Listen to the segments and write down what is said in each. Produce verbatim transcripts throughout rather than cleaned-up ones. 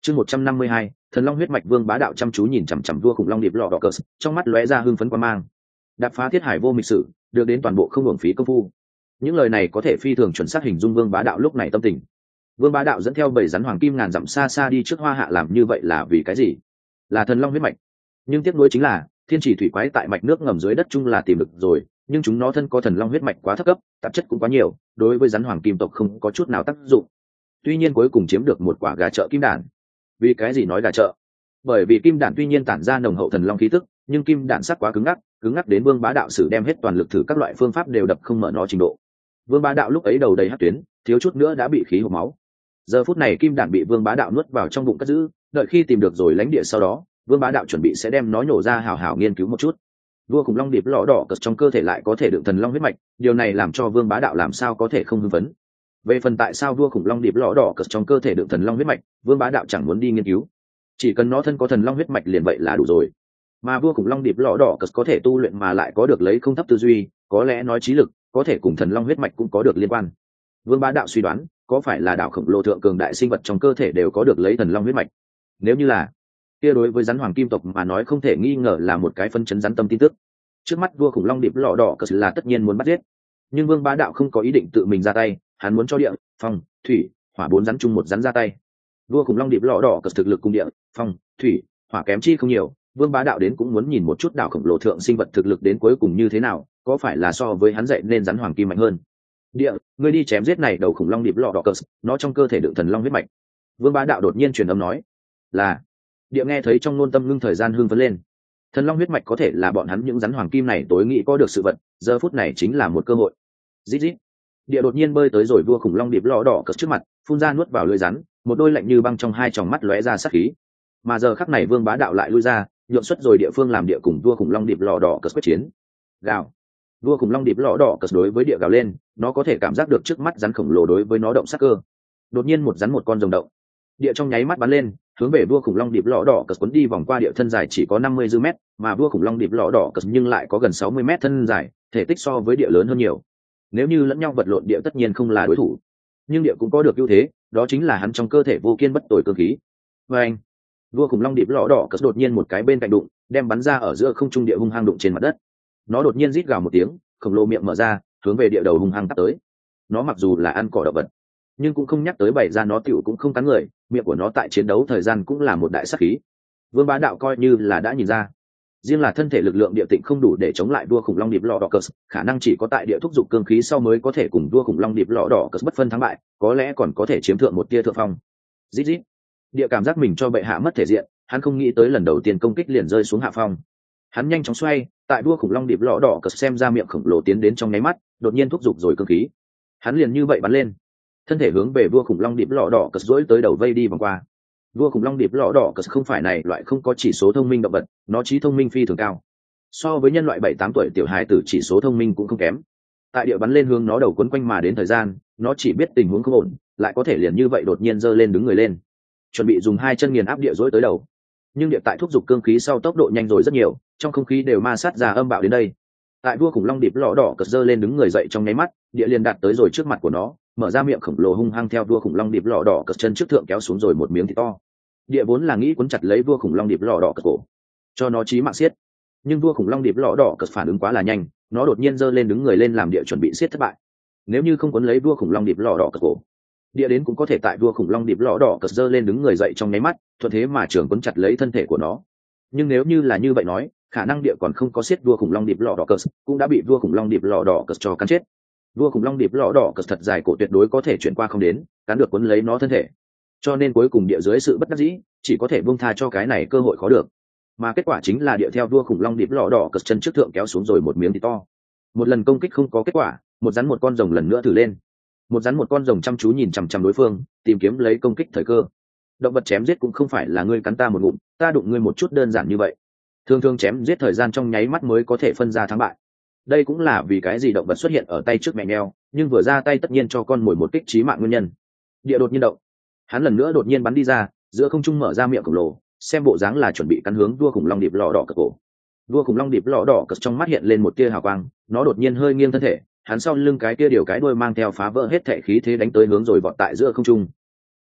chương một trăm năm mươi hai, thần long huyết mạch. Vương Bá Đạo chăm chú nhìn chằm chằm vua khủng long điệp lọ đỏ cờ, trong mắt lóe ra hưng phấn quan mang. Đạp phá thiết hải vô mịch sử, được đến toàn bộ không hưởng phí công phu. Những lời này có thể phi thường chuẩn xác hình dung Vương Bá Đạo lúc này tâm tình. Vương Bá Đạo dẫn theo bảy rắn hoàng kim ngàn dặm xa xa đi trước Hoa Hạ, làm như vậy là vì cái gì? Là thần long huyết mạch. Nhưng tiếc nuối chính là thiên chỉ thủy quái tại mạch nước ngầm dưới đất chung là tìm được rồi, nhưng chúng nó thân có thần long huyết mạch quá thấp cấp, tạp chất cũng quá nhiều, đối với rắn hoàng kim tộc không có chút nào tác dụng. Tuy nhiên cuối cùng chiếm được một quả gà chợ kim đản. Vì cái gì nói gà chợ? Bởi vì kim đản tuy nhiên tản ra nồng hậu thần long khí tức, nhưng kim đản sắc quá cứng ngắc, cứng ngắc đến Vương Bá Đạo sử đem hết toàn lực thử các loại phương pháp đều đập không mở nó trình độ. Vương Bá Đạo lúc ấy đầu đầy hắc tuyến, thiếu chút nữa đã bị khí hộc máu. Giờ phút này kim đản bị Vương Bá Đạo nuốt vào trong bụng cất giữ, đợi khi tìm được rồi lãnh địa sau đó, Vương Bá Đạo chuẩn bị sẽ đem nó nhổ ra hào hào nghiên cứu một chút. Vua khủng long điệp lọ đỏ cờ trong cơ thể lại có thể đựng thần long huyết mạch, điều này làm cho Vương Bá Đạo làm sao có thể không hưng phấn. Về phần tại sao vua khủng long điệp lọ đỏ cờ trong cơ thể đựng thần long huyết mạch, Vương Bá Đạo chẳng muốn đi nghiên cứu, chỉ cần nó thân có thần long huyết mạch liền vậy là đủ rồi. Mà vua khủng long điệp lọ đỏ cờ có thể tu luyện mà lại có được lấy không thấp tư duy, có lẽ nói trí lực có thể cùng thần long huyết mạch cũng có được liên quan. Vương Bá Đạo suy đoán, có phải là đảo khổng lồ thượng cường đại sinh vật trong cơ thể đều có được lấy thần long huyết mạch? Nếu như là, kia đối với rắn hoàng kim tộc mà nói không thể nghi ngờ là một cái phân chấn rắn tâm tin tức. Trước mắt vua khủng long điệp lọ đỏ cờ là tất nhiên muốn bắt giết, nhưng Vương Bá Đạo không có ý định tự mình ra tay, hắn muốn cho địa, phong, thủy, hỏa bốn rắn chung một rắn ra tay. Vua khủng long điệp lọ đỏ cờ thực lực cùng địa, phong, thủy, hỏa kém chi không nhiều, Vương Bá Đạo đến cũng muốn nhìn một chút đảo khổng lồ thượng sinh vật thực lực đến cuối cùng như thế nào, có phải là so với hắn dạy nên rắn hoàng kim mạnh hơn. Địa, ngươi đi chém giết này đầu khủng long điệp lọ đỏ cờ, nó trong cơ thể đựng thần long huyết mạch. Vương Bá Đạo đột nhiên truyền âm nói. Là. Địa nghe thấy trong nôn tâm ngưng thời gian hưng phấn lên. Thần long huyết mạch có thể là bọn hắn những rắn hoàng kim này tối nghĩ có được sự vật, giờ phút này chính là một cơ hội. Rít rít. Địa đột nhiên bơi tới rồi vua khủng long điệp lọ đỏ cờ trước mặt, phun ra nuốt vào lưỡi rắn, một đôi lạnh như băng trong hai tròng mắt lóe ra sát khí. Mà giờ khắc này Vương Bá Đạo lại lui ra, nhượng xuất rồi địa phương làm địa cùng vua khủng long điệp lọ đỏ cờ quyết chiến. Gào. Vua khủng long điệp lọ đỏ cờ đối với địa gào lên, nó có thể cảm giác được trước mắt rắn khổng lồ đối với nó động sát cơ. Đột nhiên một rắn một con rồng động. Địa trong nháy mắt bắn lên, hướng về vua khủng long điệp lọ đỏ cờ cuốn đi vòng qua địa thân dài chỉ có năm mươi dư mét, mà vua khủng long điệp lọ đỏ cờ nhưng lại có gần sáu mươi mét thân dài, thể tích so với địa lớn hơn nhiều. Nếu như lẫn nhau vật lộn địa tất nhiên không là đối thủ, nhưng địa cũng có được ưu thế, đó chính là hắn trong cơ thể vô kiên bất tồi cơ khí. Và anh, vua khủng long điệp lọ đỏ cờ đột nhiên một cái bên cạnh đụng, đem bắn ra ở giữa không trung địa hung hăng đụng trên mặt đất. Nó đột nhiên rít gào một tiếng, khổng lồ miệng mở ra, hướng về địa đầu hung hăng tắt tới. Nó mặc dù là ăn cỏ động vật, nhưng cũng không nhắc tới bày ra nó tiểu cũng không cắn người, miệng của nó tại chiến đấu thời gian cũng là một đại sát khí. Vương Bá Đạo coi như là đã nhìn ra, riêng là thân thể lực lượng địa tịnh không đủ để chống lại vua khủng long điệp lọ đỏ cờ, khả năng chỉ có tại địa thúc dục cương khí sau mới có thể cùng vua khủng long điệp lọ đỏ cờ bất phân thắng bại, có lẽ còn có thể chiếm thượng một tia thượng phong. Rít rít. Địa cảm giác mình cho bệ hạ mất thể diện, hắn không nghĩ tới lần đầu tiên công kích liền rơi xuống hạ phong. Hắn nhanh chóng xoay, tại vua khủng long điệp lọ đỏ cờ xem ra miệng khổng lồ tiến đến trong nháy mắt, đột nhiên thúc dục rồi cương khí. Hắn liền như vậy bắn lên, thân thể hướng về vua khủng long điệp lọ đỏ cờ dỗi tới đầu vây đi vòng qua. Vua khủng long điệp lọ đỏ cờ không phải này loại không có chỉ số thông minh động vật, nó trí thông minh phi thường cao, so với nhân loại bảy tám tuổi tiểu hài tử chỉ số thông minh cũng không kém. Tại địa bắn lên hướng nó đầu quấn quanh mà đến thời gian, nó chỉ biết tình huống không ổn, lại có thể liền như vậy đột nhiên giơ lên đứng người lên, chuẩn bị dùng hai chân nghiền áp địa dỗi tới đầu. Nhưng địa tại thúc giục cương khí sau tốc độ nhanh rồi rất nhiều, trong không khí đều ma sát ra âm bạo đến đây. Tại vua khủng long điệp lọ đỏ cờ giơ lên đứng người dậy trong nháy mắt, địa liền đạt tới rồi trước mặt của nó, mở ra miệng khổng lồ hung hăng theo vua khủng long điệp lọ đỏ cờ chân trước thượng kéo xuống rồi một miếng thịt to. Địa vốn là nghĩ cuốn chặt lấy vua khủng long điệp lọ đỏ cờ cổ, cho nó chí mạng xiết, nhưng vua khủng long điệp lọ đỏ cờ phản ứng quá là nhanh, nó đột nhiên giơ lên đứng người lên làm địa chuẩn bị xiết thất bại. Nếu như không cuốn lấy vua khủng long điệp lọ đỏ cờ cổ, địa đến cũng có thể tại vua khủng long điệp lọ đỏ cờ giơ lên đứng người dậy trong nháy mắt, thuận thế mà trường cuốn chặt lấy thân thể của nó. Nhưng nếu như là như vậy nói, khả năng địa còn không có xiết vua khủng long điệp lọ đỏ cờ, cũng đã bị vua khủng long điệp lọ đỏ cờ cho cắn chết. Vua khủng long điệp lọ đỏ cờ thật dài cổ tuyệt đối có thể chuyển qua không đến, cắn được cuốn lấy nó thân thể. Cho nên cuối cùng địa dưới sự bất đắc dĩ, chỉ có thể buông tha cho cái này cơ hội khó được. Mà kết quả chính là địa theo vua khủng long điệp lọ đỏ cờ chân trước thượng kéo xuống rồi một miếng thịt to. Một lần công kích không có kết quả, một rắn một con rồng lần nữa thử lên. Một rắn một con rồng chăm chú nhìn chằm chằm đối phương, tìm kiếm lấy công kích thời cơ. Động vật chém giết cũng không phải là ngươi cắn ta một ngụm, ta đụng ngươi một chút đơn giản như vậy. Thường thường chém giết thời gian trong nháy mắt mới có thể phân ra thắng bại. Đây cũng là vì cái gì động vật xuất hiện ở tay trước mẹ nheo, nhưng vừa ra tay tất nhiên cho con mồi một kích chí mạng nguyên nhân. Địa đột nhiên động, hắn lần nữa đột nhiên bắn đi ra, giữa không trung mở ra miệng khổng lồ, xem bộ dáng là chuẩn bị cắn hướng vua khủng long điệp lọ đỏ cờ cổ. Vua khủng long điệp lọ đỏ cờ trong mắt hiện lên một tia hào quang, nó đột nhiên hơi nghiêng thân thể, hắn sau lưng cái kia điều cái đuôi mang theo phá vỡ hết thể khí thế đánh tới hướng rồi vọt tại giữa không trung.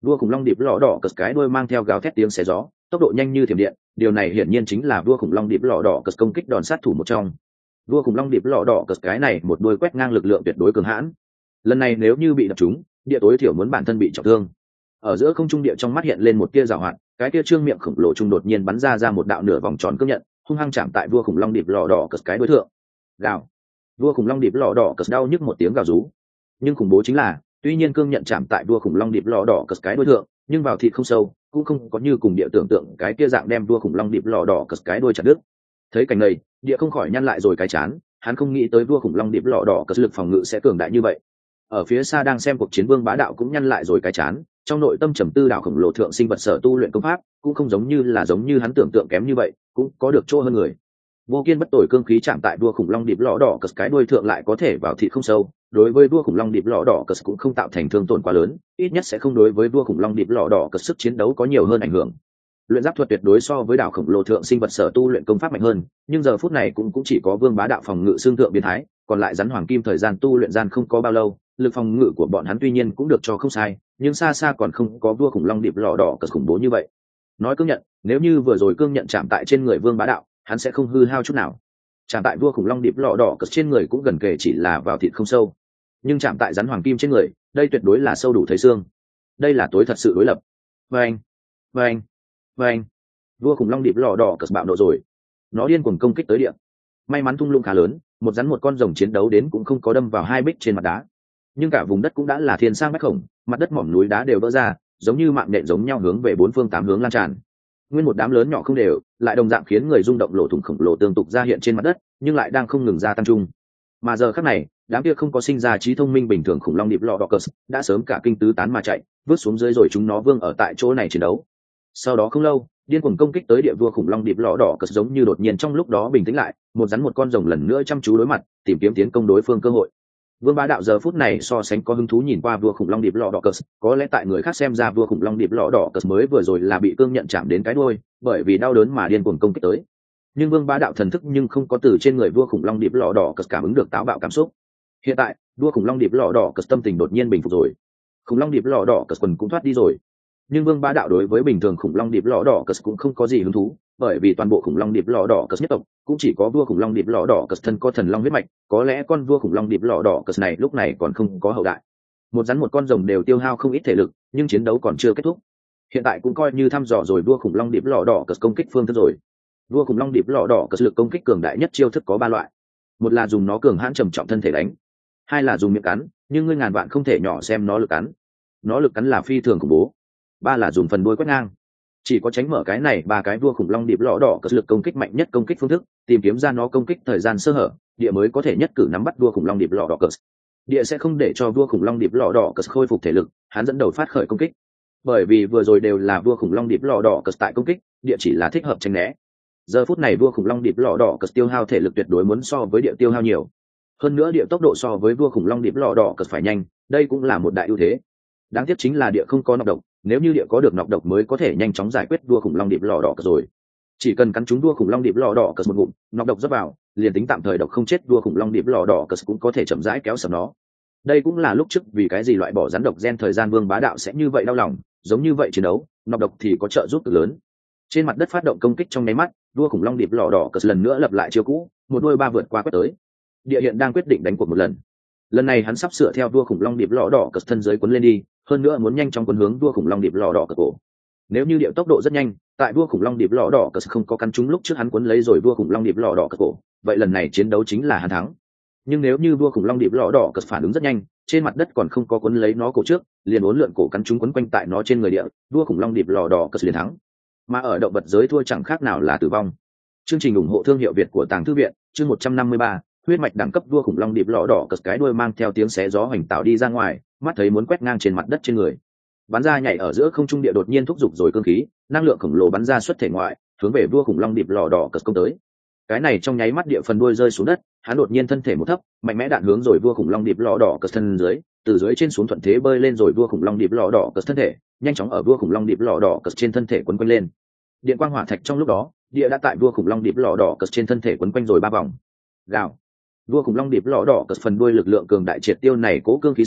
Vua khủng long điệp lọ đỏ cất cái đuôi mang theo gào thét tiếng xé gió, tốc độ nhanh như thiểm điện, điều này hiển nhiên chính là vua khủng long điệp lọ đỏ cất công kích đòn sát thủ một trong. Vua khủng long điệp lọ đỏ cất cái này một đuôi quét ngang lực lượng tuyệt đối cường hãn. Lần này nếu như bị đập trúng, địa tối thiểu muốn bản thân bị trọng thương. Ở giữa không trung địa trong mắt hiện lên một tia giảo hoạt, cái tia trương miệng khổng lồ trung đột nhiên bắn ra ra một đạo nửa vòng tròn cương nhận, hung hăng chạm tại vua khủng long điệp lọ đỏ cất cái đối tượng. Gào. Vua khủng long điệp lọ đỏ cất đau nhức một tiếng gào rú. Nhưng khủng bố chính là, tuy nhiên cương nhận chạm tại vua khủng long điệp lọ đỏ cất cái đối tượng, nhưng vào thịt không sâu, cũng không có như cùng địa tưởng tượng cái kia dạng đem vua khủng long điệp lọ đỏ cất cái đuôi chặt đứt. Thấy cảnh này, địa không khỏi nhăn lại rồi cái chán, hắn không nghĩ tới vua khủng long điệp lọ đỏ cất lực phòng ngự sẽ cường đại như vậy. Ở phía xa đang xem cuộc chiến Vương Bá Đạo cũng nhăn lại rồi cái chán, trong nội tâm trầm tư đạo khổng lồ thượng sinh vật sở tu luyện công pháp, cũng không giống như là giống như hắn tưởng tượng kém như vậy, cũng có được chỗ hơn người. Vô kiên bất tồi cương khí chạm tại vua khủng long điệp lọ đỏ cất cái đuôi thượng lại có thể vào thịt không sâu, đối với vua khủng long điệp lọ đỏ cất cũng không tạo thành thương tổn quá lớn, ít nhất sẽ không đối với vua khủng long điệp lọ đỏ cất sức chiến đấu có nhiều hơn ảnh hưởng. Luyện giáp thuật tuyệt đối so với đạo khổng lồ thượng sinh vật sở tu luyện công pháp mạnh hơn, nhưng giờ phút này cũng cũng chỉ có Vương Bá Đạo phòng ngự xương thượng biến thái, còn lại rắn hoàng kim thời gian tu luyện gian không có bao lâu, lực phòng ngự của bọn hắn tuy nhiên cũng được cho không sai, nhưng xa xa còn không có vua khủng long điệp lọ đỏ cất khủng bố như vậy. Nói cương nhận, nếu như vừa rồi cương nhận chạm tại trên người Vương Bá Đạo, hắn sẽ không hư hao chút nào. Chạm tại vua khủng long điệp lọ đỏ cất trên người cũng gần kề chỉ là vào thịt không sâu, nhưng chạm tại rắn hoàng kim trên người, đây tuyệt đối là sâu đủ thấy xương. Đây là tối thật sự đối lập. Vâng, vâng, vâng. Vua khủng long điệp lọ đỏ cất bạo nộ rồi, nó điên cuồng công kích tới địa. May mắn thung lũng khá lớn, một rắn một con rồng chiến đấu đến cũng không có đâm vào hai bích trên mặt đá, nhưng cả vùng đất cũng đã là thiên sang bách khổng, mặt đất mỏm núi đá đều vỡ ra, giống như mạng nhện giống nhau hướng về bốn phương tám hướng lan tràn. Nguyên một đám lớn nhỏ không đều, lại đồng dạng khiến người rung động lỗ thủng khổng lồ tương tục ra hiện trên mặt đất, nhưng lại đang không ngừng gia tăng chung. Mà giờ khắc này, đám kia không có sinh ra trí thông minh bình thường khủng long điệp lọ đỏ cất đã sớm cả kinh tứ tán mà chạy, vứt xuống dưới rồi chúng nó vương ở tại chỗ này chiến đấu. Sau đó không lâu, điên cuồng công kích tới địa vua khủng long điệp lọ đỏ cất giống như đột nhiên trong lúc đó bình tĩnh lại, một rắn một con rồng lần nữa chăm chú đối mặt, tìm kiếm tiến công đối phương cơ hội. Vương Bá Đạo giờ phút này so sánh có hứng thú nhìn qua vua khủng long điệp lọ đỏ cất, có lẽ tại người khác xem ra vua khủng long điệp lọ đỏ cất mới vừa rồi là bị cương nhận chạm đến cái đuôi, bởi vì đau đớn mà điên cuồng công kích tới. Nhưng Vương Bá Đạo thần thức nhưng không có từ trên người vua khủng long điệp lọ đỏ cất cảm ứng được táo bạo cảm xúc. Hiện tại, vua khủng long điệp lọ đỏ cất tâm tình đột nhiên bình phục rồi. Khủng long điệp lọ đỏ cất quần cũng thoát đi rồi. Nhưng Vương Bá Đạo đối với bình thường khủng long điệp lọ đỏ cất cũng không có gì hứng thú, bởi vì toàn bộ khủng long điệp lọ đỏ cất nhất tộc cũng chỉ có vua khủng long điệp lọ đỏ cất thân có thần long huyết mạch, có lẽ con vua khủng long điệp lọ đỏ cất này lúc này còn không có hậu đại. Một rắn một con rồng đều tiêu hao không ít thể lực, nhưng chiến đấu còn chưa kết thúc. Hiện tại cũng coi như thăm dò rồi vua khủng long điệp lọ đỏ cất công kích phương thức rồi. Vua khủng long điệp lọ đỏ cất lực công kích cường đại nhất chiêu thức có ba loại. Một là dùng nó cường hãn trầm trọng thân thể đánh, hai là dùng miệng cắn, nhưng ngươi ngàn vạn không thể nhỏ xem nó lực cắn. Nó lực cắn là phi thường khủng bố. Ba là dùng phần đuôi quét ngang. Chỉ có tránh mở cái này ba cái vua khủng long điệp lọ đỏ cất lực công kích mạnh nhất công kích phương thức, tìm kiếm ra nó công kích thời gian sơ hở, địa mới có thể nhất cử nắm bắt vua khủng long điệp lọ đỏ cất. Địa sẽ không để cho vua khủng long điệp lọ đỏ cất khôi phục thể lực, hắn dẫn đầu phát khởi công kích. Bởi vì vừa rồi đều là vua khủng long điệp lọ đỏ cất tại công kích, địa chỉ là thích hợp tránh né. Giờ phút này vua khủng long điệp lọ đỏ cất tiêu hao thể lực tuyệt đối muốn so với địa tiêu hao nhiều. Hơn nữa địa tốc độ so với vua khủng long điệp lọ đỏ cất phải nhanh, đây cũng là một đại ưu thế. Đáng tiếc chính là địa không có nọc độc, nếu như địa có được nọc độc mới có thể nhanh chóng giải quyết vua khủng long điệp lọ đỏ cất rồi. Chỉ cần cắn trúng vua khủng long điệp lọ đỏ cất một ngụm, nọc độc rót vào, liền tính tạm thời độc không chết vua khủng long điệp lọ đỏ cất cũng có thể chậm rãi kéo sầm nó. Đây cũng là lúc trước vì cái gì loại bỏ rắn độc gen thời gian Vương Bá Đạo sẽ như vậy đau lòng, giống như vậy chiến đấu, nọc độc thì có trợ giúp cực lớn. Trên mặt đất phát động công kích trong nháy mắt, vua khủng long điệp lọ đỏ cất lần nữa lập lại chiêu cũ, một đôi ba vượt qua quét tới. Địa hiện đang quyết định đánh cuộc một lần. Lần này hắn sắp sửa theo vua khủng long điệp lọ đỏ cất thân dưới cuốn lên đi, hơn nữa muốn nhanh chóng cuốn hướng vua khủng long điệp lọ đỏ cất cổ. Nếu như điệu tốc độ rất nhanh, tại vua khủng long điệp lọ đỏ cất không có cắn trúng lúc trước hắn cuốn lấy rồi vua khủng long điệp lọ đỏ cất cổ, vậy lần này chiến đấu chính là hắn thắng. Nhưng nếu như vua khủng long điệp lọ đỏ cất phản ứng rất nhanh, trên mặt đất còn không có cuốn lấy nó cổ trước, liền uốn lượn cổ cắn trúng quấn quanh tại nó trên người địa, vua khủng long điệp lọ đỏ cất liền thắng. Mà ở động vật giới thua chẳng khác nào là tử vong. Chương trình ủng hộ thương hiệu Việt của Tàng Thư viện, chương một trăm năm mươi ba, huyết mạch đẳng cấp vua khủng long điệp lọ đỏ cất cái đuôi mang theo tiếng xé gió hoành tạo đi ra ngoài, mắt thấy muốn quét ngang trên mặt đất trên người. Bắn ra nhảy ở giữa không trung địa đột nhiên thúc giục rồi cương khí, năng lượng khổng lồ bắn ra xuất thể ngoại, hướng về vua khủng long điệp lọ đỏ cất công tới. Cái này trong nháy mắt địa phần đuôi rơi xuống đất, hắn đột nhiên thân thể một thấp, mạnh mẽ đạn hướng rồi vua khủng long điệp lọ đỏ cất thân dưới, từ dưới trên xuống thuận thế bơi lên rồi vua khủng long điệp lọ đỏ cất thân thể, nhanh chóng ở vua khủng long điệp lọ đỏ cất trên thân thể quấn quanh lên. Điện quang hỏa thạch trong lúc đó, địa đã tại vua khủng long điệp lọ đỏ cất trên thân thể quấn quanh rồi ba vòng. Gào. Vua khủng long điệp lọ đỏ cất phần đuôi lực lượng cường đại triệt tiêu này cố cương khí sau,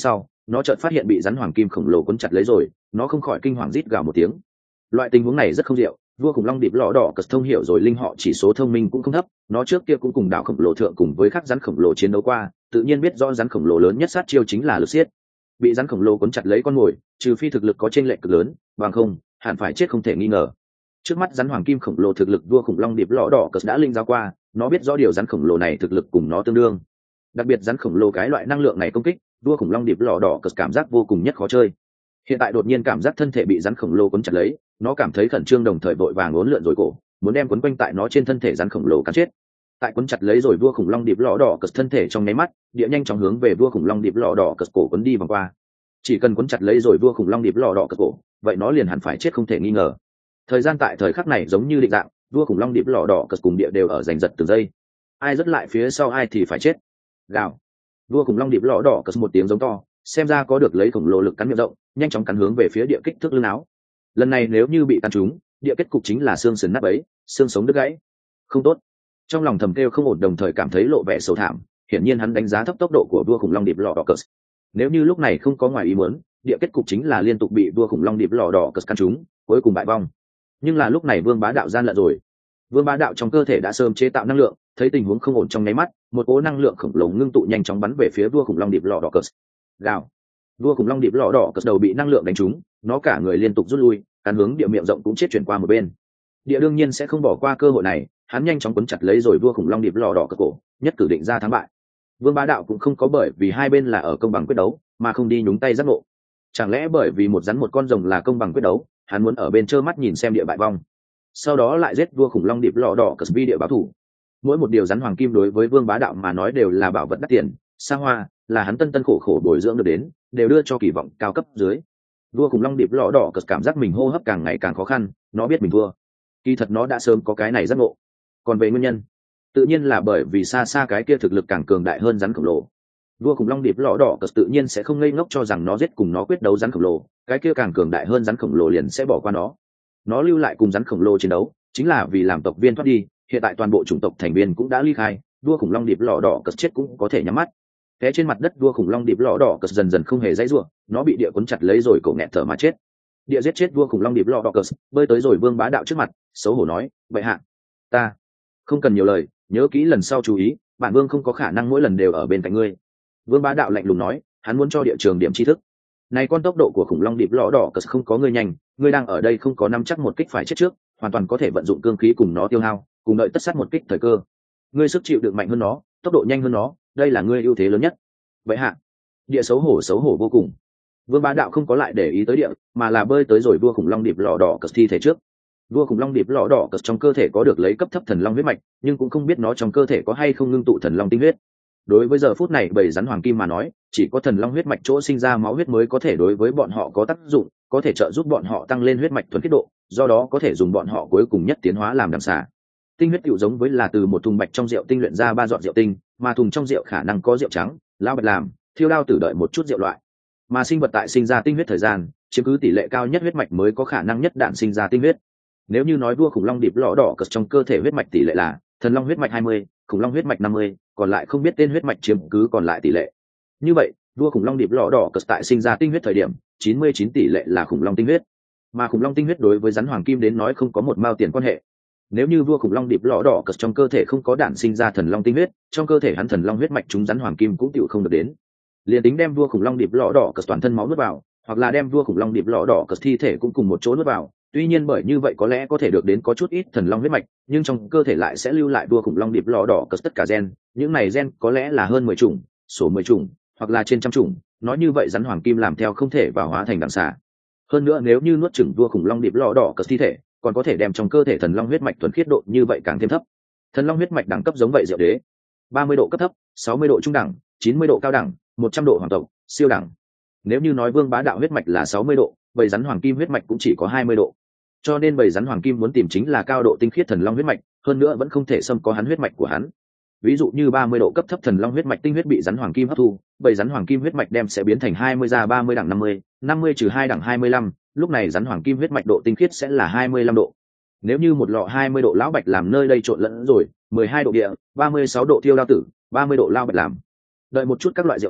nó chợt phát hiện bị rắn hoàng kim khổng lồ cuốn chặt lấy rồi, nó không khỏi kinh hoàng rít gào một tiếng. Loại tình huống này rất không diệu, vua khủng long điệp lọ đỏ cất thông hiểu rồi linh họ chỉ số thông minh cũng không thấp, nó trước kia cũng cùng đảo khổng lồ thượng cùng với các rắn khổng lồ chiến đấu qua, tự nhiên biết rõ rắn khổng lồ lớn nhất sát chiêu chính là lực xiết. Bị rắn khổng lồ cuốn chặt lấy con mồi, trừ phi thực lực có chênh lệch cực lớn, bằng không hẳn phải chết không thể nghi ngờ. Trước mắt rắn hoàng kim khổng lồ thực lực vua khủng long điệp lọ đỏ cất đã linh giáo qua, nó biết rõ điều rắn khổng lồ này thực lực cùng nó tương đương. Đặc biệt rắn khổng lồ cái loại năng lượng này công kích, vua khủng long điệp lọ đỏ cất cảm giác vô cùng nhất khó chơi. Hiện tại đột nhiên cảm giác thân thể bị rắn khổng lồ cuốn chặt lấy, nó cảm thấy khẩn trương, đồng thời vội vàng uốn lượn rồi cổ, muốn đem quấn quanh tại nó trên thân thể rắn khổng lồ cắn chết. Tại cuốn chặt lấy rồi vua khủng long điệp lọ đỏ cất thân thể trong nháy mắt, địa nhanh chóng hướng về vua khủng long điệp lọ đỏ cất cổ cuốn đi vòng qua. Chỉ cần cuốn chặt lấy rồi vua khủng long điệp lọ đỏ cất cổ, vậy nó liền hẳn phải chết không thể nghi ngờ. Thời gian tại thời khắc này giống như định dạng, vua khủng long điệp lọ đỏ cất cùng địa đều ở giành giật từng giây. Ai rất lại phía sau ai thì phải chết. Gào. Vua khủng long điệp lọ đỏ cất một tiếng giống to, xem ra có được lấy khổng lồ lực cắn miệng rộng, nhanh chóng cắn hướng về phía địa kích thước lưng áo. Lần này nếu như bị cắn trúng, địa kết cục chính là xương sườn nát bấy, xương sống đứt gãy. Không tốt. Trong lòng thầm kêu không ổn, đồng thời cảm thấy lộ vẻ sầu thảm, hiển nhiên hắn đánh giá thấp tốc độ của vua khủng long điệp lọ đỏ cất. Nếu như lúc này không có ngoài ý muốn, địa kết cục chính là liên tục bị vua khủng long điệp lọ đỏ cất cắn trúng, cuối cùng bại vong. Nhưng là lúc này Vương Bá Đạo gian lận rồi. Vương Bá Đạo trong cơ thể đã sớm chế tạo năng lượng, thấy tình huống không ổn trong nháy mắt, một cỗ năng lượng khổng lồ ngưng tụ nhanh chóng bắn về phía vua khủng long điệp lọ đỏ cất. Gào. Vua khủng long điệp lọ đỏ cất đầu bị năng lượng đánh trúng, nó cả người liên tục rút lui, cắn hướng địa miệng rộng cũng chết chuyển qua một bên. Địa đương nhiên sẽ không bỏ qua cơ hội này, hắn nhanh chóng cuốn chặt lấy rồi vua khủng long điệp lọ đỏ cất cổ, nhất cử định ra thắng bại. Vương Bá Đạo cũng không có bởi vì hai bên là ở công bằng quyết đấu mà không đi nhúng tay giác ngộ. Chẳng lẽ bởi vì một rắn một con rồng là công bằng quyết đấu, hắn muốn ở bên trơ mắt nhìn xem địa bại vong, sau đó lại giết vua khủng long điệp lọ đỏ cất vi địa báo thủ. Mỗi một điều rắn hoàng kim đối với Vương Bá Đạo mà nói đều là bảo vật đắt tiền, xa hoa, là hắn tân tân khổ khổ bồi dưỡng được đến, đều đưa cho kỳ vọng cao cấp dưới. Vua khủng long điệp lọ đỏ cất cảm giác mình hô hấp càng ngày càng khó khăn, nó biết mình thua. Kỳ thật nó đã sớm có cái này giác ngộ. Còn về nguyên nhân, tự nhiên là bởi vì xa xa cái kia thực lực càng cường đại hơn rắn khổng lồ. Vua khủng long điệp lọ đỏ cất tự nhiên sẽ không ngây ngốc cho rằng nó giết cùng nó quyết đấu rắn khổng lồ, cái kia càng cường đại hơn rắn khổng lồ liền sẽ bỏ qua nó. Nó lưu lại cùng rắn khổng lồ chiến đấu, chính là vì làm tộc viên thoát đi. Hiện tại toàn bộ chủng tộc thành viên cũng đã ly khai, vua khủng long điệp lọ đỏ cất chết cũng có thể nhắm mắt. Té trên mặt đất vua khủng long điệp lọ đỏ cất dần dần không hề dãy rủa, nó bị địa cuốn chặt lấy rồi cổ nghẹt thở mà chết. Địa giết chết vua khủng long điệp lọ đỏ cất, bơi tới rồi Vương Bá Đạo trước mặt, xấu hổ nói: "Vậy hạ, ta không cần nhiều lời, nhớ kỹ lần sau chú ý, bản vương không có khả năng mỗi lần đều ở bên cạnh ngươi." Vương Bá Đạo lạnh lùng nói, hắn muốn cho địa trường điểm tri thức. Này con tốc độ của khủng long điệp lọ đỏ cất không có ngươi nhanh, ngươi đang ở đây không có nắm chắc một kích phải chết trước, hoàn toàn có thể vận dụng cương khí cùng nó tiêu hao, cùng đợi tất sát một kích thời cơ. Ngươi sức chịu đựng mạnh hơn nó, tốc độ nhanh hơn nó, đây là ngươi ưu thế lớn nhất. Vậy hạ, địa xấu hổ xấu hổ vô cùng. Vương Bá Đạo không có lại để ý tới địa, mà là bơi tới rồi vua khủng long điệp lọ đỏ cất thi thể trước. Vua khủng long điệp lọ đỏ cất trong cơ thể có được lấy cấp thấp thần long huyết mạch, nhưng cũng không biết nó trong cơ thể có hay không ngưng tụ thần long tinh huyết. Đối với giờ phút này bầy rắn hoàng kim mà nói, chỉ có thần long huyết mạch chỗ sinh ra máu huyết mới có thể đối với bọn họ có tác dụng, có thể trợ giúp bọn họ tăng lên huyết mạch thuần khiết độ, do đó có thể dùng bọn họ cuối cùng nhất tiến hóa làm đằng xà. Tinh huyết tựu giống với là từ một thùng bạch trong rượu tinh luyện ra ba giọt rượu tinh, mà thùng trong rượu khả năng có rượu trắng, lao bạch làm, thiêu đao tử đợi một chút rượu loại. Mà sinh vật tại sinh ra tinh huyết thời gian, chiếm cứ tỷ lệ cao nhất huyết mạch mới có khả năng nhất đạn sinh ra tinh huyết. Nếu như nói vua khủng long điệp lọ đỏ cất trong cơ thể huyết mạch tỷ lệ là thần long huyết mạch hai mươi, khủng long huyết mạch năm mươi, còn lại không biết tên huyết mạch chiếm cứ còn lại tỷ lệ. Như vậy, vua khủng long điệp lọ đỏ cất tại sinh ra tinh huyết thời điểm, chín mươi chín tỷ lệ là khủng long tinh huyết. Mà khủng long tinh huyết đối với rắn hoàng kim đến nói không có một mao tiền quan hệ. Nếu như vua khủng long điệp lọ đỏ cất trong cơ thể không có đạn sinh ra thần long tinh huyết, trong cơ thể hắn thần long huyết mạch chúng rắn hoàng kim cũng tựu không được đến. Liền tính đem vua khủng long điệp lọ đỏ cất toàn thân máu nuốt vào, hoặc là đem vua khủng long điệp lọ đỏ cất thi thể cũng cùng một chỗ nuốt vào, tuy nhiên bởi như vậy có lẽ có thể được đến có chút ít thần long huyết mạch, nhưng trong cơ thể lại sẽ lưu lại vua khủng long điệp lọ đỏ cất tất cả gen, những này gen có lẽ là hơn mười chủng, số mười chủng, hoặc là trên trăm chủng, nói như vậy rắn hoàng kim làm theo không thể vào hóa thành đằng xà. Hơn nữa nếu như nuốt chửng vua khủng long điệp lọ đỏ cất thi thể, còn có thể đem trong cơ thể thần long huyết mạch thuần khiết độ như vậy càng thêm thấp. Thần long huyết mạch đẳng cấp giống vậy diệu đế, ba mươi độ cấp thấp, sáu mươi độ trung đẳng, chín mươi độ cao đẳng, một trăm độ hoàng tộc, siêu đẳng. Nếu như nói Vương Bá Đạo huyết mạch là sáu mươi độ, bầy rắn hoàng kim huyết mạch cũng chỉ có hai mươi độ. Cho nên bầy rắn hoàng kim muốn tìm chính là cao độ tinh khiết thần long huyết mạch, hơn nữa vẫn không thể xâm có hắn huyết mạch của hắn. Ví dụ như ba mươi độ cấp thấp thần long huyết mạch tinh huyết bị rắn hoàng kim hấp thu, bầy rắn hoàng kim huyết mạch đem sẽ biến thành hai mươi ra ba mươi đẳng năm mươi, năm mươi trừ hai đẳng hai mươi lăm, lúc này rắn hoàng kim huyết mạch độ tinh khiết sẽ là hai mươi lăm độ. Nếu như một lọ hai mươi độ lão bạch làm nơi đây trộn lẫn rồi, mười hai độ địa, ba mươi sáu độ tiêu đao tử, ba mươi độ lao bạch làm. Đợi một chút các loại rượu loại,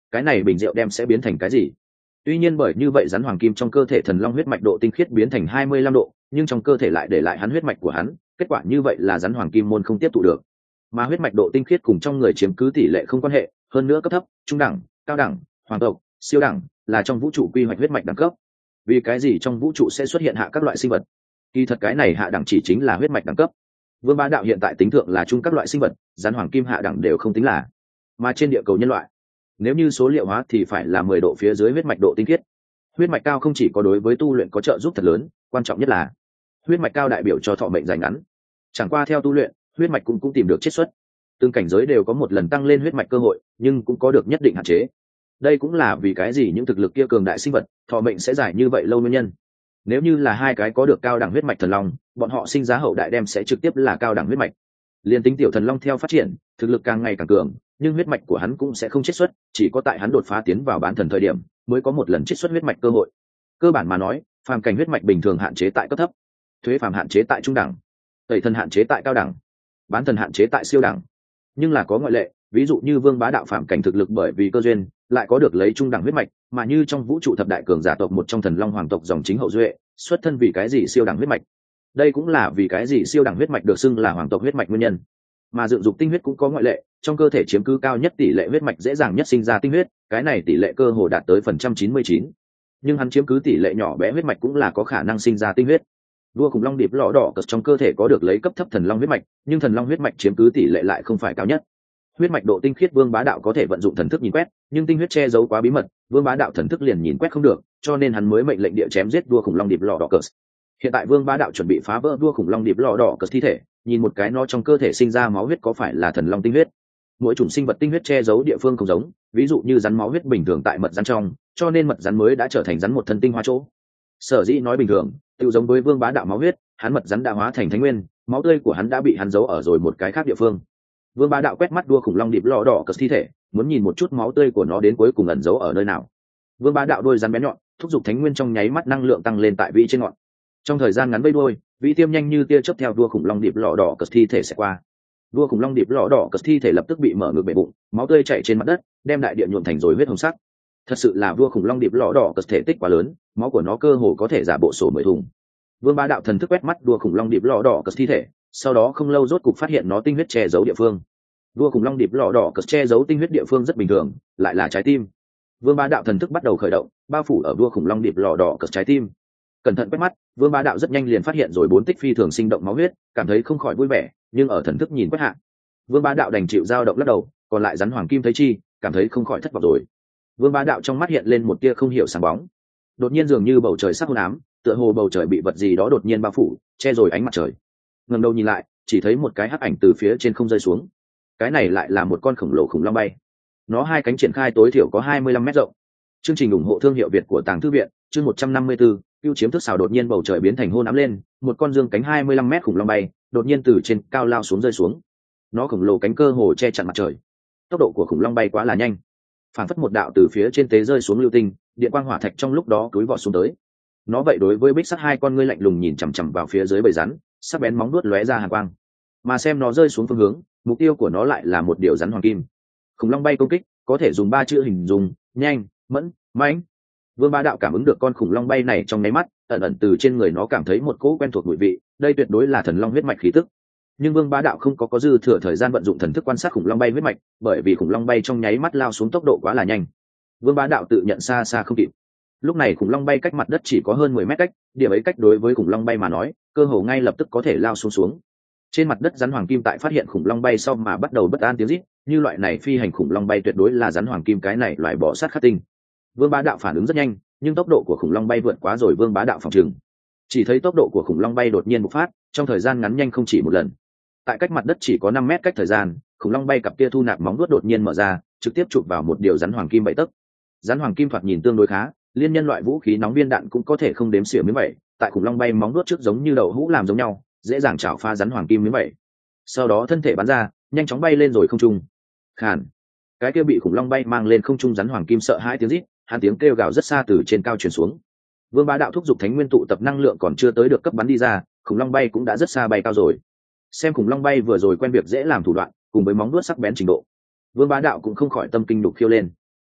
cái này bình rượu đem sẽ biến thành cái gì. Tuy nhiên bởi như vậy rắn hoàng kim trong cơ thể thần long huyết mạch độ tinh khiết biến thành hai mươi lăm độ, nhưng trong cơ thể lại để lại hắn huyết mạch của hắn, kết quả như vậy là rắn hoàng kim môn không tiếp thụ được. Mà huyết mạch độ tinh khiết cùng trong người chiếm cứ tỷ lệ không quan hệ, hơn nữa cấp thấp, trung đẳng, cao đẳng, hoàng tộc, siêu đẳng là trong vũ trụ quy hoạch huyết mạch đẳng cấp. Vì cái gì trong vũ trụ sẽ xuất hiện hạ các loại sinh vật? Kỳ thật cái này hạ đẳng chỉ chính là huyết mạch đẳng cấp. Vương Bá Đạo hiện tại tính thượng là chung các loại sinh vật, rắn hoàng kim hạ đẳng đều không tính là. Mà trên địa cầu nhân loại, nếu như số liệu hóa thì phải là mười độ phía dưới huyết mạch độ tinh khiết. Huyết mạch cao không chỉ có đối với tu luyện có trợ giúp thật lớn, quan trọng nhất là huyết mạch cao đại biểu cho thọ mệnh dài ngắn. Chẳng qua theo tu luyện, huyết mạch cũng cũng tìm được chiết xuất. Từng cảnh giới đều có một lần tăng lên huyết mạch cơ hội, nhưng cũng có được nhất định hạn chế. Đây cũng là vì cái gì những thực lực kia cường đại sinh vật, thọ mệnh sẽ dài như vậy lâu nguyên nhân. Nếu như là hai cái có được cao đẳng huyết mạch thần long, bọn họ sinh ra hậu đại đem sẽ trực tiếp là cao đẳng huyết mạch. Liên tính tiểu thần long theo phát triển, thực lực càng ngày càng cường, nhưng huyết mạch của hắn cũng sẽ không chiết xuất, chỉ có tại hắn đột phá tiến vào bán thần thời điểm, mới có một lần chiết xuất huyết mạch cơ hội. Cơ bản mà nói, phàm cảnh huyết mạch bình thường hạn chế tại cấp thấp, thuế phàm hạn chế tại trung đẳng, tẩy thần hạn chế tại cao đẳng, bán thần hạn chế tại siêu đẳng. Nhưng là có ngoại lệ, ví dụ như Vương Bá Đạo phàm cảnh thực lực bởi vì cơ duyên, lại có được lấy trung đẳng huyết mạch, mà như trong vũ trụ thập đại cường giả tộc một trong thần long hoàng tộc dòng chính hậu duệ, xuất thân vì cái gì siêu đẳng huyết mạch. Đây cũng là vì cái gì siêu đẳng huyết mạch được xưng là hoàng tộc huyết mạch nguyên nhân. Mà dựng dục tinh huyết cũng có ngoại lệ, trong cơ thể chiếm cứ cao nhất tỷ lệ huyết mạch dễ dàng nhất sinh ra tinh huyết, cái này tỷ lệ cơ hồ đạt tới phần trăm chín mươi chín. Nhưng hắn chiếm cứ tỷ lệ nhỏ bé huyết mạch cũng là có khả năng sinh ra tinh huyết. Vua khủng long điệp lọ đỏ cật trong cơ thể có được lấy cấp thấp thần long huyết mạch, nhưng thần long huyết mạch chiếm cứ tỷ lệ lại không phải cao nhất. Huyết mạch độ tinh khiết Vương Bá Đạo có thể vận dụng thần thức nhìn quét, nhưng tinh huyết che giấu quá bí mật, Vương Bá Đạo thần thức liền nhìn quét không được, cho nên hắn mới mệnh lệnh địa chém giết vua khủng long điệp lọ đỏ cật. Hiện tại Vương Bá Đạo chuẩn bị phá vỡ vua khủng long điệp lọ đỏ cật thi thể, nhìn một cái nó trong cơ thể sinh ra máu huyết có phải là thần long tinh huyết. Mỗi chủng sinh vật tinh huyết che giấu địa phương không giống, ví dụ như rắn máu huyết bình thường tại mật rắn trong, cho nên mật rắn mới đã trở thành rắn một thân tinh hoa chỗ. Sở dĩ nói bình thường, tự giống với Vương Bá Đạo máu huyết, hắn mật rắn đã hóa thành thánh nguyên, máu tươi của hắn đã bị hắn giấu ở rồi một cái khác địa phương. Vương Bá Đạo quét mắt đua khủng long điệp lọ đỏ cất thi thể, muốn nhìn một chút máu tươi của nó đến cuối cùng ẩn giấu ở nơi nào. Vương Bá Đạo đôi rắn bé nhọn, thúc giục thánh nguyên trong nháy mắt năng lượng tăng lên tại vĩ trên ngọn. Trong thời gian ngắn vây đuôi, vĩ tiêm nhanh như tia chớp theo đua khủng long điệp lọ đỏ cất thi thể sẽ qua. Đua khủng long điệp lọ đỏ cất thi thể lập tức bị mở ngược bể bụng, máu tươi chảy trên mặt đất, đem đại địa nhuộm thành rồi huyết hồng sắc. Thật sự là đua khủng long điệp lọ đỏ cất thể tích quá lớn, máu của nó cơ hồ có thể giả bộ sổ mười thùng. Vương Bá Đạo thần thức quét mắt đua khủng long điệp lọ đỏ cất thi thể, sau đó không lâu rốt cục phát hiện nó tinh huyết che giấu địa phương. Đua khủng long điệp lọ đỏ cất che giấu tinh huyết địa phương rất bình thường, lại là trái tim. Vương Bá Đạo thần thức bắt đầu khởi động, bao phủ ở đua khủng long điệp lọ đỏ cất trái tim. Cẩn thận quét mắt, Vương Bá Đạo rất nhanh liền phát hiện rồi bốn tích phi thường sinh động máu huyết, cảm thấy không khỏi vui vẻ, nhưng ở thần thức nhìn quét hạ, Vương Bá Đạo đành chịu dao động lắc đầu, còn lại rắn hoàng kim thấy chi, cảm thấy không khỏi thất vọng rồi. Vương Bá Đạo trong mắt hiện lên một tia không hiểu sáng bóng. Đột nhiên dường như bầu trời sắc hôn ám, tựa hồ bầu trời bị vật gì đó đột nhiên bao phủ, che rồi ánh mặt trời. Ngẩng đầu nhìn lại, chỉ thấy một cái hắc ảnh từ phía trên không rơi xuống. Cái này lại là một con khổng lồ khủng long bay. Nó hai cánh triển khai tối thiểu có hai mươi lăm mét rộng. Chương trình ủng hộ thương hiệu Việt của Tàng Thư viện, chương một trăm năm mươi tư, Cưu chiếm thức xào đột nhiên bầu trời biến thành hôn ám lên, một con dương cánh hai mươi lăm mét khủng long bay, đột nhiên từ trên cao lao xuống rơi xuống. Nó khổng lồ cánh cơ hồ che chắn mặt trời. Tốc độ của khủng long bay quá là nhanh, phản phất một đạo từ phía trên tế rơi xuống lưu tinh, điện quang hỏa thạch trong lúc đó túi vọt xuống tới. Nó vậy đối với bích sắt hai con ngươi lạnh lùng nhìn chằm chằm vào phía dưới bầy rắn, sắc bén móng vuốt lóe ra hàn quang. Mà xem nó rơi xuống phương hướng, mục tiêu của nó lại là một điều rắn hoàng kim. Khủng long bay công kích có thể dùng ba chữ hình dung: nhanh, mẫn, mãnh. Vương Bá Đạo cảm ứng được con khủng long bay này trong nháy mắt, ẩn ẩn từ trên người nó cảm thấy một cỗ quen thuộc mùi vị, đây tuyệt đối là thần long huyết mạch khí tức. Nhưng Vương Bá Đạo không có có dư thừa thời gian vận dụng thần thức quan sát khủng long bay huyết mạch, bởi vì khủng long bay trong nháy mắt lao xuống tốc độ quá là nhanh. Vương Bá Đạo tự nhận xa xa không kịp. Lúc này khủng long bay cách mặt đất chỉ có hơn mười mét cách, điểm ấy cách đối với khủng long bay mà nói, cơ hồ ngay lập tức có thể lao xuống xuống. Trên mặt đất rắn hoàng kim tại phát hiện khủng long bay sau mà bắt đầu bất an tiếng rít, như loại này phi hành khủng long bay tuyệt đối là rắn hoàng kim cái này loại bỏ sát khắc tinh. Vương Bá Đạo phản ứng rất nhanh, nhưng tốc độ của khủng long bay vượt quá rồi Vương Bá Đạo phòng trường. Chỉ thấy tốc độ của khủng long bay đột nhiên bộc phát, trong thời gian ngắn nhanh không chỉ một lần. Tại cách mặt đất chỉ có năm mét cách thời gian, khủng long bay cặp kia thu nạp móng vuốt đột nhiên mở ra, trực tiếp chụp vào một điều rắn hoàng kim bảy tấc. Rắn hoàng kim thoạt nhìn tương đối khá, liên nhân loại vũ khí nóng viên đạn cũng có thể không đếm xỉa miếng vậy, tại khủng long bay móng vuốt trước giống như đậu hũ làm giống nhau, dễ dàng chảo pha rắn hoàng kim miếng vậy. Sau đó thân thể bắn ra, nhanh chóng bay lên rồi không trung. Khàn. Cái kia bị khủng long bay mang lên không trung rắn hoàng kim sợ hãi tiếng rít, hắn tiếng kêu gào rất xa từ trên cao truyền xuống. Vương Bá Đạo thúc giục thánh nguyên tụ tập năng lượng còn chưa tới được cấp bắn đi ra, khủng long bay cũng đã rất xa bay cao rồi. Xem khủng long bay vừa rồi quen việc dễ làm thủ đoạn, cùng với móng vuốt sắc bén trình độ, Vương Bá Đạo cũng không khỏi tâm kinh đục khiêu lên.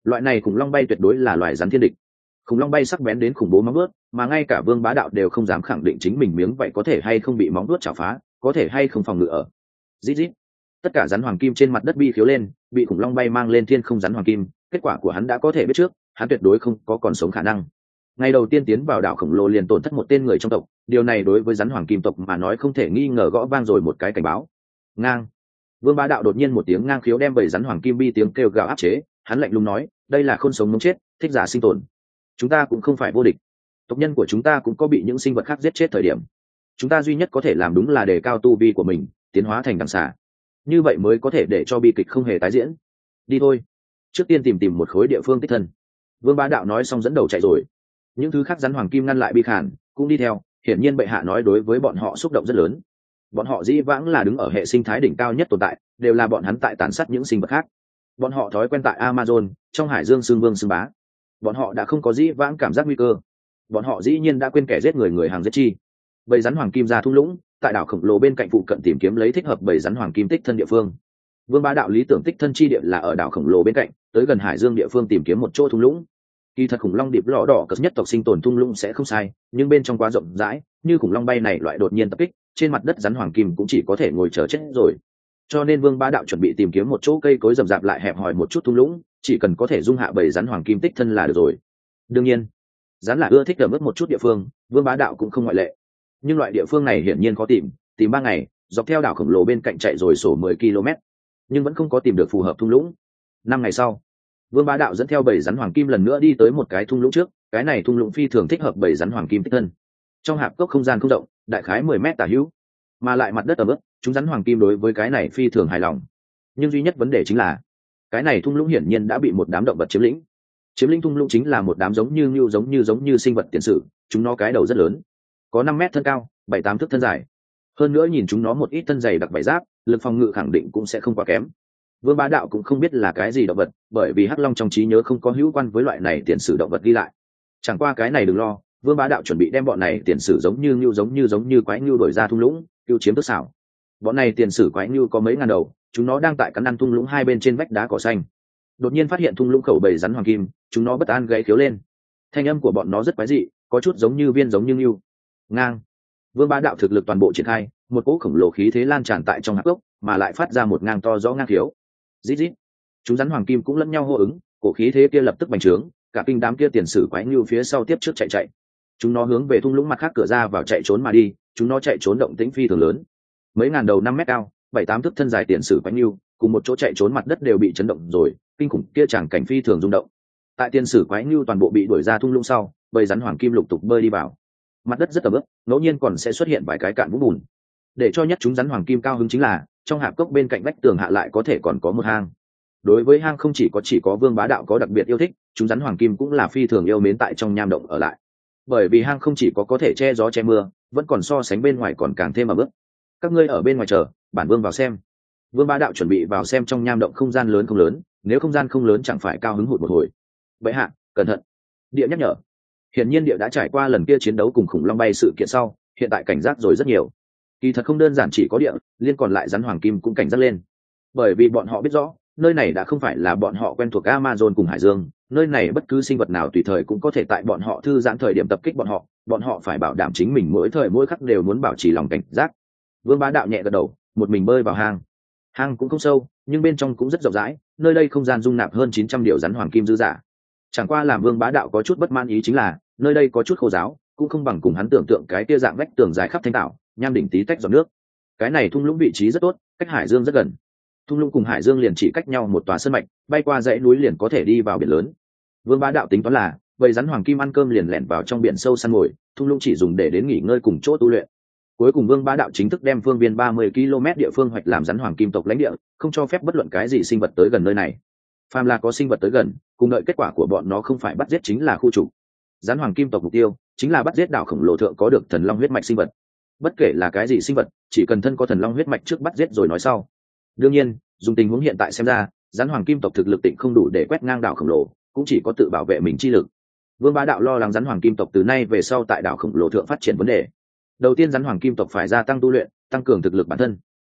Loại này khủng long bay tuyệt đối là loài rắn thiên địch. Khủng long bay sắc bén đến khủng bố móng vuốt, mà ngay cả Vương Bá Đạo đều không dám khẳng định chính mình miếng vậy có thể hay không bị móng vuốt chảo phá, có thể hay không phòng ngự ở. Rít rít. Tất cả rắn hoàng kim trên mặt đất bi khiếu lên, bị khủng long bay mang lên thiên không rắn hoàng kim, kết quả của hắn đã có thể biết trước, hắn tuyệt đối không có còn sống khả năng. Ngày đầu tiên tiến vào đảo khổng lồ liền tổn thất một tên người trong tộc, điều này đối với rắn hoàng kim tộc mà nói không thể nghi ngờ gõ vang rồi một cái cảnh báo. Ngang. Vương Bá Đạo đột nhiên một tiếng ngang khiếu đem bầy rắn hoàng kim bi tiếng kêu gào áp chế, hắn lạnh lùng nói, đây là khôn sống muốn chết, thích giả sinh tồn. Chúng ta cũng không phải vô địch. Tộc nhân của chúng ta cũng có bị những sinh vật khác giết chết thời điểm. Chúng ta duy nhất có thể làm đúng là đề cao tu vi của mình, tiến hóa thành đằng xà. Như vậy mới có thể để cho bi kịch không hề tái diễn. Đi thôi. Trước tiên tìm tìm một khối địa phương tích thân. Vương Bá Đạo nói xong dẫn đầu chạy rồi. Những thứ khác rắn hoàng kim ngăn lại bi khản, cũng đi theo. Hiển nhiên bệ hạ nói đối với bọn họ xúc động rất lớn. Bọn họ dĩ vãng là đứng ở hệ sinh thái đỉnh cao nhất tồn tại, đều là bọn hắn tại tàn sát những sinh vật khác. Bọn họ thói quen tại Amazon, trong hải dương xương vương xương bá. Bọn họ đã không có dĩ vãng cảm giác nguy cơ. Bọn họ dĩ nhiên đã quên kẻ giết người người hàng giết chi. Bầy rắn hoàng kim ra thung lũng, tại đảo khổng lồ bên cạnh phụ cận tìm kiếm lấy thích hợp bầy rắn hoàng kim tích thân địa phương. Vương Bá Đạo lý tưởng tích thân chi địa là ở đảo khổng lồ bên cạnh, tới gần hải dương địa phương tìm kiếm một chỗ thung lũng. Kỳ thật khủng long điệp lọ đỏ cất nhất tộc sinh tồn thung lũng sẽ không sai, nhưng bên trong quá rộng rãi, như khủng long bay này loại đột nhiên tập kích, trên mặt đất rắn hoàng kim cũng chỉ có thể ngồi chờ chết rồi. Cho nên Vương Bá Đạo chuẩn bị tìm kiếm một chỗ cây cối rậm rạp lại hẹp hòi một chút thung lũng, chỉ cần có thể dung hạ bầy rắn hoàng kim tích thân là được rồi. Đương nhiên, rắn là ưa thích ẩm ướt một chút địa phương, Vương Bá Đạo cũng không ngoại lệ. Nhưng loại địa phương này hiển nhiên khó tìm, tìm ba ngày, dọc theo đảo khổng lồ bên cạnh chạy rồi sổ mười ki lô mét, nhưng vẫn không có tìm được phù hợp thung lũng. Năm ngày sau, Vương Bá Đạo dẫn theo bầy rắn hoàng kim lần nữa đi tới một cái thung lũng trước, cái này thung lũng phi thường thích hợp bầy rắn hoàng kim tích thân. Trong hạp cốc không gian không rộng, đại khái mười mét tả hữu, mà lại mặt đất ẩm ướt, chúng rắn hoàng kim đối với cái này phi thường hài lòng. Nhưng duy nhất vấn đề chính là, cái này thung lũng hiển nhiên đã bị một đám động vật chiếm lĩnh. Chiếm lĩnh thung lũng chính là một đám giống như như giống như giống như sinh vật tiền sử, chúng nó cái đầu rất lớn, có năm mét thân cao, bảy tám thước thân dài. Hơn nữa nhìn chúng nó một ít thân dày đặc vảy giáp, lực phòng ngự khẳng định cũng sẽ không quá kém. Vương Bá Đạo cũng không biết là cái gì động vật, bởi vì Hắc Long trong trí nhớ không có hữu quan với loại này tiền sử động vật ghi lại. Chẳng qua cái này đừng lo, Vương Bá Đạo chuẩn bị đem bọn này tiền sử giống như như giống như giống như quái ngưu đổi ra thung lũng, cứu chiếm thức xảo. Bọn này tiền sử quái ngưu có mấy ngàn đầu, chúng nó đang tại cắn ăn thung lũng hai bên trên vách đá cỏ xanh. Đột nhiên phát hiện thung lũng khẩu bầy rắn hoàng kim, chúng nó bất an gáy khiếu lên. Thanh âm của bọn nó rất quái dị, có chút giống như viên giống như ngưu. Ngang. Vương Bá Đạo thực lực toàn bộ triển khai, một cỗ khổng lồ khí thế lan tràn tại trong hạp cốc, mà lại phát ra một ngang to rõ ngang khiếu. Rít rít. Chúng rắn hoàng kim cũng lẫn nhau hô ứng, cổ khí thế kia lập tức bành trướng, cả kinh đám kia tiền sử quái ngưu phía sau tiếp trước chạy chạy. Chúng nó hướng về thung lũng mặt khác cửa ra vào chạy trốn mà đi, chúng nó chạy trốn động tĩnh phi thường lớn. Mấy ngàn đầu năm mét cao, bảy tám thước thân dài tiền sử quái ngưu, cùng một chỗ chạy trốn mặt đất đều bị chấn động rồi, kinh khủng kia chẳng cảnh phi thường rung động. Tại tiền sử quái ngưu toàn bộ bị đuổi ra thung lũng sau, bầy rắn hoàng kim lục tục bơi đi vào. Mặt đất rất ẩm ướt, ngẫu nhiên còn sẽ xuất hiện vài cái cạn vũng bùn. Để cho nhất chúng rắn hoàng kim cao hứng chính là, trong hạp cốc bên cạnh vách tường hạ lại có thể còn có một hang. Đối với hang không chỉ có chỉ có Vương Bá Đạo có đặc biệt yêu thích, chúng rắn hoàng kim cũng là phi thường yêu mến tại trong nham động ở lại. Bởi vì hang không chỉ có có thể che gió che mưa, vẫn còn so sánh bên ngoài còn càng thêm ẩm ướt. Các ngươi ở bên ngoài chờ, bản vương vào xem. Vương Bá Đạo chuẩn bị vào xem trong nham động không gian lớn không lớn, nếu không gian không lớn chẳng phải cao hứng hụt một hồi. Vậy hạ, cẩn thận. Địa nhắc nhở. Hiển nhiên địa đã trải qua lần kia chiến đấu cùng khủng long bay sự kiện sau, hiện tại cảnh giác rồi rất nhiều. Kỳ thật không đơn giản chỉ có địa, liên còn lại rắn hoàng kim cũng cảnh giác lên. Bởi vì bọn họ biết rõ, nơi này đã không phải là bọn họ quen thuộc Amazon cùng hải dương, nơi này bất cứ sinh vật nào tùy thời cũng có thể tại bọn họ thư giãn thời điểm tập kích bọn họ, bọn họ phải bảo đảm chính mình mỗi thời mỗi khắc đều muốn bảo trì lòng cảnh giác. Vương Bá Đạo nhẹ gật đầu, một mình bơi vào hang. Hang cũng không sâu, nhưng bên trong cũng rất rộng rãi, nơi đây không gian dung nạp hơn chín trăm điều rắn hoàng kim dư giả. Chẳng qua làm Vương Bá Đạo có chút bất mãn ý chính là, nơi đây có chút khô giáo, cũng không bằng cùng hắn tưởng tượng cái kia dạng vách tường dài khắp thanh tảo, nham đỉnh tí tách giọt nước. Cái này thung lũng vị trí rất tốt, cách hải dương rất gần. Thung lũng cùng hải dương liền chỉ cách nhau một tòa sơn mạch, bay qua dãy núi liền có thể đi vào biển lớn. Vương Bá Đạo tính toán là, bầy rắn hoàng kim ăn cơm liền lẻn vào trong biển sâu săn mồi, thung lũng chỉ dùng để đến nghỉ ngơi cùng chỗ tu luyện. Cuối cùng Vương Bá Đạo chính thức đem phương viên ba mươi ki lô mét địa phương hoạch làm rắn hoàng kim tộc lãnh địa, không cho phép bất luận cái gì sinh vật tới gần nơi này. Phàm là có sinh vật tới gần, cùng đợi kết quả của bọn nó không phải bắt giết chính là khu trục. Rắn hoàng kim tộc mục tiêu chính là bắt giết đảo khổng lồ thượng có được thần long huyết mạch sinh vật. Bất kể là cái gì sinh vật, chỉ cần thân có thần long huyết mạch trước bắt giết rồi nói sau. Đương nhiên, dùng tình huống hiện tại xem ra, rắn hoàng kim tộc thực lực tịnh không đủ để quét ngang đảo khổng lồ, cũng chỉ có tự bảo vệ mình chi lực. Vương Bá Đạo lo lắng rắn hoàng kim tộc từ nay về sau tại đảo khổng lồ thượng phát triển vấn đề. Đầu tiên rắn hoàng kim tộc phải gia tăng tu luyện, tăng cường thực lực bản thân.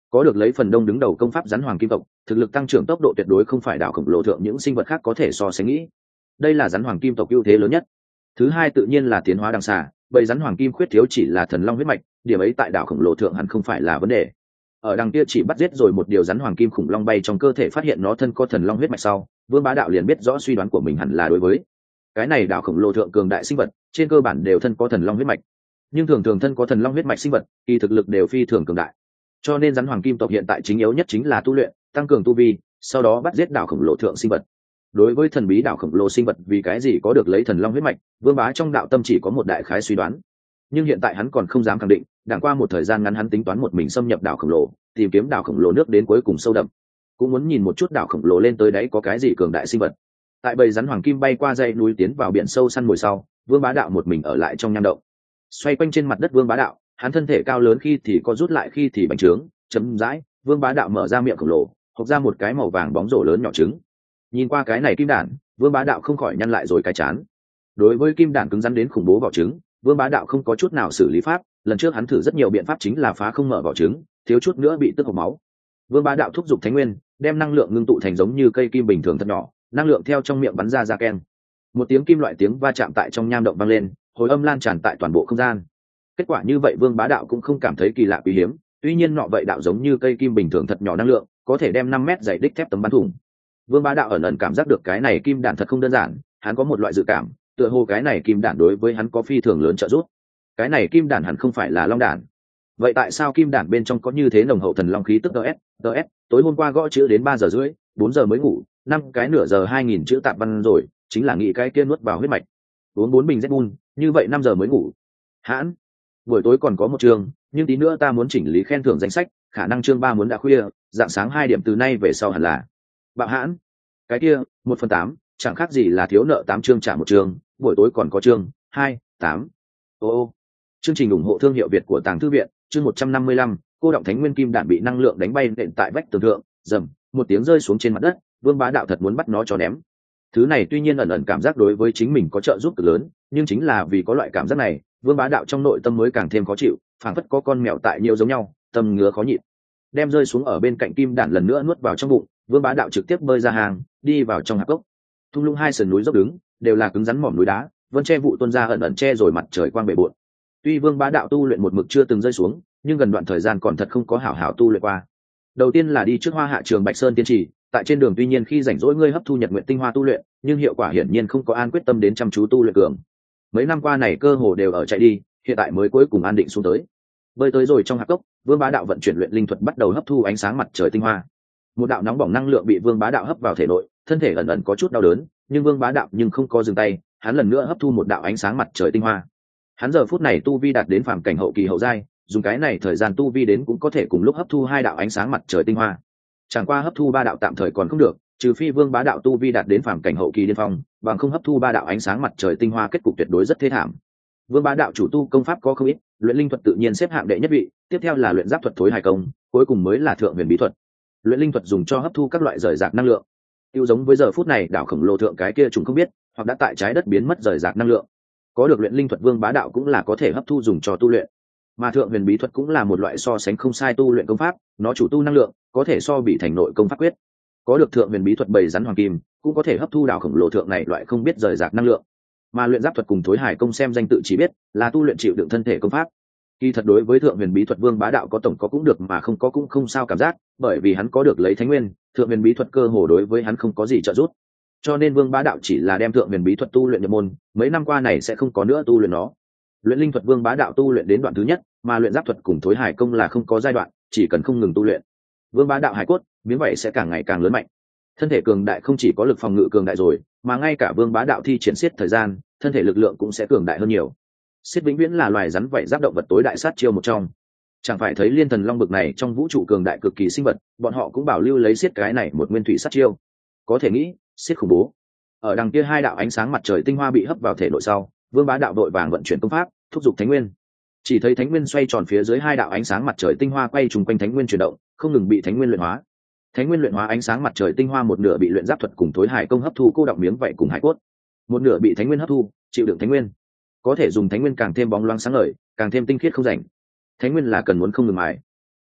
có được lấy phần đông đứng đầu công pháp rắn hoàng kim tộc, thực lực tăng trưởng tốc độ tuyệt đối không phải đảo khổng lồ thượng những sinh vật khác có thể so sánh nghĩ. Đây là rắn hoàng kim tộc ưu thế lớn nhất. Thứ hai tự nhiên là tiến hóa đằng xà, bầy rắn hoàng kim khuyết thiếu chỉ là thần long huyết mạch, điểm ấy tại đảo khổng lồ thượng hẳn không phải là vấn đề. Ở đằng kia chỉ bắt giết rồi một điều rắn hoàng kim khủng long bay trong cơ thể phát hiện nó thân có thần long huyết mạch sau, Vương Bá Đạo liền biết rõ suy đoán của mình hẳn là đối với cái này đảo khổng lồ thượng cường đại sinh vật, trên cơ bản đều thân có thần long huyết mạch. Nhưng thường thường thân có thần long huyết mạch sinh vật, kỳ thực lực đều phi thường cường đại. Cho nên rắn hoàng kim tộc hiện tại chính yếu nhất chính là tu luyện, tăng cường tu vi, sau đó bắt giết đảo khổng lồ thượng sinh vật. Đối với thần bí đảo khổng lồ sinh vật vì cái gì có được lấy thần long huyết mạch, Vương Bá trong đạo tâm chỉ có một đại khái suy đoán. Nhưng hiện tại hắn còn không dám khẳng định, đảng qua một thời gian ngắn hắn tính toán một mình xâm nhập đảo khổng lồ, tìm kiếm đảo khổng lồ nước đến cuối cùng sâu đậm, cũng muốn nhìn một chút đảo khổng lồ lên tới đáy có cái gì cường đại sinh vật. Tại bầy rắn hoàng kim bay qua dãy núi tiến vào biển sâu săn mồi sau, Vương Bá Đạo một mình ở lại trong nham động. Xoay quanh trên mặt đất Vương Bá Đạo, hắn thân thể cao lớn khi thì có rút lại khi thì bành trướng, chấm dãi, Vương Bá Đạo mở ra miệng khổng lồ, hộc ra một cái màu vàng bóng rổ lớn nhỏ trứng. Nhìn qua cái này kim đản, Vương Bá Đạo không khỏi nhăn lại rồi cái chán. Đối với kim đản cứng rắn đến khủng bố vỏ trứng, Vương Bá Đạo không có chút nào xử lý pháp, lần trước hắn thử rất nhiều biện pháp chính là phá không mở vỏ trứng, thiếu chút nữa bị tức hộc máu. Vương Bá Đạo thúc giục Thánh Nguyên, đem năng lượng ngưng tụ thành giống như cây kim bình thường thật nhỏ, năng lượng theo trong miệng bắn ra ra ken. Một tiếng kim loại tiếng va chạm tại trong nham động vang lên, hồi âm lan tràn tại toàn bộ không gian. Kết quả như vậy Vương Bá Đạo cũng không cảm thấy kỳ lạ quý hiếm, tuy nhiên nọ vậy đạo giống như cây kim bình thường thật nhỏ năng lượng, có thể đem năm mét dày đích thép tấm bắn thủng. Vương Bá Đạo ẩn ẩn cảm giác được cái này kim đản thật không đơn giản, hắn có một loại dự cảm, tựa hồ cái này kim đản đối với hắn có phi thường lớn trợ giúp. Cái này kim đản hẳn không phải là long đản. Vậy tại sao kim đản bên trong có như thế nồng hậu thần long khí tức ds ds tối hôm qua gõ chữ đến ba giờ rưỡi, bốn giờ mới ngủ, năm cái nửa giờ hai nghìn chữ tạp văn rồi, chính là nghĩ cái kia nuốt vào huyết mạch. Uống bốn bình Red Bull, như vậy năm giờ mới ngủ. Hãn, buổi tối còn có một chương, nhưng tí nữa ta muốn chỉnh lý khen thưởng danh sách, khả năng chương ba muốn đã khuya, dạng sáng hai điểm từ nay về sau hẳn là. Bạo hãn, cái kia, một phần tám, chẳng khác gì là thiếu nợ tám chương trả một chương, buổi tối còn có chương hai, tám. Ô ô. Chương trình ủng hộ thương hiệu Việt của Tàng Thư viện, chương một trăm năm mươi lăm, cô động Thánh Nguyên kim đạn bị năng lượng đánh bay nện tại vách tường thượng, rầm, một tiếng rơi xuống trên mặt đất, Vương Bá Đạo thật muốn bắt nó cho ném. Thứ này tuy nhiên ẩn ẩn cảm giác đối với chính mình có trợ giúp cực lớn, nhưng chính là vì có loại cảm giác này, Vương Bá Đạo trong nội tâm mới càng thêm khó chịu, phảng phất có con mèo tại nhiều giống nhau, tâm ngứa khó nhịn. Đem rơi xuống ở bên cạnh kim đạn lần nữa nuốt vào trong bụng, Vương Bá Đạo trực tiếp bơi ra hàng, đi vào trong hạp cốc. Thung lũng hai sườn núi dốc đứng, đều là cứng rắn mỏm núi đá, vân che vụ tuôn ra ẩn ẩn che rồi mặt trời quang bể bội. Tuy Vương Bá Đạo tu luyện một mực chưa từng rơi xuống, nhưng gần đoạn thời gian còn thật không có hảo hảo tu luyện qua. Đầu tiên là đi trước Hoa Hạ Trường Bạch Sơn tiên trì, tại trên đường tuy nhiên khi rảnh rỗi ngươi hấp thu nhật nguyện tinh hoa tu luyện, nhưng hiệu quả hiển nhiên không có an quyết tâm đến chăm chú tu luyện cường. Mấy năm qua này cơ hồ đều ở chạy đi, hiện tại mới cuối cùng an định xuống tới. Bơi tới rồi trong hạp cốc, Vương Bá Đạo vận chuyển luyện linh thuật bắt đầu hấp thu ánh sáng mặt trời tinh hoa. Một đạo nóng bỏng năng lượng bị Vương Bá Đạo hấp vào thể nội, thân thể ẩn ẩn có chút đau đớn, nhưng Vương Bá Đạo nhưng không có dừng tay, hắn lần nữa hấp thu một đạo ánh sáng mặt trời tinh hoa. Hắn giờ phút này tu vi đạt đến phàm cảnh hậu kỳ hậu giai, dùng cái này thời gian tu vi đến cũng có thể cùng lúc hấp thu hai đạo ánh sáng mặt trời tinh hoa. Chẳng qua hấp thu ba đạo tạm thời còn không được, trừ phi Vương Bá Đạo tu vi đạt đến phàm cảnh hậu kỳ điên phong, bằng không hấp thu ba đạo ánh sáng mặt trời tinh hoa kết cục tuyệt đối rất thê thảm. Vương Bá Đạo chủ tu công pháp có không ít, luyện linh thuật tự nhiên xếp hạng đệ nhất vị, tiếp theo là luyện giáp thuật thối hài công, cuối cùng mới là thượng huyền bí thuật. Luyện linh thuật dùng cho hấp thu các loại rời rạc năng lượng. Tiêu giống với giờ phút này đảo khổng lồ thượng cái kia chúng không biết, hoặc đã tại trái đất biến mất rời rạc năng lượng. Có được luyện linh thuật Vương Bá Đạo cũng là có thể hấp thu dùng cho tu luyện. Mà thượng huyền bí thuật cũng là một loại so sánh không sai tu luyện công pháp, nó chủ tu năng lượng, có thể so bị thành nội công pháp quyết. Có được thượng huyền bí thuật bầy rắn hoàng kim, cũng có thể hấp thu đảo khổng lồ thượng này loại không biết rời rạc năng lượng. Mà luyện giáp thuật cùng thối hải công xem danh tự chỉ biết là tu luyện chịu đựng thân thể công pháp. Kỳ thật đối với thượng huyền bí thuật Vương Bá Đạo có tổng có cũng được mà không có cũng không sao cảm giác, bởi vì hắn có được lấy Thánh Nguyên, thượng huyền bí thuật cơ hồ đối với hắn không có gì trợ giúp. Cho nên Vương Bá Đạo chỉ là đem thượng huyền bí thuật tu luyện nhập môn, mấy năm qua này sẽ không có nữa tu luyện nó. Luyện linh thuật Vương Bá Đạo tu luyện đến đoạn thứ nhất, mà luyện giáp thuật cùng thối hải công là không có giai đoạn, chỉ cần không ngừng tu luyện. Vương Bá Đạo hải cốt, miếng vảy sẽ càng ngày càng lớn mạnh. Thân thể cường đại không chỉ có lực phòng ngự cường đại rồi, mà ngay cả Vương Bá Đạo thi triển xiết thời gian, thân thể lực lượng cũng sẽ cường đại hơn nhiều. Xiết vĩnh viễn là loài rắn vảy giáp động vật tối đại sát chiêu một trong. Chẳng phải thấy liên thần long bực này trong vũ trụ cường đại cực kỳ sinh vật, bọn họ cũng bảo lưu lấy xiết cái này một nguyên thủy sát chiêu. Có thể nghĩ, xiết khủng bố. Ở đằng kia hai đạo ánh sáng mặt trời tinh hoa bị hấp vào thể nội sau, Vương Bá Đạo đội vàng vận chuyển công pháp, thúc giục Thánh Nguyên. Chỉ thấy Thánh Nguyên xoay tròn phía dưới hai đạo ánh sáng mặt trời tinh hoa quay trùng quanh Thánh Nguyên chuyển động, không ngừng bị Thánh Nguyên luyện hóa. Thánh Nguyên luyện hóa ánh sáng mặt trời tinh hoa một nửa bị luyện giáp thuật cùng thối hải công hấp thu cô động miếng vậy cùng hải cốt, một nửa bị Thánh Nguyên hấp thu, chịu đựng Thánh Nguyên. Có thể dùng Thánh Nguyên càng thêm bóng loáng sáng ngời, càng thêm tinh khiết không rảnh. Thánh Nguyên là cần muốn không ngừng mài.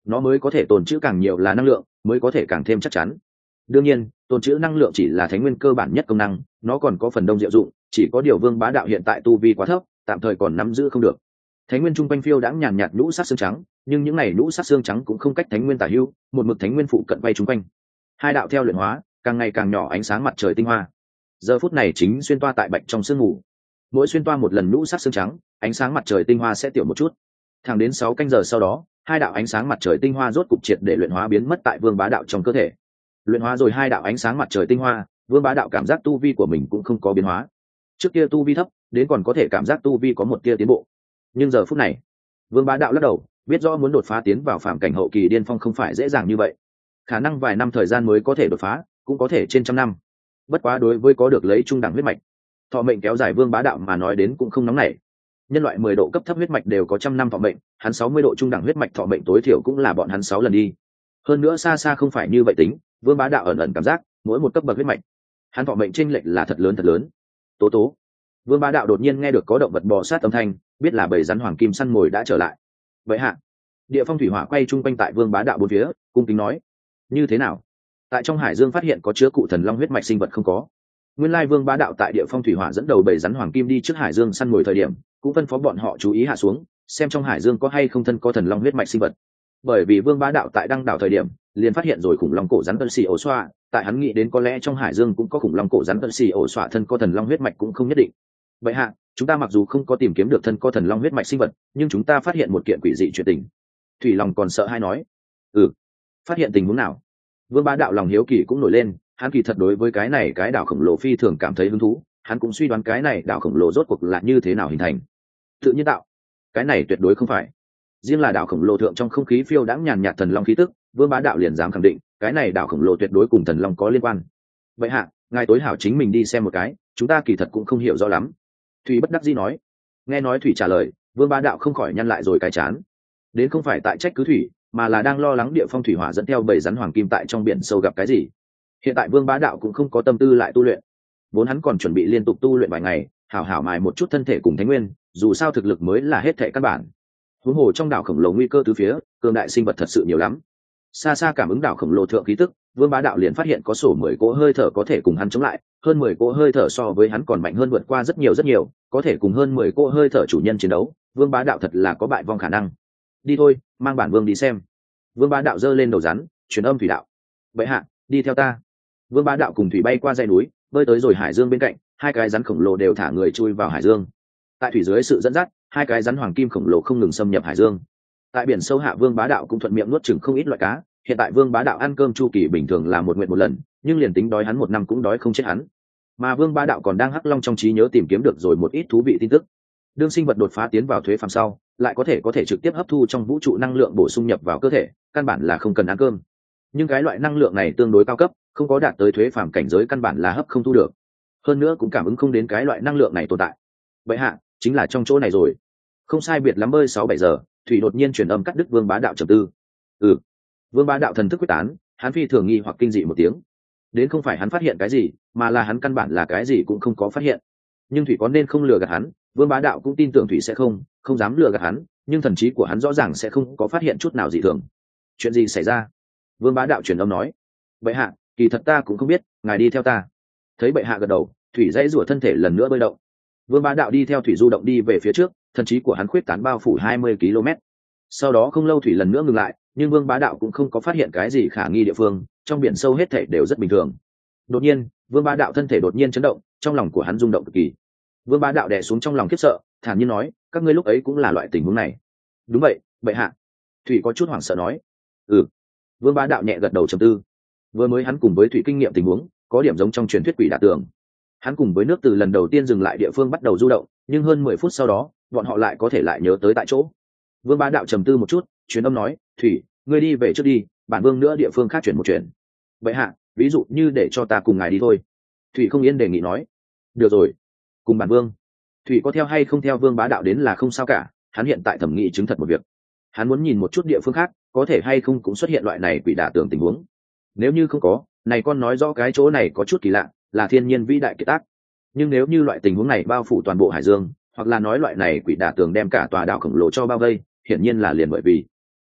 nó mới có thể tồn trữ càng nhiều là năng lượng, mới có thể càng thêm chắc chắn. Đương nhiên tồn trữ năng lượng chỉ là thánh nguyên cơ bản nhất công năng, nó còn có phần đông diệu dụng, chỉ có điều Vương Bá Đạo hiện tại tu vi quá thấp, tạm thời còn nắm giữ không được. Thánh nguyên trung quanh phiêu đãng nhàn nhạt nhũ sắc xương trắng, nhưng những này nhũ sắc xương trắng cũng không cách thánh nguyên tả hữu, một mực thánh nguyên phụ cận quay trung quanh. Hai đạo theo luyện hóa, càng ngày càng nhỏ ánh sáng mặt trời tinh hoa. Giờ phút này chính xuyên toa tại bạch trong sương ngủ. Mỗi xuyên toa một lần nhũ sắc xương trắng, ánh sáng mặt trời tinh hoa sẽ tiểu một chút. Thẳng đến sáu canh giờ sau đó, hai đạo ánh sáng mặt trời tinh hoa rốt cục triệt để luyện hóa biến mất tại Vương Bá Đạo trong cơ thể. Luyện hóa rồi hai đạo ánh sáng mặt trời tinh hoa, Vương Bá Đạo cảm giác tu vi của mình cũng không có biến hóa. Trước kia tu vi thấp, đến còn có thể cảm giác tu vi có một tia tiến bộ. Nhưng giờ phút này, Vương Bá Đạo lắc đầu, biết rõ muốn đột phá tiến vào phàm cảnh hậu kỳ điên phong không phải dễ dàng như vậy. Khả năng vài năm thời gian mới có thể đột phá, cũng có thể trên trăm năm. Bất quá đối với có được lấy trung đẳng huyết mạch, thọ mệnh kéo dài Vương Bá Đạo mà nói đến cũng không nóng nảy. Nhân loại mười độ cấp thấp huyết mạch đều có trăm năm thọ mệnh, hắn sáu mươi độ trung đẳng huyết mạch thọ mệnh tối thiểu cũng là bọn hắn sáu lần đi. Hơn nữa xa xa không phải như vậy tính, Vương Bá Đạo ẩn ẩn cảm giác, mỗi một cấp bậc huyết mạch, hắn thọ mệnh chênh lệch là thật lớn thật lớn. Tố tố. Vương Bá Đạo đột nhiên nghe được có động vật bò sát âm thanh, biết là bầy rắn hoàng kim săn mồi đã trở lại. Vậy hạ, Địa Phong thủy hỏa quay chung quanh tại Vương Bá Đạo bốn phía, cung kính nói: như thế nào? Tại trong hải dương phát hiện có chứa cụ thần long huyết mạch sinh vật không có? Nguyên lai Vương Bá Đạo tại Địa Phong thủy hỏa dẫn đầu bầy rắn hoàng kim đi trước hải dương săn mồi thời điểm, cũng phân phó bọn họ chú ý hạ xuống, xem trong hải dương có hay không thân có thần long huyết mạch sinh vật. Bởi vì Vương Bá Đạo tại đăng đảo thời điểm, liền phát hiện rồi khủng long cổ rắn tân xì ổ xoa, tại hắn nghĩ đến có lẽ trong hải dương cũng có khủng long cổ rắn tân xì ổ xoa thân có thần long huyết mạch cũng không nhất định. Vậy hạ, chúng ta mặc dù không có tìm kiếm được thân có thần long huyết mạch sinh vật, nhưng chúng ta phát hiện một kiện quỷ dị chuyện tình. Thủy Long còn sợ hay nói: ừ, phát hiện tình huống nào? Vương Bá Đạo lòng hiếu kỳ cũng nổi lên, hắn kỳ thật đối với cái này cái đảo khổng lồ phi thường cảm thấy hứng thú, hắn cũng suy đoán cái này đảo khổng lồ rốt cuộc là như thế nào hình thành. Tự nhiên tạo, cái này tuyệt đối không phải. Riêng là đảo khổng lồ thượng trong không khí phiêu đãng nhàn nhạt thần long khí tức, Vương Bá Đạo liền dám khẳng định, cái này đảo khổng lồ tuyệt đối cùng thần long có liên quan. Vậy hạ, ngài tối hảo chính mình đi xem một cái, chúng ta kỳ thật cũng không hiểu rõ lắm. Thủy bất đắc dĩ nói. Nghe nói Thủy trả lời, Vương Bá Đạo không khỏi nhăn lại rồi cái chán. Đến không phải tại trách cứ Thủy, mà là đang lo lắng Địa Phong thủy hỏa dẫn theo bầy rắn hoàng kim tại trong biển sâu gặp cái gì. Hiện tại Vương Bá Đạo cũng không có tâm tư lại tu luyện, vốn hắn còn chuẩn bị liên tục tu luyện vài ngày, hảo hảo mài một chút thân thể cùng thánh nguyên, dù sao thực lực mới là hết thệ căn bản. Huống hồ trong đảo khổng lồ nguy cơ từ phía, cường đại sinh vật thật sự nhiều lắm. Xa xa cảm ứng đảo khổng lồ thượng khí tức, Vương Bá Đạo liền phát hiện có sổ mười cỗ hơi thở có thể cùng hắn chống lại, hơn mười cỗ hơi thở so với hắn còn mạnh hơn, vượt qua rất nhiều rất nhiều, có thể cùng hơn mười cỗ hơi thở chủ nhân chiến đấu, Vương Bá Đạo thật là có bại vong khả năng. Đi thôi, mang bản vương đi xem. Vương Bá Đạo giơ lên đầu rắn, truyền âm Thủy đạo: bệ hạ, đi theo ta. Vương Bá Đạo cùng Thủy bay qua dãy núi, bơi tới rồi hải dương bên cạnh, hai cái rắn khổng lồ đều thả người chui vào hải dương. Tại thủy dưới sự dẫn dắt, hai cái rắn hoàng kim khổng lồ không ngừng xâm nhập hải dương. Tại biển sâu hạ, Vương Bá Đạo cũng thuận miệng nuốt chửng không ít loại cá. Hiện tại Vương Bá Đạo ăn cơm chu kỳ bình thường là một nguyện một lần, nhưng liền tính đói hắn một năm cũng đói không chết hắn. Mà Vương Bá Đạo còn đang hắc long trong trí nhớ tìm kiếm được rồi một ít thú vị tin tức. Đương sinh vật đột phá tiến vào thuế phàm sau, lại có thể có thể trực tiếp hấp thu trong vũ trụ năng lượng bổ sung nhập vào cơ thể, căn bản là không cần ăn cơm. Nhưng cái loại năng lượng này tương đối cao cấp, không có đạt tới thuế phàm cảnh giới, căn bản là hấp không thu được. Hơn nữa cũng cảm ứng không đến cái loại năng lượng này tồn tại. Vậy hạ, chính là trong chỗ này rồi. Không sai biệt lắm bơi sáu bảy giờ, Thủy đột nhiên truyền âm cắt đứt Vương Bá Đạo trầm tư. Ừ. Vương Bá Đạo thần thức quyết tán, hắn phi thường nghi hoặc kinh dị một tiếng. Đến không phải hắn phát hiện cái gì, mà là hắn căn bản là cái gì cũng không có phát hiện. Nhưng Thủy có nên không lừa gạt hắn, Vương Bá Đạo cũng tin tưởng Thủy sẽ không, không dám lừa gạt hắn, nhưng thần trí của hắn rõ ràng sẽ không có phát hiện chút nào dị thường. Chuyện gì xảy ra? Vương Bá Đạo truyền âm nói: bệ hạ, kỳ thật ta cũng không biết, ngài đi theo ta. Thấy bệ hạ gật đầu, Thủy dãy rủa thân thể lần nữa bơi động. Vương Bá Đạo đi theo Thủy du động đi về phía trước, thần trí của hắn khuyết tán bao phủ hai mươi ki lô mét. Sau đó không lâu Thủy lần nữa ngừng lại, nhưng Vương Bá Đạo cũng không có phát hiện cái gì khả nghi địa phương, trong biển sâu hết thảy đều rất bình thường. Đột nhiên, Vương Bá Đạo thân thể đột nhiên chấn động, trong lòng của hắn rung động cực kỳ. Vương Bá Đạo đè xuống trong lòng khiếp sợ, thản nhiên nói: các ngươi lúc ấy cũng là loại tình huống này? Đúng vậy, bệ hạ. Thủy có chút hoảng sợ nói: ừ. Vương Bá Đạo nhẹ gật đầu trầm tư. Vừa mới hắn cùng với Thủy kinh nghiệm tình huống, có điểm giống trong truyền thuyết quỷ đả tường. Hắn cùng với nước từ lần đầu tiên dừng lại địa phương bắt đầu du động, nhưng hơn mười phút sau đó, bọn họ lại có thể lại nhớ tới tại chỗ. Vương Bá Đạo trầm tư một chút, truyền âm nói: Thủy, ngươi đi về trước đi, bản vương nữa địa phương khác chuyển một chuyển. Bệ hạ, ví dụ như để cho ta cùng ngài đi thôi. Thủy không yên đề nghị nói: được rồi, cùng bản vương. Thủy có theo hay không theo Vương Bá Đạo đến là không sao cả, hắn hiện tại thẩm nghị chứng thật một việc. Hắn muốn nhìn một chút địa phương khác, có thể hay không cũng xuất hiện loại này quỷ đả tường tình huống. Nếu như không có, này con nói rõ cái chỗ này có chút kỳ lạ, là thiên nhiên vĩ đại kiệt tác. Nhưng nếu như loại tình huống này bao phủ toàn bộ hải dương, hoặc là nói loại này quỷ đả tường đem cả tòa đảo khổng lồ cho bao vây, hiển nhiên là liền bởi vì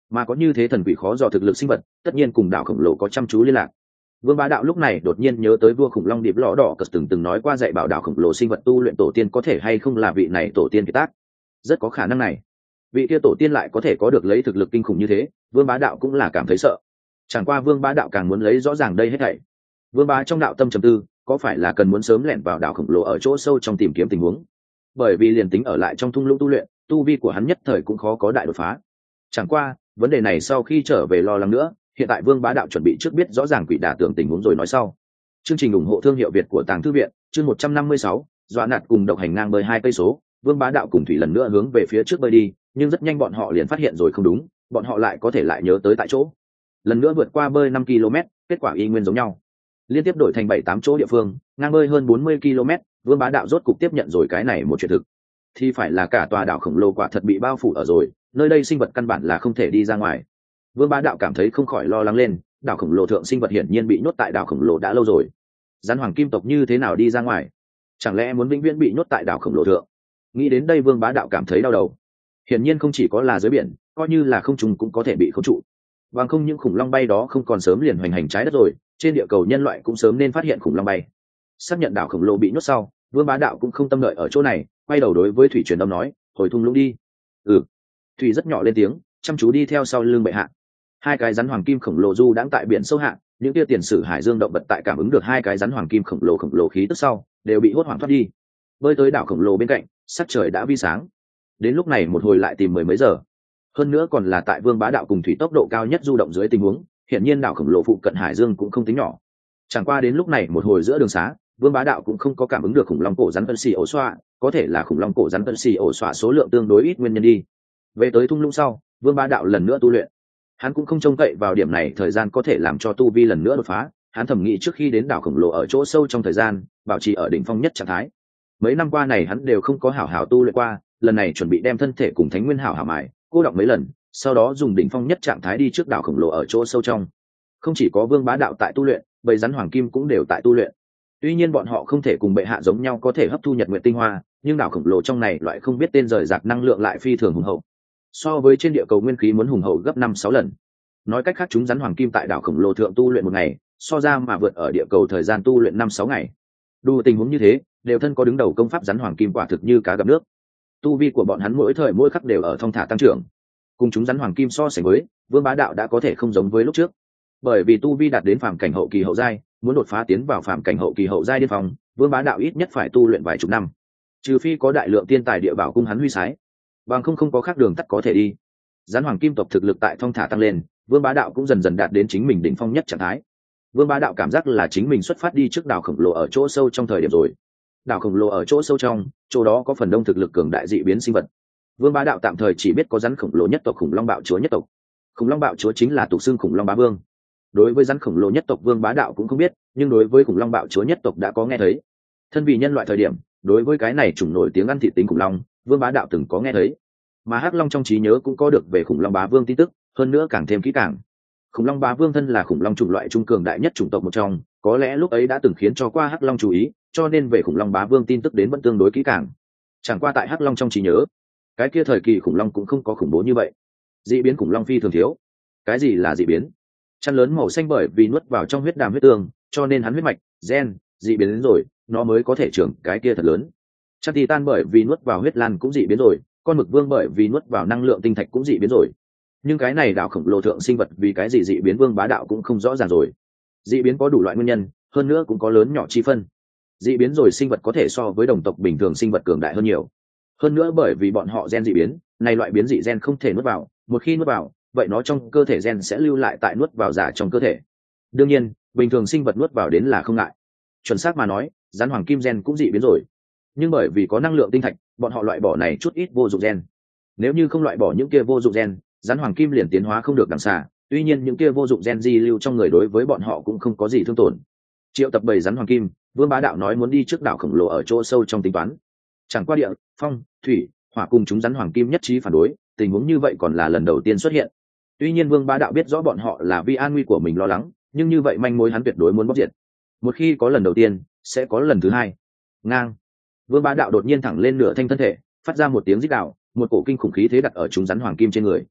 mà có như thế thần quỷ khó dò thực lực sinh vật tất nhiên cùng đảo khổng lồ có chăm chú liên lạc. Vương Bá Đạo lúc này đột nhiên nhớ tới vua khủng long điệp lõ đỏ cất từng từng nói qua dạy bảo đảo khổng lồ sinh vật tu luyện tổ tiên có thể hay không là vị này tổ tiên kiệt tác. Rất có khả năng này, vị kia tổ tiên lại có thể có được lấy thực lực kinh khủng như thế. Vương Bá Đạo cũng là cảm thấy sợ. Chẳng qua Vương Bá Đạo càng muốn lấy rõ ràng đây hết thảy. Vương Bá trong đạo tâm trầm tư, có phải là cần muốn sớm lẻn vào đảo khổng lồ ở chỗ sâu trong tìm kiếm tình huống, bởi vì liền tính ở lại trong thung lũng tu luyện, tu vi của hắn nhất thời cũng khó có đại đột phá. Chẳng qua vấn đề này sau khi trở về lo lắng nữa, hiện tại Vương Bá Đạo chuẩn bị trước biết rõ ràng quỷ đả tưởng tình huống rồi nói sau. Chương trình ủng hộ thương hiệu Việt của Tàng Thư Viện, chương một trăm năm mươi sáu, dọa nạt cùng độc hành ngang bơi hai cây số. Vương Bá Đạo cùng Thủy lần nữa hướng về phía trước bơi đi, nhưng rất nhanh bọn họ liền phát hiện rồi không đúng, bọn họ lại có thể lại nhớ tới tại chỗ. Lần nữa vượt qua bơi năm ki lô mét, kết quả y nguyên giống nhau. Liên tiếp đổi thành bảy tám chỗ địa phương, ngang bơi hơn bốn mươi ki lô mét, Vương Bá Đạo rốt cục tiếp nhận rồi cái này một chuyện thực. Thì phải là cả tòa đảo khổng lồ quả thật bị bao phủ ở rồi, nơi đây sinh vật căn bản là không thể đi ra ngoài. Vương Bá Đạo cảm thấy không khỏi lo lắng lên, đảo khổng lồ thượng sinh vật hiển nhiên bị nhốt tại đảo khổng lồ đã lâu rồi. Rắn hoàng kim tộc như thế nào đi ra ngoài? Chẳng lẽ muốn vĩnh viễn bị nhốt tại đảo khổng lồ thượng? Nghĩ đến đây Vương Bá Đạo cảm thấy đau đầu. Hiển nhiên không chỉ có là dưới biển, coi như là không trung cũng có thể bị khống trụ. Bằng không những khủng long bay đó không còn sớm liền hoành hành trái đất rồi, trên địa cầu nhân loại cũng sớm nên phát hiện khủng long bay. Xác nhận đảo khổng lồ bị nhốt sau, Vương Bá Đạo cũng không tâm đợi ở chỗ này, quay đầu đối với Thủy truyền âm nói, hồi thung lũng đi. Ừ. Thủy rất nhỏ lên tiếng, chăm chú đi theo sau lưng bệ hạ. Hai cái rắn hoàng kim khổng lồ du đãng tại biển sâu hạ, những tia tiền sử hải dương động vật tại cảm ứng được hai cái rắn hoàng kim khổng lồ khổng lồ khí tức sau, đều bị hốt hoảng thoát đi. Bơi tới đảo khổng lồ bên cạnh, sắc trời đã vi sáng. Đến lúc này một hồi lại tìm mười mấy giờ. Hơn nữa còn là tại Vương Bá Đạo cùng Thủy tốc độ cao nhất du động dưới tình huống, hiện nhiên đảo khổng lồ phụ cận hải dương cũng không tính nhỏ. Chẳng qua đến lúc này một hồi giữa đường xá, Vương Bá Đạo cũng không có cảm ứng được khủng long cổ rắn tân xì ổ xoa, có thể là khủng long cổ rắn tân xì ổ xoa số lượng tương đối ít nguyên nhân đi. Về tới thung lũng sau, Vương Bá Đạo lần nữa tu luyện. Hắn cũng không trông cậy vào điểm này thời gian có thể làm cho tu vi lần nữa đột phá, hắn thẩm nghĩ trước khi đến đảo khổng lồ ở chỗ sâu trong thời gian, bảo trì ở đỉnh phong nhất trạng thái. Mấy năm qua này hắn đều không có hảo hảo tu luyện qua, lần này chuẩn bị đem thân thể cùng Thánh Nguyên hảo hảo mài, cô đọng mấy lần, sau đó dùng đỉnh phong nhất trạng thái đi trước đảo khổng lồ ở chỗ sâu trong. Không chỉ có Vương Bá Đạo tại tu luyện, bầy rắn hoàng kim cũng đều tại tu luyện. Tuy nhiên bọn họ không thể cùng bệ hạ giống nhau có thể hấp thu nhật nguyệt tinh hoa, nhưng đảo khổng lồ trong này loại không biết tên rời rạc năng lượng lại phi thường hùng hậu. So với trên địa cầu nguyên khí muốn hùng hậu gấp năm sáu lần. Nói cách khác chúng rắn hoàng kim tại đảo khổng lồ thượng tu luyện một ngày, so ra mà vượt ở địa cầu thời gian tu luyện năm sáu ngày. Đủ tình huống như thế, đều thân có đứng đầu công pháp rắn hoàng kim quả thực như cá gặp nước. Tu vi của bọn hắn mỗi thời mỗi khắc đều ở thong thả tăng trưởng. Cùng chúng rắn hoàng kim so sánh với, Vương Bá Đạo đã có thể không giống với lúc trước. Bởi vì tu vi đạt đến phàm cảnh hậu kỳ hậu giai, muốn đột phá tiến vào phàm cảnh hậu kỳ hậu giai điên phong, Vương Bá Đạo ít nhất phải tu luyện vài chục năm. Trừ phi có đại lượng tiên tài địa bảo cung hắn huy sái, bằng không không có khác đường tắt có thể đi. Rắn hoàng kim tộc thực lực tại thong thả tăng lên, Vương Bá Đạo cũng dần dần đạt đến chính mình đỉnh phong nhất trạng thái. Vương Bá Đạo cảm giác là chính mình xuất phát đi trước đảo khổng lồ ở chỗ sâu trong thời điểm rồi. Đảo khổng lồ ở chỗ sâu trong, chỗ đó có phần đông thực lực cường đại dị biến sinh vật. Vương Bá Đạo tạm thời chỉ biết có rắn khổng lồ nhất tộc khủng long bạo chúa nhất tộc. Khủng long bạo chúa chính là tục xưng khủng long bá vương. Đối với rắn khổng lồ nhất tộc Vương Bá Đạo cũng không biết, nhưng đối với khủng long bạo chúa nhất tộc đã có nghe thấy. Thân vì nhân loại thời điểm, đối với cái này chủng nổi tiếng ăn thịt tính khủng long, Vương Bá Đạo từng có nghe thấy. Mà Hắc Long trong trí nhớ cũng có được về khủng long bá vương tin tức, hơn nữa càng thêm kỹ càng. Khủng long bá vương thân là khủng long chủng loại trung cường đại nhất chủng tộc một trong, có lẽ lúc ấy đã từng khiến cho qua Hắc Long chú ý, cho nên về khủng long bá vương tin tức đến vẫn tương đối kỹ càng. Chẳng qua tại Hắc Long trong trí nhớ, cái kia thời kỳ khủng long cũng không có khủng bố như vậy. Dị biến khủng long phi thường thiếu. Cái gì là dị biến? Chăn lớn màu xanh bởi vì nuốt vào trong huyết đàm huyết tương, cho nên hắn huyết mạch, gen, dị biến đến rồi, nó mới có thể trưởng cái kia thật lớn. Chăn titan bởi vì nuốt vào huyết lan cũng dị biến rồi, con mực vương bởi vì nuốt vào năng lượng tinh thạch cũng dị biến rồi. Nhưng cái này đảo khổng lồ thượng sinh vật vì cái gì dị biến Vương Bá Đạo cũng không rõ ràng rồi. Dị biến có đủ loại nguyên nhân, hơn nữa cũng có lớn nhỏ chi phân. Dị biến rồi sinh vật có thể so với đồng tộc bình thường sinh vật cường đại hơn nhiều. Hơn nữa bởi vì bọn họ gen dị biến, này loại biến dị gen không thể nuốt vào, một khi nuốt vào, vậy nó trong cơ thể gen sẽ lưu lại tại nuốt vào giả trong cơ thể. Đương nhiên, bình thường sinh vật nuốt vào đến là không ngại. Chuẩn xác mà nói, rắn hoàng kim gen cũng dị biến rồi. Nhưng bởi vì có năng lượng tinh thạch, bọn họ loại bỏ này chút ít vô dụng gen. Nếu như không loại bỏ những kia vô dụng gen, rắn hoàng kim liền tiến hóa không được đằng xa. Tuy nhiên những kia vô dụng gen di lưu trong người đối với bọn họ cũng không có gì thương tổn. Triệu tập bầy rắn hoàng kim, Vương Bá Đạo nói muốn đi trước đảo khổng lồ ở chỗ sâu trong tính toán. Chẳng qua địa, phong, thủy, hỏa cùng chúng rắn hoàng kim nhất trí phản đối, tình huống như vậy còn là lần đầu tiên xuất hiện. Tuy nhiên Vương Bá Đạo biết rõ bọn họ là vì an nguy của mình lo lắng, nhưng như vậy manh mối hắn tuyệt đối muốn bóc diệt. Một khi có lần đầu tiên, sẽ có lần thứ hai. Ngang. Vương Bá Đạo đột nhiên thẳng lên nửa thanh thân thể, phát ra một tiếng rít đạo, một cổ kinh khủng khí thế đặt ở chúng rắn hoàng kim trên người.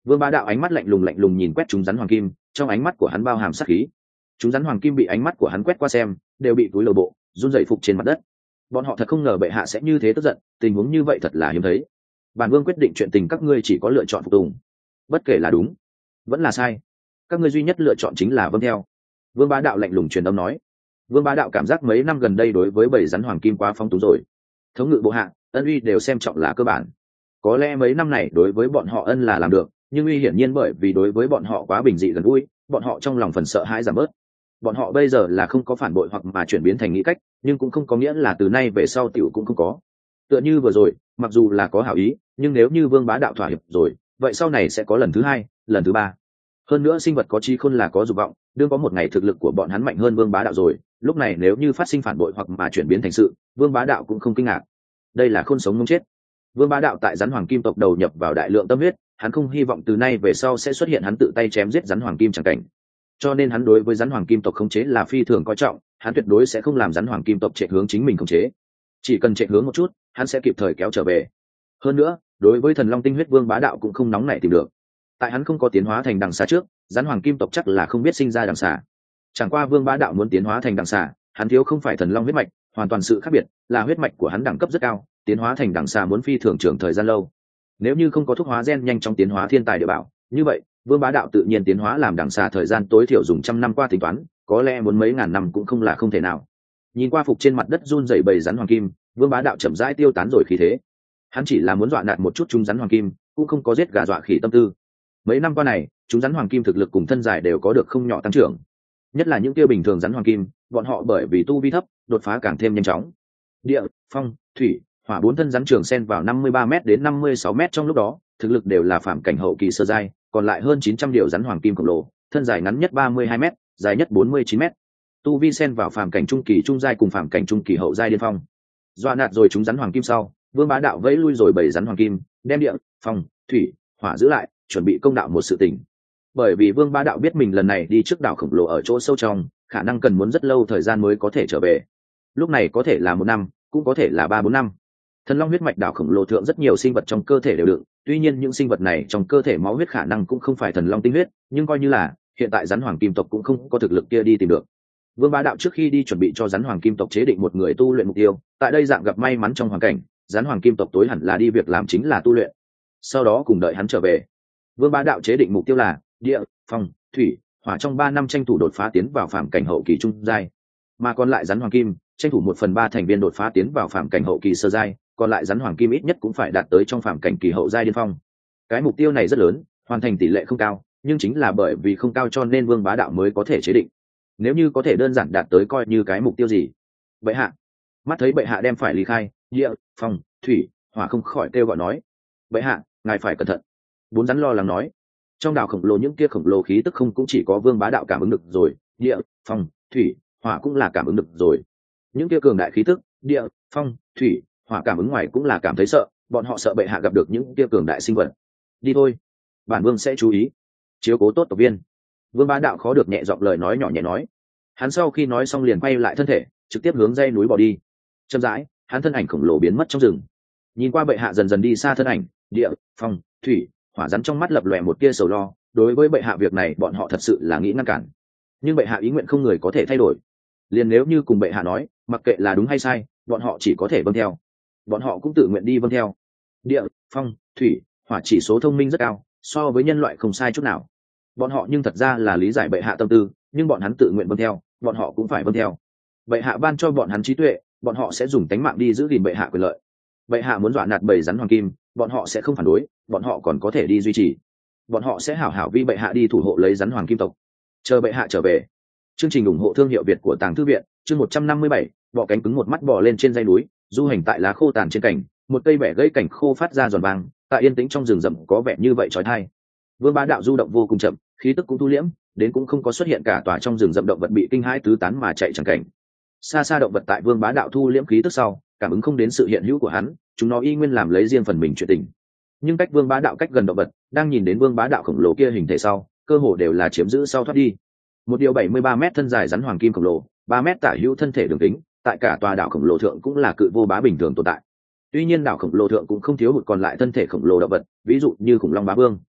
Vương Bá Đạo ánh mắt lạnh lùng lạnh lùng nhìn quét chúng rắn hoàng kim, trong ánh mắt của hắn bao hàm sát khí. Chúng rắn hoàng kim bị ánh mắt của hắn quét qua xem, đều bị túi lầu bộ, run rẩy phục trên mặt đất. Bọn họ thật không ngờ bệ hạ sẽ như thế tức giận, tình huống như vậy thật là hiếm thấy. Bản vương quyết định chuyện tình các ngươi chỉ có lựa chọn phục tùng, bất kể là đúng vẫn là sai, các ngươi duy nhất lựa chọn chính là vâng theo. Vương Bá Đạo lạnh lùng truyền âm nói. Vương Bá Đạo cảm giác mấy năm gần đây đối với bầy rắn hoàng kim quá phong tú rồi, thống ngự bộ hạ, ân uy đều xem trọng là cơ bản. Có lẽ mấy năm này đối với bọn họ ân là làm được, nhưng uy hiển nhiên bởi vì đối với bọn họ quá bình dị gần gũi, bọn họ trong lòng phần sợ hãi giảm bớt. Bọn họ bây giờ là không có phản bội hoặc mà chuyển biến thành nghĩ cách, nhưng cũng không có nghĩa là từ nay về sau tiểu cũng không có. Tựa như vừa rồi, mặc dù là có hảo ý, nhưng nếu như Vương Bá Đạo thỏa hiệp rồi, vậy sau này sẽ có lần thứ hai, lần thứ ba. Hơn nữa sinh vật có trí khôn là có dục vọng, đương có một ngày thực lực của bọn hắn mạnh hơn Vương Bá Đạo rồi, lúc này nếu như phát sinh phản bội hoặc mà chuyển biến thành sự, Vương Bá Đạo cũng không kinh ngạc. Đây là khôn sống mống chết. Vương Bá Đạo tại rắn hoàng kim tộc đầu nhập vào đại lượng tâm huyết, hắn không hy vọng từ nay về sau sẽ xuất hiện hắn tự tay chém giết rắn hoàng kim chẳng cảnh. Cho nên hắn đối với rắn hoàng kim tộc khống chế là phi thường coi trọng, hắn tuyệt đối sẽ không làm rắn hoàng kim tộc chạy hướng chính mình khống chế. Chỉ cần chạy hướng một chút, hắn sẽ kịp thời kéo trở về. Hơn nữa, đối với thần long tinh huyết Vương Bá Đạo cũng không nóng nảy tìm được. Tại hắn không có tiến hóa thành đằng xà trước, rắn hoàng kim tộc chắc là không biết sinh ra đằng xà. Chẳng qua Vương Bá Đạo muốn tiến hóa thành đằng xà, hắn thiếu không phải thần long huyết mạch, hoàn toàn sự khác biệt là huyết mạch của hắn đẳng cấp rất cao, tiến hóa thành đằng xà muốn phi thường trưởng thời gian lâu. Nếu như không có thuốc hóa gen nhanh trong tiến hóa thiên tài địa bảo, như vậy Vương Bá Đạo tự nhiên tiến hóa làm đằng xà thời gian tối thiểu dùng trăm năm qua tính toán, có lẽ muốn mấy ngàn năm cũng không là không thể nào. Nhìn qua phục trên mặt đất run rẩy bầy rắn hoàng kim, Vương Bá Đạo chậm rãi tiêu tán rồi khí thế. Hắn chỉ là muốn dọa nạt một chút chúng rắn hoàng kim, cũng không có giết gà dọa khỉ tâm tư. Mấy năm qua này, chúng rắn hoàng kim thực lực cùng thân dài đều có được không nhỏ tăng trưởng. Nhất là những kia bình thường rắn hoàng kim, bọn họ bởi vì tu vi thấp, đột phá càng thêm nhanh chóng. Địa, phong, thủy, hỏa bốn thân rắn trường xen vào năm mươi ba m đến năm mươi sáu m trong lúc đó, thực lực đều là phàm cảnh hậu kỳ sơ giai, còn lại hơn chín trăm điều rắn hoàng kim khổng lồ, thân dài ngắn nhất ba mươi hai m, dài nhất bốn mươi chín m. Tu vi xen vào phàm cảnh trung kỳ trung giai cùng phàm cảnh trung kỳ hậu giai điên phong. Dọa nạt rồi chúng rắn hoàng kim sau, Vương Bá Đạo vẫy lui rồi bảy rắn hoàng kim, đem địa, phong, thủy, hỏa giữ lại, chuẩn bị công đạo một sự tình. Bởi vì Vương Bá Đạo biết mình lần này đi trước đảo khổng lồ ở chỗ sâu trong, khả năng cần muốn rất lâu thời gian mới có thể trở về. Lúc này có thể là một năm, cũng có thể là ba bốn năm. Thần long huyết mạch đảo khổng lồ thượng rất nhiều sinh vật trong cơ thể đều đựng, tuy nhiên những sinh vật này trong cơ thể máu huyết khả năng cũng không phải thần long tinh huyết, nhưng coi như là hiện tại rắn hoàng kim tộc cũng không có thực lực kia đi tìm được. Vương Bá Đạo trước khi đi chuẩn bị cho rắn hoàng kim tộc chế định một người tu luyện mục tiêu, tại đây dạng gặp may mắn trong hoàn cảnh, rắn hoàng kim tộc tối hẳn là đi việc làm chính là tu luyện. Sau đó cùng đợi hắn trở về. Vương Bá Đạo chế định mục tiêu là địa, phong, thủy, hỏa trong ba năm tranh thủ đột phá tiến vào phàm cảnh hậu kỳ trung giai, mà còn lại rắn hoàng kim tranh thủ một phần ba thành viên đột phá tiến vào phàm cảnh hậu kỳ sơ giai, còn lại rắn hoàng kim ít nhất cũng phải đạt tới trong phàm cảnh kỳ hậu giai điên phong. Cái mục tiêu này rất lớn, hoàn thành tỷ lệ không cao, nhưng chính là bởi vì không cao cho nên Vương Bá Đạo mới có thể chế định. Nếu như có thể đơn giản đạt tới coi như cái mục tiêu gì. Bệ hạ, mắt thấy bệ hạ đem phải ly khai, địa, phong, thủy, hỏa không khỏi kêu gọi nói: bệ hạ, ngài phải cẩn thận. Bốn rắn lo lắng nói. Trong đảo khổng lồ những kia khổng lồ khí tức không cũng chỉ có Vương Bá Đạo cảm ứng được rồi, địa, phong, thủy, hỏa cũng là cảm ứng được rồi. Những kia cường đại khí tức, địa, phong, thủy, hỏa cảm ứng ngoài cũng là cảm thấy sợ, bọn họ sợ bệ hạ gặp được những kia cường đại sinh vật. Đi thôi, bản vương sẽ chú ý, chiếu cố tốt tộc viên. Vương Bá Đạo khó được nhẹ giọng lời nói nhỏ nhẹ nói. Hắn sau khi nói xong liền quay lại thân thể, trực tiếp hướng dãy núi bỏ đi. Chậm rãi, hắn thân ảnh khổng lồ biến mất trong rừng. Nhìn qua bệ hạ dần dần đi xa thân ảnh, địa, phong, thủy, hỏa rắn trong mắt lập lòe một tia sầu lo. Đối với bệ hạ việc này bọn họ thật sự là nghĩ ngăn cản, nhưng bệ hạ ý nguyện không người có thể thay đổi. Liền nếu như cùng bệ hạ nói, mặc kệ là đúng hay sai, bọn họ chỉ có thể vâng theo. Bọn họ cũng tự nguyện đi vâng theo. Địa, phong, thủy, hỏa chỉ số thông minh rất cao, so với nhân loại không sai chút nào. Bọn họ nhưng thật ra là lý giải bệ hạ tâm tư, nhưng bọn hắn tự nguyện vâng theo, bọn họ cũng phải vâng theo. Bệ hạ ban cho bọn hắn trí tuệ, bọn họ sẽ dùng tánh mạng đi giữ gìn bệ hạ quyền lợi. Bệ hạ muốn dọa nạt bầy rắn hoàng kim, bọn họ sẽ không phản đối, bọn họ còn có thể đi duy trì. Bọn họ sẽ hảo hảo vi bệ hạ đi thủ hộ lấy rắn hoàng kim tộc. Chờ bệ hạ trở về. Chương trình ủng hộ thương hiệu Việt của Tàng Thư viện, chương một trăm năm mươi bảy, bọ cánh cứng một mắt bò lên trên dãy núi, du hành tại lá khô tàn trên cành, một cây bẻ gãy cảnh khô phát ra giòn vang, tại yên tĩnh trong rừng rậm có vẻ như vậy chói tai. Vương Bá Đạo du động vô cùng chậm, khí tức cũng thu liễm, đến cũng không có xuất hiện cả tòa trong rừng rậm động vật bị kinh hãi tứ tán mà chạy chẳng cảnh. Xa xa động vật tại Vương Bá Đạo thu liễm khí tức sau, cảm ứng không đến sự hiện hữu của hắn, chúng nó y nguyên làm lấy riêng phần mình chuyện tình. Nhưng cách Vương Bá Đạo cách gần động vật, đang nhìn đến Vương Bá Đạo khổng lồ kia hình thể sau, cơ hồ đều là chiếm giữ sau thoát đi. Một điều bảy mươi ba mét thân dài rắn hoàng kim khổng lồ, ba mét tả hữu thân thể đường kính, tại cả tòa đảo khổng lồ thượng cũng là cự vô bá bình thường tồn tại. Tuy nhiên đảo khổng lồ thượng cũng không thiếu hụt còn lại thân thể khổng lồ động vật, ví dụ như khủng long bá vương.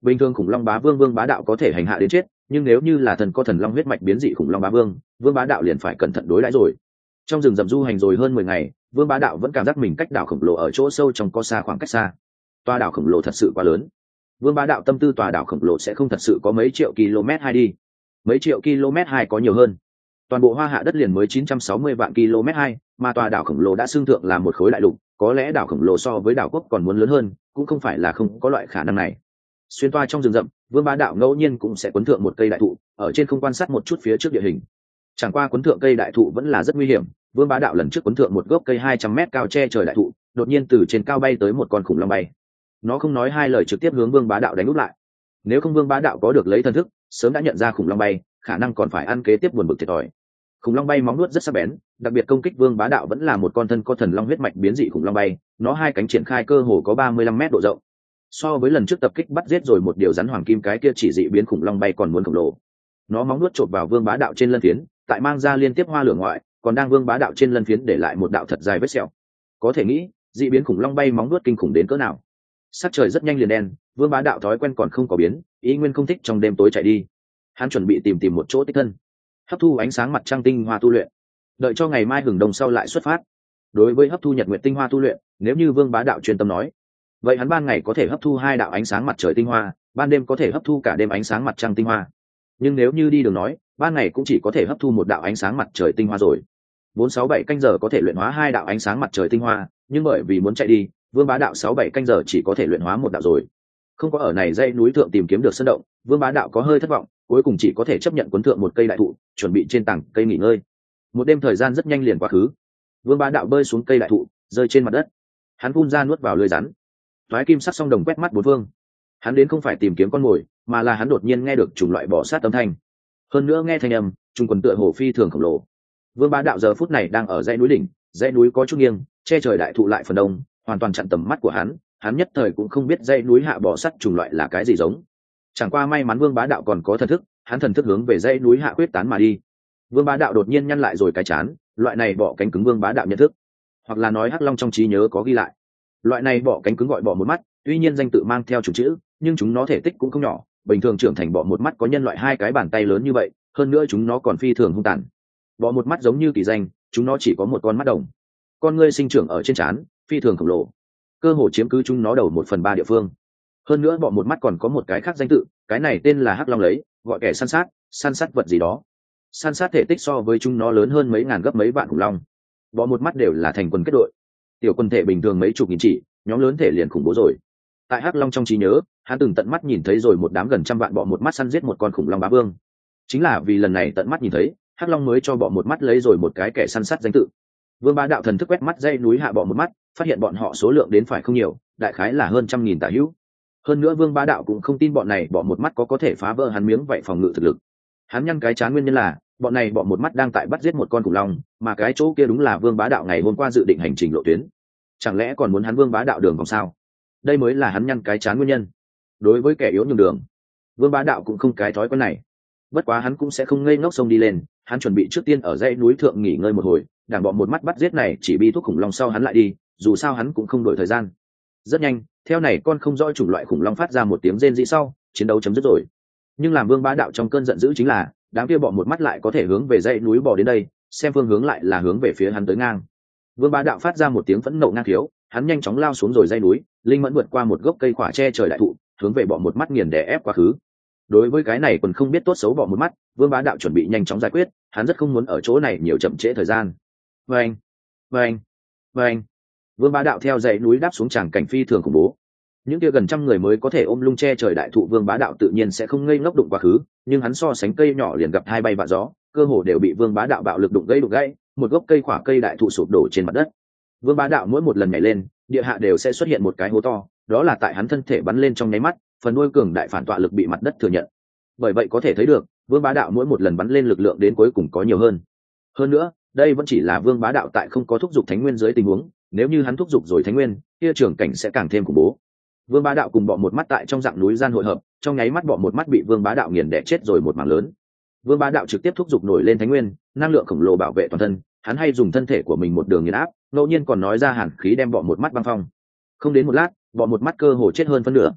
bình thường khủng long bá vương vương bá đạo có thể hành hạ đến chết, nhưng nếu như là thần có thần long huyết mạch biến dị khủng long bá vương, vương bá đạo liền phải cẩn thận đối đãi rồi. Trong rừng rậm du hành rồi hơn mười ngày, vương bá đạo vẫn cảm giác mình cách đảo khổng lồ ở chỗ sâu trong có xa khoảng cách xa. Tòa đảo khổng lồ thật sự quá lớn. Vương bá đạo tâm tư tòa đảo khổng lồ sẽ không thật sự có mấy triệu km hai đi. Mấy triệu km hai có nhiều hơn. Toàn bộ Hoa Hạ đất liền mới chín trăm sáu mươi vạn km hai, mà tòa đảo khổng lồ đã xương thượng là một khối đại lục, có lẽ đảo khổng lồ so với đảo quốc còn muốn lớn hơn, cũng không phải là không có loại khả năng này. Xuyên toa trong rừng rậm, vương bá đạo ngẫu nhiên cũng sẽ quấn thượng một cây đại thụ, ở trên không quan sát một chút phía trước địa hình. Chẳng qua quấn thượng cây đại thụ vẫn là rất nguy hiểm. Vương bá đạo lần trước quấn thượng một gốc cây hai trăm mét cao che trời đại thụ, đột nhiên từ trên cao bay tới một con khủng long bay. Nó không nói hai lời trực tiếp hướng vương bá đạo đánh úp lại. Nếu không vương bá đạo có được lấy thần thức, sớm đã nhận ra khủng long bay, khả năng còn phải ăn kế tiếp buồn bực thiệt thòi. Khủng long bay móng nuốt rất sắc bén, đặc biệt công kích vương bá đạo vẫn là một con thân có thần long huyết mạch biến dị khủng long bay, nó hai cánh triển khai cơ hồ có ba mươi lăm mét độ rộng. So với lần trước tập kích bắt giết rồi một điều rắn hoàng kim cái kia chỉ dị biến khủng long bay còn muốn khổng lồ. Nó móng nuốt chộp vào vương bá đạo trên lân phiến, tại mang ra liên tiếp hoa lửa ngoại, còn đang vương bá đạo trên lân phiến để lại một đạo thật dài vết sẹo. Có thể nghĩ dị biến khủng long bay móng nuốt kinh khủng đến cỡ nào. Sắc trời rất nhanh liền đen, vương bá đạo thói quen còn không có biến, ý nguyên không thích trong đêm tối chạy đi. Hắn chuẩn bị tìm tìm một chỗ tích thân, hấp thu ánh sáng mặt trăng tinh hoa tu luyện, đợi cho ngày mai hừng đông sau lại xuất phát. Đối với hấp thu nhật nguyệt tinh hoa tu luyện, nếu như vương bá đạo chuyên tâm nói, vậy hắn ban ngày có thể hấp thu hai đạo ánh sáng mặt trời tinh hoa, ban đêm có thể hấp thu cả đêm ánh sáng mặt trăng tinh hoa. Nhưng nếu như đi đường nói, ban ngày cũng chỉ có thể hấp thu một đạo ánh sáng mặt trời tinh hoa rồi. Bốn sáu bảy canh giờ có thể luyện hóa hai đạo ánh sáng mặt trời tinh hoa, nhưng bởi vì muốn chạy đi, vương bá đạo sáu bảy canh giờ chỉ có thể luyện hóa một đạo rồi. Không có ở này dãy núi thượng tìm kiếm được sơn động, vương bá đạo có hơi thất vọng, cuối cùng chỉ có thể chấp nhận cuốn thượng một cây đại thụ, chuẩn bị trên tảng cây nghỉ ngơi. Một đêm thời gian rất nhanh liền quá khứ. Vương bá đạo bơi xuống cây đại thụ, rơi trên mặt đất. Hắn phun ra nuốt vào lưỡi rắn. Toái kim sắc song đồng quét mắt bốn phương. Hắn đến không phải tìm kiếm con mồi, mà là hắn đột nhiên nghe được chủng loại bò sát âm thanh. Hơn nữa nghe thanh âm, trùng quần tựa hồ phi thường khổng lồ. Vương bá đạo giờ phút này đang ở dãy núi đỉnh, dãy núi có chút nghiêng, che trời đại thụ lại phần đông, hoàn toàn chặn tầm mắt của hắn. Hắn nhất thời cũng không biết dãy núi hạ bò sát chủng loại là cái gì giống. Chẳng qua may mắn vương bá đạo còn có thần thức, hắn thần thức hướng về dãy núi hạ quyết tán mà đi. Vương bá đạo đột nhiên nhăn lại rồi cái chán, loại này bọ cánh cứng vương bá đạo nhận thức, hoặc là nói hắc long trong trí nhớ có ghi lại. Loại này bọ cánh cứng gọi bọ một mắt, tuy nhiên danh tự mang theo chủ chữ, nhưng chúng nó thể tích cũng không nhỏ, bình thường trưởng thành bọ một mắt có nhân loại hai cái bàn tay lớn như vậy, hơn nữa chúng nó còn phi thường hung tàn. Bọ một mắt giống như kỳ danh, chúng nó chỉ có một con mắt đồng, con ngươi sinh trưởng ở trên trán, phi thường khổng lồ, cơ hồ chiếm cứ chúng nó đầu một phần ba địa phương. Hơn nữa bọ một mắt còn có một cái khác danh tự, cái này tên là hắc long lấy, gọi kẻ săn sát, săn sát vật gì đó. Săn sát thể tích so với chúng nó lớn hơn mấy ngàn gấp mấy vạn khủng long. Bọ một mắt đều là thành quần kết đội, tiểu quân thể bình thường mấy chục nghìn chỉ, nhóm lớn thể liền khủng bố rồi. Tại hắc long trong trí nhớ, hắn từng tận mắt nhìn thấy rồi một đám gần trăm vạn bọ một mắt săn giết một con khủng long bá vương. Chính là vì lần này tận mắt nhìn thấy, hắc long mới cho bọ một mắt lấy rồi một cái kẻ săn sát danh tự. Vương bá đạo thần thức quét mắt dãy núi hạ bọ một mắt, phát hiện bọn họ số lượng đến phải không nhiều, đại khái là hơn trăm nghìn tả hữu. Hơn nữa vương bá đạo cũng không tin bọn này bọ một mắt có có thể phá vỡ hắn miếng vậy phòng ngự thực lực. Hắn nhăn cái chán nguyên nhân là bọn này bọ một mắt đang tại bắt giết một con khủng long, mà cái chỗ kia đúng là vương bá đạo ngày hôm qua dự định hành trình lộ tuyến. Chẳng lẽ còn muốn hắn vương bá đạo đường vòng sao? Đây mới là hắn nhăn cái chán nguyên nhân. Đối với kẻ yếu nhường đường, vương bá đạo cũng không cái thói quen này. Bất quá hắn cũng sẽ không ngây ngốc xông đi lên, hắn chuẩn bị trước tiên ở dãy núi thượng nghỉ ngơi một hồi, đảng bọ một mắt bắt giết này chỉ bi thuốc khủng long sau hắn lại đi, dù sao hắn cũng không đổi thời gian. Rất nhanh, theo này con không rõ chủng loại khủng long phát ra một tiếng rên rỉ sau, chiến đấu chấm dứt rồi. Nhưng làm vương bá đạo trong cơn giận dữ chính là, đám kia bọ một mắt lại có thể hướng về dãy núi bò đến đây, xem phương hướng lại là hướng về phía hắn tới ngang. Vương bá đạo phát ra một tiếng phẫn nộ ngang thiếu, hắn nhanh chóng lao xuống rồi dãy núi, linh mẫn vượt qua một gốc cây khỏa che trời đại thụ, hướng về bọ một mắt nghiền đè ép quá khứ. Đối với cái này còn không biết tốt xấu bọ một mắt, vương bá đạo chuẩn bị nhanh chóng giải quyết, hắn rất không muốn ở chỗ này nhiều chậm trễ thời gian. Vâng, vâng, vâng. Vương bá đạo theo dãy núi đáp xuống tràng cảnh phi thường khủng bố. Những kia gần trăm người mới có thể ôm lung che trời đại thụ vương bá đạo tự nhiên sẽ không ngây ngốc đụng quá khứ, nhưng hắn so sánh cây nhỏ liền gặp hai bay vạ gió, cơ hồ đều bị vương bá đạo bạo lực đụng gãy đụng gãy, một gốc cây khỏa cây đại thụ sụp đổ trên mặt đất. Vương bá đạo mỗi một lần nhảy lên, địa hạ đều sẽ xuất hiện một cái hố to, đó là tại hắn thân thể bắn lên trong nháy mắt, phần đuôi cường đại phản tọa lực bị mặt đất thừa nhận. Bởi vậy có thể thấy được, vương bá đạo mỗi một lần bắn lên lực lượng đến cuối cùng có nhiều hơn. Hơn nữa, đây vẫn chỉ là vương bá đạo tại không có thúc giục thánh nguyên dưới tình huống, nếu như hắn thúc giục rồi thánh nguyên, kia trường cảnh sẽ càng thêm khủng bố. Vương bá đạo cùng bọ một mắt tại trong dạng núi gian hội hợp, trong nháy mắt bọ một mắt bị vương bá đạo nghiền đẻ chết rồi một mảng lớn. Vương bá đạo trực tiếp thúc giục nổi lên thánh nguyên, năng lượng khổng lồ bảo vệ toàn thân, hắn hay dùng thân thể của mình một đường nghiền áp, ngẫu nhiên còn nói ra hàn khí đem bọ một mắt băng phong. Không đến một lát, bọ một mắt cơ hồ chết hơn phân nửa.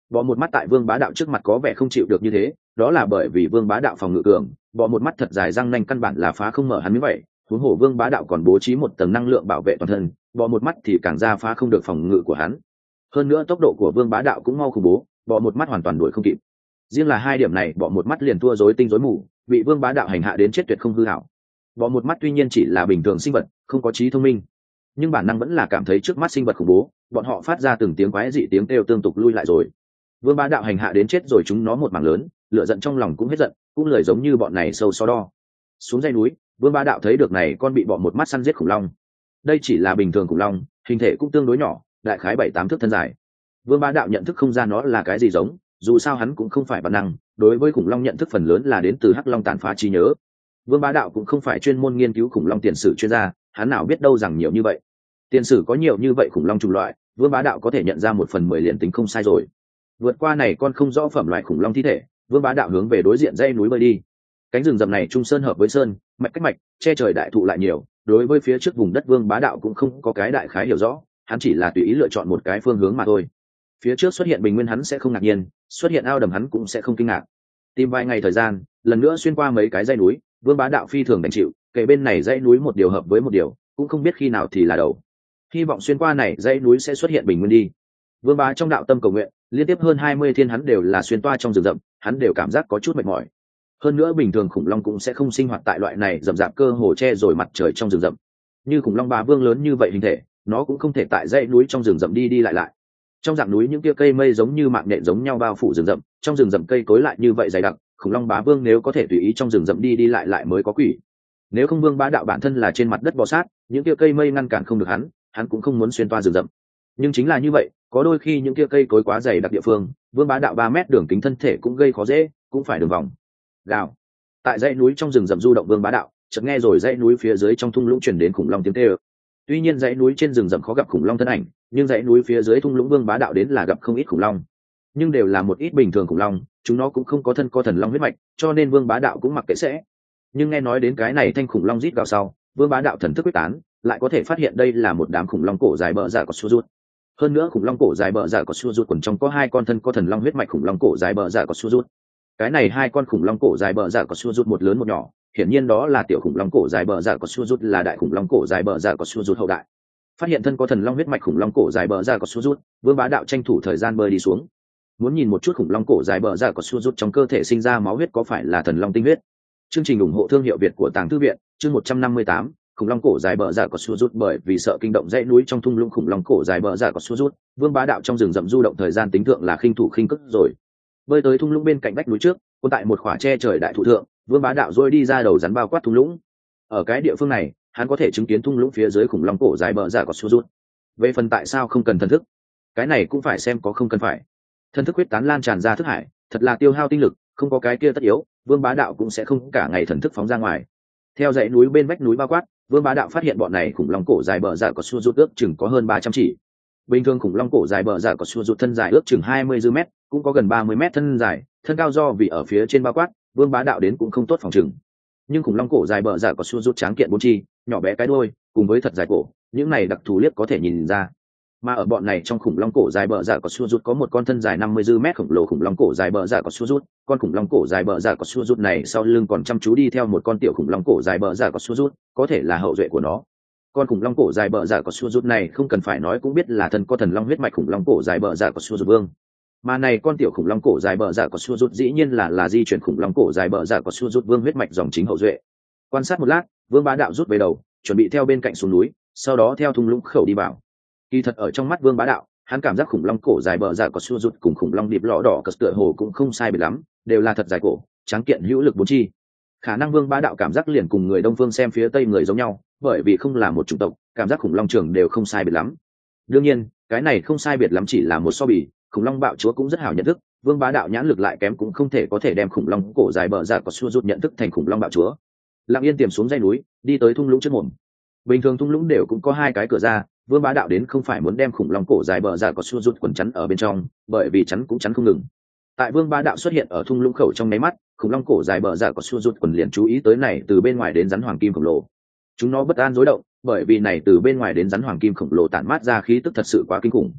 Bọ một mắt tại Vương Bá Đạo trước mặt có vẻ không chịu được như thế, đó là bởi vì Vương Bá Đạo phòng ngự cường, bọ một mắt thật dài răng nanh căn bản là phá không mở hắn như vậy, huống hồ Vương Bá Đạo còn bố trí một tầng năng lượng bảo vệ toàn thân, bọ một mắt thì càng ra phá không được phòng ngự của hắn. Hơn nữa tốc độ của Vương Bá Đạo cũng mau khủng bố, bọ một mắt hoàn toàn đuổi không kịp. Riêng là hai điểm này bọ một mắt liền thua rối tinh rối mù, bị Vương Bá Đạo hành hạ đến chết tuyệt không hư hảo. Bọ một mắt tuy nhiên chỉ là bình thường sinh vật, không có trí thông minh, nhưng bản năng vẫn là cảm thấy trước mắt sinh vật khủng bố, bọn họ phát ra từng tiếng quái dị tiếng kêu tương tục lui lại rồi. Vương Bá Đạo hành hạ đến chết rồi chúng nó một mảng lớn, lửa giận trong lòng cũng hết giận, cũng lời giống như bọn này sâu so đo. Xuống dãy núi, Vương Bá Đạo thấy được này con bị bọ một mắt săn giết khủng long. Đây chỉ là bình thường khủng long, hình thể cũng tương đối nhỏ, đại khái bảy tám thước thân dài. Vương Bá Đạo nhận thức không ra nó là cái gì giống, dù sao hắn cũng không phải bản năng, đối với khủng long nhận thức phần lớn là đến từ hắc long tàn phá trí nhớ. Vương Bá Đạo cũng không phải chuyên môn nghiên cứu khủng long tiền sử chuyên gia, hắn nào biết đâu rằng nhiều như vậy. Tiền sử có nhiều như vậy khủng long chủng loại, Vương Bá Đạo có thể nhận ra một phần mười liền tính không sai rồi. Vượt qua này con không rõ phẩm loại khủng long thi thể, Vương Bá Đạo hướng về đối diện dãy núi bơi đi. Cánh rừng rậm này trung sơn hợp với sơn, mạch cách mạch, che trời đại thụ lại nhiều, đối với phía trước vùng đất Vương Bá Đạo cũng không có cái đại khái hiểu rõ, hắn chỉ là tùy ý lựa chọn một cái phương hướng mà thôi. Phía trước xuất hiện bình nguyên hắn sẽ không ngạc nhiên, xuất hiện ao đầm hắn cũng sẽ không kinh ngạc. Tìm vài ngày thời gian, lần nữa xuyên qua mấy cái dãy núi, Vương Bá Đạo phi thường đành chịu, kể bên này dãy núi một điều hợp với một điều, cũng không biết khi nào thì là đầu. Hy vọng xuyên qua này dãy núi sẽ xuất hiện bình nguyên đi. Vương Bá trong đạo tâm cầu nguyện, liên tiếp hơn hai mươi thiên hắn đều là xuyên toa trong rừng rậm, hắn đều cảm giác có chút mệt mỏi. Hơn nữa bình thường khủng long cũng sẽ không sinh hoạt tại loại này rậm rạp cơ hồ che rồi mặt trời trong rừng rậm. Như khủng long bá vương lớn như vậy hình thể, nó cũng không thể tại dãy núi trong rừng rậm đi đi lại lại. Trong dạng núi những kia cây mây giống như mạng nhện giống nhau bao phủ rừng rậm, trong rừng rậm cây cối lại như vậy dày đặc, khủng long bá vương nếu có thể tùy ý trong rừng rậm đi đi lại lại mới có quỷ. Nếu không Vương Bá Đạo bản thân là trên mặt đất bò sát, những kia cây mây ngăn cản không được hắn, hắn cũng không muốn xuyên toa rừng rậm. Nhưng chính là như vậy, có đôi khi những kia cây cối quá dày đặc địa phương, Vương Bá Đạo ba mét đường kính thân thể cũng gây khó dễ, cũng phải đường vòng. Gào. Tại dãy núi trong rừng rậm du động Vương Bá Đạo, chợt nghe rồi dãy núi phía dưới trong thung lũng truyền đến khủng long tiếng kêu. Tuy nhiên dãy núi trên rừng rậm khó gặp khủng long thân ảnh, nhưng dãy núi phía dưới thung lũng Vương Bá Đạo đến là gặp không ít khủng long. Nhưng đều là một ít bình thường khủng long, chúng nó cũng không có thân co thần long huyết mạch, cho nên Vương Bá Đạo cũng mặc kệ sẽ. Nhưng nghe nói đến cái này thanh khủng long rít gào sau, Vương Bá Đạo thần thức quyết tán, lại có thể phát hiện đây là một đám khủng long cổ dài bợ dạ có xua rút. Hơn nữa khủng long cổ dài bợ dạ có xua rút quần trong có hai con thân có thần long huyết mạch khủng long cổ dài bợ dạ có xua rút. Cái này hai con khủng long cổ dài bợ dạ có xua rút một lớn một nhỏ, hiển nhiên đó là tiểu khủng long cổ dài bợ dạ có xua rút là đại khủng long cổ dài bợ dạ có xua rút hậu đại. Phát hiện thân có thần long huyết mạch khủng long cổ dài bợ dạ có xua rút, Vương Bá Đạo tranh thủ thời gian bơi đi xuống. Muốn nhìn một chút khủng long cổ dài bợ dạ có xua rút trong cơ thể sinh ra máu huyết có phải là thần long tinh huyết. Chương trình ủng hộ thương hiệu Việt của Tàng Thư viện, chương một trăm năm mươi tám, khủng long cổ dài bợ dạ có xua rút bởi vì sợ kinh động dãy núi trong thung lũng khủng long cổ dài bợ dạ có xua rút, Vương Bá Đạo trong rừng rậm du động thời gian tính thượng là khinh thủ khinh cất rồi. Bơi tới thung lũng bên cạnh vách núi trước, quân tại một khỏa che trời đại thụ thượng, Vương Bá Đạo rồi đi ra đầu rắn bao quát thung lũng. Ở cái địa phương này, hắn có thể chứng kiến thung lũng phía dưới khủng long cổ dài bợ dạ có xua rút. Về phần tại sao không cần thần thức, cái này cũng phải xem có không cần phải. Thần thức huyết tán lan tràn ra thức hải, thật là tiêu hao tinh lực, không có cái kia tất yếu, Vương Bá Đạo cũng sẽ không cả ngày thần thức phóng ra ngoài. Theo dãy núi bên vách núi bao quát, Vương Bá Đạo phát hiện bọn này khủng long cổ dài bợ dạ có xua rút ước chừng có hơn ba trăm chỉ. Bình thường khủng long cổ dài bợ dạ có xua rút thân dài ước chừng hai mươi dư mét, cũng có gần ba mươi mét thân dài, thân cao do vì ở phía trên bao quát, Vương Bá Đạo đến cũng không tốt phòng chừng. Nhưng khủng long cổ dài bợ dạ có xua rút tráng kiện bốn chi, nhỏ bé cái đuôi, cùng với thật dài cổ, những này đặc thù liếc có thể nhìn ra. Mà ở bọn này trong khủng long cổ dài bợ dạ có xua rút có một con thân dài năm mươi dư mét khổng lồ khủng long cổ dài bợ dạ có xua rút, con khủng long cổ dài bợ dạ có xua rút này sau lưng còn chăm chú đi theo một con tiểu khủng long cổ dài bợ dạ có xua rút, có thể là hậu duệ của nó. Con khủng long cổ dài bợ dạ có xua rút này không cần phải nói cũng biết là thân có thần long huyết mạch khủng long cổ dài bợ dạ có xua rút vương. Mà này con tiểu khủng long cổ dài bợ dạ có xua rút dĩ nhiên là là di chuyển khủng long cổ dài bợ dạ có xua rút vương huyết mạch dòng chính hậu duệ. Quan sát một lát, Vương Bá Đạo rút về đầu, chuẩn bị theo bên cạnh xuống núi, sau đó theo thung lũng khẩu đi vào. Kỳ thật ở trong mắt Vương Bá Đạo, hắn cảm giác khủng long cổ dài bợ dạ có xua rút cùng khủng long điệp lọ đỏ cất tựa hồ cũng không sai biệt lắm, đều là thật dài cổ, tráng kiện hữu lực bốn chi. Khả năng Vương Bá Đạo cảm giác liền cùng người Đông phương xem phía Tây người giống nhau, bởi vì không là một chủng tộc, cảm giác khủng long trường đều không sai biệt lắm. Đương nhiên, cái này không sai biệt lắm chỉ là một so bì, khủng long bạo chúa cũng rất hảo nhận thức, Vương Bá Đạo nhãn lực lại kém cũng không thể có thể đem khủng long cổ dài bợ dạ có xua rút nhận thức thành khủng long bạo chúa. Lặng yên tìm xuống dãy núi, đi tới thung lũng trước mồm. Bình thường thung lũng đều cũng có hai cái cửa ra, Vương Bá Đạo đến không phải muốn đem khủng long cổ dài bợ dạ có xua rút quần chắn ở bên trong, bởi vì chắn cũng chắn không ngừng. Tại Vương Bá Đạo xuất hiện ở thung lũng khẩu trong nháy mắt, khủng long cổ dài bợ dạ có xua rút quần liền chú ý tới này từ bên ngoài đến rắn hoàng kim khổng lồ. Chúng nó bất an rối động, bởi vì này từ bên ngoài đến rắn hoàng kim khổng lồ tản mát ra khí tức thật sự quá kinh khủng.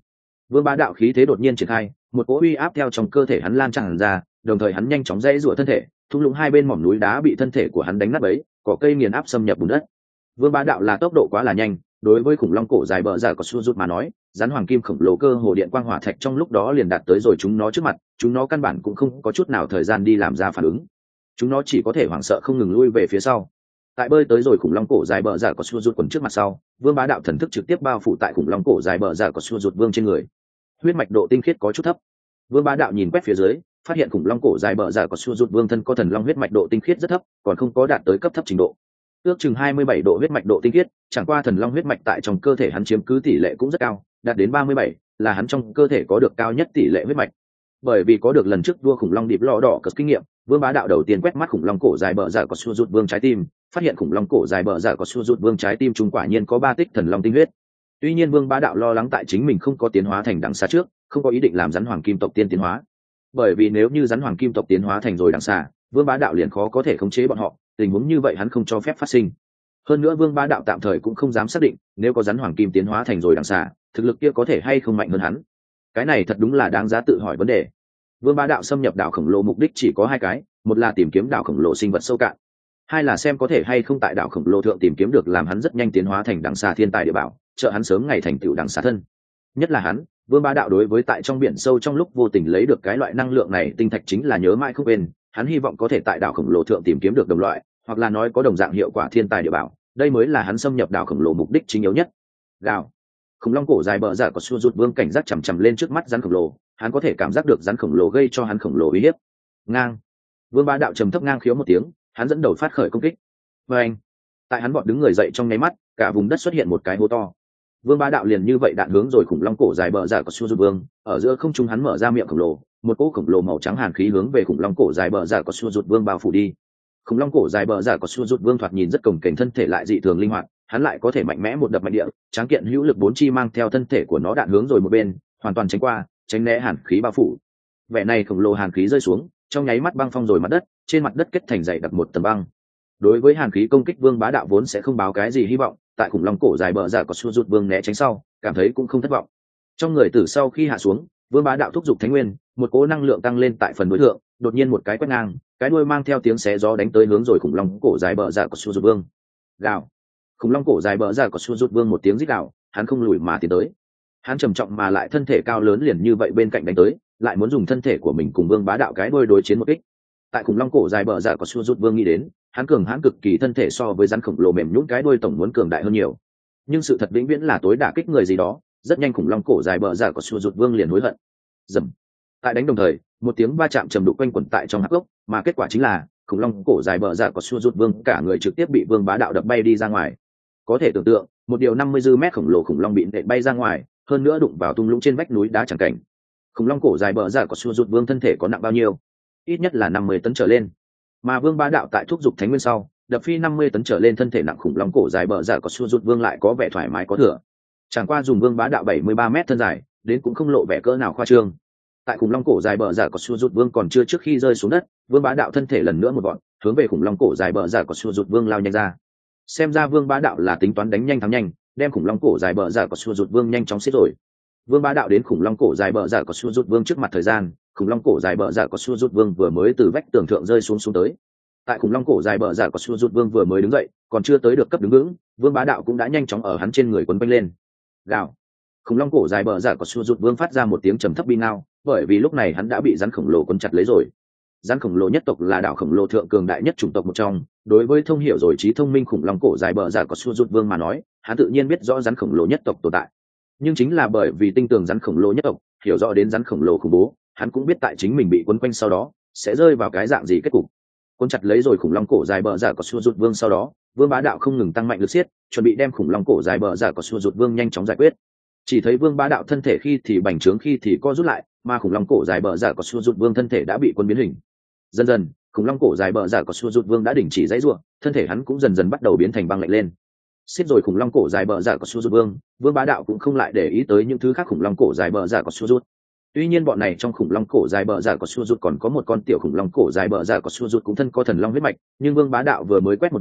Vương Bá Đạo khí thế đột nhiên triển khai, một cỗ uy áp theo trong cơ thể hắn lan tràn ra, đồng thời hắn nhanh chóng dãy rủa thân thể, thung lũng hai bên mỏm núi đá bị thân thể của hắn đánh nát bấy, cỏ cây nghiền áp xâm nhập bùn đất. Vương Bá Đạo là tốc độ quá là nhanh, đối với khủng long cổ dài bờ giả có xua rút mà nói, rắn hoàng kim khổng lồ cơ hồ điện quang hỏa thạch trong lúc đó liền đạt tới rồi chúng nó trước mặt, chúng nó căn bản cũng không có chút nào thời gian đi làm ra phản ứng, chúng nó chỉ có thể hoảng sợ không ngừng lui về phía sau. Tại bơi tới rồi khủng long cổ dài bờ giả có xua rút quần trước mặt sau, Vương Bá Đạo thần thức trực tiếp bao phủ tại khủng long cổ dài bờ giả có xua rút vương trên người. Huyết mạch độ tinh khiết có chút thấp. Vương Bá Đạo nhìn quét phía dưới, phát hiện khủng long cổ dài bờ giả có xua rút vương thân có thần long huyết mạch độ tinh khiết rất thấp, còn không có đạt tới cấp thấp trình độ. Ước chừng hai mươi bảy độ huyết mạch độ tinh khiết, chẳng qua thần long huyết mạch tại trong cơ thể hắn chiếm cứ tỷ lệ cũng rất cao, đạt đến ba mươi bảy, là hắn trong cơ thể có được cao nhất tỷ lệ huyết mạch. Bởi vì có được lần trước vua khủng long điệp lọ đỏ cất kinh nghiệm, Vương Bá Đạo đầu tiên quét mắt khủng long cổ dài bờ giả có xua rút vương trái tim, phát hiện khủng long cổ dài bờ giả có xua rút vương trái tim trung quả nhiên có ba tích thần long tinh huyết. Tuy nhiên Vương Bá Đạo lo lắng tại chính mình không có tiến hóa thành đằng xà trước, không có ý định làm rắn hoàng kim tộc tiên tiến hóa. Bởi vì nếu như rắn hoàng kim tộc tiến hóa thành rồi đằng xà, Vương Bá Đạo liền khó có thể khống chế bọn họ, tình huống như vậy hắn không cho phép phát sinh. Hơn nữa Vương Bá Đạo tạm thời cũng không dám xác định, nếu có rắn hoàng kim tiến hóa thành rồi đằng xà, thực lực kia có thể hay không mạnh hơn hắn. Cái này thật đúng là đáng giá tự hỏi vấn đề. Vương Bá Đạo xâm nhập đảo khổng lồ mục đích chỉ có hai cái, một là tìm kiếm đảo khổng lồ sinh vật sâu cạn, hai là xem có thể hay không tại đảo khổng lồ thượng tìm kiếm được làm hắn rất nhanh tiến hóa thành đằng xà thiên tài địa bảo, trợ hắn sớm ngày thành tựu đằng xà thân. Nhất là hắn, Vương Bá Đạo đối với tại trong biển sâu trong lúc vô tình lấy được cái loại năng lượng này tinh thạch chính là nhớ mãi không quên, hắn hy vọng có thể tại đảo khổng lồ thượng tìm kiếm được đồng loại, hoặc là nói có đồng dạng hiệu quả thiên tài địa bảo, đây mới là hắn xâm nhập đảo khổng lồ mục đích chính yếu nhất. Gào. Khủng long cổ dài bờ giả có xua rút vương cảnh giác chằm chằm lên trước mắt rắn khổng lồ, hắn có thể cảm giác được rắn khổng lồ gây cho hắn khổng lồ uy hiếp. Ngang. Vương Bá Đạo trầm thấp ngang khiếu một tiếng, hắn dẫn đầu phát khởi công kích. Và anh. Tại hắn bọn đứng người dậy trong nháy mắt, cả vùng đất xuất hiện một cái hố to. Vương Bá Đạo liền như vậy đạn hướng rồi khủng long cổ dài bờ giả có xua rút vương, ở giữa không trung hắn mở ra miệng khổng lồ, một cỗ khổng lồ màu trắng hàn khí hướng về khủng long cổ dài bờ giả có xua rút vương bao phủ đi. Khủng long cổ dài bờ giả có xua rút vương thoạt nhìn rất cồng kềnh, thân thể lại dị thường linh hoạt, hắn lại có thể mạnh mẽ một đập mạnh địa, tráng kiện hữu lực bốn chi mang theo thân thể của nó đạn hướng rồi một bên, hoàn toàn tránh qua, tránh né hàn khí bao phủ. Vẻ này khổng lồ hàn khí rơi xuống, trong nháy mắt băng phong rồi mặt đất, trên mặt đất kết thành dày đặc một tầng băng. Đối với hàn khí công kích, Vương Bá Đạo vốn sẽ không báo cái gì hy vọng, tại khủng long cổ dài bờ giả có xua rút vương né tránh sau, cảm thấy cũng không thất vọng. Trong người tử sau khi hạ xuống, Vương Bá Đạo thúc giục thánh nguyên, một cỗ năng lượng tăng lên tại phần đối thượng, đột nhiên một cái quét ngang, cái đuôi mang theo tiếng xé gió đánh tới hướng rồi khủng long cổ dài bờ giả có xua rút vương. Gào. Khủng long cổ dài bờ giả có xua rút vương một tiếng rít gào, hắn không lùi mà tiến tới. Hắn trầm trọng mà lại thân thể cao lớn liền như vậy bên cạnh đánh tới, lại muốn dùng thân thể của mình cùng Vương Bá Đạo cái đuôi đối chiến một kích. Tại khủng long cổ dài bờ giả có xua rút vương nghĩ đến, hắn cường hãn cực kỳ thân thể so với rắn khổng lồ mềm nhũn cái đuôi tổng muốn cường đại hơn nhiều. Nhưng sự thật vĩnh viễn là tối đả kích người gì đó, rất nhanh khủng long cổ dài bờ giả có xua rút vương liền hối hận. Dầm. Tại đánh đồng thời, một tiếng va chạm trầm đục quanh quẩn tại trong hắc gốc, mà kết quả chính là khủng long cổ dài bờ giả có xua rút vương cả người trực tiếp bị Vương Bá Đạo đập bay đi ra ngoài. Có thể tưởng tượng, một điều năm mươi dư mét khổng lồ khủng long bị nện bay ra ngoài, hơn nữa đụng vào tung lũng trên vách núi đá chẳng cảnh. Khủng long cổ dài bờ giả có xua rút vương thân thể có nặng bao nhiêu? Ít nhất là năm mươi tấn trở lên. Mà Vương Bá Đạo tại thúc giục thánh nguyên sau, đập phi năm mươi tấn trở lên thân thể nặng khủng long cổ dài bờ giả có xua rút vương lại có vẻ thoải mái có thừa. Chẳng qua dùng Vương Bá Đạo bảy mươi ba mét thân dài, đến cũng không lộ vẻ cỡ nào khoa trương. Tại khủng long cổ dài bờ giả có xua rút vương còn chưa trước khi rơi xuống đất, Vương Bá Đạo thân thể lần nữa một bọn, hướng về khủng long cổ dài bờ giả có xua rút vương lao nhanh ra. Xem ra Vương Bá Đạo là tính toán đánh nhanh thắng nhanh, đem khủng long cổ dài bờ giả có xua rút vương nhanh chóng xiết rồi. Vương Bá Đạo đến khủng long cổ dài bờ giả có xua rút vương trước mặt thời gian, khủng long cổ dài bờ giả có xua rút vương vừa mới từ vách tường thượng rơi xuống xuống tới. Tại khủng long cổ dài bờ giả có xua rút vương vừa mới đứng dậy, còn chưa tới được cấp đứng vững, Vương Bá Đạo cũng đã nhanh chóng ở hắn trên người quấn quanh lên. Gào. Khủng long cổ dài bờ giả có xua rút vương phát ra một tiếng trầm thấp bi ngao, bởi vì lúc này hắn đã bị rắn khổng lồ quấn chặt lấy rồi. Rắn khổng lồ nhất tộc là đảo khổng lồ thượng cường đại nhất chủng tộc một trong, đối với thông hiểu rồi trí thông minh khủng long cổ dài bờ giả có xua rút vương mà nói, hắn tự nhiên biết rõ rắn khổng lồ nhất tộc tồn tại. Nhưng chính là bởi vì tinh tường rắn khổng lồ nhất tộc, hiểu rõ đến rắn khổng lồ khủng bố, hắn cũng biết tại chính mình bị quấn quanh sau đó sẽ rơi vào cái dạng gì kết cục. Quấn chặt lấy rồi khủng long cổ dài bờ giả có xua rút vương sau đó, Vương Bá Đạo không ngừng tăng mạnh lực siết, chuẩn bị đem khủng long cổ dài bờ giả có xua rút vương nhanh chóng giải quyết. Chỉ thấy Vương Bá Đạo thân thể khi thì bành trướng khi thì co rút lại, mà khủng long cổ dài bờ giả có xua rút vương thân thể đã bị quân biến hình. Dần dần, khủng long cổ dài bờ giả có xua rút vương đã đình chỉ dãy rủa, thân thể hắn cũng dần dần bắt đầu biến thành băng lạnh lên. Xiết rồi khủng long cổ dài bờ giả có xua rút vương, Vương Bá Đạo cũng không lại để ý tới những thứ khác khủng long cổ dài bờ giả có xua rút. Tuy nhiên bọn này trong khủng long cổ dài bờ giả có xua rút còn có một con tiểu khủng long cổ dài bờ giả có xua rút cũng thân có thần long huyết mạch, nhưng Vương Bá Đạo vừa mới quét một vòng,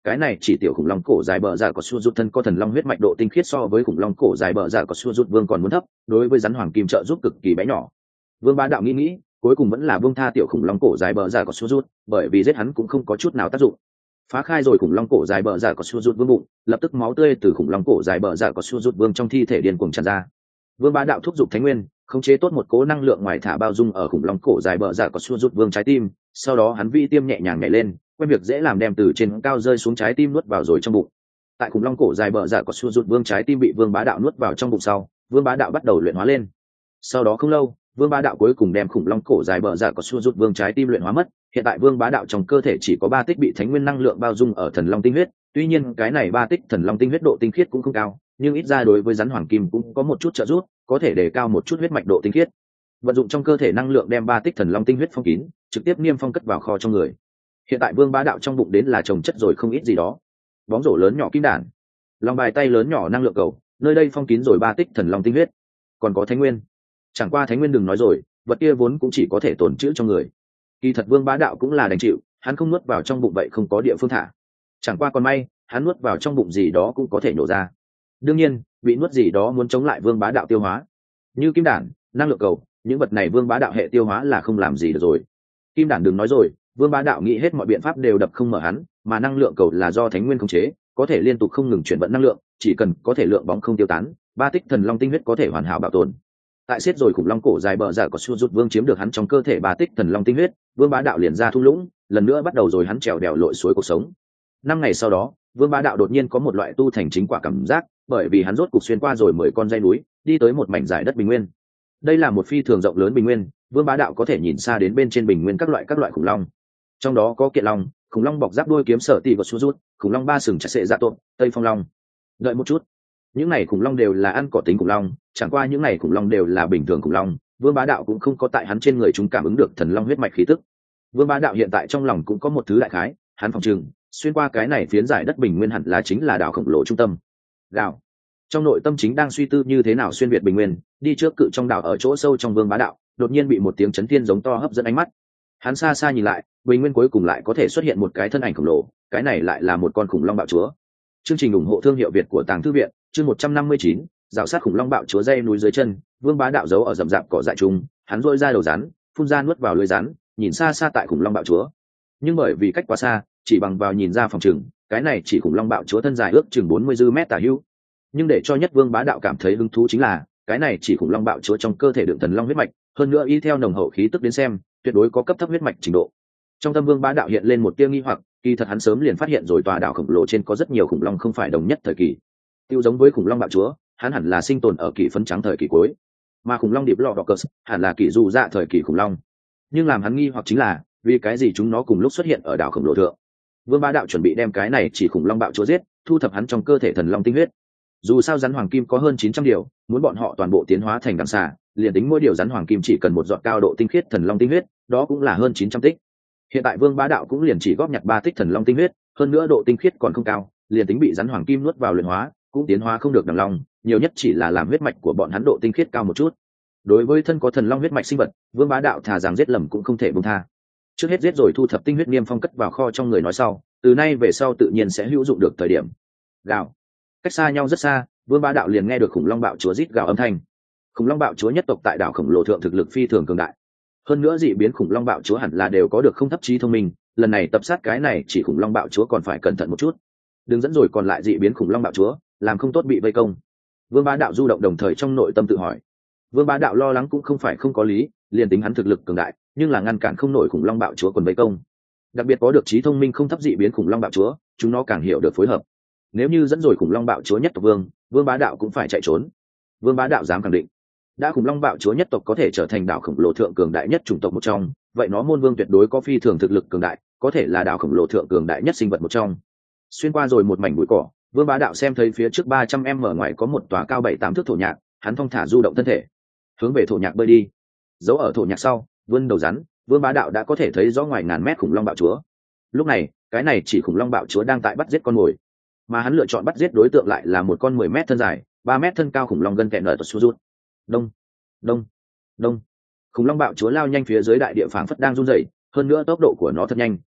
cái này chỉ tiểu khủng long cổ dài bờ dạ có xua rút thân có thần long huyết mạch độ tinh khiết so với khủng long cổ dài bờ dạ có xua rút vương còn muốn thấp, đối với rắn hoàng kim trợ giúp cực kỳ bé nhỏ. Vương Bá Đạo nghĩ nghĩ, cuối cùng vẫn là buông tha tiểu khủng long cổ dài bờ dạ có xua rút, bởi vì giết hắn cũng không có chút nào tác dụng. Phá khai rồi khủng long cổ dài bờ dạ có xua rút vương bụng, lập tức máu tươi từ khủng long cổ dài bờ dạ có xua rút vương trong thi thể điên cuồng tràn ra. Vương Bá Đạo thúc giục Thánh Nguyên, khống chế tốt một cố năng lượng ngoài thả bao dung ở khủng long cổ dài bờ dạ có xua rút vương trái tim, sau đó hắn vi tiêm nhẹ nhàng nhảy lên, quen việc dễ làm đem từ trên cao rơi xuống trái tim nuốt vào rồi trong bụng. Tại khủng long cổ dài bờ dạ có xua rút vương trái tim bị Vương Bá Đạo nuốt vào trong bụng sau, Vương Bá Đạo bắt đầu luyện hóa lên. Sau đó không lâu, Vương Bá Đạo cuối cùng đem khủng long cổ dài bờ dạ có xua rút vương trái tim luyện hóa mất. Hiện tại Vương Bá Đạo trong cơ thể chỉ có ba tích bị Thánh Nguyên năng lượng bao dung ở thần long tinh huyết, tuy nhiên cái này ba tích thần long tinh huyết độ tinh khiết cũng không cao, nhưng ít ra đối với rắn hoàng kim cũng có một chút trợ giúp, có thể đề cao một chút huyết mạch độ tinh khiết. Vận dụng trong cơ thể năng lượng đem ba tích thần long tinh huyết phong kín, trực tiếp niêm phong cất vào kho trong người. Hiện tại Vương Bá Đạo trong bụng đến là trồng chất rồi không ít gì đó. Bóng rổ lớn nhỏ kim đản, lòng bài tay lớn nhỏ năng lượng cầu, nơi đây phong kín rồi ba tích thần long tinh huyết, còn có Thánh Nguyên. Chẳng qua Thánh Nguyên đừng nói rồi, vật kia vốn cũng chỉ có thể tồn trữ trong người. Kỳ thật Vương Bá Đạo cũng là đành chịu, hắn không nuốt vào trong bụng vậy không có địa phương thả. Chẳng qua còn may, hắn nuốt vào trong bụng gì đó cũng có thể nổ ra. Đương nhiên, bị nuốt gì đó muốn chống lại Vương Bá Đạo tiêu hóa. Như kim đản, năng lượng cầu, những vật này Vương Bá Đạo hệ tiêu hóa là không làm gì được rồi. Kim đản đừng nói rồi, Vương Bá Đạo nghĩ hết mọi biện pháp đều đập không mở hắn, mà năng lượng cầu là do Thánh Nguyên khống chế, có thể liên tục không ngừng chuyển vận năng lượng, chỉ cần có thể lượng bóng không tiêu tán, ba tích thần long tinh huyết có thể hoàn hảo bảo tồn. Tại xiết rồi khủng long cổ dài bờ dạ có xua rút vương chiếm được hắn trong cơ thể ba tích thần long tinh huyết, Vương Bá Đạo liền ra thung lũng, lần nữa bắt đầu rồi hắn trèo đèo lội suối cuộc sống. Năm ngày sau đó, Vương Bá Đạo đột nhiên có một loại tu thành chính quả cảm giác, bởi vì hắn rốt cục xuyên qua rồi mười con dãy núi, đi tới một mảnh dải đất bình nguyên. Đây là một phi thường rộng lớn bình nguyên, Vương Bá Đạo có thể nhìn xa đến bên trên bình nguyên các loại các loại khủng long. Trong đó có kiện long, khủng long bọc giáp đuôi kiếm sở tỷ và xua rút, khủng long ba sừng chặt sệ dạ tộn, tây phong long. Đợi một chút, những này khủng long đều là ăn cỏ tính khủng long, chẳng qua những này khủng long đều là bình thường khủng long, Vương Bá Đạo cũng không có tại hắn trên người chúng cảm ứng được thần long huyết mạch khí tức. Vương Bá Đạo hiện tại trong lòng cũng có một thứ đại khái, hắn phòng trừng xuyên qua cái này phiến giải đất bình nguyên hẳn là chính là đảo khổng lồ trung tâm. Gào. Trong nội tâm chính đang suy tư như thế nào xuyên việt bình nguyên, đi trước cự trong đảo ở chỗ sâu trong Vương Bá Đạo, đột nhiên bị một tiếng chấn thiên giống to hấp dẫn ánh mắt. Hắn xa xa nhìn lại, bình nguyên cuối cùng lại có thể xuất hiện một cái thân ảnh khổng lồ, cái này lại là một con khủng long bạo chúa. Chương trình ủng hộ thương hiệu Việt của Tàng Thư viện, chương một trăm năm mươi chín, rào sát khủng long bạo chúa dây núi dưới chân, Vương Bá Đạo giấu ở rậm rạp cỏ dại trung, hắn rôi ra đầu rắn, phun ra nuốt vào lưới rắn, nhìn xa xa tại khủng long bạo chúa. Nhưng bởi vì cách quá xa, chỉ bằng vào nhìn ra phòng chừng, cái này chỉ khủng long bạo chúa thân dài ước chừng bốn mươi dư mét tả hữu. Nhưng để cho nhất Vương Bá Đạo cảm thấy hứng thú chính là, cái này chỉ khủng long bạo chúa trong cơ thể đựng thần long huyết mạch, hơn nữa y theo nồng hậu khí tức đến xem, tuyệt đối có cấp thấp huyết mạch trình độ. Trong tâm Vương Bá Đạo hiện lên một tia nghi hoặc, kỳ thật hắn sớm liền phát hiện rồi tòa đảo khổng lồ trên có rất nhiều khủng long không phải đồng nhất thời kỳ. Tiêu giống với khủng long bạo chúa, hắn hẳn là sinh tồn ở kỳ phấn trắng thời kỳ cuối, mà khủng long điệp lọ đỏ hẳn là kỳ dù dạ thời kỳ khủng long. Nhưng làm hắn nghi hoặc chính là, vì cái gì chúng nó cùng lúc xuất hiện ở đảo khổng lồ thượng. Vương Bá Đạo chuẩn bị đem cái này chỉ khủng long bạo chúa giết, thu thập hắn trong cơ thể thần long tinh huyết. Dù sao rắn hoàng kim có hơn chín trăm điều, muốn bọn họ toàn bộ tiến hóa thành đằng xà, liền tính mỗi điều rắn hoàng kim chỉ cần một giọt cao độ tinh khiết thần long tinh huyết, đó cũng là hơn chín trăm tích. Hiện tại Vương Bá Đạo cũng liền chỉ góp nhặt ba tích thần long tinh huyết, hơn nữa độ tinh khiết còn không cao, liền tính bị rắn hoàng kim nuốt vào luyện hóa, cũng tiến hóa không được đằng long, nhiều nhất chỉ là làm huyết mạch của bọn hắn độ tinh khiết cao một chút. Đối với thân có thần long huyết mạch sinh vật, Vương Bá Đạo thà rằng giết lầm cũng không thể buông tha. Trước hết giết rồi thu thập tinh huyết niêm phong cất vào kho trong người nói sau, từ nay về sau tự nhiên sẽ hữu dụng được thời điểm. Gào. Cách xa nhau rất xa, Vương Bá Đạo liền nghe được khủng long bạo chúa rít gào âm thanh. Khủng long bạo chúa nhất tộc tại đảo khổng lồ thượng thực lực phi thường cường đại. Hơn nữa dị biến khủng long bạo chúa hẳn là đều có được không thấp trí thông minh, lần này tập sát cái này chỉ khủng long bạo chúa còn phải cẩn thận một chút. Đừng dẫn rồi còn lại dị biến khủng long bạo chúa, làm không tốt bị vây công. Vương Bá Đạo du động đồng thời trong nội tâm tự hỏi. Vương Bá Đạo lo lắng cũng không phải không có lý, liền tính hắn thực lực cường đại, nhưng là ngăn cản không nổi khủng long bạo chúa còn vây công. Đặc biệt có được trí thông minh không thấp dị biến khủng long bạo chúa, chúng nó càng hiểu được phối hợp. Nếu như dẫn rồi khủng long bạo chúa nhất tộc vương, Vương Bá Đạo cũng phải chạy trốn. Vương Bá Đạo dám khẳng định, đã khủng long bạo chúa nhất tộc có thể trở thành đảo khổng lồ thượng cường đại nhất chủng tộc một trong, vậy nó môn vương tuyệt đối có phi thường thực lực cường đại, có thể là đảo khổng lồ thượng cường đại nhất sinh vật một trong. Xuyên qua rồi một mảnh bụi cỏ, Vương Bá Đạo xem thấy phía trước ba trăm em ở ngoài có một tòa cao bảy tám thước thổ nhạc, hắn thong thả du động thân thể, hướng về thổ nhạc bơi đi. Giấu ở thổ nhạc sau, vươn đầu rắn, Vương Bá Đạo đã có thể thấy rõ ngoài ngàn mét khủng long bạo chúa. Lúc này, cái này chỉ khủng long bạo chúa đang tại bắt giết con mồi, mà hắn lựa chọn bắt giết đối tượng lại là một con mười mét thân dài, ba mét thân cao khủng long gân kẹn nở tuột rút. Đông, đông, đông. Khủng long bạo chúa lao nhanh phía dưới đại địa phảng phất đang run rẩy, hơn nữa tốc độ của nó thật nhanh,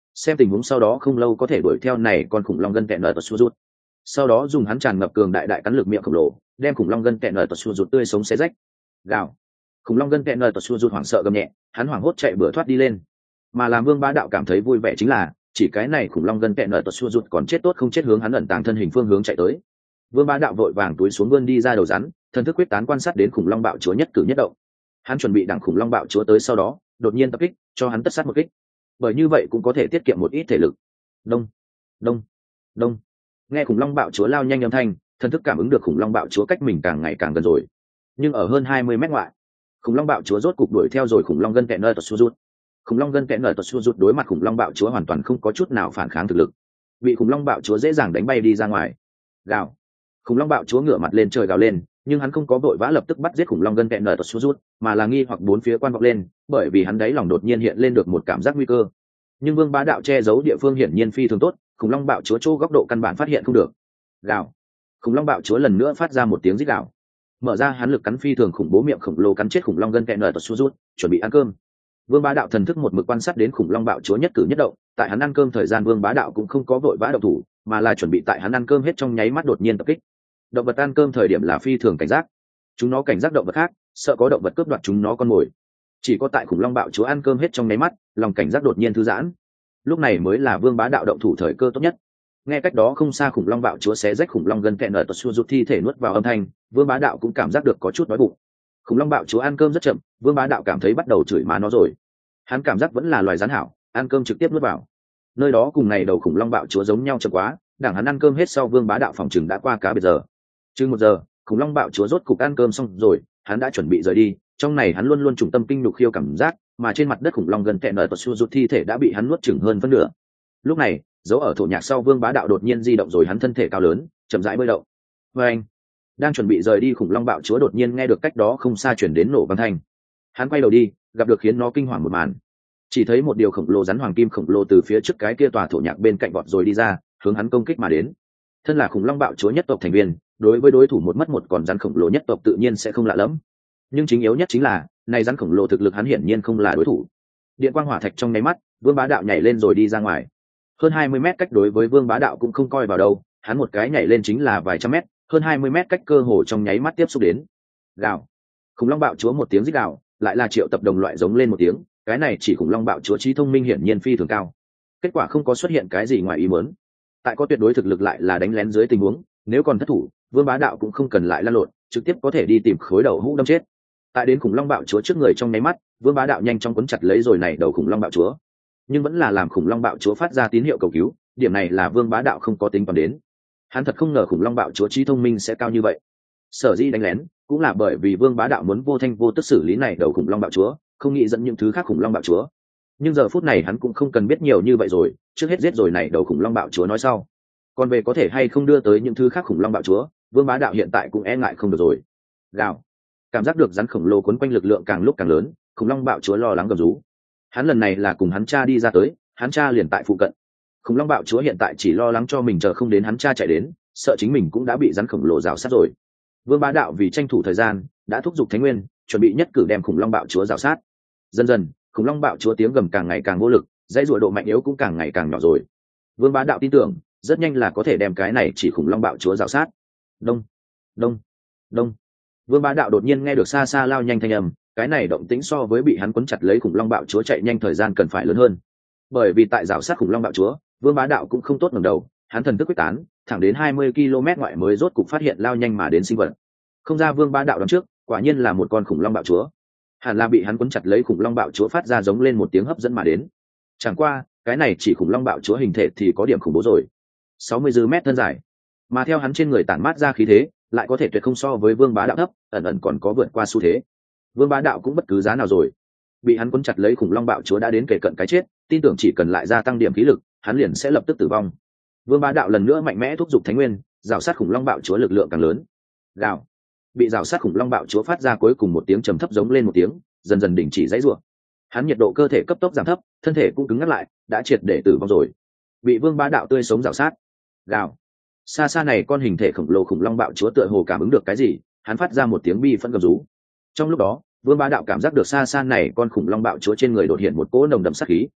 xem tình huống sau đó không lâu có thể đuổi theo này con khủng long gân kẹn nở tật xua rút. Sau đó dùng hắn tràn ngập cường đại đại cắn lực miệng khổng lồ đem khủng long gân kẹn nở tật xua rút tươi sống xé rách. Gào. Khủng long gân kẹn nở tật xua rút hoảng sợ gầm nhẹ, hắn hoảng hốt chạy bừa thoát đi lên. Mà làm Vương Bá Đạo cảm thấy vui vẻ chính là chỉ cái này khủng long gân kẹn nở tật xua rút còn chết tốt không chết hướng hắn ẩn tàng thân hình phương hướng chạy tới. Vương Bá Đạo vội vàng túi xuống vươn đi ra đầu rắn, thần thức quyết tán quan sát đến khủng long bạo chúa nhất cử nhất động. Hắn chuẩn bị đặng khủng long bạo chúa tới sau đó đột nhiên tập kích cho hắn tất sát một kích, bởi như vậy cũng có thể tiết kiệm một ít thể lực. Đông đông đông. Nghe khủng long bạo chúa lao nhanh âm thanh, thần thức cảm ứng được khủng long bạo chúa cách mình càng ngày càng gần rồi, nhưng ở hơn hai mươi mét ngoại, khủng long bạo chúa rốt cục đuổi theo rồi khủng long gân kẹn nở tật xua rút. Khủng long gân kẹn nở tật xua rút đối mặt khủng long bạo chúa hoàn toàn không có chút nào phản kháng thực lực, bị khủng long bạo chúa dễ dàng đánh bay đi ra ngoài. Gào. Khủng long bạo chúa ngửa mặt lên trời gào lên, nhưng hắn không có vội vã lập tức bắt giết khủng long gân kẹn nở tật xua rút, mà là nghi hoặc bốn phía quan vọng lên, bởi vì hắn đáy lòng đột nhiên hiện lên được một cảm giác nguy cơ. Nhưng Vương Bá Đạo che giấu địa phương hiển nhiên phi thường tốt, khủng long bạo chúa chỗ góc độ căn bản phát hiện không được. Gào. Khủng long bạo chúa lần nữa phát ra một tiếng rít gào, mở ra hắn lực cắn phi thường khủng bố miệng khổng lồ cắn chết khủng long gân kẹn nở tật xua rút, chuẩn bị ăn cơm. Vương Bá Đạo thần thức một mực quan sát đến khủng long bạo chúa nhất cử nhất động, tại hắn ăn cơm thời gian Vương Bá Đạo cũng không có vội vã động thủ, mà là chuẩn bị tại hắn ăn cơm hết trong nháy mắt đột nhiên tập kích. Động vật ăn cơm thời điểm là phi thường cảnh giác, chúng nó cảnh giác động vật khác, sợ có động vật cướp đoạt chúng nó con mồi. Chỉ có tại khủng long bạo chúa ăn cơm hết trong nháy mắt, lòng cảnh giác đột nhiên thư giãn, lúc này mới là Vương Bá Đạo động thủ thời cơ tốt nhất. Nghe cách đó không xa khủng long bạo chúa xé rách khủng long gân kẹn nở tật xua rút thi thể nuốt vào âm thanh, Vương Bá Đạo cũng cảm giác được có chút đói bụng. Khủng long bạo chúa ăn cơm rất chậm, Vương Bá Đạo cảm thấy bắt đầu chửi má nó rồi. Hắn cảm giác vẫn là loài rắn hảo, ăn cơm trực tiếp nuốt vào. Nơi đó cùng này đầu khủng long bạo chúa giống nhau chậm quá, đảng hắn ăn cơm hết sau Vương Bá Đạo phòng chừng đã qua cá biệt giờ. Chừng một giờ, khủng long bạo chúa rốt cục ăn cơm xong rồi, hắn đã chuẩn bị rời đi, trong này hắn luôn luôn trùng tâm kinh nhục khiêu cảm giác, mà trên mặt đất khủng long gần kẹn nở tật xua rút thi thể đã bị hắn nuốt chửng hơn phân nửa. Lúc này, dấu ở thổ nhạc sau Vương Bá Đạo đột nhiên di động rồi hắn thân thể cao lớn, chậm rãi bơi đậu. Và anh đang chuẩn bị rời đi khủng long bạo chúa đột nhiên nghe được cách đó không xa chuyển đến nổ vang thanh. Hắn quay đầu đi, gặp được khiến nó kinh hoàng một màn. Chỉ thấy một điều khổng lồ rắn hoàng kim khổng lồ từ phía trước cái kia tòa thổ nhạc bên cạnh vọt rồi đi ra, hướng hắn công kích mà đến. Thân là khủng long bạo chúa nhất tộc thành viên, đối với đối thủ một mất một còn rắn khổng lồ nhất tộc tự nhiên sẽ không lạ lẫm. Nhưng chính yếu nhất chính là, này rắn khổng lồ thực lực hắn hiển nhiên không là đối thủ. Điện quang hỏa thạch trong nháy mắt, Vương Bá Đạo nhảy lên rồi đi ra ngoài. Hơn hai mươi mét cách đối với Vương Bá Đạo cũng không coi vào đâu, hắn một cái nhảy lên chính là vài trăm mét, hơn hai mươi mét cách cơ hồ trong nháy mắt tiếp xúc đến. Gào. Khủng long bạo chúa một tiếng rít gào, lại là triệu tập đồng loại giống lên một tiếng, cái này chỉ khủng long bạo chúa trí thông minh hiển nhiên phi thường cao. Kết quả không có xuất hiện cái gì ngoài ý muốn. Tại có tuyệt đối thực lực lại là đánh lén dưới tình huống, nếu còn thất thủ, Vương Bá Đạo cũng không cần lại lăn lộn, trực tiếp có thể đi tìm khối đầu hũ đâm chết. Tại đến khủng long bạo chúa trước người trong nháy mắt, Vương Bá Đạo nhanh chóng cuốn chặt lấy rồi này đầu khủng long bạo chúa, nhưng vẫn là làm khủng long bạo chúa phát ra tín hiệu cầu cứu, điểm này là Vương Bá Đạo không có tính toán đến. Hắn thật không ngờ khủng long bạo chúa trí thông minh sẽ cao như vậy. Sở dĩ đánh lén cũng là bởi vì Vương Bá Đạo muốn vô thanh vô tức xử lý này đầu khủng long bạo chúa, không nghĩ dẫn những thứ khác khủng long bạo chúa. Nhưng giờ phút này hắn cũng không cần biết nhiều như vậy rồi, trước hết giết rồi này đầu khủng long bạo chúa nói sau. Còn về có thể hay không đưa tới những thứ khác khủng long bạo chúa, Vương Bá Đạo hiện tại cũng e ngại không được rồi. Gào. Cảm giác được rắn khổng lồ cuốn quanh lực lượng càng lúc càng lớn, khủng long bạo chúa lo lắng gầm rú. Hắn lần này là cùng hắn cha đi ra tới, hắn cha liền tại phụ cận. Khủng long bạo chúa hiện tại chỉ lo lắng cho mình chờ không đến hắn cha chạy đến, sợ chính mình cũng đã bị rắn khổng lồ rào sát rồi. Vương Bá Đạo vì tranh thủ thời gian, đã thúc giục Thánh Nguyên, chuẩn bị nhất cử đem khủng long bạo chúa rào sát. Dần dần, khủng long bạo chúa tiếng gầm càng ngày càng vô lực, dãy rủa độ mạnh yếu cũng càng ngày càng nhỏ rồi. Vương Bá Đạo tin tưởng, rất nhanh là có thể đem cái này chỉ khủng long bạo chúa rào sát. Đông, đông, đông. Vương Bá Đạo đột nhiên nghe được xa xa lao nhanh thanh âm, cái này động tĩnh so với bị hắn quấn chặt lấy khủng long bạo chúa chạy nhanh thời gian cần phải lớn hơn. Bởi vì tại rào sát khủng long bạo chúa, Vương Bá Đạo cũng không tốt ngẩng đầu, hắn thần thức quyết tán, thẳng đến hai mươi ki lô mét ngoại mới rốt cục phát hiện lao nhanh mà đến sinh vật. Không ra Vương Bá Đạo đón trước, quả nhiên là một con khủng long bạo chúa. Hẳn là bị hắn quấn chặt lấy khủng long bạo chúa phát ra giống lên một tiếng hấp dẫn mà đến. Chẳng qua, cái này chỉ khủng long bạo chúa hình thể thì có điểm khủng bố rồi. sáu mươi dư mét thân dài, mà theo hắn trên người tản mát ra khí thế, lại có thể tuyệt không so với Vương Bá Đạo thấp, ẩn ẩn còn có vượt qua xu thế. Vương Bá Đạo cũng bất cứ giá nào rồi, bị hắn quấn chặt lấy khủng long bạo chúa đã đến kề cận cái chết, tin tưởng chỉ cần lại gia tăng điểm khí lực, hắn liền sẽ lập tức tử vong. Vương Bá Đạo lần nữa mạnh mẽ thúc giục Thánh Nguyên, rào sát khủng long bạo chúa lực lượng càng lớn. Gào. Bị rào sát khủng long bạo chúa phát ra cuối cùng một tiếng trầm thấp giống lên một tiếng, dần dần đình chỉ giãy giụa. Hắn nhiệt độ cơ thể cấp tốc giảm thấp, thân thể cũng cứng ngắc lại, đã triệt để tử vong rồi. Bị Vương Bá Đạo tươi sống rào sát. Gào. Xa xa này con hình thể khổng lồ khủng long bạo chúa tựa hồ cảm ứng được cái gì, hắn phát ra một tiếng bi phẫn gầm rú. Trong lúc đó, Vương Bá Đạo cảm giác được xa xa này con khủng long bạo chúa trên người đột hiện một cỗ nồng đậm sát khí.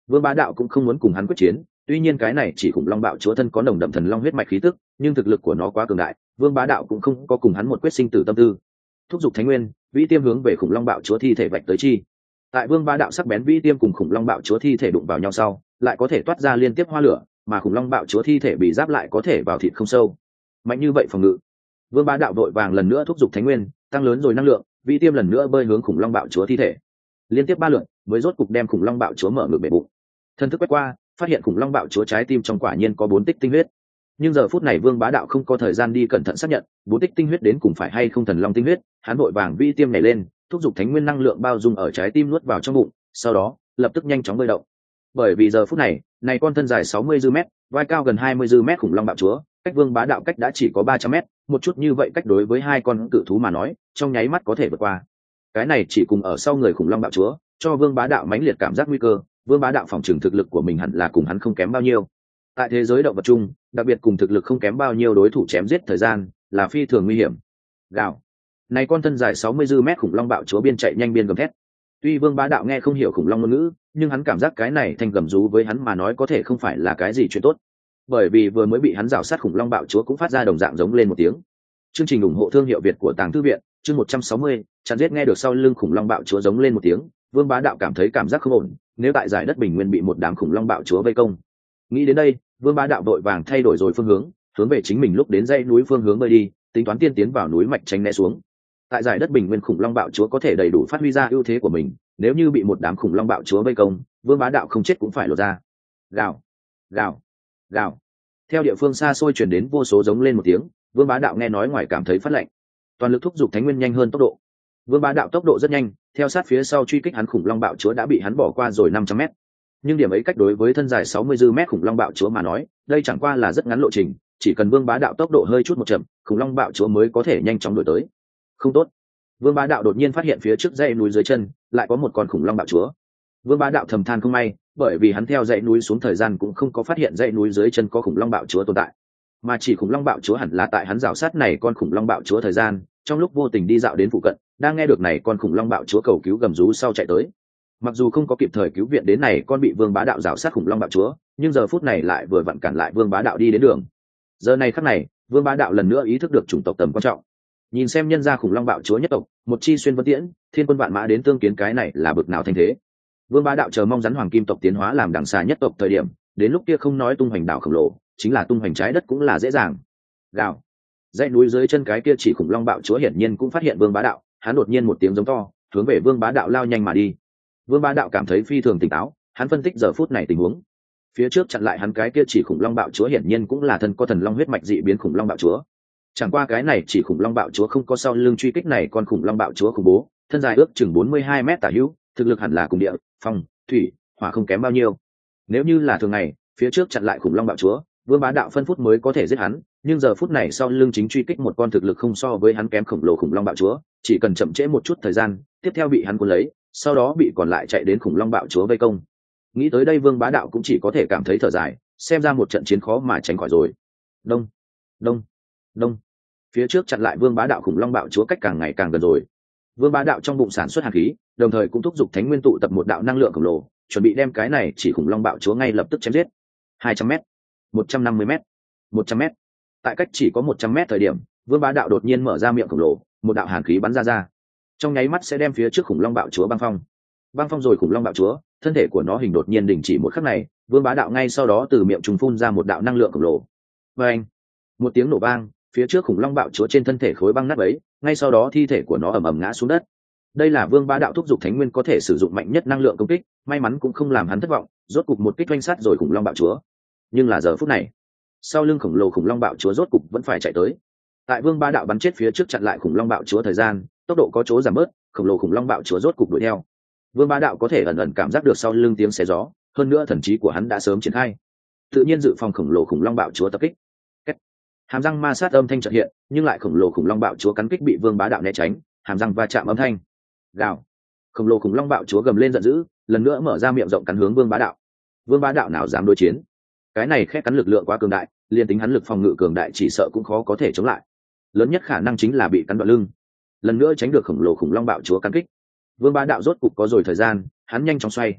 Vương Bá Đạo cũng không muốn cùng hắn quyết chiến, tuy nhiên cái này chỉ khủng long bạo chúa thân có nồng đậm thần long huyết mạch khí tức, nhưng thực lực của nó quá cường đại, Vương Bá Đạo cũng không có cùng hắn một quyết sinh tử tâm tư. Thúc giục thánh nguyên, vĩ tiêm hướng về khủng long bạo chúa thi thể vạch tới chi. Tại Vương Bá Đạo sắc bén vĩ tiêm cùng khủng long bạo chúa thi thể đụng vào nhau sau, lại có thể toát ra liên tiếp hoa lửa, mà khủng long bạo chúa thi thể bị giáp lại có thể vào thịt không sâu. Mạnh như vậy phòng ngự. Vương Bá Đạo đội vàng lần nữa thúc giục thánh nguyên, tăng lớn rồi năng lượng, vĩ tiêm lần nữa bơi hướng khủng long bạo chúa thi thể. Liên tiếp ba lượt, mới rốt cục đem khủng long bạo chúa mở ngược bể bụng. Thân thức quét qua, phát hiện khủng long bạo chúa trái tim trong quả nhiên có bốn tích tinh huyết. Nhưng giờ phút này Vương Bá Đạo không có thời gian đi cẩn thận xác nhận bốn tích tinh huyết đến cùng phải hay không thần long tinh huyết, hắn vội vàng vĩ tiêm nhảy lên, thúc giục thánh nguyên năng lượng bao dung ở trái tim nuốt vào trong bụng, sau đó lập tức nhanh chóng bơi động. Bởi vì giờ phút này, này con thân dài sáu mươi dư mét, vai cao gần hai mươi dư mét khủng long bạo chúa, cách Vương Bá Đạo cách đã chỉ có ba trăm mét, một chút như vậy cách đối với hai con cự thú mà nói, trong nháy mắt có thể vượt qua. Cái này chỉ cùng ở sau người khủng long bạo chúa, cho Vương Bá Đạo mãnh liệt cảm giác nguy cơ, Vương Bá Đạo phòng trường thực lực của mình hẳn là cùng hắn không kém bao nhiêu. Tại thế giới động vật chung, đặc biệt cùng thực lực không kém bao nhiêu đối thủ chém giết thời gian, là phi thường nguy hiểm. Gào. Này con thân dài sáu mươi dư mét khủng long bạo chúa biên chạy nhanh biên gầm thét. Tuy Vương Bá Đạo nghe không hiểu khủng long ngôn ngữ, nhưng hắn cảm giác cái này thanh gầm rú với hắn mà nói có thể không phải là cái gì chuyện tốt. Bởi vì vừa mới bị hắn rào sát khủng long bạo chúa cũng phát ra đồng dạng giống lên một tiếng. Chương trình ủng hộ thương hiệu Việt của Tàng Thư viện, chương một trăm sáu mươi, chặn giết nghe được sau lưng khủng long bạo chúa giống lên một tiếng, Vương Bá Đạo cảm thấy cảm giác không ổn, nếu tại giải đất bình nguyên bị một đám khủng long bạo chúa vây công. Nghĩ đến đây, Vương Bá Đạo đội vàng thay đổi rồi phương hướng, hướng về chính mình lúc đến dãy núi phương hướng bơi đi, tính toán tiên tiến vào núi mạch tránh né xuống. Tại giải đất bình nguyên khủng long bạo chúa có thể đầy đủ phát huy ra ưu thế của mình, nếu như bị một đám khủng long bạo chúa vây công, Vương Bá Đạo không chết cũng phải lột ra. Gào, gào, gào. Theo địa phương xa xôi truyền đến vô số giống lên một tiếng, Vương Bá Đạo nghe nói ngoài cảm thấy phát lạnh, toàn lực thúc giục thánh nguyên nhanh hơn tốc độ. Vương Bá Đạo tốc độ rất nhanh, theo sát phía sau truy kích hắn khủng long bạo chúa đã bị hắn bỏ qua rồi năm trăm mét. Nhưng điểm ấy cách đối với thân dài sáu mươi dư mét khủng long bạo chúa mà nói, đây chẳng qua là rất ngắn lộ trình, chỉ cần Vương Bá Đạo tốc độ hơi chút một chậm, khủng long bạo chúa mới có thể nhanh chóng đuổi tới. Không tốt. Vương Bá Đạo đột nhiên phát hiện phía trước dãy núi dưới chân lại có một con khủng long bạo chúa. Vương Bá Đạo thầm than không may, bởi vì hắn theo dãy núi xuống thời gian cũng không có phát hiện dãy núi dưới chân có khủng long bạo chúa tồn tại, mà chỉ khủng long bạo chúa hẳn là tại hắn rào sát này con khủng long bạo chúa thời gian, trong lúc vô tình đi dạo đến phụ cận, đang nghe được này con khủng long bạo chúa cầu cứu gầm rú sau chạy tới. Mặc dù không có kịp thời cứu viện đến này con bị Vương Bá Đạo rào sát khủng long bạo chúa, nhưng giờ phút này lại vừa vặn cản lại Vương Bá Đạo đi đến đường. Giờ này khắc này, Vương Bá Đạo lần nữa ý thức được chủng tộc tầm quan trọng. Nhìn xem nhân gia khủng long bạo chúa nhất tộc, một chi xuyên vân tiễn, thiên quân vạn mã đến tương kiến cái này là bực nào thanh thế. Vương Bá Đạo chờ mong rắn hoàng kim tộc tiến hóa làm đằng xà nhất tộc thời điểm, đến lúc kia không nói tung hoành đảo khổng lồ, chính là tung hoành trái đất cũng là dễ dàng. Gào. Dãy núi dưới chân cái kia chỉ khủng long bạo chúa hiển nhiên cũng phát hiện Vương Bá Đạo, hắn đột nhiên một tiếng giống to, hướng về Vương Bá Đạo lao nhanh mà đi. Vương Bá Đạo cảm thấy phi thường tỉnh táo, hắn phân tích giờ phút này tình huống. Phía trước chặn lại hắn cái kia chỉ khủng long bạo chúa hiển nhiên cũng là thân có thần long huyết mạch dị biến khủng long bạo chúa. Chẳng qua cái này chỉ khủng long bạo chúa không có sau lưng truy kích này con khủng long bạo chúa khủng bố, thân dài ước chừng bốn mươi hai mét tả hữu, thực lực hẳn là cùng địa, phong, thủy, hỏa không kém bao nhiêu. Nếu như là thường ngày, phía trước chặn lại khủng long bạo chúa, Vương Bá Đạo phân phút mới có thể giết hắn, nhưng giờ phút này sau lưng chính truy kích một con thực lực không so với hắn kém khổng lồ khủng long bạo chúa, chỉ cần chậm trễ một chút thời gian, tiếp theo bị hắn cuốn lấy, sau đó bị còn lại chạy đến khủng long bạo chúa vây công. Nghĩ tới đây Vương Bá Đạo cũng chỉ có thể cảm thấy thở dài, xem ra một trận chiến khó mà tránh khỏi rồi. Đông, đông, đông. Phía trước chặn lại Vương Bá Đạo khủng long bạo chúa cách càng ngày càng gần rồi. Vương Bá Đạo trong bụng sản xuất hàn khí, đồng thời cũng thúc giục thánh nguyên tụ tập một đạo năng lượng khổng lồ, chuẩn bị đem cái này chỉ khủng long bạo chúa ngay lập tức chém giết. hai trăm mét, một trăm năm mươi mét, một trăm mét. Tại cách chỉ có một trăm mét thời điểm, Vương Bá Đạo đột nhiên mở ra miệng khổng lồ, một đạo hàn khí bắn ra ra. Trong nháy mắt sẽ đem phía trước khủng long bạo chúa băng phong. Băng phong rồi khủng long bạo chúa, thân thể của nó hình đột nhiên đình chỉ một khắc này, Vương Bá Đạo ngay sau đó từ miệng trùng phun ra một đạo năng lượng khổng lồ. Oeng! Một tiếng nổ vang, phía trước khủng long bạo chúa trên thân thể khối băng nát bấy, ngay sau đó thi thể của nó ầm ầm ngã xuống đất. Đây là Vương Bá Đạo thúc giục thánh nguyên có thể sử dụng mạnh nhất năng lượng công kích, may mắn cũng không làm hắn thất vọng, rốt cục một kích oanh sát rồi khủng long bạo chúa. Nhưng là giờ phút này, sau lưng khổng lồ khủng long bạo chúa rốt cục vẫn phải chạy tới. Tại Vương Bá Đạo bắn chết phía trước chặn lại khủng long bạo chúa thời gian, tốc độ có chỗ giảm bớt, khổng lồ khủng long bạo chúa rốt cục đuổi theo. Vương Bá Đạo có thể ẩn ẩn cảm giác được sau lưng tiếng xé gió, hơn nữa thần trí của hắn đã sớm triển khai, tự nhiên dự phòng khổng lồ khủng long bạo chúa tập kích. Kết. Hàm răng ma sát âm thanh chợt hiện, nhưng lại khổng lồ khủng long bạo chúa cắn kích bị Vương Bá Đạo né tránh, hàm răng va chạm âm thanh. Gào. Khổng lồ khủng long bạo chúa gầm lên giận dữ, lần nữa mở ra miệng rộng cắn hướng Vương Bá Đạo. Vương Bá Đạo nào dám đối chiến? Cái này khét cắn lực lượng quá cường đại, liên tính hắn lực phòng ngự cường đại chỉ sợ cũng khó có thể chống lại. Lớn nhất khả năng chính là bị cắn đoạn lưng. Lần nữa tránh được khổng lồ khủng long bạo chúa cắn kích. Vương Bá Đạo rốt cục có rồi thời gian, hắn nhanh chóng xoay.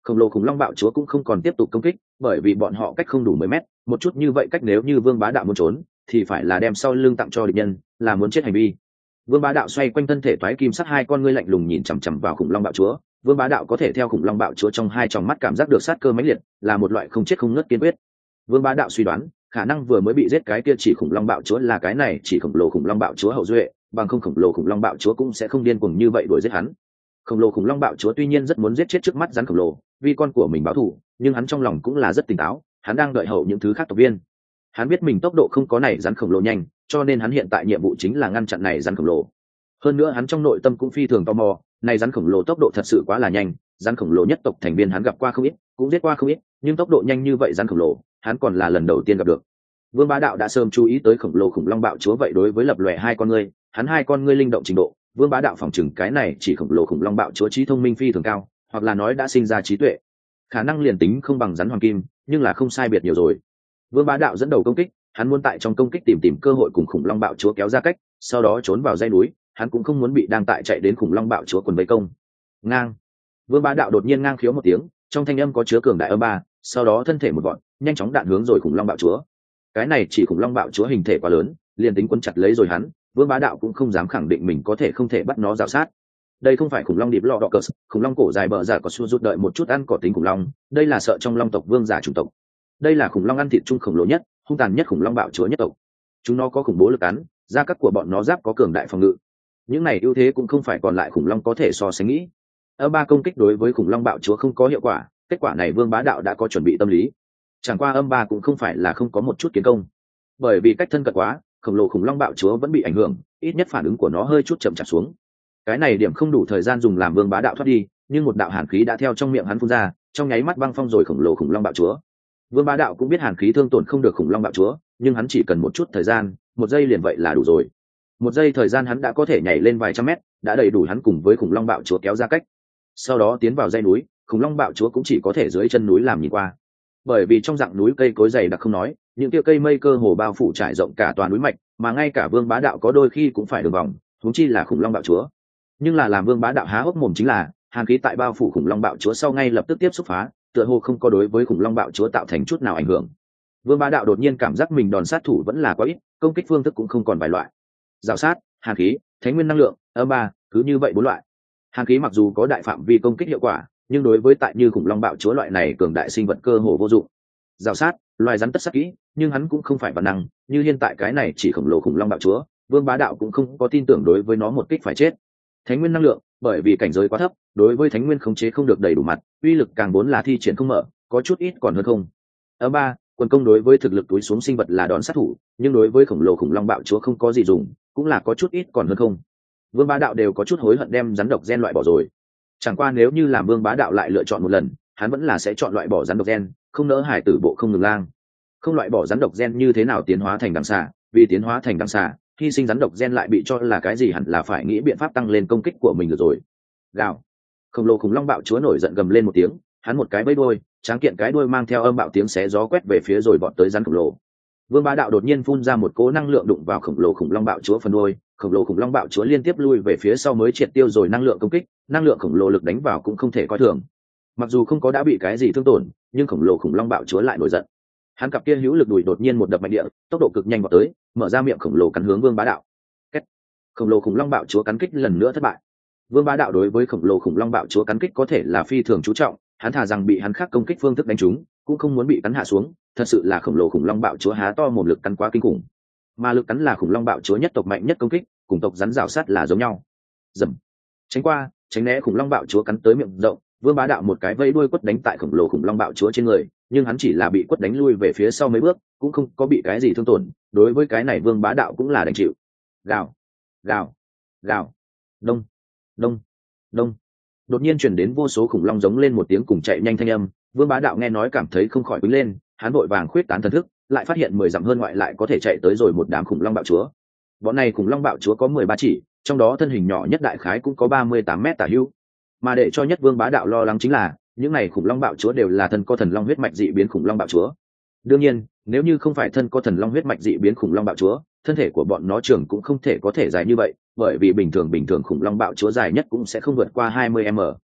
Khổng lồ khủng long bạo chúa cũng không còn tiếp tục công kích, bởi vì bọn họ cách không đủ mười mét, một chút như vậy cách nếu như Vương Bá Đạo muốn trốn thì phải là đem sau lưng tặng cho địch nhân, là muốn chết hành vi. Vương Bá Đạo xoay quanh thân thể toái kim sắt, hai con ngươi lạnh lùng nhìn chằm chằm vào khủng long bạo chúa. Vương Bá Đạo có thể theo khủng long bạo chúa trong hai tròng mắt cảm giác được sát cơ mãnh liệt, là một loại không chết không ngất kiên quyết. Vương Bá Đạo suy đoán, khả năng vừa mới bị giết cái kia chỉ khủng long bạo chúa là cái này chỉ khổng lồ khủng long bạo chúa hậu duệ, bằng không khổng lồ khủng long bạo chúa cũng sẽ không điên cuồng như vậy đuổi giết hắn. Khổng lồ khủng long bạo chúa tuy nhiên rất muốn giết chết trước mắt rắn khổng lồ, vì con của mình báo thù, nhưng hắn trong lòng cũng là rất tỉnh táo, hắn đang đợi hậu những thứ khác tộc viên. Hắn biết mình tốc độ không có này rắn khổng lồ nhanh, cho nên hắn hiện tại nhiệm vụ chính là ngăn chặn này rắn khổng lồ. Hơn nữa hắn trong nội tâm cũng phi thường tò mò, này rắn khổng lồ tốc độ thật sự quá là nhanh, rắn khổng lồ nhất tộc thành viên hắn gặp qua không ít, cũng giết qua không ít, nhưng tốc độ nhanh như vậy rắn khổng lồ, hắn còn là lần đầu tiên gặp được. Vương Bá Đạo đã sớm chú ý tới khổng lồ khủng long bạo chúa vậy đối với lập lòe hai con ngươi, hắn hai con ngươi linh động trình độ, Vương Bá Đạo phỏng chừng cái này chỉ khổng lồ khủng long bạo chúa trí thông minh phi thường cao, hoặc là nói đã sinh ra trí tuệ. Khả năng liền tính không bằng rắn hoàng kim, nhưng là không sai biệt nhiều rồi. Vương Bá Đạo dẫn đầu công kích, hắn muốn tại trong công kích tìm tìm cơ hội cùng khủng long bạo chúa kéo ra cách, sau đó trốn vào dãy núi, hắn cũng không muốn bị đang tại chạy đến khủng long bạo chúa quần vây công. Ngang. Vương Bá Đạo đột nhiên ngang khiếu một tiếng, trong thanh âm có chứa cường đại âm ba, sau đó thân thể một gọn, nhanh chóng đạn hướng rồi khủng long bạo chúa. Cái này chỉ khủng long bạo chúa hình thể quá lớn, liền tính quấn chặt lấy rồi hắn, Vương Bá Đạo cũng không dám khẳng định mình có thể không thể bắt nó rào sát. Đây không phải khủng long điệp lọ đỏ cờ, khủng long cổ dài bờ giả có xu rút đợi một chút ăn cỏ tính khủng long, đây là sợ trong long tộc vương giả chủng tộc. Đây là khủng long ăn thịt chung khổng lồ nhất, hung tàn nhất khủng long bạo chúa nhất tộc. Chúng nó có khủng bố lực ăn, da cắt của bọn nó giáp có cường đại phòng ngự. Những này ưu thế cũng không phải còn lại khủng long có thể so sánh nghĩ. Ở ba công kích đối với khủng long bạo chúa không có hiệu quả, kết quả này Vương Bá Đạo đã có chuẩn bị tâm lý. Chẳng qua âm ba cũng không phải là không có một chút kiến công, bởi vì cách thân cận quá, khổng lồ khủng long bạo chúa vẫn bị ảnh hưởng, ít nhất phản ứng của nó hơi chút chậm chạp xuống. Cái này điểm không đủ thời gian dùng làm Vương Bá Đạo thoát đi, nhưng một đạo hàn khí đã theo trong miệng hắn phun ra, trong nháy mắt băng phong rồi khổng lồ khủng long bạo chúa. Vương Bá Đạo cũng biết hàn khí thương tổn không được khủng long bạo chúa, nhưng hắn chỉ cần một chút thời gian, một giây liền vậy là đủ rồi. Một giây thời gian hắn đã có thể nhảy lên vài trăm mét, đã đầy đủ hắn cùng với khủng long bạo chúa kéo ra cách. Sau đó tiến vào dãy núi, khủng long bạo chúa cũng chỉ có thể dưới chân núi làm nhìn qua, bởi vì trong dạng núi cây cối dày đặc không nói, những tia cây mây cơ hồ bao phủ trải rộng cả toàn núi mạch, mà ngay cả Vương Bá Đạo có đôi khi cũng phải đường vòng, huống chi là khủng long bạo chúa. Nhưng là làm Vương Bá Đạo há hốc mồm chính là hàn khí tại bao phủ khủng long bạo chúa sau ngay lập tức tiếp xúc phá, tựa hồ không có đối với khủng long bạo chúa tạo thành chút nào ảnh hưởng. Vương Bá Đạo đột nhiên cảm giác mình đòn sát thủ vẫn là quá ít, công kích phương thức cũng không còn vài loại: rào sát, hàn khí, thánh nguyên năng lượng, âm ba, cứ như vậy bốn loại. Hàn khí mặc dù có đại phạm vi công kích hiệu quả, nhưng đối với tại như khủng long bạo chúa loại này cường đại sinh vật cơ hồ vô dụng. Rào sát, loài rắn tất sát kỹ, nhưng hắn cũng không phải bản năng, như hiện tại cái này chỉ khổng lồ khủng long bạo chúa, Vương Bá Đạo cũng không có tin tưởng đối với nó một kích phải chết. Thánh nguyên năng lượng, bởi vì cảnh giới quá thấp, đối với thánh nguyên khống chế không được đầy đủ mặt, uy lực càng vốn là thi triển không mở, có chút ít còn hơn không. Ở ba, quần công đối với thực lực túi xuống sinh vật là đòn sát thủ, nhưng đối với khổng lồ khủng long bạo chúa không có gì dùng, cũng là có chút ít còn hơn không. Vương Bá Đạo đều có chút hối hận đem rắn độc gen loại bỏ rồi. Chẳng qua nếu như làm Vương Bá Đạo lại lựa chọn một lần, hắn vẫn là sẽ chọn loại bỏ rắn độc gen, không nỡ hải tử bộ không ngừng lang. Không loại bỏ rắn độc gen như thế nào tiến hóa thành đằng xà, vì tiến hóa thành đằng xà, hy sinh rắn độc gen lại bị cho là cái gì, hẳn là phải nghĩ biện pháp tăng lên công kích của mình được rồi. Gào. Khổng lồ khủng long bạo chúa nổi giận gầm lên một tiếng, hắn một cái bẫy đuôi, tráng kiện cái đuôi mang theo âm bạo tiếng xé gió quét về phía rồi vọt tới rắn khổng lồ. Vương Bá Đạo đột nhiên phun ra một cỗ năng lượng đụng vào khổng lồ khủng long bạo chúa phần đuôi, khổng lồ khủng long bạo chúa liên tiếp lui về phía sau mới triệt tiêu rồi năng lượng công kích, năng lượng khổng lồ lực đánh vào cũng không thể coi thường. Mặc dù không có đã bị cái gì thương tổn, nhưng khổng lồ khủng long bạo chúa lại nổi giận. Hắn cặp kia hữu lực đùi đột nhiên một đập mạnh địa, tốc độ cực nhanh vào tới, mở ra miệng khổng lồ cắn hướng Vương Bá Đạo. Kết. Khổng lồ khủng long bạo chúa cắn kích lần nữa thất bại. Vương Bá Đạo đối với khổng lồ khủng long bạo chúa cắn kích có thể là phi thường chú trọng, hắn thà rằng bị hắn khác công kích phương thức đánh trúng, cũng không muốn bị cắn hạ xuống. Thật sự là khổng lồ khủng long bạo chúa há to mồm lực cắn quá kinh khủng, mà lực cắn là khủng long bạo chúa nhất tộc mạnh nhất công kích, cùng tộc rắn rào sát là giống nhau. Dầm. Tránh qua, tránh né khủng long bạo chúa cắn tới miệng rộng, Vương Bá Đạo một cái vây đuôi quất đánh tại khổng lồ khủng long bạo chúa trên người, nhưng hắn chỉ là bị quất đánh lui về phía sau mấy bước, cũng không có bị cái gì thương tổn. Đối với cái này Vương Bá Đạo cũng là đành chịu. Gào, gào, gào. Đông, đông, đông. Đột nhiên truyền đến vô số khủng long giống lên một tiếng cùng chạy nhanh thanh âm, Vương Bá Đạo nghe nói cảm thấy không khỏi quýnh lên, hắn vội vàng khuyết tán thần thức, lại phát hiện mười dặm hơn ngoại lại có thể chạy tới rồi một đám khủng long bạo chúa. Bọn này khủng long bạo chúa có mười ba chỉ, trong đó thân hình nhỏ nhất đại khái cũng có ba mươi tám mét tả hữu. Mà để cho nhất Vương Bá Đạo lo lắng chính là, những này khủng long bạo chúa đều là thân có thần long huyết mạch dị biến khủng long bạo chúa. Đương nhiên, nếu như không phải thân có thần long huyết mạch dị biến khủng long bạo chúa, thân thể của bọn nó trưởng cũng không thể có thể dài như vậy, bởi vì bình thường bình thường khủng long bạo chúa dài nhất cũng sẽ không vượt qua hai mươi mét.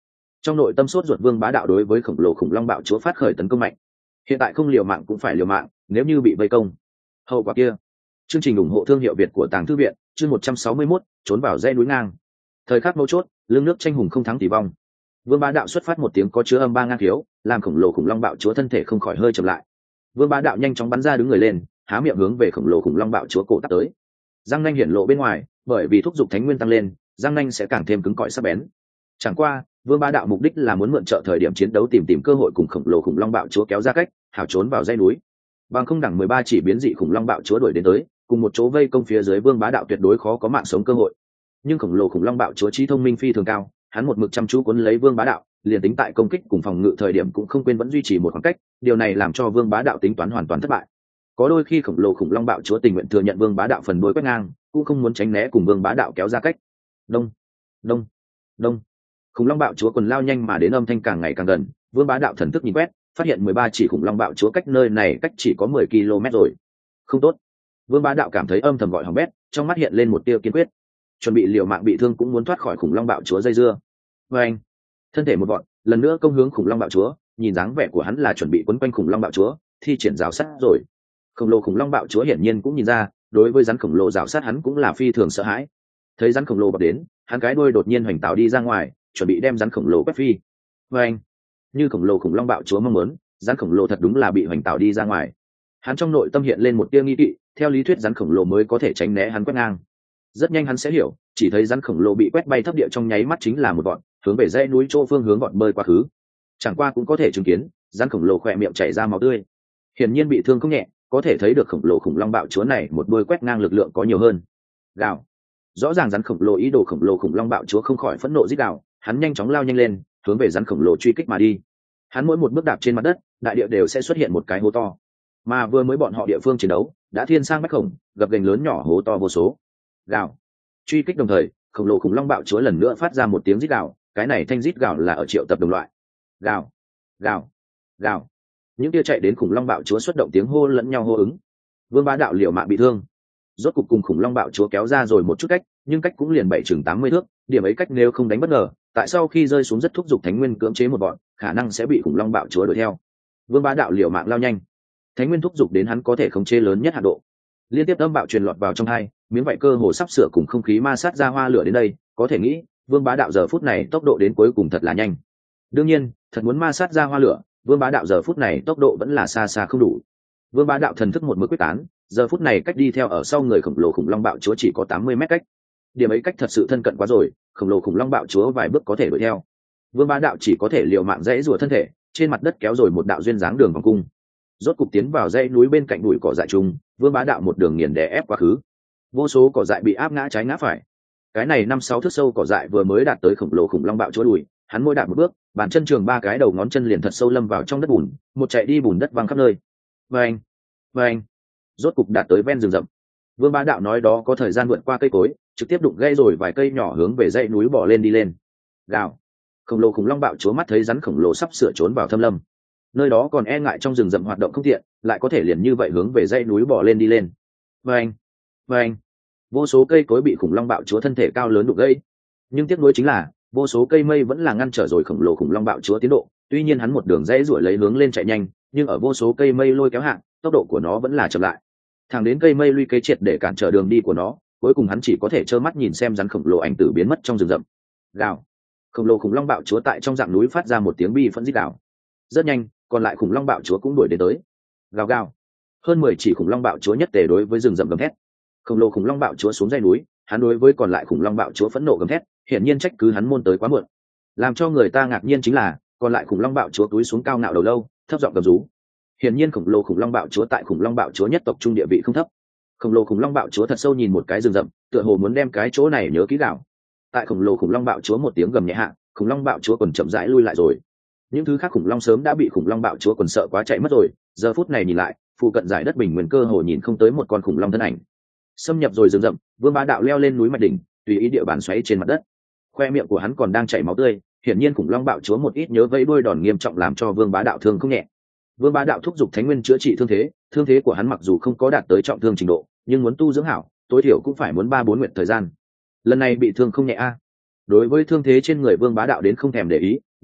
Trong nội tâm sốt ruột vương bá đạo đối với khổng lồ khủng long bạo chúa phát khởi tấn công mạnh. Hiện tại không liều mạng cũng phải liều mạng, nếu như bị vây công hậu quả kia. Chương trình ủng hộ thương hiệu Việt của Tàng Thư Viện, chương một trăm sáu mươi mốt, trốn vào dãy núi ngang. Thời khắc mấu chốt, lương nước tranh hùng không thắng tỷ vong. Vương bá đạo xuất phát một tiếng có chứa âm ba ngang thiếu, làm khổng lồ khủng long bạo chúa thân thể không khỏi hơi chậm lại. Vương bá đạo nhanh chóng bắn ra đứng người lên, há miệng hướng về khổng lồ khủng long bạo chúa cổ tắp tới. Răng nanh hiển lộ bên ngoài, bởi vì thúc giục thánh nguyên tăng lên, răng nanh sẽ càng thêm cứng cỏi sắc bén. Chẳng qua, vương bá đạo mục đích là muốn mượn trợ thời điểm chiến đấu tìm tìm cơ hội cùng khổng lồ khủng long bạo chúa kéo ra cách, hảo trốn vào dãy núi. Bằng không đẳng mười ba chỉ biến dị khủng long bạo chúa đuổi đến tới, cùng một chỗ vây công phía dưới vương bá đạo tuyệt đối khó có mạng sống cơ hội. Nhưng khổng lồ khủng long bạo chúa trí thông minh phi thường cao, hắn một mực chăm chú cuốn lấy vương bá đạo, liền tính tại công kích cùng phòng ngự thời điểm cũng không quên vẫn duy trì một khoảng cách, điều này làm cho vương bá đạo tính toán hoàn toàn thất bại. Có đôi khi khổng lồ khủng long bạo chúa tình nguyện thừa nhận vương bá đạo phần đuôi quét ngang, cũng không muốn tránh né cùng vương bá đạo kéo ra cách. Đông, đông, đông. Khủng long bạo chúa quần lao nhanh mà đến, âm thanh càng ngày càng gần. Vương bá đạo thần thức nhìn quét, phát hiện mười ba chỉ khủng long bạo chúa cách nơi này cách chỉ có mười ki lô mét rồi. Không tốt. Vương bá đạo cảm thấy âm thầm gọi hỏng bét, trong mắt hiện lên một tia kiên quyết. Chuẩn bị liều mạng bị thương cũng muốn thoát khỏi khủng long bạo chúa dây dưa. Và anh, thân thể một vọt, lần nữa công hướng khủng long bạo chúa, nhìn dáng vẻ của hắn là chuẩn bị quấn quanh khủng long bạo chúa, thi triển rào sát rồi. Khổng lồ khủng long bạo chúa hiển nhiên cũng nhìn ra, đối với rắn khổng lồ rào sát hắn cũng là phi thường sợ hãi. Thấy rắn khổng lồ bập đến, hắn cái đuôi đột nhiên hoành tạo đi ra ngoài, chuẩn bị đem rắn khổng lồ quét phi. Và anh, như khổng lồ khủng long bạo chúa mong muốn, rắn khổng lồ thật đúng là bị hoành tạo đi ra ngoài. Hắn trong nội tâm hiện lên một tia nghi kỵ, theo lý thuyết rắn khổng lồ mới có thể tránh né hắn quét ngang. Rất nhanh hắn sẽ hiểu, chỉ thấy rắn khổng lồ bị quét bay thấp địa trong nháy mắt chính là một bọn, hướng về dãy núi chỗ phương hướng gọn bơi quá khứ. Chẳng qua cũng có thể chứng kiến, rắn khổng lồ khỏe miệng chảy ra máu tươi, hiển nhiên bị thương không nhẹ, có thể thấy được khổng lồ khủng long bạo chúa này một đuôi quét ngang lực lượng có nhiều hơn. Gào. Rõ ràng rắn khổng lồ ý đồ khổng lồ khủng long bạo chúa không khỏi phẫn nộ rít gào, hắn nhanh chóng lao nhanh lên, hướng về rắn khổng lồ truy kích mà đi. Hắn mỗi một bước đạp trên mặt đất, đại địa đều sẽ xuất hiện một cái hố to. Mà vừa mới bọn họ địa phương chiến đấu, đã thiên sang bách khổng, gập ghềnh lớn nhỏ hố to vô số. Gào. Truy kích đồng thời, khổng lồ khủng long bạo chúa lần nữa phát ra một tiếng rít gào, cái này thanh rít gào là ở triệu tập đồng loại. Gào, gào, gào. Những kia chạy đến khủng long bạo chúa xuất động tiếng hô lẫn nhau hô ứng. Vương bá đạo liều mạng bị thương, rốt cục cùng khủng long bạo chúa kéo ra rồi một chút cách, nhưng cách cũng liền bảy chừng tám mươi thước, điểm ấy cách nếu không đánh bất ngờ, tại sau khi rơi xuống rất thúc giục thánh nguyên cưỡng chế một bọn, khả năng sẽ bị khủng long bạo chúa đuổi theo. Vương bá đạo liều mạng lao nhanh, thánh nguyên thúc giục đến hắn có thể khống chế lớn nhất hạn độ. Liên tiếp âm bạo truyền lọt vào trong hai, miếng vảy cơ hồ sắp sửa cùng không khí ma sát ra hoa lửa đến đây, có thể nghĩ, vương bá đạo giờ phút này tốc độ đến cuối cùng thật là nhanh. Đương nhiên, thật muốn ma sát ra hoa lửa, vương bá đạo giờ phút này tốc độ vẫn là xa xa không đủ. Vương bá đạo thần thức một mực quyết tán, giờ phút này cách đi theo ở sau người khổng lồ khủng long bạo chúa chỉ có tám mươi mét cách. Điểm ấy cách thật sự thân cận quá rồi, khổng lồ khủng long bạo chúa vài bước có thể đuổi theo. Vương bá đạo chỉ có thể liều mạng dãy rùa thân thể, trên mặt đất kéo rồi một đạo duyên dáng đường vòng cung. Rốt cục tiến vào dãy núi bên cạnh bụi cỏ dại trùng, vương bá đạo một đường nghiền đè ép quá khứ. Vô số cỏ dại bị áp ngã trái ngã phải. Cái này năm sáu thước sâu cỏ dại vừa mới đạt tới khổng lồ khủng long bạo chúa đùi, hắn mỗi đạp một bước, bàn chân trường ba cái đầu ngón chân liền thật sâu lâm vào trong đất bùn, một chạy đi bùn đất văng khắp nơi. Vâng, vâng. Rốt cục đạt tới ven rừng rậm. Vương bá đạo nói đó có thời gian vượt qua cây cối, trực tiếp đụng gây rồi vài cây nhỏ hướng về dãy núi bò lên đi lên. Gào. Khổng lồ khủng long bạo chúa mắt thấy rắn khổng lồ sắp sửa trốn vào thâm lâm, nơi đó còn e ngại trong rừng rậm hoạt động không tiện, lại có thể liền như vậy hướng về dãy núi bò lên đi lên. Vâng, vâng. Vô số cây cối bị khủng long bạo chúa thân thể cao lớn đụng gây, nhưng tiếc nuối chính là vô số cây mây vẫn là ngăn trở rồi khổng lồ khủng long bạo chúa tiến độ. Tuy nhiên hắn một đường dãy ruổi lấy hướng lên chạy nhanh, nhưng ở vô số cây mây lôi kéo hạng, tốc độ của nó vẫn là chậm lại. Thẳng đến cây mây luy kế triệt để cản trở đường đi của nó, cuối cùng hắn chỉ có thể trơ mắt nhìn xem rắn khổng lồ ảnh tử biến mất trong rừng rậm. Gào. Khổng lồ khủng long bạo chúa tại trong dạng núi phát ra một tiếng bi phẫn rít gào. Rất nhanh, còn lại khủng long bạo chúa cũng đuổi đến tới. Gào gào. Hơn mười chỉ khủng long bạo chúa nhất tề đối với rừng rậm gầm thét. Khổng lồ khủng long bạo chúa xuống dãy núi, hắn đối với còn lại khủng long bạo chúa phẫn nộ gầm thét, hiển nhiên trách cứ hắn môn tới quá muộn. Làm cho người ta ngạc nhiên chính là, còn lại khủng long bạo chúa túi xuống cao ngạo đầu lâu, thấp giọng gầm rú. Hiển nhiên khổng lồ khủng long bạo chúa tại khủng long bạo chúa nhất tộc trung địa vị không thấp. Khổng lồ khủng long bạo chúa thật sâu nhìn một cái rừng rậm, tựa hồ muốn đem cái chỗ này nhớ kỹ gạo. Tại khổng lồ khủng long bạo chúa một tiếng gầm nhẹ hạ, khủng long bạo chúa còn chậm rãi lui lại rồi. Những thứ khác khủng long sớm đã bị khủng long bạo chúa còn sợ quá chạy mất rồi, giờ phút này nhìn lại, phụ cận giải đất bình nguyên cơ hồ nhìn không tới một con khủng long thân ảnh. Xâm nhập rồi rừng rậm, vương bá đạo leo lên núi mạch đỉnh, tùy ý địa bàn xoáy trên mặt đất. Khoe miệng của hắn còn đang chảy máu tươi, hiển nhiên khủng long bạo chúa một ít nhớ vẫy đuôi đòn nghiêm trọng làm cho vương bá đạo thương không nhẹ. Vương bá đạo thúc giục thánh nguyên chữa trị thương thế, thương thế của hắn mặc dù không có đạt tới trọng thương trình độ, nhưng muốn tu dưỡng hảo, tối thiểu cũng phải muốn ba bốn nguyện thời gian. Lần này bị thương không nhẹ a. Đối với thương thế trên người vương bá đạo đến không thèm để ý,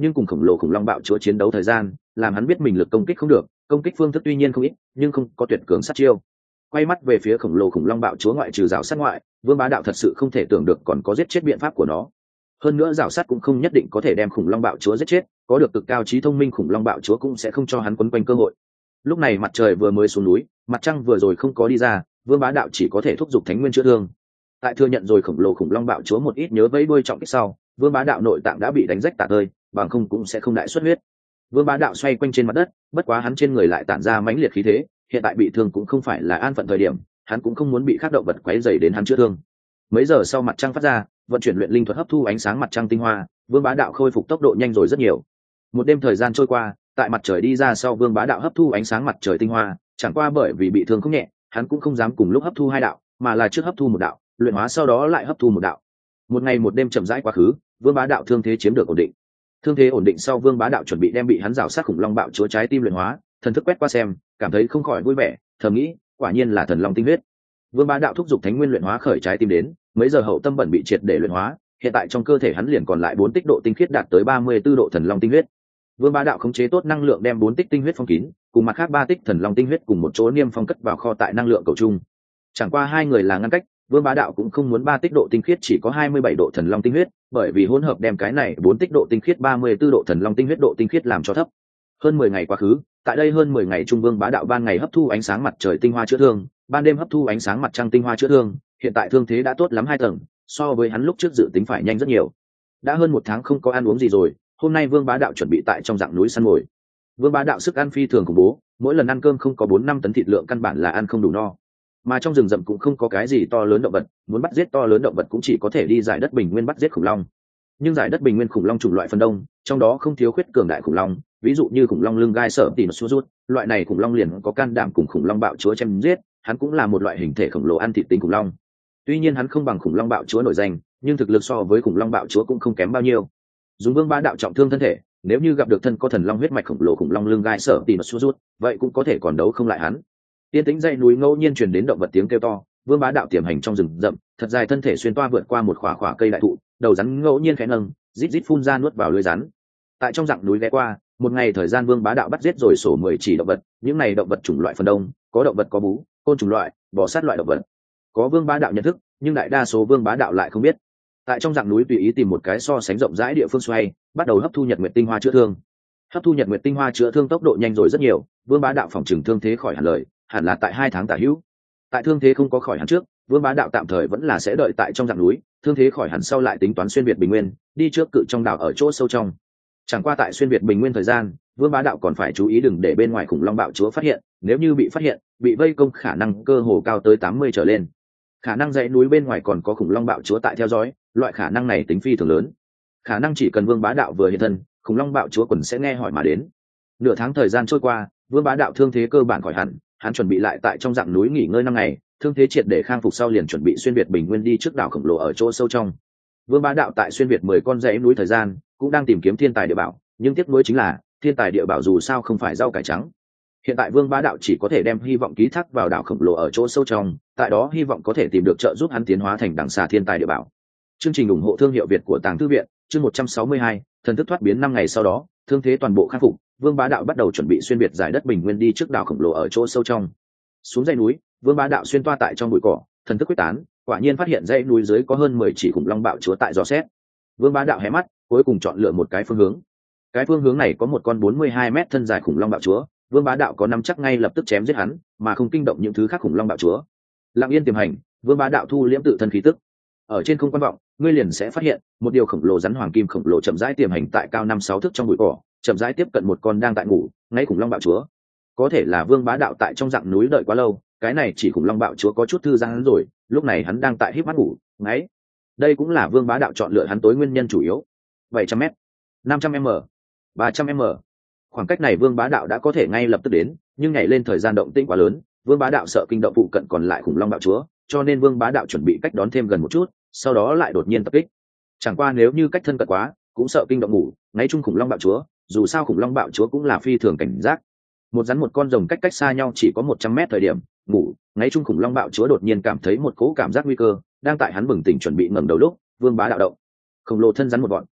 nhưng cùng khổng lồ khủng long bạo chúa chiến đấu thời gian làm hắn biết mình lực công kích không được, công kích phương thức tuy nhiên không ít nhưng không có tuyệt cường sát chiêu. Quay mắt về phía khổng lồ khủng long bạo chúa, ngoại trừ rào sát ngoại, Vương Bá Đạo thật sự không thể tưởng được còn có giết chết biện pháp của nó. Hơn nữa rào sát cũng không nhất định có thể đem khủng long bạo chúa giết chết, có được cực cao trí thông minh khủng long bạo chúa cũng sẽ không cho hắn quấn quanh cơ hội. Lúc này mặt trời vừa mới xuống núi, mặt trăng vừa rồi không có đi ra, Vương Bá Đạo chỉ có thể thúc giục thánh nguyên chữa thương. Tại thừa nhận rồi khổng lồ khủng long bạo chúa một ít nhớ vẫy đuôi trọng kích sau, Vương Bá Đạo nội tạng đã bị đánh rách tả tơi, bằng không cũng sẽ không đại xuất huyết. Vương Bá Đạo xoay quanh trên mặt đất, bất quá hắn trên người lại tản ra mãnh liệt khí thế, hiện tại bị thương cũng không phải là an phận thời điểm, hắn cũng không muốn bị khác động vật quấy rầy đến hắn chữa thương. Mấy giờ sau mặt trăng phát ra, vận chuyển luyện linh thuật hấp thu ánh sáng mặt trăng tinh hoa, Vương Bá Đạo khôi phục tốc độ nhanh rồi rất nhiều. Một đêm thời gian trôi qua, tại mặt trời đi ra sau, Vương Bá Đạo hấp thu ánh sáng mặt trời tinh hoa, chẳng qua bởi vì bị thương không nhẹ, hắn cũng không dám cùng lúc hấp thu hai đạo, mà là trước hấp thu một đạo, luyện hóa sau đó lại hấp thu một đạo. Một ngày một đêm chậm rãi quá khứ, Vương Bá Đạo thương thế chiếm được ổn định. Thương thế ổn định sau, Vương Bá Đạo chuẩn bị đem bị hắn rào sát khủng long bạo chúa trái tim luyện hóa, thần thức quét qua xem, cảm thấy không khỏi vui vẻ, thầm nghĩ, quả nhiên là thần long tinh huyết. Vương Bá Đạo thúc giục thánh nguyên luyện hóa khởi trái tim đến, mấy giờ hậu tâm bẩn bị triệt để luyện hóa, hiện tại trong cơ thể hắn liền còn lại bốn tích độ tinh khiết đạt tới ba mươi tư độ thần long tinh huyết. Vương Bá Đạo khống chế tốt năng lượng đem bốn tích tinh huyết phong kín, cùng mặt khác ba tích thần long tinh huyết cùng một chỗ niêm phong cất vào kho tại năng lượng cầu chung. Chẳng qua hai người là ngăn cách, Vương Bá Đạo cũng không muốn ba tích độ tinh khiết chỉ có hai mươi bảy độ thần long tinh huyết, bởi vì hỗn hợp đem cái này bốn tích độ tinh khiết ba mươi tư độ thần long tinh huyết độ tinh khiết làm cho thấp. Hơn mười ngày quá khứ, tại đây hơn mười ngày trung, Vương Bá Đạo ban ngày hấp thu ánh sáng mặt trời tinh hoa chữa thương, ban đêm hấp thu ánh sáng mặt trăng tinh hoa chữa thương, hiện tại thương thế đã tốt lắm hai tầng, so với hắn lúc trước dự tính phải nhanh rất nhiều. Đã hơn một tháng không có ăn uống gì rồi, hôm nay Vương Bá Đạo chuẩn bị tại trong dạng núi săn mồi. Vương Bá Đạo sức ăn phi thường khủng bố, mỗi lần ăn cơm không có bốn năm tấn thịt lượng căn bản là ăn không đủ no. Mà trong rừng rậm cũng không có cái gì to lớn động vật, muốn bắt giết to lớn động vật cũng chỉ có thể đi giải đất bình nguyên bắt giết khủng long. Nhưng giải đất bình nguyên khủng long chủng loại phần đông, trong đó không thiếu khuyết cường đại khủng long, ví dụ như khủng long lưng gai sở tỉ nó rút, loại này khủng long liền có can đảm cùng khủng long bạo chúa chém giết, hắn cũng là một loại hình thể khổng lồ ăn thịt tính khủng long. Tuy nhiên hắn không bằng khủng long bạo chúa nổi danh, nhưng thực lực so với khủng long bạo chúa cũng không kém bao nhiêu. Dùng Vương Bá Đạo trọng thương thân thể, nếu như gặp được thân có thần long huyết mạch khổng lồ khủng long lưng gai sở tỉ nó rút, vậy cũng có thể còn đấu không lại hắn. Tiên tĩnh dãy núi ngẫu nhiên truyền đến động vật tiếng kêu to, Vương Bá Đạo tiềm hành trong rừng rậm, thật dài thân thể xuyên toa vượt qua một khỏa khỏa cây đại thụ, đầu rắn ngẫu nhiên khẽ nâng, rít rít phun ra nuốt vào lưới rắn. Tại trong rặng núi ghé qua, một ngày thời gian Vương Bá Đạo bắt giết rồi sổ mười chỉ động vật, những này động vật chủng loại phần đông, có động vật có bú, côn trùng loại, bò sát loại động vật. Có Vương Bá Đạo nhận thức, nhưng đại đa số Vương Bá Đạo lại không biết. Tại trong rặng núi tùy ý tìm một cái so sánh rộng rãi địa phương xoay, bắt đầu hấp thu nhật nguyệt tinh hoa chữa thương. Hấp thu nhật nguyệt tinh hoa chữa thương tốc độ nhanh rồi rất nhiều, Vương Bá Đạo phòng trừng thương thế khỏi hẳn lời, hẳn là tại hai tháng tả hữu. Tại thương thế không có khỏi hẳn trước, Vương Bá Đạo tạm thời vẫn là sẽ đợi tại trong rặng núi, thương thế khỏi hẳn sau lại tính toán xuyên việt bình nguyên, đi trước cự trong đảo ở chỗ sâu trong. Chẳng qua tại xuyên việt bình nguyên thời gian, Vương Bá Đạo còn phải chú ý đừng để bên ngoài khủng long bạo chúa phát hiện, nếu như bị phát hiện, bị vây công khả năng cơ hồ cao tới tám mươi trở lên. Khả năng dãy núi bên ngoài còn có khủng long bạo chúa tại theo dõi, loại khả năng này tính phi thường lớn. Khả năng chỉ cần Vương Bá Đạo vừa hiện thân, khủng long bạo chúa quần sẽ nghe hỏi mà đến. Nửa tháng thời gian trôi qua, Vương Bá Đạo thương thế cơ bản khỏi hẳn, hắn chuẩn bị lại tại trong rặng núi nghỉ ngơi năm ngày, thương thế triệt để khang phục sau liền chuẩn bị xuyên việt bình nguyên đi trước đảo khổng lồ ở chỗ sâu trong. Vương Bá Đạo tại xuyên việt mười con dãy núi thời gian, cũng đang tìm kiếm thiên tài địa bảo, nhưng tiếc nuối chính là thiên tài địa bảo dù sao không phải rau cải trắng. Hiện tại Vương Bá Đạo chỉ có thể đem hy vọng ký thác vào đảo khổng lồ ở chỗ sâu trong, tại đó hy vọng có thể tìm được trợ giúp hắn tiến hóa thành đẳng xà thiên tài địa bảo. Chương trình ủng hộ thương hiệu Việt của Tàng Thư viện, chương một trăm sáu mươi hai, thần thức thoát biến năm ngày sau đó, thương thế toàn bộ khắc phục, Vương Bá Đạo bắt đầu chuẩn bị xuyên biệt giải đất bình nguyên đi trước đảo khổng lồ ở chỗ sâu trong. Xuống dãy núi, Vương Bá Đạo xuyên toa tại trong bụi cỏ, thần thức quyết tán, quả nhiên phát hiện dãy núi dưới có hơn mười chỉ khủng long bạo chúa tại dò xét. Vương Bá Đạo hé mắt, cuối cùng chọn lựa một cái phương hướng. Cái phương hướng này có một con bốn mươi hai mét thân dài khủng long bạo chúa, Vương Bá Đạo có nắm chắc ngay lập tức chém giết hắn, mà không kinh động những thứ khác khủng long bạo chúa. Lặng yên tiềm hành, Vương Bá Đạo thu liễm tự thân khí tức. Ở trên không quan vọng, ngươi liền sẽ phát hiện một điều khổng lồ rắn hoàng kim khổng lồ chậm rãi tiềm hành tại cao năm sáu thước trong bụi cỏ, chậm rãi tiếp cận một con đang tại ngủ ngay khủng long bạo chúa. Có thể là Vương Bá Đạo tại trong rặng núi đợi quá lâu, cái này chỉ khủng long bạo chúa có chút thư giãn rồi, lúc này hắn đang tại híp mắt ngủ ngáy. Đây cũng là Vương Bá Đạo chọn lựa hắn tối nguyên nhân chủ yếu. bảy trăm mét, năm trăm mét, ba trăm mét, khoảng cách này Vương Bá Đạo đã có thể ngay lập tức đến, nhưng nhảy lên thời gian động tĩnh quá lớn, Vương Bá Đạo sợ kinh động phụ cận còn lại khủng long bạo chúa, cho nên Vương Bá Đạo chuẩn bị cách đón thêm gần một chút, sau đó lại đột nhiên tập kích. Chẳng qua nếu như cách thân cận quá, cũng sợ kinh động ngủ ngáy chung khủng long bạo chúa, dù sao khủng long bạo chúa cũng là phi thường cảnh giác. Một rắn một con rồng cách cách xa nhau chỉ có một trăm mét thời điểm, ngủ ngáy chung khủng long bạo chúa đột nhiên cảm thấy một cỗ cảm giác nguy cơ, đang tại hắn bừng tỉnh chuẩn bị ngẩng đầu lúc, Vương Bá Đạo động. Khổng lồ thân rắn một gọn,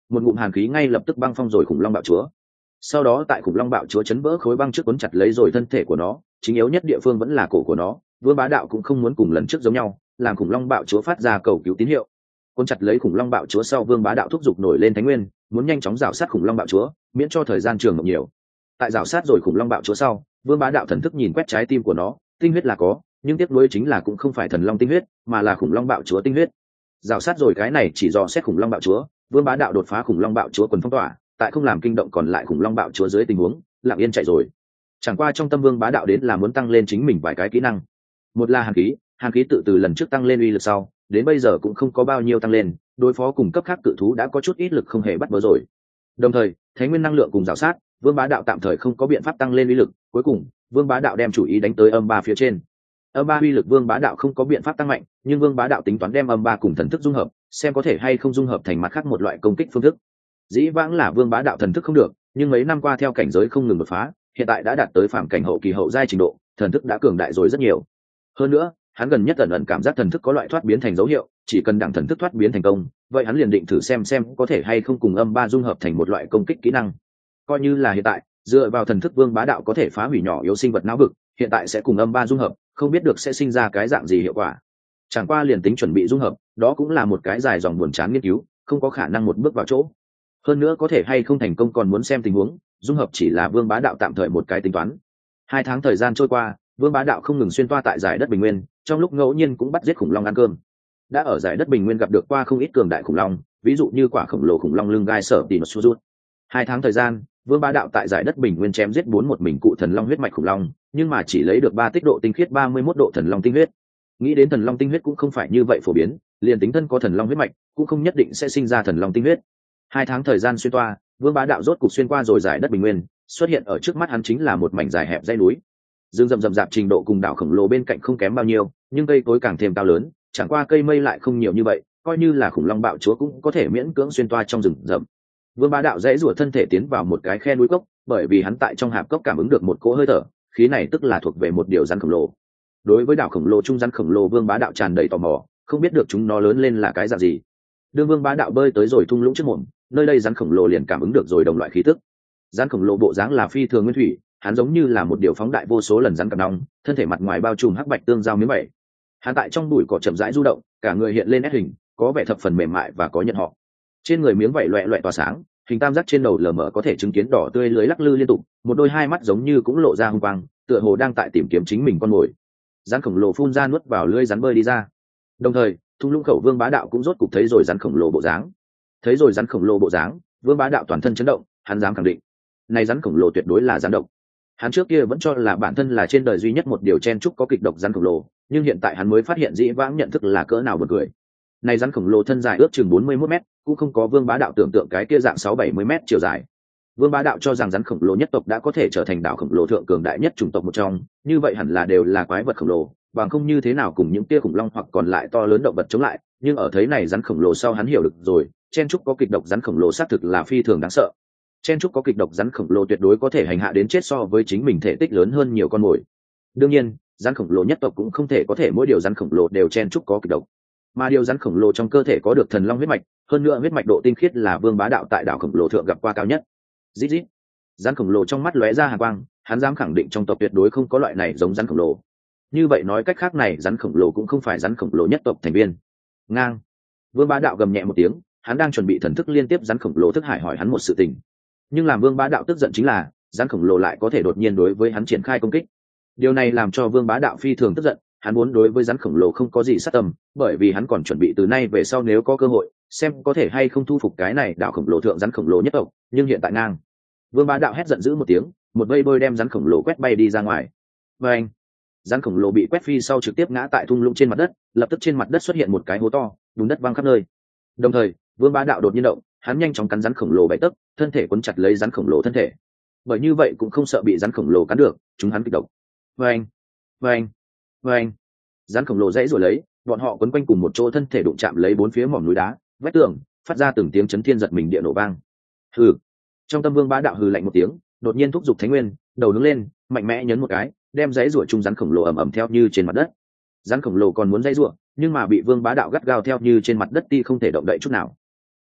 một ngụm hàn khí ngay lập tức băng phong rồi khủng long bạo chúa. Sau đó tại khủng long bạo chúa chấn vỡ khối băng trước cuốn chặt lấy rồi thân thể của nó, chính yếu nhất địa phương vẫn là cổ của nó. Vương Bá Đạo cũng không muốn cùng lần trước giống nhau, làm khủng long bạo chúa phát ra cầu cứu tín hiệu. Cuốn chặt lấy khủng long bạo chúa sau, Vương Bá Đạo thúc giục nổi lên thánh nguyên, muốn nhanh chóng rào sát khủng long bạo chúa, miễn cho thời gian trường mộng nhiều. Tại rào sát rồi khủng long bạo chúa sau, Vương Bá Đạo thần thức nhìn quét trái tim của nó, tinh huyết là có, nhưng tiếc nuối chính là cũng không phải thần long tinh huyết, mà là khủng long bạo chúa tinh huyết. Rào sát rồi cái này chỉ dò xét khủng long bạo chúa, Vương Bá Đạo đột phá khủng long bạo chúa quần phong tỏa, tại không làm kinh động còn lại khủng long bạo chúa dưới tình huống lặng yên chạy rồi. Chẳng qua trong tâm Vương Bá Đạo đến là muốn tăng lên chính mình vài cái kỹ năng. Một là hàn khí, hàn khí tự từ lần trước tăng lên uy lực sau, đến bây giờ cũng không có bao nhiêu tăng lên, đối phó cùng cấp khác cự thú đã có chút ít lực không hề bắt bớ rồi. Đồng thời, thánh nguyên năng lượng cùng rào sát, Vương Bá Đạo tạm thời không có biện pháp tăng lên uy lực, cuối cùng, Vương Bá Đạo đem chủ ý đánh tới âm ba phía trên. Âm ba uy lực Vương Bá Đạo không có biện pháp tăng mạnh, nhưng Vương Bá Đạo tính toán đem âm ba cùng thần thức dung hợp, xem có thể hay không dung hợp thành mặt khác một loại công kích phương thức. Dĩ vãng là Vương Bá Đạo thần thức không được, nhưng mấy năm qua theo cảnh giới không ngừng đột phá, hiện tại đã đạt tới phàm cảnh hậu kỳ hậu giai trình độ, thần thức đã cường đại rồi rất nhiều. Hơn nữa, hắn gần nhất ẩn ẩn cảm giác thần thức có loại thoát biến thành dấu hiệu, chỉ cần đẳng thần thức thoát biến thành công, vậy hắn liền định thử xem xem có thể hay không cùng âm ba dung hợp thành một loại công kích kỹ năng. Coi như là hiện tại, dựa vào thần thức Vương Bá Đạo có thể phá hủy nhỏ yếu sinh vật não vực, hiện tại sẽ cùng âm ba dung hợp, không biết được sẽ sinh ra cái dạng gì hiệu quả. Chẳng qua liền tính chuẩn bị dung hợp, đó cũng là một cái dài dòng buồn chán nghiên cứu, không có khả năng một bước vào chỗ. Hơn nữa có thể hay không thành công còn muốn xem tình huống, dung hợp chỉ là Vương Bá Đạo tạm thời một cái tính toán. Hai tháng thời gian trôi qua, Vương Bá Đạo không ngừng xuyên toa tại giải đất bình nguyên, trong lúc ngẫu nhiên cũng bắt giết khủng long ăn cơm. Đã ở giải đất bình nguyên gặp được qua không ít cường đại khủng long, ví dụ như quả khổng lồ khủng long lưng gai sở tỉ nó sút. Hai tháng thời gian, Vương Bá Đạo tại giải đất bình nguyên chém giết bốn một mình cụ thần long huyết mạch khủng long, nhưng mà chỉ lấy được ba tích độ tinh khiết ba mươi mốt độ thần long tinh huyết. Nghĩ đến thần long tinh huyết cũng không phải như vậy phổ biến, liền tính thân có thần long huyết mạch, cũng không nhất định sẽ sinh ra thần long tinh huyết. Hai tháng thời gian xuyên toa, Vương Bá Đạo rốt cục xuyên qua rồi giải đất bình nguyên, xuất hiện ở trước mắt hắn chính là một mảnh dài hẹp dãy núi. Dương rậm rậm rạp trình độ cùng đảo khổng lồ bên cạnh không kém bao nhiêu, nhưng cây cối càng thêm cao lớn, chẳng qua cây mây lại không nhiều như vậy, coi như là khủng long bạo chúa cũng có thể miễn cưỡng xuyên toa trong rừng rậm. Vương Bá Đạo dãy rủa thân thể tiến vào một cái khe núi cốc, bởi vì hắn tại trong hạp cốc cảm ứng được một cỗ hơi thở, khí này tức là thuộc về một điều rắn khổng lồ. Đối với đảo khổng lồ trung rắn khổng lồ, Vương Bá Đạo tràn đầy tò mò, không biết được chúng nó lớn lên là cái dạng gì. Đương Vương Bá Đạo bơi tới rồi thung lũng trước mồm, nơi đây rắn khổng lồ liền cảm ứng được rồi đồng loại khí tức. Rắn khổng lồ bộ dáng là phi thường nguyên thủy, hắn giống như là một điều phóng đại vô số lần rắn cặp nòng, thân thể mặt ngoài bao trùm hắc bạch tương giao miếng bảy. Hắn tại trong bụi cỏ chậm rãi du động, cả người hiện lên nét hình, có vẻ thập phần mềm mại và có nhận họ. Trên người miếng vảy loẹt loẹt tỏa sáng, hình tam giác trên đầu lờ mờ có thể chứng kiến đỏ tươi lưới lắc lư liên tục, một đôi hai mắt giống như cũng lộ ra hung quang, tựa hồ đang tại tìm kiếm chính mình con mồi. Rắn khổng lồ phun ra nuốt vào lưỡi rắn bơi đi ra. Đồng thời, thung lũng khẩu Vương Bá Đạo cũng rốt cục thấy rồi rắn khổng lồ bộ dáng. Thấy rồi rắn khổng lồ bộ dáng, Vương Bá Đạo toàn thân chấn động, hắn dám khẳng định, này rắn khổng lồ tuyệt đối là rắn độc. Hắn trước kia vẫn cho là bản thân là trên đời duy nhất một điều chen trúc có kịch độc rắn khổng lồ, nhưng hiện tại hắn mới phát hiện dĩ vãng nhận thức là cỡ nào buồn cười. Này rắn khổng lồ thân dài ước chừng bốn mươi mốt mét, cũng không có Vương Bá Đạo tưởng tượng cái kia dạng sáu bảy mươi mét chiều dài. Vương Bá Đạo cho rằng rắn khổng lồ nhất tộc đã có thể trở thành đảo khổng lồ thượng cường đại nhất chủng tộc một trong, như vậy hẳn là đều là quái vật khổng lồ, bằng không như thế nào cùng những kia khủng long hoặc còn lại to lớn động vật chống lại. Nhưng ở thấy này rắn khổng lồ sau hắn hiểu được rồi, chen trúc có kịch độc rắn khổng lồ xác thực là phi thường đáng sợ. Chen trúc có kịch độc rắn khổng lồ tuyệt đối có thể hành hạ đến chết so với chính mình thể tích lớn hơn nhiều con mồi. Đương nhiên, rắn khổng lồ nhất tộc cũng không thể có thể mỗi điều rắn khổng lồ đều chen trúc có kịch độc, mà điều rắn khổng lồ trong cơ thể có được thần long huyết mạch, hơn nữa huyết mạch độ tinh khiết là Vương Bá Đạo tại đảo khổng lồ thượng gặp qua cao nhất. Rít rít, rắn khổng lồ trong mắt lóe ra hàn quang, hắn dám khẳng định trong tộc tuyệt đối không có loại này giống rắn khổng lồ. Như vậy nói cách khác, này rắn khổng lồ cũng không phải rắn khổng lồ nhất tộc thành viên. Ngang. Vương Bá Đạo gầm nhẹ một tiếng, hắn đang chuẩn bị thần thức liên tiếp rắn khổng lồ thức hải hỏi hắn một sự tình. Nhưng làm Vương Bá Đạo tức giận chính là, rắn khổng lồ lại có thể đột nhiên đối với hắn triển khai công kích. Điều này làm cho Vương Bá Đạo phi thường tức giận, hắn muốn đối với rắn khổng lồ không có gì sát tâm, bởi vì hắn còn chuẩn bị từ nay về sau nếu có cơ hội, xem có thể hay không thu phục cái này đảo khổng lồ thượng rắn khổng lồ nhất tộc, nhưng hiện tại ngang. Vương Bá Đạo hét giận dữ một tiếng, một vây bơi đem rắn khổng lồ quét bay đi ra ngoài. Và anh, rắn khổng lồ bị quét phi sau trực tiếp ngã tại thung lũng trên mặt đất, lập tức trên mặt đất xuất hiện một cái hố to, bùn đất văng khắp nơi. Đồng thời, Vương Bá Đạo đột nhiên động, hắn nhanh chóng cắn rắn khổng lồ bảy tấc, thân thể quấn chặt lấy rắn khổng lồ thân thể. Bởi như vậy cũng không sợ bị rắn khổng lồ cắn được, chúng hắn kịch độc. Và anh, và anh, và anh, rắn khổng lồ dãy rồi lấy, bọn họ quấn quanh cùng một chỗ, thân thể đụng chạm lấy bốn phía mỏm núi đá, vách tường, phát ra từng tiếng chấn thiên giật mình địa nổ vang. Hừ. Trong tâm Vương Bá Đạo hừ lạnh một tiếng, đột nhiên thúc giục thánh nguyên, đầu đứng lên, mạnh mẽ nhấn một cái, đem dãy rủa chung rắn khổng lồ ầm ầm theo như trên mặt đất. Rắn khổng lồ còn muốn dãy rủa, nhưng mà bị Vương Bá Đạo gắt gao theo như trên mặt đất ti không thể động đậy chút nào.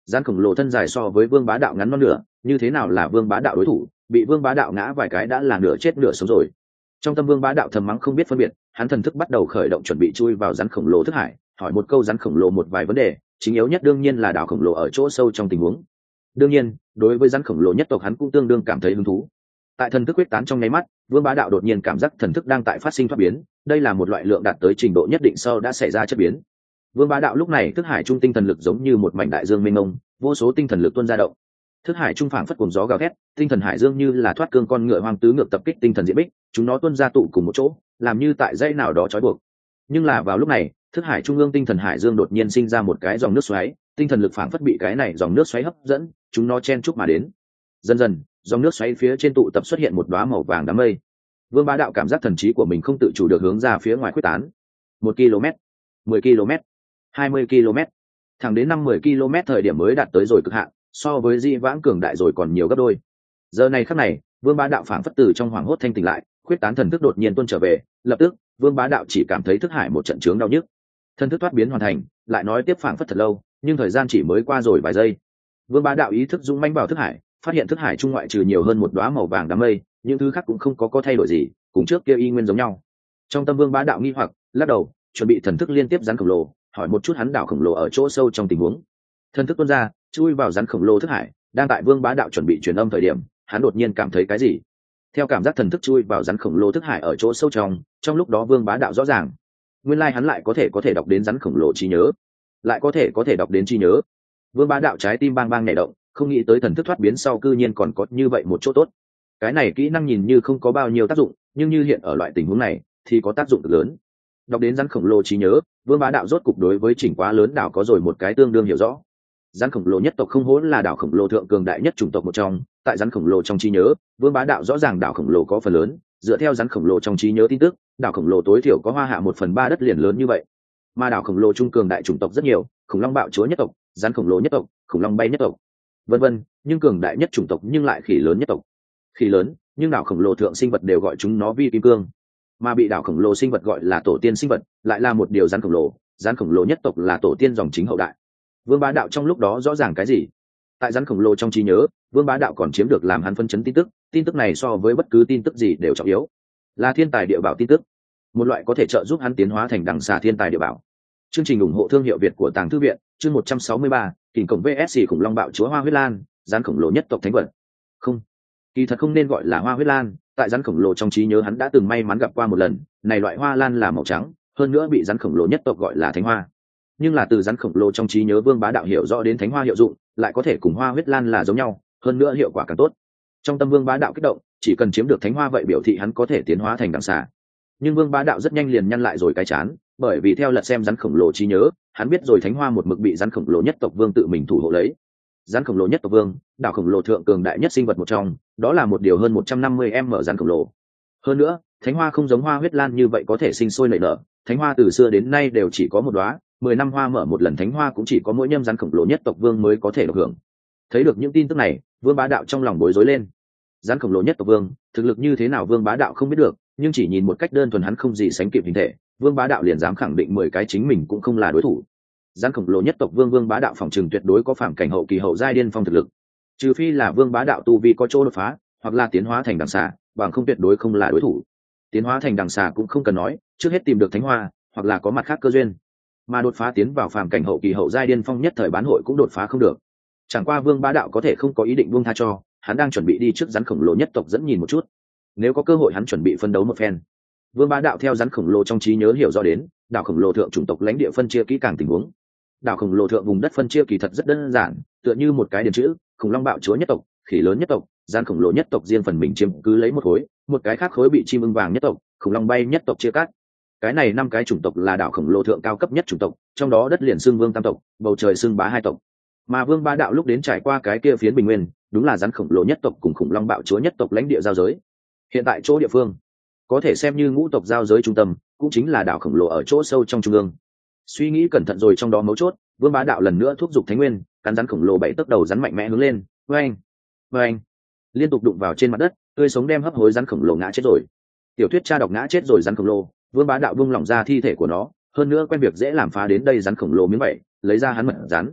Rắn khổng lồ thân dài so với vương bá đạo ngắn non nửa, như thế nào là vương bá đạo đối thủ, bị vương bá đạo ngã vài cái đã là nửa chết nửa sống rồi. Trong tâm vương bá đạo thầm mắng không biết phân biệt, hắn thần thức bắt đầu khởi động chuẩn bị chui vào rắn khổng lồ thức hải, hỏi một câu rắn khổng lồ một vài vấn đề, chính yếu nhất đương nhiên là đảo khổng lồ ở chỗ sâu trong tình huống. Đương nhiên, đối với rắn khổng lồ nhất tộc hắn cũng tương đương cảm thấy hứng thú. Tại thần thức quyết tán trong nháy mắt, vương bá đạo đột nhiên cảm giác thần thức đang tại phát sinh thoát biến, đây là một loại lượng đạt tới trình độ nhất định sau đã xảy ra chất biến. Vương bá đạo lúc này thức hải trung tinh thần lực giống như một mảnh đại dương mênh mông, vô số tinh thần lực tuôn ra động. Thức hải trung phảng phất cuồng gió gào thét, tinh thần hải dương như là thoát cương con ngựa hoang tứ ngược tập kích tinh thần diễn bích, chúng nó tuôn ra tụ cùng một chỗ, làm như tại dãy nào đó trói buộc. Nhưng là vào lúc này, thức hải trung ương tinh thần hải dương đột nhiên sinh ra một cái dòng nước xoáy, tinh thần lực phảng phất bị cái này dòng nước xoáy hấp dẫn, chúng nó chen chúc mà đến. Dần dần, dòng nước xoáy phía trên tụ tập xuất hiện một đóa màu vàng đám mây. Vương bá đạo cảm giác thần trí của mình không tự chủ được hướng ra phía ngoài khuếch tán. Một km, mười km, hai mươi km, thẳng đến năm mười km thời điểm mới đạt tới rồi cực hạn, so với di vãng cường đại rồi còn nhiều gấp đôi. Giờ này khắc này, vương bá đạo phảng phất từ trong hoảng hốt thanh tỉnh lại, khuếch tán thần thức đột nhiên tuôn trở về, lập tức vương bá đạo chỉ cảm thấy thức hải một trận chướng đau nhức. Thần thức thoát biến hoàn thành, lại nói tiếp phảng phất thật lâu, nhưng thời gian chỉ mới qua rồi vài giây. Vương bá đạo ý thức dũng mãnh vào thức hải, phát hiện thức hải trung ngoại trừ nhiều hơn một đóa màu vàng đám mây, những thứ khác cũng không có có thay đổi gì, cùng trước kia y nguyên giống nhau. Trong tâm vương bá đạo nghi hoặc, lắc đầu, chuẩn bị thần thức liên tiếp rắn khổng lồ, hỏi một chút hắn đảo khổng lồ ở chỗ sâu trong tình huống. Thần thức tuôn ra, chui vào rắn khổng lồ thức hải, đang tại vương bá đạo chuẩn bị truyền âm thời điểm, hắn đột nhiên cảm thấy cái gì. Theo cảm giác thần thức chui vào rắn khổng lồ thức hải ở chỗ sâu trong, trong lúc đó vương bá đạo rõ ràng, nguyên lai hắn lại có thể có thể đọc đến rắn khổng lồ trí nhớ, lại có thể có thể đọc đến trí nhớ. Vương bá đạo trái tim bang bang nhảy động, không nghĩ tới thần thức thoát biến sau cư nhiên còn có như vậy một chỗ tốt. Cái này kỹ năng nhìn như không có bao nhiêu tác dụng, nhưng như hiện ở loại tình huống này thì có tác dụng cực lớn. Đọc đến rắn khổng lồ trí nhớ, vương bá đạo rốt cục đối với chỉnh quá lớn đảo có rồi một cái tương đương hiểu rõ. Rắn khổng lồ nhất tộc không hỗn là đảo khổng lồ thượng cường đại nhất chủng tộc một trong, tại rắn khổng lồ trong trí nhớ, vương bá đạo rõ ràng đảo khổng lồ có phần lớn, dựa theo rắn khổng lồ trong trí nhớ tin tức, đảo khổng lồ tối thiểu có hoa hạ một phần ba đất liền lớn như vậy. Mà đảo khổng lồ trung cường đại chủng tộc rất nhiều, khủng long bạo chúa nhất tộc, rắn khổng lồ nhất tộc, khủng long bay nhất tộc, vân vân, nhưng cường đại nhất chủng tộc nhưng lại khỉ lớn nhất tộc. Khỉ lớn, nhưng đảo khổng lồ thượng sinh vật đều gọi chúng nó vi kim cương, mà bị đảo khổng lồ sinh vật gọi là tổ tiên sinh vật, lại là một điều rắn khổng lồ, rắn khổng lồ nhất tộc là tổ tiên dòng chính hậu đại. Vương bá đạo trong lúc đó rõ ràng cái gì? Tại rắn khổng lồ trong trí nhớ, vương bá đạo còn chiếm được làm hắn phân chấn tin tức, tin tức này so với bất cứ tin tức gì đều trọng yếu, là thiên tài địa bảo tin tức, một loại có thể trợ giúp hắn tiến hóa thành đằng xà thiên tài địa bảo. Chương trình ủng hộ thương hiệu Việt của Tàng Thư Viện, chương một trăm sáu mươi ba, kình cổng vê ét xê khủng long bạo chúa hoa huyết lan, rắn khổng lồ nhất tộc thánh vật. Không, kỳ thật không nên gọi là hoa huyết lan, tại rắn khổng lồ trong trí nhớ hắn đã từng may mắn gặp qua một lần, này loại hoa lan là màu trắng, hơn nữa bị rắn khổng lồ nhất tộc gọi là thánh hoa. Nhưng là từ rắn khổng lồ trong trí nhớ vương bá đạo hiểu rõ đến thánh hoa hiệu dụng, lại có thể cùng hoa huyết lan là giống nhau, hơn nữa hiệu quả càng tốt. Trong tâm vương bá đạo kích động, chỉ cần chiếm được thánh hoa vậy biểu thị hắn có thể tiến hóa thành đằng xà. Nhưng vương bá đạo rất nhanh liền nhăn lại rồi cái chán, bởi vì theo lật xem rắn khổng lồ trí nhớ, hắn biết rồi thánh hoa một mực bị rắn khổng lồ nhất tộc vương tự mình thủ hộ lấy. Rắn khổng lồ nhất tộc vương, đảo khổng lồ thượng cường đại nhất sinh vật một trong, đó là một điều hơn một trăm năm mươi m rắn khổng lồ. Hơn nữa, thánh hoa không giống hoa huyết lan như vậy có thể sinh sôi nảy nở, thánh hoa từ xưa đến nay đều chỉ có một đóa, mười năm hoa mở một lần thánh hoa cũng chỉ có mỗi nhâm rắn khổng lồ nhất tộc vương mới có thể được hưởng. Thấy được những tin tức này, vương bá đạo trong lòng bối rối lên. Rắn khổng lồ nhất tộc vương, thực lực như thế nào vương bá đạo không biết được, nhưng chỉ nhìn một cách đơn thuần hắn không gì sánh kịp hình thể, vương bá đạo liền dám khẳng định mười cái chính mình cũng không là đối thủ. Rắn khổng lồ nhất tộc vương vương bá đạo phòng trường tuyệt đối có phạm cảnh hậu kỳ hậu giai điên phong thực lực, trừ phi là vương bá đạo tu vi có chỗ đột phá, hoặc là tiến hóa thành đằng xà, bằng không tuyệt đối không là đối thủ. Tiến hóa thành đằng xà cũng không cần nói, trước hết tìm được thánh hoa, hoặc là có mặt khác cơ duyên, mà đột phá tiến vào phàm cảnh hậu kỳ hậu giai điên phong nhất thời bán hội cũng đột phá không được. Chẳng qua vương bá đạo có thể không có ý định buông tha cho, hắn đang chuẩn bị đi trước rắn khổng lồ nhất tộc dẫn nhìn một chút, nếu có cơ hội hắn chuẩn bị phân đấu một phen. Vương bá đạo theo rắn khổng lồ trong trí nhớ hiểu rõ đến, đảo khổng lồ thượng chủng tộc lãnh địa phân chia kỹ càng tình huống. Đảo khổng lồ thượng vùng đất phân chia kỳ thật rất đơn giản, tựa như một cái điền chữ, khủng long bạo chúa nhất tộc, khỉ lớn nhất tộc, rắn khổng lồ nhất tộc riêng phần mình chiếm cứ lấy một khối, một cái khác khối bị chim ưng vàng nhất tộc, khủng long bay nhất tộc chia cắt. Cái này năm cái chủng tộc là đảo khổng lồ thượng cao cấp nhất chủng tộc, trong đó đất liền xưng vương tam tộc, bầu trời xưng bá hai tộc. Mà vương bá đạo lúc đến trải qua cái kia phiến bình nguyên, đúng là rắn khổng lồ nhất tộc cùng khủng long bạo chúa nhất tộc lãnh địa giao giới. Hiện tại chỗ địa phương có thể xem như ngũ tộc giao giới trung tâm, cũng chính là đảo khổng lồ ở chỗ sâu trong trung ương. Suy nghĩ cẩn thận rồi trong đó mấu chốt, vương bá đạo lần nữa thúc giục thánh nguyên, cắn rắn khổng lồ bảy tấc đầu rắn mạnh mẽ hướng lên, oeng oeng, liên tục đụng vào trên mặt đất, tươi sống đem hấp hối rắn khổng lồ ngã chết rồi. Tiểu thuyết cha đọc ngã chết rồi rắn khổng lồ, vương bá đạo vung lỏng ra thi thể của nó, hơn nữa quen việc dễ làm phá đến đây rắn khổng lồ miếng vậy, lấy ra hắn mật rắn.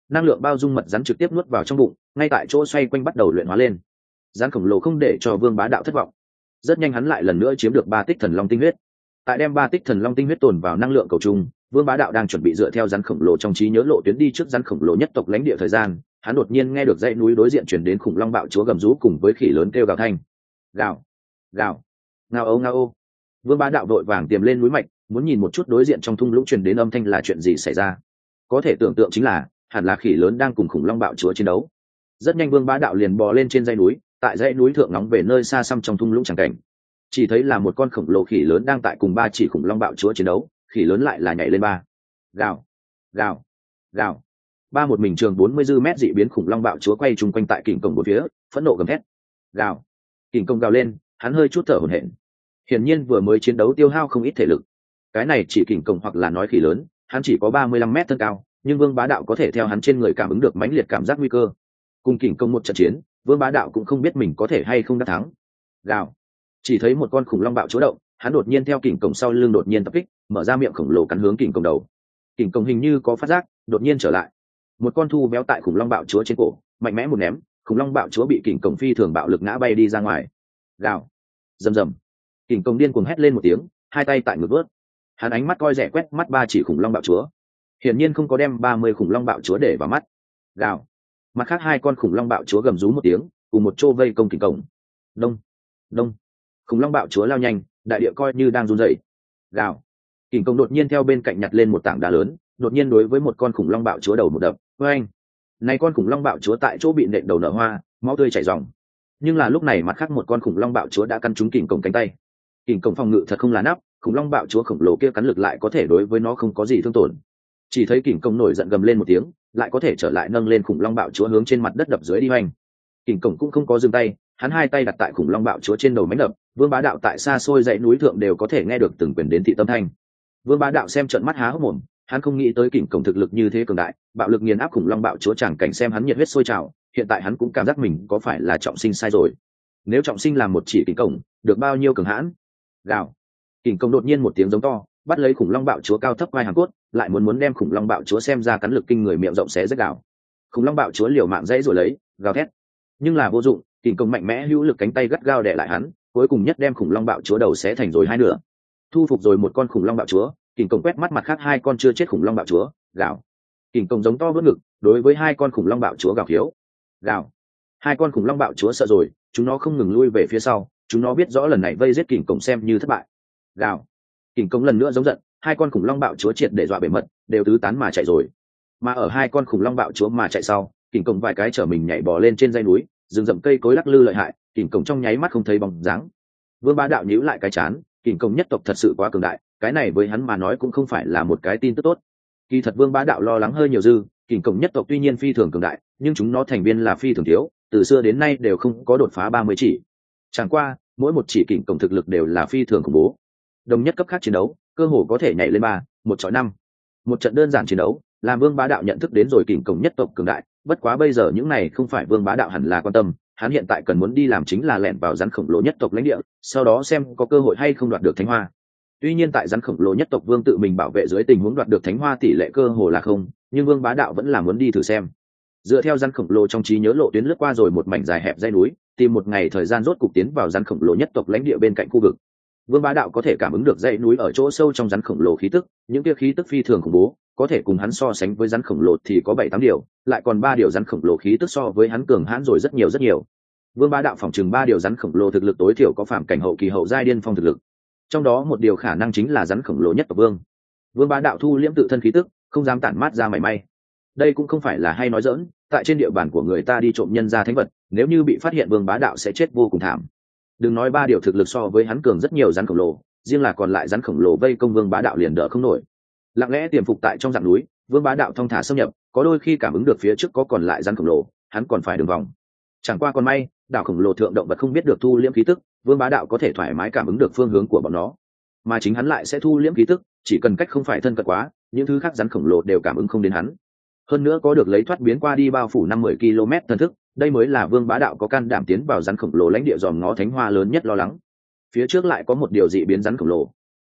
năng lượng bao dung mật rắn trực tiếp nuốt vào trong bụng, ngay tại chỗ xoay quanh bắt đầu luyện hóa lên. Rắn khổng lồ không để cho Vương Bá Đạo thất vọng, rất nhanh hắn lại lần nữa chiếm được ba tích thần long tinh huyết. Tại đem ba tích thần long tinh huyết tồn vào năng lượng cầu trung, Vương Bá Đạo đang chuẩn bị dựa theo rắn khổng lồ trong trí nhớ lộ tuyến đi trước rắn khổng lồ nhất tộc lãnh địa thời gian, hắn đột nhiên nghe được dãy núi đối diện truyền đến khủng long bạo chúa gầm rú cùng với khỉ lớn kêu gào thanh. Gào, gào, ngao ô ngao ô. Vương Bá Đạo đội vàng tiềm lên núi mạch, muốn nhìn một chút đối diện trong thung lũng truyền đến âm thanh là chuyện gì xảy ra. Có thể tưởng tượng chính là, hẳn là khỉ lớn đang cùng khủng long bạo chúa chiến đấu. Rất nhanh Vương Bá Đạo liền bò lên trên dãy núi, tại dãy núi thượng nóng về nơi xa xăm trong thung lũng chẳng cảnh. Chỉ thấy là một con khổng lồ khỉ lớn đang tại cùng ba chỉ khủng long bạo chúa chiến đấu, khỉ lớn lại là nhảy lên ba. Gào, gào, gào. Ba một mình trường bốn mươi dư mét dị biến khủng long bạo chúa quay chung quanh tại kình cổng một phía, phẫn nộ gầm thét. Gào. Kình công gào lên, hắn hơi chút thở hổn hển. Hiển nhiên vừa mới chiến đấu tiêu hao không ít thể lực. Cái này chỉ kình công hoặc là nói khỉ lớn, hắn chỉ có ba mươi lăm mét thân cao, nhưng Vương Bá Đạo có thể theo hắn trên người cảm ứng được mãnh liệt cảm giác nguy cơ. Cùng kình công một trận chiến, Vương Bá Đạo cũng không biết mình có thể hay không đắc thắng. Gào. Chỉ thấy một con khủng long bạo chúa động, hắn đột nhiên theo kình công sau lưng đột nhiên tập kích, mở ra miệng khổng lồ cắn hướng kình công đầu. Kình công hình như có phát giác, đột nhiên trở lại. Một con thu béo tại khủng long bạo chúa trên cổ, mạnh mẽ một ném, khủng long bạo chúa bị kình công phi thường bạo lực ngã bay đi ra ngoài. Gào. Rầm rầm. Kình công điên cuồng hét lên một tiếng, hai tay tại ngực vớt. Hắn ánh mắt coi rẻ quét mắt ba chỉ khủng long bạo chúa. Hiển nhiên không có đem ba mươi khủng long bạo chúa để vào mắt. Gào. Mặt khác hai con khủng long bạo chúa gầm rú một tiếng, cùng một chỗ vây công kình công. Đông, đông. Khủng long bạo chúa lao nhanh, đại địa coi như đang run rẩy. Gào. Kình công đột nhiên theo bên cạnh nhặt lên một tảng đá lớn, đột nhiên đối với một con khủng long bạo chúa đầu một đập. Oeng. Này con khủng long bạo chúa tại chỗ bị nện đầu nở hoa, máu tươi chảy ròng. Nhưng là lúc này mặt khác một con khủng long bạo chúa đã căn trúng kình công cánh tay. Kình công phòng ngự thật không là nắp, khủng long bạo chúa khổng lồ kia cắn lực lại có thể đối với nó không có gì thương tổn. Chỉ thấy kình công nổi giận gầm lên một tiếng, lại có thể trở lại nâng lên khủng long bạo chúa hướng trên mặt đất đập dưới đi hoành. Kình công cũng không có dừng tay, hắn hai tay đặt tại khủng long bạo chúa trên đầu mánh đập. Vương Bá Đạo tại xa xôi dãy núi thượng đều có thể nghe được từng quyền đến thị tâm thanh. Vương Bá Đạo xem trận mắt há hốc mồm, hắn không nghĩ tới kình công thực lực như thế cường đại, bạo lực nghiền áp khủng long bạo chúa chẳng cảnh xem hắn nhiệt huyết sôi trào, hiện tại hắn cũng cảm giác mình có phải là trọng sinh sai rồi. Nếu trọng sinh làm một chỉ kình công, được bao nhiêu cường hãn. Gào. Kình công đột nhiên một tiếng giống to, bắt lấy khủng long bạo chúa cao thấp vai hàng cốt, lại muốn muốn đem khủng long bạo chúa xem ra cắn lực kinh người miệng rộng xé rách gào. Khủng long bạo chúa liều mạng dãy rồi lấy, gào thét. Nhưng là vô dụng, kình công mạnh mẽ hữu lực cánh tay gắt gao đè lại hắn, cuối cùng nhất đem khủng long bạo chúa đầu xé thành rồi hai nửa. Thu phục rồi một con khủng long bạo chúa, kình công quét mắt mặt khác hai con chưa chết khủng long bạo chúa, gào. Kình công giống to vớt ngực, đối với hai con khủng long bạo chúa gào khiếu. Gào. Hai con khủng long bạo chúa sợ rồi, chúng nó không ngừng lui về phía sau, chúng nó biết rõ lần này vây giết kình công xem như thất bại. Gào. Kình công lần nữa giống giận, hai con khủng long bạo chúa triệt để dọa bể mật, đều tứ tán mà chạy rồi. Mà ở hai con khủng long bạo chúa mà chạy sau, kình công vài cái chở mình nhảy bò lên trên dãy núi, rừng rậm cây cối lắc lư lợi hại, kình công trong nháy mắt không thấy bóng dáng. Vương Bá Đạo nhíu lại cái chán, kình công nhất tộc thật sự quá cường đại, cái này với hắn mà nói cũng không phải là một cái tin tức tốt. Kỳ thật Vương Bá Đạo lo lắng hơi nhiều dư, kình công nhất tộc tuy nhiên phi thường cường đại, nhưng chúng nó thành viên là phi thường thiếu, từ xưa đến nay đều không có đột phá ba mươi chỉ. Chẳng qua, mỗi một chỉ kình công thực lực đều là phi thường khủng bố. Đồng nhất cấp khác chiến đấu, cơ hồ có thể nhảy lên ba, một chọi năm. Một trận đơn giản chiến đấu, làm Vương Bá Đạo nhận thức đến rồi kình công nhất tộc cường đại, bất quá bây giờ những này không phải Vương Bá Đạo hẳn là quan tâm, hắn hiện tại cần muốn đi làm chính là lẻn vào rắn khổng lồ nhất tộc lãnh địa, sau đó xem có cơ hội hay không đoạt được thánh hoa. Tuy nhiên tại rắn khổng lồ nhất tộc Vương tự mình bảo vệ dưới tình huống đoạt được thánh hoa tỷ lệ cơ hồ là không, nhưng Vương Bá Đạo vẫn là muốn đi thử xem. Dựa theo rắn khổng lồ trong trí nhớ lộ tuyến lướt qua rồi một mảnh dài hẹp dãy núi, tìm một ngày thời gian rốt cục tiến vào rắn khổng lồ nhất tộc lãnh địa bên cạnh khu vực. Vương Bá Đạo có thể cảm ứng được dãy núi ở chỗ sâu trong rắn khổng lồ khí tức, những kia khí tức phi thường khủng bố, có thể cùng hắn so sánh với rắn khổng lồ thì có bảy tám điều, lại còn ba điều rắn khổng lồ khí tức so với hắn cường hãn rồi rất nhiều rất nhiều. Vương Bá Đạo phỏng chừng ba điều rắn khổng lồ thực lực tối thiểu có phạm cảnh hậu kỳ hậu giai điên phong thực lực. Trong đó một điều khả năng chính là rắn khổng lồ nhất tộc vương. Vương Bá Đạo thu liễm tự thân khí tức, không dám tản mát ra mảy may. Đây cũng không phải là hay nói giỡn, tại trên địa bàn của người ta đi trộm nhân gia thánh vật, nếu như bị phát hiện Vương Bá Đạo sẽ chết vô cùng thảm. Đừng nói ba điều thực lực so với hắn cường rất nhiều rắn khổng lồ, riêng là còn lại rắn khổng lồ vây công Vương Bá Đạo liền đỡ không nổi. Lặng lẽ tiềm phục tại trong rặng núi, Vương Bá Đạo thong thả xâm nhập, có đôi khi cảm ứng được phía trước có còn lại rắn khổng lồ, hắn còn phải đường vòng. Chẳng qua còn may, đảo khổng lồ thượng động vật không biết được thu liễm khí tức, Vương Bá Đạo có thể thoải mái cảm ứng được phương hướng của bọn nó, mà chính hắn lại sẽ thu liễm khí tức, chỉ cần cách không phải thân cận quá, những thứ khác rắn khổng lồ đều cảm ứng không đến hắn. Hơn nữa có được lấy thoát biến qua đi bao phủ năm mươi ki lô mét thần thức, đây mới là Vương Bá Đạo có can đảm tiến vào rắn khổng lồ lãnh địa dòm ngó thánh hoa lớn nhất lo lắng. Phía trước lại có một điều dị biến rắn khổng lồ.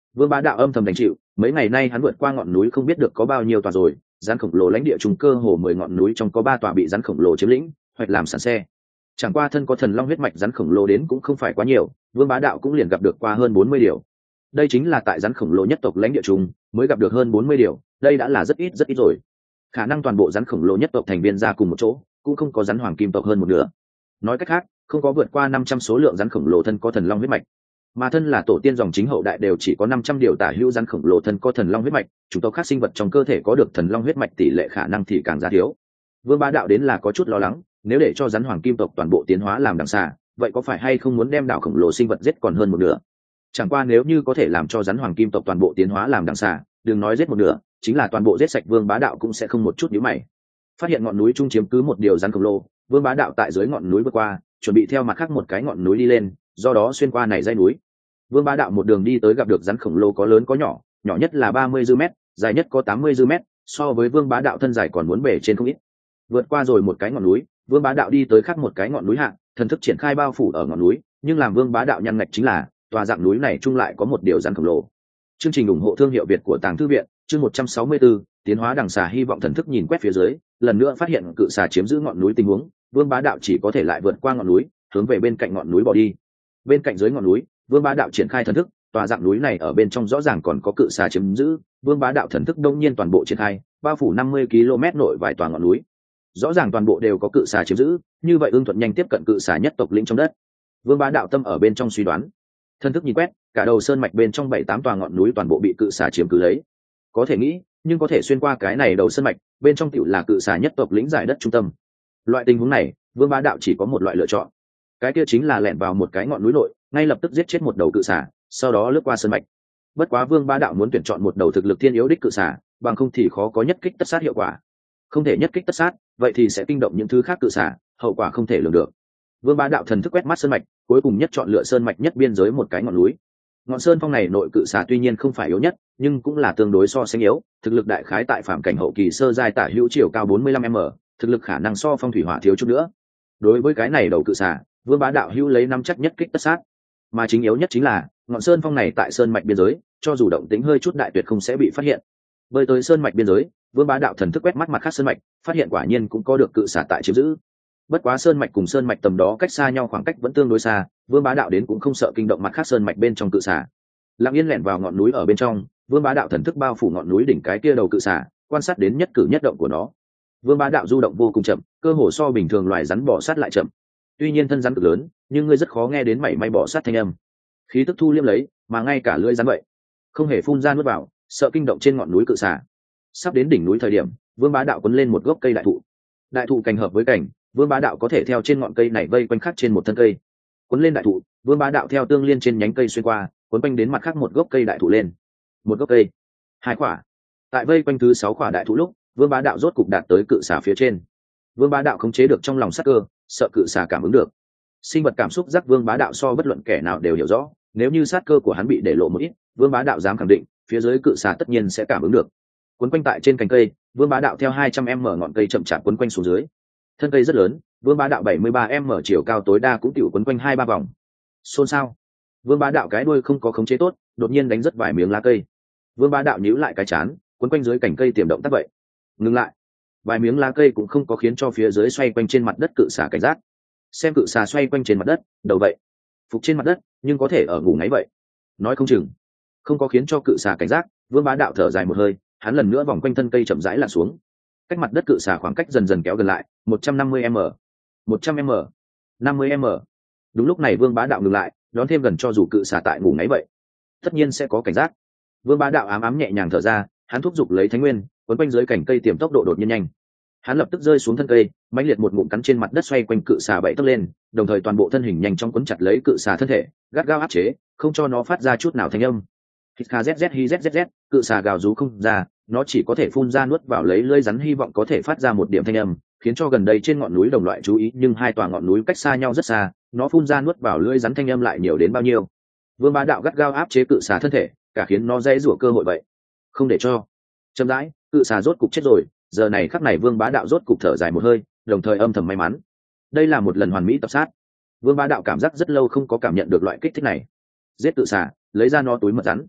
Vương Bá Đạo âm thầm đành chịu, mấy ngày nay hắn vượt qua ngọn núi không biết được có bao nhiêu tòa rồi, rắn khổng lồ lãnh địa trùng cơ hồ mười ngọn núi trong có ba tòa bị rắn khổng lồ chiếm lĩnh, hoặc làm sàn xe. Chẳng qua thân có thần long huyết mạch rắn khổng lồ đến cũng không phải quá nhiều, Vương Bá Đạo cũng liền gặp được qua hơn bốn mươi điều. Đây chính là tại rắn khổng lồ nhất tộc lãnh địa trùng mới gặp được hơn bốn mươi điều, đây đã là rất ít rất ít rồi. Khả năng toàn bộ rắn khổng lồ nhất tộc thành viên ra cùng một chỗ, cũng không có rắn hoàng kim tộc hơn một nửa. Nói cách khác, không có vượt qua năm trăm số lượng rắn khổng lồ thân có thần long huyết mạch. Mà thân là tổ tiên dòng chính hậu đại đều chỉ có năm trăm điều tả hữu rắn khổng lồ thân có thần long huyết mạch, chúng tộc khác sinh vật trong cơ thể có được thần long huyết mạch tỷ lệ khả năng thì càng ra thiếu. Vương Bá Đạo đến là có chút lo lắng, nếu để cho rắn hoàng kim tộc toàn bộ tiến hóa làm đằng xà, vậy có phải hay không muốn đem đảo khổng lồ sinh vật giết còn hơn một nửa? Chẳng qua nếu như có thể làm cho rắn hoàng kim tộc toàn bộ tiến hóa làm đằng xà, đừng nói giết một nửa, chính là toàn bộ giết sạch, Vương Bá Đạo cũng sẽ không một chút nhíu mày. Phát hiện ngọn núi trung chiếm cứ một điều rắn khổng lồ, Vương Bá Đạo tại dưới ngọn núi vượt qua, chuẩn bị theo mặt khác một cái ngọn núi đi lên, do đó xuyên qua này dãy núi. Vương Bá Đạo một đường đi tới gặp được rắn khổng lồ có lớn có nhỏ, nhỏ nhất là ba mươi dư mét, dài nhất có tám mươi dư mét, so với Vương Bá Đạo thân dài còn muốn bể trên không ít. Vượt qua rồi một cái ngọn núi, Vương Bá Đạo đi tới khác một cái ngọn núi hạ, thần thức triển khai bao phủ ở ngọn núi, nhưng làm Vương Bá Đạo nhăn ngạch chính là, tòa dạng núi này chung lại có một điều rắn khổng lồ. Chương trình ủng hộ thương hiệu Việt của Tàng Thư viện, chương một trăm sáu mươi tư, tiến hóa đằng xà, hy vọng thần thức nhìn quét phía dưới, lần nữa phát hiện cự xà chiếm giữ ngọn núi tình huống, Vương Bá Đạo chỉ có thể lại vượt qua ngọn núi, hướng về bên cạnh ngọn núi bỏ đi. Bên cạnh dưới ngọn núi, Vương Bá Đạo triển khai thần thức, tòa dạng núi này ở bên trong rõ ràng còn có cự xà chiếm giữ, Vương Bá Đạo thần thức đông nhiên toàn bộ triển khai, bao phủ năm mươi ki lô mét nội vài tòa ngọn núi. Rõ ràng toàn bộ đều có cự xà chiếm giữ, như vậy ưng thuận nhanh tiếp cận cự xà nhất tộc lĩnh trong đất. Vương Bá Đạo tâm ở bên trong suy đoán, thần thức nhìn quét, cả đầu sơn mạch bên trong bảy tám tòa ngọn núi toàn bộ bị cự xà chiếm cứ lấy. Có thể nghĩ, nhưng có thể xuyên qua cái này đầu sơn mạch, bên trong tiểu là cự xà nhất tộc lĩnh giải đất trung tâm. Loại tình huống này, Vương Bá Đạo chỉ có một loại lựa chọn, cái kia chính là lẻn vào một cái ngọn núi nội, ngay lập tức giết chết một đầu cự xà, sau đó lướt qua sơn mạch. Bất quá Vương Bá Đạo muốn tuyển chọn một đầu thực lực thiên yếu đích cự xà, bằng không thì khó có nhất kích tất sát hiệu quả. Không thể nhất kích tất sát, vậy thì sẽ kinh động những thứ khác cự xà, hậu quả không thể lường được. Vương Bá Đạo thần thức quét mắt sơn mạch, cuối cùng nhất chọn lựa sơn mạch nhất biên giới một cái ngọn núi. Ngọn sơn phong này nội cự xà tuy nhiên không phải yếu nhất, nhưng cũng là tương đối so sánh yếu, thực lực đại khái tại phạm cảnh hậu kỳ sơ giai, tả hữu chiều cao bốn mươi lăm mét, thực lực khả năng so phong thủy hỏa thiếu chút nữa. Đối với cái này đầu cự xà, Vương Bá Đạo hữu lấy năm chắc nhất kích tất sát. Mà chính yếu nhất chính là, ngọn sơn phong này tại sơn mạch biên giới, cho dù động tĩnh hơi chút đại tuyệt không sẽ bị phát hiện. Bơi tới sơn mạch biên giới, Vương Bá Đạo thần thức quét mắt mặt khác sơn mạch, phát hiện quả nhiên cũng có được cự xà tại chiếm giữ. Bất quá sơn mạch cùng sơn mạch tầm đó cách xa nhau khoảng cách vẫn tương đối xa, Vương Bá Đạo đến cũng không sợ kinh động mặt khác sơn mạch bên trong cự xà. Lặng yên lẻn vào ngọn núi ở bên trong, Vương Bá Đạo thần thức bao phủ ngọn núi đỉnh cái kia đầu cự xà, quan sát đến nhất cử nhất động của nó. Vương Bá Đạo du động vô cùng chậm, cơ hồ so bình thường loài rắn bò sát lại chậm. Tuy nhiên thân rắn cực lớn, nhưng ngươi rất khó nghe đến mảy may bò sát thanh âm. Khí tức thu liêm lấy, mà ngay cả lưỡi rắn vậy, không hề phun ra nuốt vào, sợ kinh động trên ngọn núi cự xà. Sắp đến đỉnh núi thời điểm, Vương Bá Đạo quấn lên một gốc cây đại thụ. Đại thụ cành hợp với cành, Vương Bá Đạo có thể theo trên ngọn cây này vây quanh khắc trên một thân cây. Quấn lên đại thụ, Vương Bá Đạo theo tương liên trên nhánh cây xuyên qua, quấn quanh đến mặt khác một gốc cây đại thụ lên. Một gốc cây, hai quả. Tại vây quanh thứ sáu quả đại thụ lúc, Vương Bá Đạo rốt cục đạt tới cự xà phía trên. Vương Bá Đạo khống chế được trong lòng sát cơ, sợ cự xà cảm ứng được. Sinh vật cảm xúc giác Vương Bá Đạo so bất luận kẻ nào đều hiểu rõ, nếu như sát cơ của hắn bị để lộ một ít, Vương Bá Đạo dám khẳng định, phía dưới cự xà tất nhiên sẽ cảm ứng được. Quấn quanh tại trên cành cây, Vương Bá Đạo theo hai trăm mét ngọn cây chậm chạp quấn quanh xuống dưới. Thân cây rất lớn, Vương Bá Đạo bảy mươi ba mét chiều cao tối đa cũng tiểu quấn quanh hai ba vòng. Xôn xao. Vương Bá Đạo cái đuôi không có khống chế tốt, đột nhiên đánh rất vài miếng lá cây. Vương Bá Đạo nhíu lại cái chán, quấn quanh dưới cành cây tiềm động tác vậy. Ngừng lại. Vài miếng lá cây cũng không có khiến cho phía dưới xoay quanh trên mặt đất cự xà cảnh giác. Xem cự xà xoay quanh trên mặt đất, đầu vậy, phục trên mặt đất, nhưng có thể ở ngủ ngáy vậy. Nói không chừng, không có khiến cho cự xà cảnh giác. Vương Bá Đạo thở dài một hơi, hắn lần nữa vòng quanh thân cây chậm rãi lặn xuống. Cách mặt đất cự xà khoảng cách dần dần kéo gần lại, một trăm năm mươi mét, một trăm mét, năm mươi mét. Đúng lúc này Vương Bá Đạo ngừng lại, đón thêm gần cho dù cự xà tại ngủ ngáy vậy, tất nhiên sẽ có cảnh giác. Vương Bá Đạo ám ám nhẹ nhàng thở ra, hắn thúc giục lấy Thánh Nguyên, quấn quanh dưới cành cây tiềm tốc độ đột nhiên nhanh. Hắn lập tức rơi xuống thân cây, mãnh liệt một ngụm cắn trên mặt đất xoay quanh cự xà bảy tấc lên, đồng thời toàn bộ thân hình nhanh chóng quấn chặt lấy cự xà thân thể, gắt gao áp chế, không cho nó phát ra chút nào thanh âm. Hít kha zz hi zzz, cự xà gào rú không ra, nó chỉ có thể phun ra nuốt vào lấy lưỡi rắn, hy vọng có thể phát ra một điểm thanh âm, khiến cho gần đây trên ngọn núi đồng loại chú ý, nhưng hai tòa ngọn núi cách xa nhau rất xa, nó phun ra nuốt vào lưỡi rắn thanh âm lại nhiều đến bao nhiêu. Vương Bá Đạo gắt gao áp chế cự xà thân thể, cả khiến nó dễ rủa cơ hội vậy, không để cho. Chậm rãi, cự xà rốt cục chết rồi. Giờ này khắc này Vương Bá Đạo rốt cục thở dài một hơi, đồng thời âm thầm may mắn, đây là một lần hoàn mỹ tập sát. Vương Bá Đạo cảm giác rất lâu không có cảm nhận được loại kích thích này. Giết cự xà, lấy ra nó túi mật rắn,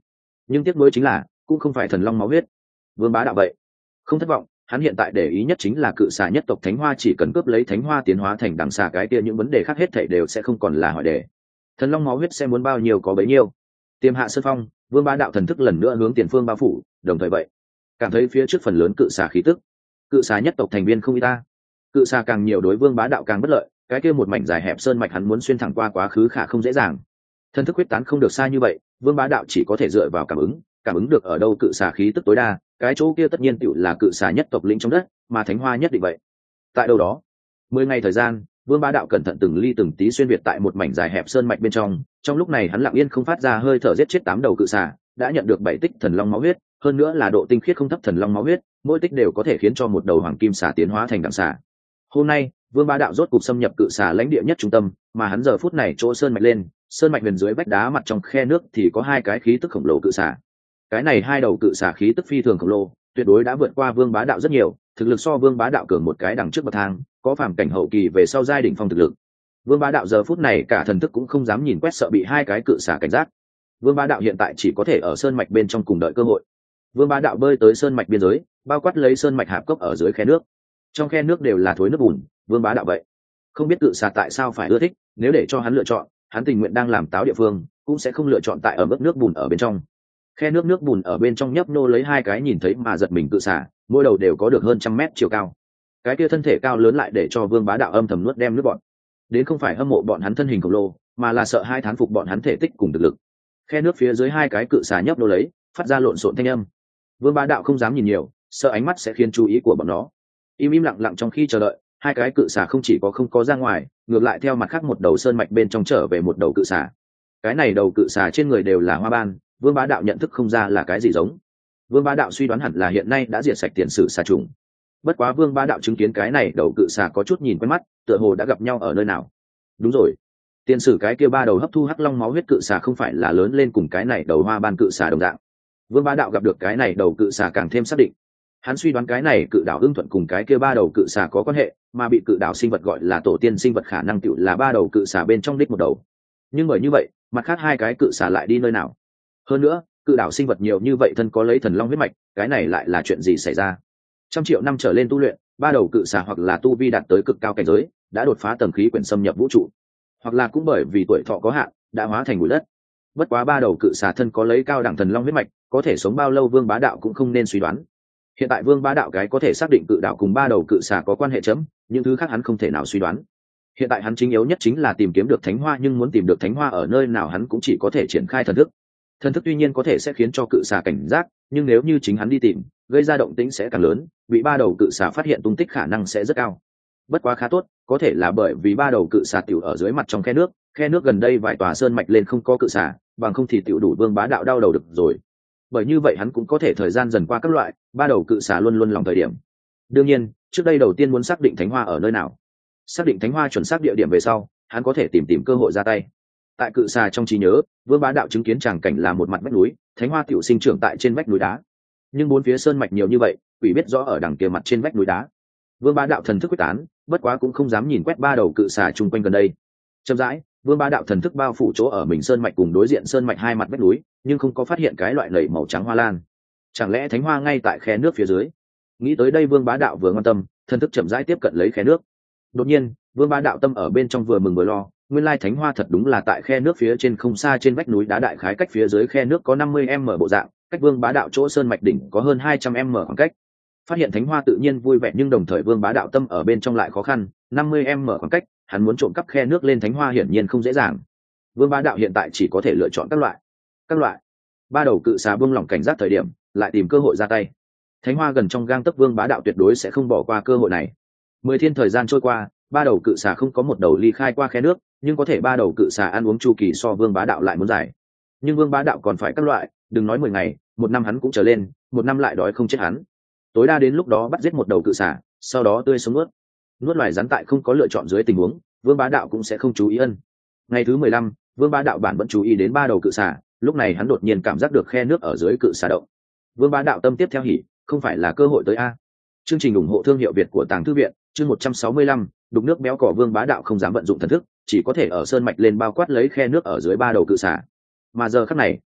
nhưng tiếc nuối chính là cũng không phải thần long máu huyết. Vương Bá Đạo vậy không thất vọng, hắn hiện tại để ý nhất chính là cự xà nhất tộc thánh hoa, chỉ cần cướp lấy thánh hoa tiến hóa thành đằng xà, cái kia những vấn đề khác hết thảy đều sẽ không còn là hỏi đề. Thần long máu huyết sẽ muốn bao nhiêu có bấy nhiêu. Tiêm hạ sơn phong, Vương Bá Đạo thần thức lần nữa hướng tiền phương bao phủ, đồng thời vậy cảm thấy phía trước phần lớn cự xà khí tức. Cự xà nhất tộc thành viên không ít ta, cự xà càng nhiều đối Vương Bá Đạo càng bất lợi, cái kia một mảnh dài hẹp sơn mạch hắn muốn xuyên thẳng qua quá khứ khả không dễ dàng. Thần thức quyết tán không được xa như vậy, Vương Bá Đạo chỉ có thể dựa vào cảm ứng, cảm ứng được ở đâu cự xà khí tức tối đa, cái chỗ kia tất nhiên tựu là cự xà nhất tộc lĩnh trong đất, mà thánh hoa nhất định vậy tại đâu đó. Mười ngày thời gian, Vương Bá Đạo cẩn thận từng ly từng tí xuyên việt tại một mảnh dài hẹp sơn mạch bên trong, trong lúc này hắn lặng yên không phát ra hơi thở giết chết tám đầu cự xà, đã nhận được bảy tích thần long máu huyết, hơn nữa là độ tinh khiết không thấp thần long máu huyết, mỗi tích đều có thể khiến cho một đầu hoàng kim xà tiến hóa thành đẳng xà. Hôm nay, Vương Bá Đạo rốt cục xâm nhập cự xà lãnh địa nhất trung tâm, mà hắn giờ phút này chỗ sơn mạch lên, sơn mạch huyền dưới vách đá mặt trong khe nước thì có hai cái khí tức khổng lồ cự xà. Cái này hai đầu cự xà khí tức phi thường khổng lồ, tuyệt đối đã vượt qua Vương Bá Đạo rất nhiều, thực lực so Vương Bá Đạo cường một cái đằng trước bậc thang, có phàm cảnh hậu kỳ về sau giai đỉnh phong thực lực. Vương Bá Đạo giờ phút này cả thần thức cũng không dám nhìn quét, sợ bị hai cái cự xà cảnh giác. Vương Bá Đạo hiện tại chỉ có thể ở sơn mạch bên trong cùng đợi cơ hội. Vương Bá Đạo bơi tới sơn mạch biên giới, bao quát lấy sơn mạch hạp cốc ở dưới khe nước. Trong khe nước đều là thối nước bùn, Vương Bá Đạo vậy không biết cự xà tại sao phải ưa thích, nếu để cho hắn lựa chọn, hắn tình nguyện đang làm táo địa phương, cũng sẽ không lựa chọn tại ở mức nước bùn ở bên trong. Khe nước nước bùn ở bên trong nhấp nô lấy hai cái nhìn thấy mà giật mình cự xà, mỗi đầu đều có được hơn trăm mét chiều cao. Cái kia thân thể cao lớn lại để cho Vương Bá Đạo âm thầm nuốt đem nước bọn. Đến không phải hâm mộ bọn hắn thân hình khổng lồ, mà là sợ hai thán phục bọn hắn thể tích cùng thực lực. Khe nước phía dưới hai cái cự xà nhấp nô lấy, phát ra lộn xộn thanh âm. Vương Bá Đạo không dám nhìn nhiều, sợ ánh mắt sẽ khiến chú ý của bọn nó. Im im lặng lặng trong khi chờ đợi, hai cái cự xà không chỉ có không có ra ngoài, ngược lại theo mặt khác một đầu sơn mạch bên trong trở về một đầu cự xà. Cái này đầu cự xà trên người đều là hoa ban, Vương Bá Đạo nhận thức không ra là cái gì giống. Vương Bá Đạo suy đoán hẳn là hiện nay đã diệt sạch tiền sử xà trùng. Bất quá Vương Bá Đạo chứng kiến cái này đầu cự xà có chút nhìn quen mắt, tựa hồ đã gặp nhau ở nơi nào. Đúng rồi, tiền sử cái kia ba đầu hấp thu hắc long máu huyết cự xà không phải là lớn lên cùng cái này đầu hoa ban cự xà đồng dạng. Vương Bá Đạo gặp được cái này đầu cự xà càng thêm xác định. Hắn suy đoán cái này cự đảo ưng thuận cùng cái kia ba đầu cự xà có quan hệ, mà bị cự đảo sinh vật gọi là tổ tiên sinh vật khả năng tựu là ba đầu cự xà bên trong đích một đầu. Nhưng bởi như vậy, mặt khác hai cái cự xà lại đi nơi nào? Hơn nữa, cự đảo sinh vật nhiều như vậy thân có lấy thần long huyết mạch, cái này lại là chuyện gì xảy ra? Trăm triệu năm trở lên tu luyện, ba đầu cự xà hoặc là tu vi đạt tới cực cao cảnh giới, đã đột phá tầng khí quyển xâm nhập vũ trụ, hoặc là cũng bởi vì tuổi thọ có hạn, đã hóa thành bụi đất. Bất quá ba đầu cự xà thân có lấy cao đẳng thần long huyết mạch, có thể sống bao lâu Vương Bá Đạo cũng không nên suy đoán. Hiện tại Vương Bá Đạo cái có thể xác định cự đảo cùng ba đầu cự xà có quan hệ chấm, những thứ khác hắn không thể nào suy đoán. Hiện tại hắn chính yếu nhất chính là tìm kiếm được thánh hoa, nhưng muốn tìm được thánh hoa ở nơi nào hắn cũng chỉ có thể triển khai thần thức. Thần thức tuy nhiên có thể sẽ khiến cho cự xà cảnh giác, nhưng nếu như chính hắn đi tìm, gây ra động tĩnh sẽ càng lớn, bị ba đầu cự xà phát hiện tung tích khả năng sẽ rất cao. Bất quá khá tốt, có thể là bởi vì ba đầu cự xà tiểu ở dưới mặt trong khe nước, khe nước gần đây vài tòa sơn mạch lên không có cự xà, bằng không thì tiểu đủ Vương Bá Đạo đau đầu được rồi. Bởi như vậy hắn cũng có thể thời gian dần qua các loại, ba đầu cự xà luôn luôn lòng thời điểm. Đương nhiên, trước đây đầu tiên muốn xác định thánh hoa ở nơi nào. Xác định thánh hoa chuẩn xác địa điểm về sau, hắn có thể tìm tìm cơ hội ra tay. Tại cự xà trong trí nhớ, Vương Bá Đạo chứng kiến tràng cảnh là một mặt vách núi, thánh hoa tiểu sinh trưởng tại trên vách núi đá. Nhưng bốn phía sơn mạch nhiều như vậy, quỷ biết rõ ở đằng kia mặt trên vách núi đá. Vương Bá Đạo thần thức quyết tán, bất quá cũng không dám nhìn quét ba đầu cự xà chung quanh gần đây. Chậm rãi, Vương Bá Đạo thần thức bao phủ chỗ ở mình sơn mạch cùng đối diện sơn mạch hai mặt vách núi, nhưng không có phát hiện cái loại nảy màu trắng hoa lan. Chẳng lẽ thánh hoa ngay tại khe nước phía dưới? Nghĩ tới đây Vương Bá Đạo vừa quan tâm, thần thức chậm rãi tiếp cận lấy khe nước. Đột nhiên, Vương Bá Đạo tâm ở bên trong vừa mừng vừa lo, nguyên lai thánh hoa thật đúng là tại khe nước phía trên không xa trên vách núi đá, đại khái cách phía dưới khe nước có năm mươi mét bộ dạng, cách Vương Bá Đạo chỗ sơn mạch đỉnh có hơn hai trăm mét khoảng cách. Phát hiện thánh hoa tự nhiên vui vẻ, nhưng đồng thời Vương Bá Đạo tâm ở bên trong lại khó khăn, năm mươi mét khoảng cách, hắn muốn trộm cắp khe nước lên thánh hoa hiển nhiên không dễ dàng. Vương Bá Đạo hiện tại chỉ có thể lựa chọn các loại các loại ba đầu cự xà buông lỏng cảnh giác thời điểm, lại tìm cơ hội ra tay. Thánh hoa gần trong gang tấc, Vương Bá Đạo tuyệt đối sẽ không bỏ qua cơ hội này. Mười thiên thời gian trôi qua, ba đầu cự xà không có một đầu ly khai qua khe nước, nhưng có thể ba đầu cự xà ăn uống chu kỳ so Vương Bá Đạo lại muốn dài. Nhưng Vương Bá Đạo còn phải các loại, đừng nói mười ngày, một năm hắn cũng trở lên, một năm lại đói không chết hắn. Tối đa đến lúc đó bắt giết một đầu cự xà, sau đó tươi sống nuốt. Nuốt loài rắn tại không có lựa chọn dưới tình huống, Vương Bá Đạo cũng sẽ không chú ý ân. Ngày thứ mười lăm, Vương Bá Đạo bản vẫn chú ý đến ba đầu cự xà, lúc này hắn đột nhiên cảm giác được khe nước ở dưới cự xà động. Vương Bá Đạo tâm tiếp theo hỉ, không phải là cơ hội tới a. Chương trình ủng hộ thương hiệu Việt của Tàng Thư viện, chương một trăm sáu mươi lăm, đục nước béo cỏ. Vương Bá Đạo không dám vận dụng thần thức, chỉ có thể ở sơn mạch lên bao quát lấy khe nước ở dưới ba đầu cự xà. Mà giờ khắc này,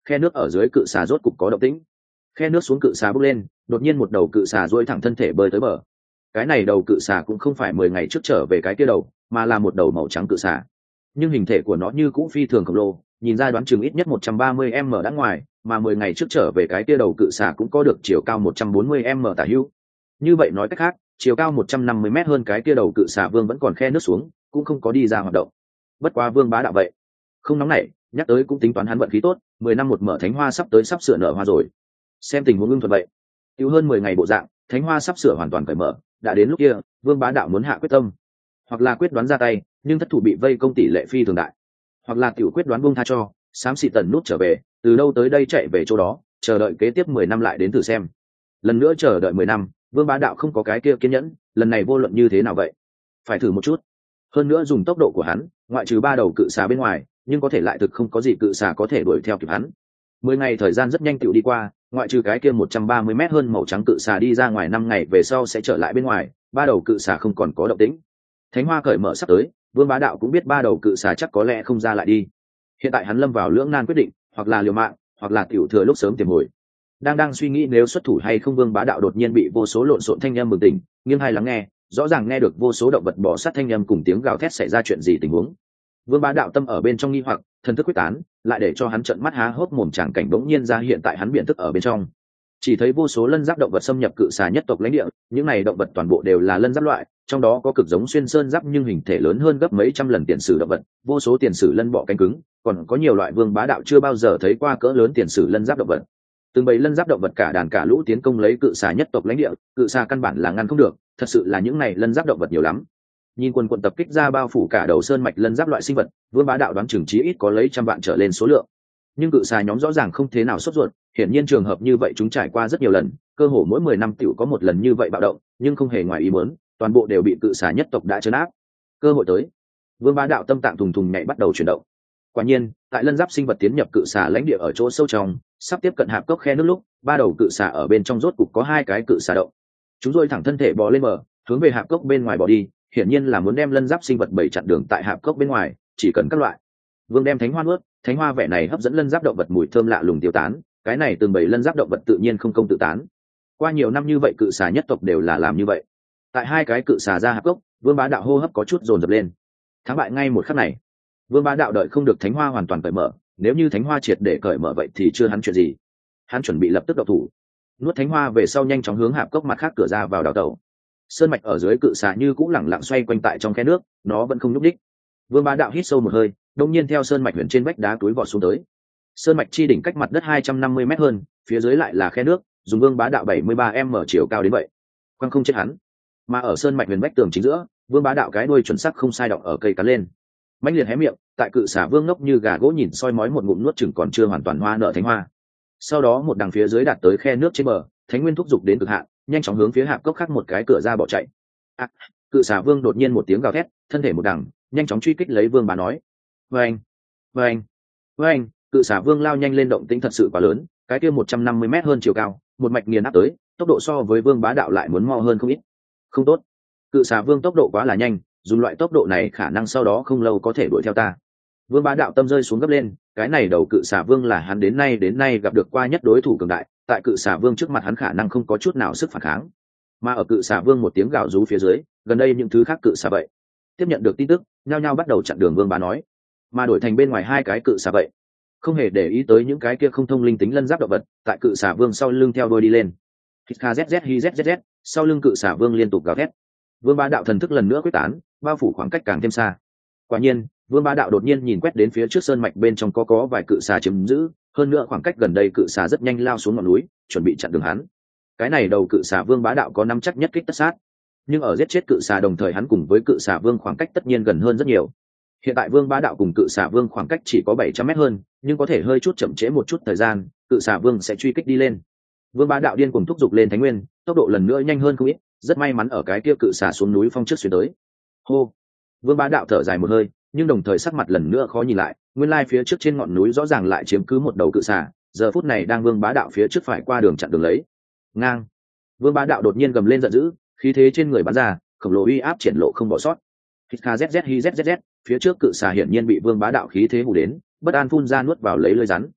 khe nước ở dưới cự xà rốt cục có động tĩnh. Khe nước xuống cự xà bốc lên, đột nhiên một đầu cự xà duỗi thẳng thân thể bơi tới bờ. Cái này đầu cự xà cũng không phải mười ngày trước trở về cái kia đầu, mà là một đầu màu trắng cự xà. Nhưng hình thể của nó như cũng phi thường khổng lồ, nhìn ra đoán chừng ít nhất một trăm ba mươi m đã ngoài, mà mười ngày trước trở về cái kia đầu cự xà cũng có được chiều cao một trăm bốn mươi m tả hữu. Như vậy nói cách khác, chiều cao một trăm năm mươi m hơn cái kia đầu cự xà vương vẫn còn khe nước xuống, cũng không có đi ra hoạt động. Bất quá Vương Bá Đạo vậy, không nóng nảy, nhắc tới cũng tính toán hắn vận khí tốt, mười năm một mở thánh hoa sắp tới sắp sửa nở hoa rồi. Xem tình huống ưng thuận vậy, tiêu hơn mười ngày bộ dạng, thánh hoa sắp sửa hoàn toàn cởi mở, đã đến lúc kia, Vương Bá Đạo muốn hạ quyết tâm, hoặc là quyết đoán ra tay, nhưng thất thủ bị vây công tỷ lệ phi thường đại, hoặc là tiểu quyết đoán buông tha cho, xám xịt tần nút trở về, từ đâu tới đây chạy về chỗ đó, chờ đợi kế tiếp mười năm lại đến thử xem. Lần nữa chờ đợi mười năm, Vương Bá Đạo không có cái kia kiên nhẫn, lần này vô luận như thế nào vậy, phải thử một chút. Hơn nữa dùng tốc độ của hắn, ngoại trừ ba đầu cự xà bên ngoài, nhưng có thể lại thực không có gì cự xà có thể đuổi theo kịp hắn. Mười ngày thời gian rất nhanh tựu đi qua, ngoại trừ cái kia một trăm ba mươi mét hơn màu trắng cự xà đi ra ngoài, năm ngày về sau sẽ trở lại bên ngoài, ba đầu cự xà không còn có động tĩnh. Thánh hoa cởi mở sắp tới, Vương Bá Đạo cũng biết ba đầu cự xà chắc có lẽ không ra lại đi. Hiện tại hắn lâm vào lưỡng nan quyết định, hoặc là liều mạng, hoặc là tiểu thừa lúc sớm tìm hồi. Đang đang suy nghĩ nếu xuất thủ hay không, Vương Bá Đạo đột nhiên bị vô số lộn xộn thanh âm bừng tỉnh, nghiêng hai lắng nghe, rõ ràng nghe được vô số động vật bò sát thanh âm cùng tiếng gào thét xảy ra chuyện gì tình huống. Vương Bá Đạo tâm ở bên trong nghi hoặc, thần thức quyết tán, lại để cho hắn trợn mắt há hốc mồm, tràng cảnh bỗng nhiên ra hiện tại hắn biện thức ở bên trong. Chỉ thấy vô số lân giáp động vật xâm nhập cự xà nhất tộc lãnh địa, những này động vật toàn bộ đều là lân giáp loại, trong đó có cực giống xuyên sơn giáp nhưng hình thể lớn hơn gấp mấy trăm lần tiền sử động vật, vô số tiền sử lân bọ cánh cứng, còn có nhiều loại Vương Bá Đạo chưa bao giờ thấy qua cỡ lớn tiền sử lân giáp động vật. Từng bầy lân giáp động vật cả đàn cả lũ tiến công lấy cự xà nhất tộc lãnh địa, cự xà căn bản là ngăn không được, thật sự là những này lân giáp động vật nhiều lắm. Nhìn quần quần tập kích ra bao phủ cả đầu sơn mạch lân giáp loại sinh vật, Vương Bá Đạo đoán chừng chí ít có lấy trăm vạn trở lên số lượng. Nhưng cự xà nhóm rõ ràng không thế nào sốt ruột, hiển nhiên trường hợp như vậy chúng trải qua rất nhiều lần, cơ hồ mỗi mười năm tiểu có một lần như vậy bạo động, nhưng không hề ngoài ý muốn, toàn bộ đều bị cự xà nhất tộc đã trấn áp. Cơ hội tới, Vương Bá Đạo tâm tạng thùng thùng nhảy bắt đầu chuyển động. Quả nhiên, tại lân giáp sinh vật tiến nhập cự xà lãnh địa ở chỗ sâu trong, sắp tiếp cận hạp cốc khe nước lúc, ba đầu cự xà ở bên trong rốt cục có hai cái cự xà động. Chúng rồi thẳng thân thể bò lên bờ, hướng về hạp cốc bên ngoài bò đi, hiển nhiên là muốn đem lân giáp sinh vật bảy chặn đường tại hạp cốc bên ngoài, chỉ cần các loại. Vương đem thánh hoa nuốt, thánh hoa vẻ này hấp dẫn lân giáp động vật mùi thơm lạ lùng tiêu tán, cái này từng bảy lân giáp động vật tự nhiên không công tự tán. Qua nhiều năm như vậy cự xà nhất tộc đều là làm như vậy. Tại hai cái cự xà ra hạp cốc, Vương Bá Đạo hô hấp có chút dồn dập lên. Thắng bại ngay một khắc này. Vương Bá Đạo đợi không được thánh hoa hoàn toàn cởi mở, nếu như thánh hoa triệt để cởi mở vậy thì chưa hắn chuyện gì. Hắn chuẩn bị lập tức động thủ. Nuốt thánh hoa về sau nhanh chóng hướng hạp cốc mặt khác cửa ra vào đào tẩu. Sơn mạch ở dưới cự xà như cũng lẳng lặng xoay quanh tại trong khe nước, nó vẫn không nhúc nhích. Vương Bá Đạo hít sâu một hơi, đột nhiên theo sơn mạch huyền trên vách đá túi vọt xuống tới. Sơn mạch chi đỉnh cách mặt đất hai trăm năm mươi mét hơn, phía dưới lại là khe nước, dùng Vương Bá Đạo bảy mươi ba m chiều cao đến vậy, quăng không chết hắn. Mà ở sơn mạch huyền vách tường chính giữa, Vương Bá Đạo cái đuôi chuẩn xác không sai động ở cây cắn lên. Mãnh liệt hé miệng, tại cự xà vương ngốc như gà gỗ nhìn soi mói một ngụm nuốt chừng còn chưa hoàn toàn hoa nợ thánh hoa. Sau đó một đằng phía dưới đạt tới khe nước trên bờ, thánh nguyên thúc giục đến cực hạn, nhanh chóng hướng phía hạp cốc khác một cái cửa ra bỏ chạy. À, cự xà vương đột nhiên một tiếng gào thét, thân thể một đằng, nhanh chóng truy kích lấy Vương Bá nói. Vâng, vâng, vâng, cự xà vương lao nhanh lên, động tĩnh thật sự quá lớn, cái kia một trăm năm mươi mét hơn chiều cao, một mạch nghiền áp tới, tốc độ so với Vương Bá Đạo lại muốn mo hơn không ít. Không tốt, cự xà vương tốc độ quá là nhanh, dùng loại tốc độ này khả năng sau đó không lâu có thể đuổi theo ta. Vương Bá Đạo tâm rơi xuống gấp lên, cái này đầu cự xà vương là hắn đến nay đến nay gặp được qua nhất đối thủ cường đại, tại cự xà vương trước mặt hắn khả năng không có chút nào sức phản kháng. Mà ở cự xà vương một tiếng gào rú phía dưới, gần đây những thứ khác cự xà vậy tiếp nhận được tin tức, nhao nhao bắt đầu chặn đường Vương Bá nói. Mà đổi thành bên ngoài hai cái cự xà vậy không hề để ý tới những cái kia không thông linh tính lân giáp động vật, tại cự xà vương sau lưng theo đuôi đi lên. Hít kha zz hi zz, sau lưng cự xà vương liên tục gào thét. Vương Bá Đạo thần thức lần nữa quyết tán, bao phủ khoảng cách càng thêm xa. Quả nhiên, Vương Bá Đạo đột nhiên nhìn quét đến phía trước sơn mạch bên trong có có vài cự xà chiếm giữ, hơn nữa khoảng cách gần đây cự xà rất nhanh lao xuống ngọn núi, chuẩn bị chặn đường hắn. Cái này đầu cự xà Vương Bá Đạo có nắm chắc nhất kích tất sát, nhưng ở giết chết cự xà đồng thời hắn cùng với cự xà vương khoảng cách tất nhiên gần hơn rất nhiều. Hiện tại Vương Bá Đạo cùng cự xà vương khoảng cách chỉ có bảy trăm mét hơn, nhưng có thể hơi chút chậm trễ một chút thời gian, cự xà vương sẽ truy kích đi lên. Vương Bá Đạo điên cuồng thúc giục lên thánh nguyên, tốc độ lần nữa nhanh hơn không ít, rất may mắn ở cái kia cự xà xuống núi phong trước xuyên tới. Hô, Vương Bá Đạo thở dài một hơi, nhưng đồng thời sắc mặt lần nữa khó nhìn lại, nguyên lai phía trước trên ngọn núi rõ ràng lại chiếm cứ một đầu cự xà, giờ phút này đang Vương Bá Đạo phía trước phải qua đường chặn đường lấy. Ngang, Vương Bá Đạo đột nhiên gầm lên giận dữ, khí thế trên người bắn ra, khổng lồ uy áp triển lộ không bỏ sót. Hít kha zz hi zz, phía trước cự xà hiển nhiên bị Vương Bá Đạo khí thế hù đến, bất an phun ra nuốt vào lấy lưỡi rắn.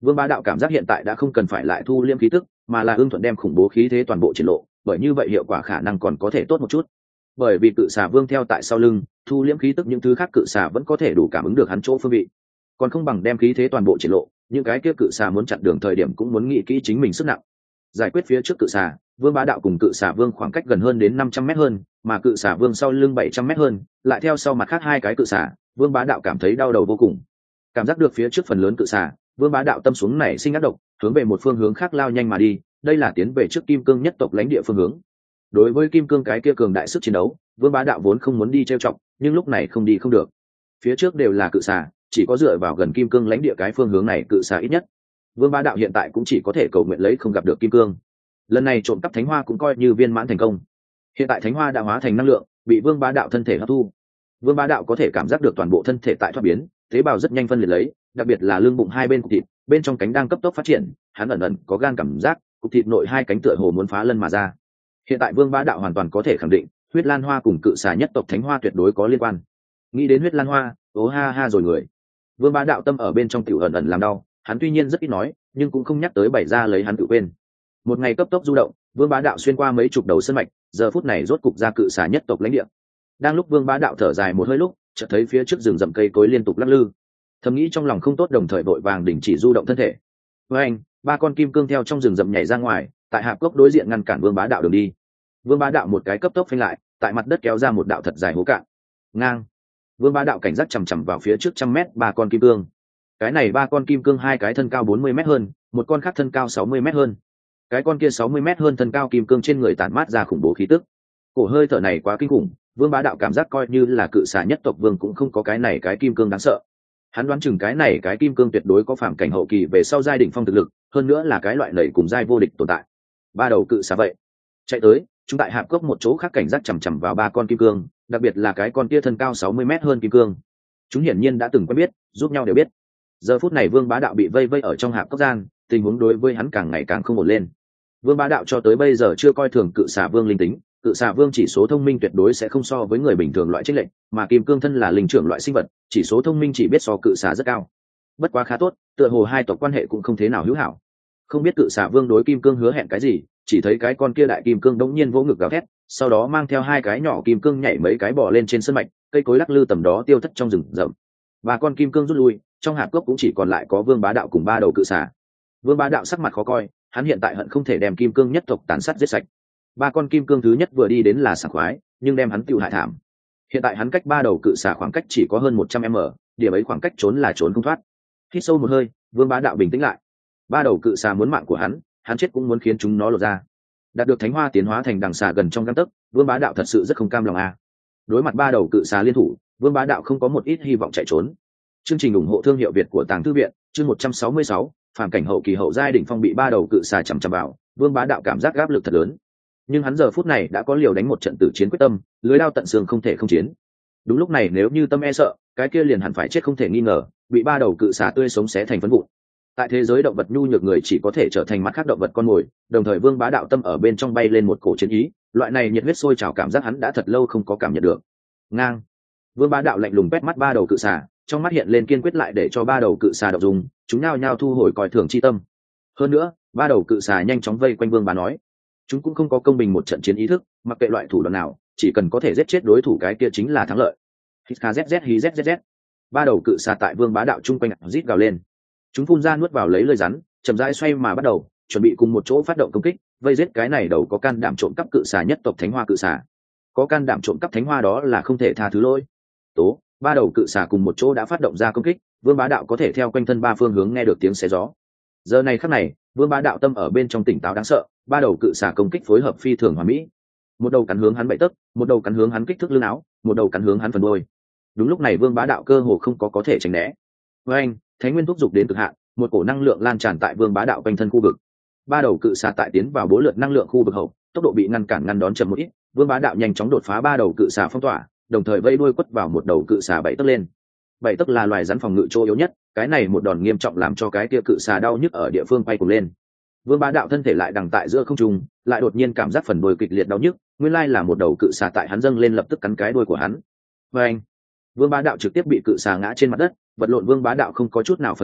Vương Bá Đạo cảm giác hiện tại đã không cần phải lại thu liễm khí tức, mà là ưng thuận đem khủng bố khí thế toàn bộ triển lộ, bởi như vậy hiệu quả khả năng còn có thể tốt một chút. Bởi vì cự xà vương theo tại sau lưng, thu liễm khí tức những thứ khác cự xà vẫn có thể đủ cảm ứng được hắn chỗ phương vị, còn không bằng đem khí thế toàn bộ triển lộ, những cái kia cự xà muốn chặn đường thời điểm cũng muốn nghĩ kỹ chính mình sức nặng. Giải quyết phía trước cự xà, Vương Bá Đạo cùng cự xà vương khoảng cách gần hơn đến năm trăm mét hơn, mà cự xà vương sau lưng bảy trăm mét hơn, lại theo sau mặt khác hai cái cự xà, Vương Bá Đạo cảm thấy đau đầu vô cùng. Cảm giác được phía trước phần lớn cự xà, Vương Bá Đạo tâm xuống nảy sinh ác độc, hướng về một phương hướng khác lao nhanh mà đi, đây là tiến về trước Kim Cương nhất tộc lãnh địa phương hướng. Đối với Kim Cương cái kia cường đại sức chiến đấu, Vương Bá Đạo vốn không muốn đi trêu chọc, nhưng lúc này không đi không được. Phía trước đều là cự xà, chỉ có dựa vào gần Kim Cương lãnh địa cái phương hướng này cự xà ít nhất. Vương Bá Đạo hiện tại cũng chỉ có thể cầu nguyện lấy không gặp được Kim Cương. Lần này trộm cắp thánh hoa cũng coi như viên mãn thành công. Hiện tại thánh hoa đã hóa thành năng lượng, bị Vương Bá Đạo thân thể hấp thu. Vương Bá Đạo có thể cảm giác được toàn bộ thân thể tại thoát biến, tế bào rất nhanh phân liệt lấy, đặc biệt là lưng bụng hai bên cục thịt, bên trong cánh đang cấp tốc phát triển, hắn ẩn ẩn có gan cảm giác, cục thịt nội hai cánh tựa hồ muốn phá lân mà ra. Hiện tại Vương Bá Đạo hoàn toàn có thể khẳng định, huyết lan hoa cùng cự xà nhất tộc thánh hoa tuyệt đối có liên quan. Nghĩ đến huyết lan hoa, ố ha ha rồi người. Vương Bá Đạo tâm ở bên trong tiểu ẩn ẩn làm đau, hắn tuy nhiên rất ít nói, nhưng cũng không nhắc tới bày ra lấy hắn tự quên. Một ngày cấp tốc du động, Vương Bá Đạo xuyên qua mấy chục đầu sơn mạch, giờ phút này rốt cục ra cự xà nhất tộc lãnh địa. Đang lúc Vương Bá Đạo thở dài một hơi lúc, chợt thấy phía trước rừng rậm cây cối liên tục lắc lư, thầm nghĩ trong lòng không tốt, đồng thời vội vàng đình chỉ du động thân thể. Với anh, ba con kim cương theo trong rừng rậm nhảy ra ngoài, tại hạp cốc đối diện ngăn cản Vương Bá Đạo đường đi. Vương Bá Đạo một cái cấp tốc phanh lại, tại mặt đất kéo ra một đạo thật dài hố cạn. Ngang. Vương Bá Đạo cảnh giác chằm chằm vào phía trước trăm mét ba con kim cương. Cái này ba con kim cương hai cái thân cao bốn mươi mét hơn, một con khác thân cao sáu mươi mét hơn. Cái con kia sáu mươi mét hơn thân cao kim cương trên người tản mát ra khủng bố khí tức. Cổ hơi thở này quá kinh khủng, Vương Bá Đạo cảm giác coi như là cự xà nhất tộc vương cũng không có cái này cái kim cương đáng sợ. Hắn đoán chừng cái này cái kim cương tuyệt đối có phàm cảnh hậu kỳ về sau giai đỉnh phong thực lực, hơn nữa là cái loại lầy cùng giai vô địch tồn tại. Ba đầu cự xà vậy, chạy tới, chúng tại hạp cốc một chỗ khác cảnh giác chằm chằm vào ba con kim cương, đặc biệt là cái con kia thân cao sáu mươi mét hơn kim cương. Chúng hiển nhiên đã từng quen biết, giúp nhau đều biết. Giờ phút này Vương Bá Đạo bị vây vây ở trong hạp cốc gian, tình huống đối với hắn càng ngày càng không ổn lên. Vương Bá Đạo cho tới bây giờ chưa coi thường cự xà vương linh tính, cự xà vương chỉ số thông minh tuyệt đối sẽ không so với người bình thường loại trích lệnh, mà kim cương thân là linh trưởng loại sinh vật, chỉ số thông minh chỉ biết so cự xà rất cao. Bất quá khá tốt, tựa hồ hai tộc quan hệ cũng không thế nào hữu hảo. Không biết cự xà vương đối kim cương hứa hẹn cái gì, chỉ thấy cái con kia đại kim cương đống nhiên vỗ ngực gào thét, sau đó mang theo hai cái nhỏ kim cương nhảy mấy cái bò lên trên sân mạch, cây cối lắc lư tầm đó tiêu thất trong rừng rậm. Và con kim cương rút lui, trong hạp cốc cũng chỉ còn lại có Vương Bá Đạo cùng ba đầu cự xà. Vương Bá Đạo sắc mặt khó coi, hắn hiện tại hận không thể đem kim cương nhất tộc tàn sát giết sạch. Ba con kim cương thứ nhất vừa đi đến là sảng khoái, nhưng đem hắn tiêu hại thảm. Hiện tại hắn cách ba đầu cự xà khoảng cách chỉ có hơn một trăm mét, điểm ấy khoảng cách trốn là trốn không thoát. Hít sâu một hơi, Vương Bá Đạo bình tĩnh lại. Ba đầu cự xà muốn mạng của hắn, hắn chết cũng muốn khiến chúng nó lột ra. Đạt được thánh hoa tiến hóa thành đằng xà gần trong gang tấc, Vương Bá Đạo thật sự rất không cam lòng a. À. Đối mặt ba đầu cự xà liên thủ, Vương Bá Đạo không có một ít hy vọng chạy trốn. Chương trình ủng hộ thương hiệu Việt của Tàng Thư viện, chương một trăm sáu mươi sáu, phàm cảnh hậu kỳ hậu giai đỉnh phong bị ba đầu cự xà chằm chằm vào, Vương Bá Đạo cảm giác áp lực thật lớn. Nhưng hắn giờ phút này đã có liều đánh một trận tử chiến quyết tâm, lưới đao tận xương không thể không chiến. Đúng lúc này nếu như tâm e sợ, cái kia liền hẳn phải chết không thể nghi ngờ, bị ba đầu cự xà tươi sống xé thành phấn vụn. Tại thế giới động vật nhu nhược người chỉ có thể trở thành mắt khác động vật con mồi, đồng thời Vương Bá Đạo tâm ở bên trong bay lên một cổ chiến ý, loại này nhiệt huyết sôi trào cảm giác hắn đã thật lâu không có cảm nhận được. Ngang. Vương Bá Đạo lạnh lùng quét mắt ba đầu cự xà, trong mắt hiện lên kiên quyết lại để cho ba đầu cự xà động dùng, chúng nhao nhao thu hồi coi thường chi tâm. Hơn nữa, ba đầu cự xà nhanh chóng vây quanh Vương Bá nói, chúng cũng không có công bình một trận chiến ý thức, mặc kệ loại thủ đoạn nào, chỉ cần có thể giết chết đối thủ cái kia chính là thắng lợi. Hít kzzz hí zzz. Ba đầu cự xà tại Vương Bá Đạo chung quanh rít gào lên. Chúng phun ra nuốt vào lấy lưỡi rắn, chậm rãi xoay mà bắt đầu, chuẩn bị cùng một chỗ phát động công kích, vây giết cái này đầu có can đảm trộm cắp cự xà nhất tộc thánh hoa cự xà. Có can đảm trộm cắp thánh hoa đó là không thể tha thứ lỗi. Tố, ba đầu cự xà cùng một chỗ đã phát động ra công kích, Vương Bá Đạo có thể theo quanh thân ba phương hướng nghe được tiếng xé gió. Giờ này khắc này, Vương Bá Đạo tâm ở bên trong tỉnh táo đáng sợ, ba đầu cự xà công kích phối hợp phi thường hoàn mỹ. Một đầu cắn hướng hắn bảy tấc, một đầu cắn hướng hắn kích thước lưng áo, một đầu cắn hướng hắn phần đuôi. Đúng lúc này Vương Bá Đạo cơ hồ không có có thể tránh né. Với anh, Thánh Nguyên thúc dục đến cực hạn, một cổ năng lượng lan tràn tại Vương Bá Đạo quanh thân khu vực. Ba đầu cự xà tại tiến vào bố lượt năng lượng khu vực hậu, tốc độ bị ngăn cản ngăn đón chậm một ít, Vương Bá Đạo nhanh chóng đột phá ba đầu cự xà phong tỏa, đồng thời vây đuôi quất vào một đầu cự xà bảy tấc lên. Bảy tấc là loài rắn phòng ngự chỗ yếu nhất, cái này một đòn nghiêm trọng làm cho cái kia cự xà đau nhức ở địa phương quay cuồng lên. Vương Bá Đạo thân thể lại đằng tại giữa không trung, lại đột nhiên cảm giác phần đuôi kịch liệt đau nhức, nguyên lai là một đầu cự xà tại hắn dâng lên lập tức cắn cái đuôi của hắn. Và anh, Vương Bá Đạo trực tiếp bị cự xà ngã trên mặt đất, vật lộn Vương Bá Đạo không có chút nào phần thắng,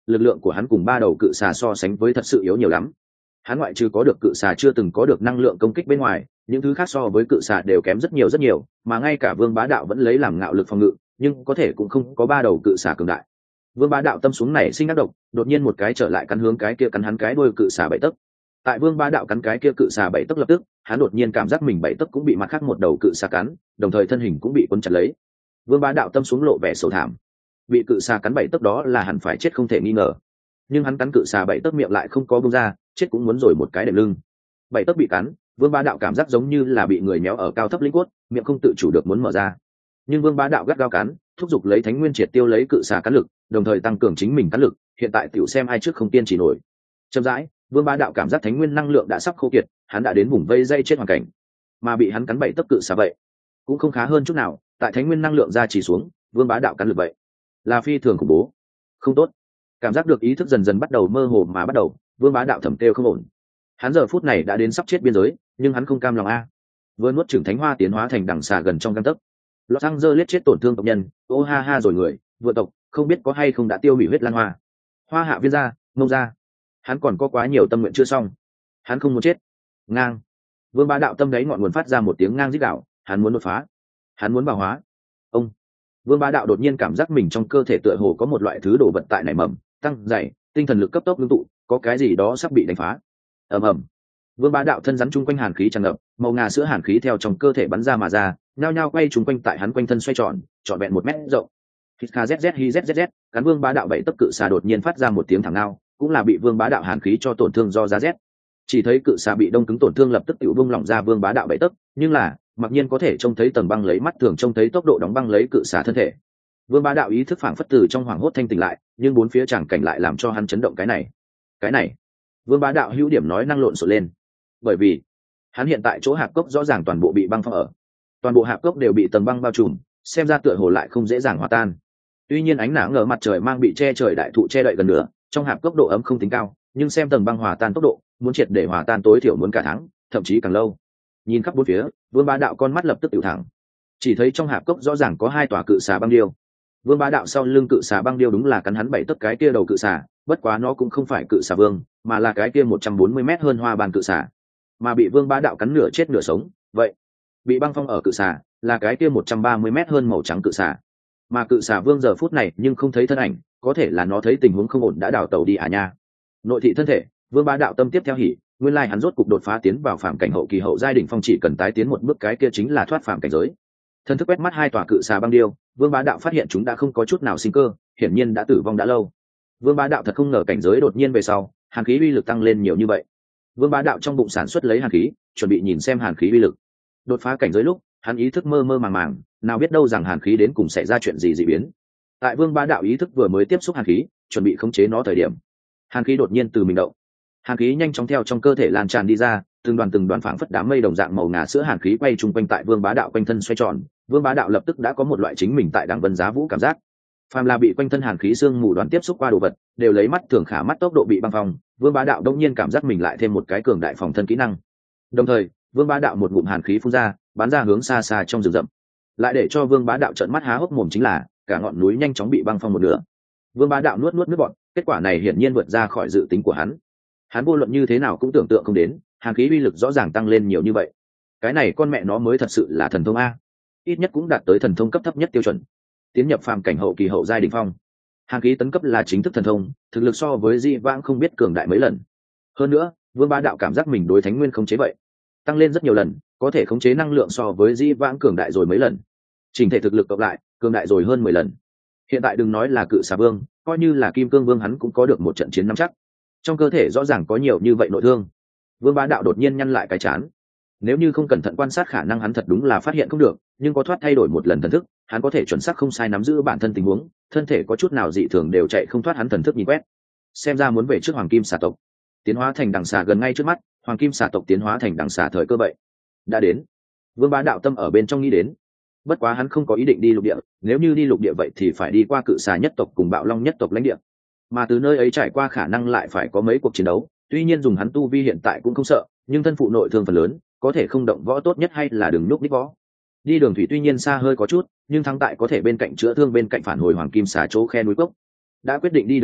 lực lượng của hắn cùng ba đầu cự xà so sánh với thật sự yếu nhiều lắm. Hắn ngoại trừ có được cự xà chưa từng có được năng lượng công kích bên ngoài, những thứ khác so với cự xà đều kém rất nhiều rất nhiều, mà ngay cả Vương Bá Đạo vẫn lấy làm ngạo lực phòng ngự, nhưng có thể cũng không có ba đầu cự xà cường đại. Vương Bá Đạo tâm xuống này sinh ác độc, đột nhiên một cái trở lại cắn hướng cái kia cắn hắn cái đuôi cự xà bảy tấc. Tại Vương Bá Đạo cắn cái kia cự xà bảy tấc lập tức, hắn đột nhiên cảm giác mình bảy tấc cũng bị mặt khác một đầu cự xà cắn, đồng thời thân hình cũng bị cuốn chặt lấy. Vương Bá Đạo tâm xuống lộ vẻ sầu thảm. Bị cự xà cắn bảy tấc đó là hẳn phải chết không thể nghi ngờ. Nhưng hắn cắn cự xà bảy tấc miệng lại không có buông ra, chết cũng muốn rồi một cái đệm lưng. Bảy tấc bị cắn, Vương Bá Đạo cảm giác giống như là bị người méo ở cao thấp linh quất, miệng không tự chủ được muốn mở ra. Nhưng Vương Bá Đạo gắt gao cắn, thúc giục lấy Thánh Nguyên triệt tiêu lấy cự xà cắn lực, đồng thời tăng cường chính mình cắn lực, hiện tại tiểu xem ai trước không tiên chỉ nổi. Chậm rãi, Vương Bá Đạo cảm giác Thánh Nguyên năng lượng đã sắp khô kiệt, hắn đã đến vùng vây dây chết hoàn cảnh. Mà bị hắn cắn bảy tấc cự xà vậy, cũng không khá hơn chút nào, tại Thánh Nguyên năng lượng ra chỉ xuống, Vương Bá Đạo cắn lực vậy, là phi thường khủng bố. Không tốt. Cảm giác được ý thức dần dần bắt đầu mơ hồ mà bắt đầu, Vương Bá Đạo thầm kêu không ổn. Hắn giờ phút này đã đến sắp chết biên giới, nhưng hắn không cam lòng a. Vừa nuốt trưởng thánh hoa tiến hóa thành đằng xà gần trong gang tấc. Lọt xăng dơ liết chết tổn thương tộc nhân, ô ha ha rồi người, vượt tộc, không biết có hay không đã tiêu hủy huyết lan hoa. Hoa hạ viên gia, mông gia. Hắn còn có quá nhiều tâm nguyện chưa xong. Hắn không muốn chết. Ngang. Vương Bá Đạo tâm đấy ngọn nguồn phát ra một tiếng ngang rít đạo, hắn muốn đột phá. Hắn muốn bào hóa. Ông. Vương Bá Đạo đột nhiên cảm giác mình trong cơ thể tựa hồ có một loại thứ đồ vật tại nảy mầm, tăng dày, tinh thần lực cấp tốc ngưng tụ, có cái gì đó sắp bị đánh phá. Ầm ầm. Vương Bá Đạo thân rắn chung quanh hàn khí tràn ngập, màu ngà sữa hàn khí theo trong cơ thể bắn ra mà ra, nhao nhao quay chung quanh tại hắn quanh thân xoay tròn, trọn vẹn một mét rộng. Hít kha zz hi zzz, cắn Vương Bá Đạo bảy tấc cự xà đột nhiên phát ra một tiếng thẳng nao, cũng là bị Vương Bá Đạo hàn khí cho tổn thương do giá rét. Chỉ thấy cự xà bị đông cứng tổn thương lập tức tự bung lỏng ra Vương Bá Đạo bảy tấc, nhưng là, mặc nhiên có thể trông thấy tầng băng lấy mắt thường trông thấy tốc độ đóng băng lấy cự xà thân thể. Vương Bá Đạo ý thức phảng phất từ trong hoảng hốt thanh tỉnh lại, nhưng bốn phía chẳng cảnh lại làm cho hắn chấn động cái này. Cái này. Vương Bá Đạo hữu điểm nói năng lộn xộn lên. Bởi vì, hắn hiện tại chỗ hạp cốc rõ ràng toàn bộ bị băng phong ở. Toàn bộ hạp cốc đều bị tầng băng bao trùm, xem ra tựa hồ lại không dễ dàng hòa tan. Tuy nhiên ánh nắng ở mặt trời mang bị che trời đại thụ che đậy gần nửa, trong hạp cốc độ ấm không tính cao, nhưng xem tầng băng hòa tan tốc độ, muốn triệt để hòa tan tối thiểu muốn cả tháng, thậm chí càng lâu. Nhìn khắp bốn phía, Vương Bá Đạo con mắt lập tức tiểu thẳng. Chỉ thấy trong hạp cốc rõ ràng có hai tòa cự xà băng điêu. Vương Bá Đạo sau lưng cự xà băng điêu đúng là cắn hắn bảy tấc cái kia đầu cự xà, bất quá nó cũng không phải cự xà vương, mà là cái kia một trăm bốn mươi mét hơn hoa bàn cự xà. Mà bị Vương Bá Đạo cắn nửa chết nửa sống, vậy, bị băng phong ở cự xà, là cái kia một trăm ba mươi mét hơn màu trắng cự xà. Mà cự xà vương giờ phút này nhưng không thấy thân ảnh, có thể là nó thấy tình huống không ổn đã đào tẩu đi à nha. Nội thị thân thể, Vương Bá Đạo tâm tiếp theo hỉ, nguyên lai hắn rốt cục đột phá tiến vào phàm cảnh hậu kỳ hậu giai đỉnh phong, chỉ cần tái tiến một bước cái kia chính là thoát phàm cảnh giới. Thân thức quét mắt hai tòa cự xà băng điêu, Vương Bá Đạo phát hiện chúng đã không có chút nào sinh cơ, hiển nhiên đã tử vong đã lâu. Vương Bá Đạo thật không ngờ cảnh giới đột nhiên về sau, hàn khí uy lực tăng lên nhiều như vậy. Vương Bá Đạo trong bụng sản xuất lấy hàn khí, chuẩn bị nhìn xem hàn khí uy lực. Đột phá cảnh giới lúc, hắn ý thức mơ mơ màng màng, nào biết đâu rằng hàn khí đến cùng xảy ra chuyện gì dị biến. Tại Vương Bá Đạo ý thức vừa mới tiếp xúc hàn khí, chuẩn bị khống chế nó thời điểm, hàn khí đột nhiên từ mình động. Hàn khí nhanh chóng theo trong cơ thể lan tràn đi ra, từng đoàn từng đoàn phảng phất đám mây đồng dạng màu ngà sữa hàn khí quay chung quanh tại Vương Bá Đạo quanh thân xoay tròn. Vương Bá Đạo lập tức đã có một loại chính mình tại đẳng vân giá vũ cảm giác. Phàm là bị quanh thân hàn khí xương mù đoàn tiếp xúc qua đồ vật, đều lấy mắt thường khả mắt tốc độ bị băng phong. Vương Bá Đạo đông nhiên cảm giác mình lại thêm một cái cường đại phòng thân kỹ năng. Đồng thời, Vương Bá Đạo một ngụm hàn khí phun ra, bắn ra hướng xa xa trong rừng rậm. Lại để cho Vương Bá Đạo trợn mắt há hốc mồm chính là, cả ngọn núi nhanh chóng bị băng phong một nửa. Vương Bá Đạo nuốt nuốt nước bọt, kết quả này hiển nhiên vượt ra khỏi dự tính của hắn. Hắn vô luận như thế nào cũng tưởng tượng không đến, hàn khí uy lực rõ ràng tăng lên nhiều như vậy. Cái này con mẹ nó mới thật sự là thần thông a, ít nhất cũng đạt tới thần thông cấp thấp nhất tiêu chuẩn. Tiến nhập phàm cảnh hậu kỳ hậu giai đỉnh phong, hàn khí tấn cấp là chính thức thần thông, thực lực so với Di Vãng không biết cường đại mấy lần. Hơn nữa, Vương Bá Đạo cảm giác mình đối Thánh Nguyên khống chế vậy, tăng lên rất nhiều lần, có thể khống chế năng lượng so với Di Vãng cường đại rồi mấy lần. Trình thể thực lực cộng lại, cường đại rồi hơn mười lần. Hiện tại đừng nói là cự xà vương, coi như là Kim Cương Vương hắn cũng có được một trận chiến nắm chắc. Trong cơ thể rõ ràng có nhiều như vậy nội thương. Vương Bá Đạo đột nhiên nhăn lại cái trán. Nếu như không cẩn thận quan sát khả năng hắn thật đúng là phát hiện không được, nhưng có thoát thay đổi một lần thần thức, hắn có thể chuẩn xác không sai nắm giữ bản thân tình huống, thân thể có chút nào dị thường đều chạy không thoát hắn thần thức nhìn quét. Xem ra muốn về trước Hoàng Kim xà tộc, tiến hóa thành đằng xà gần ngay trước mắt, Hoàng Kim xà tộc tiến hóa thành đằng xà thời cơ vậy đã đến. Vương Bá Đạo tâm ở bên trong nghĩ đến. Bất quá hắn không có ý định đi lục địa, nếu như đi lục địa vậy thì phải đi qua cự xà nhất tộc cùng bạo long nhất tộc lãnh địa, mà từ nơi ấy trải qua khả năng lại phải có mấy cuộc chiến đấu. Tuy nhiên dùng hắn tu vi hiện tại cũng không sợ, nhưng thân phụ nội thương phần lớn, có thể không động võ tốt nhất hay là đừng núp đích võ. Đi đường thủy tuy nhiên xa hơi có chút, nhưng thắng tại có thể bên cạnh chữa thương bên cạnh phản hồi Hoàng Kim xà chỗ khe núi cốc. Đã quyết định đi đường thủy,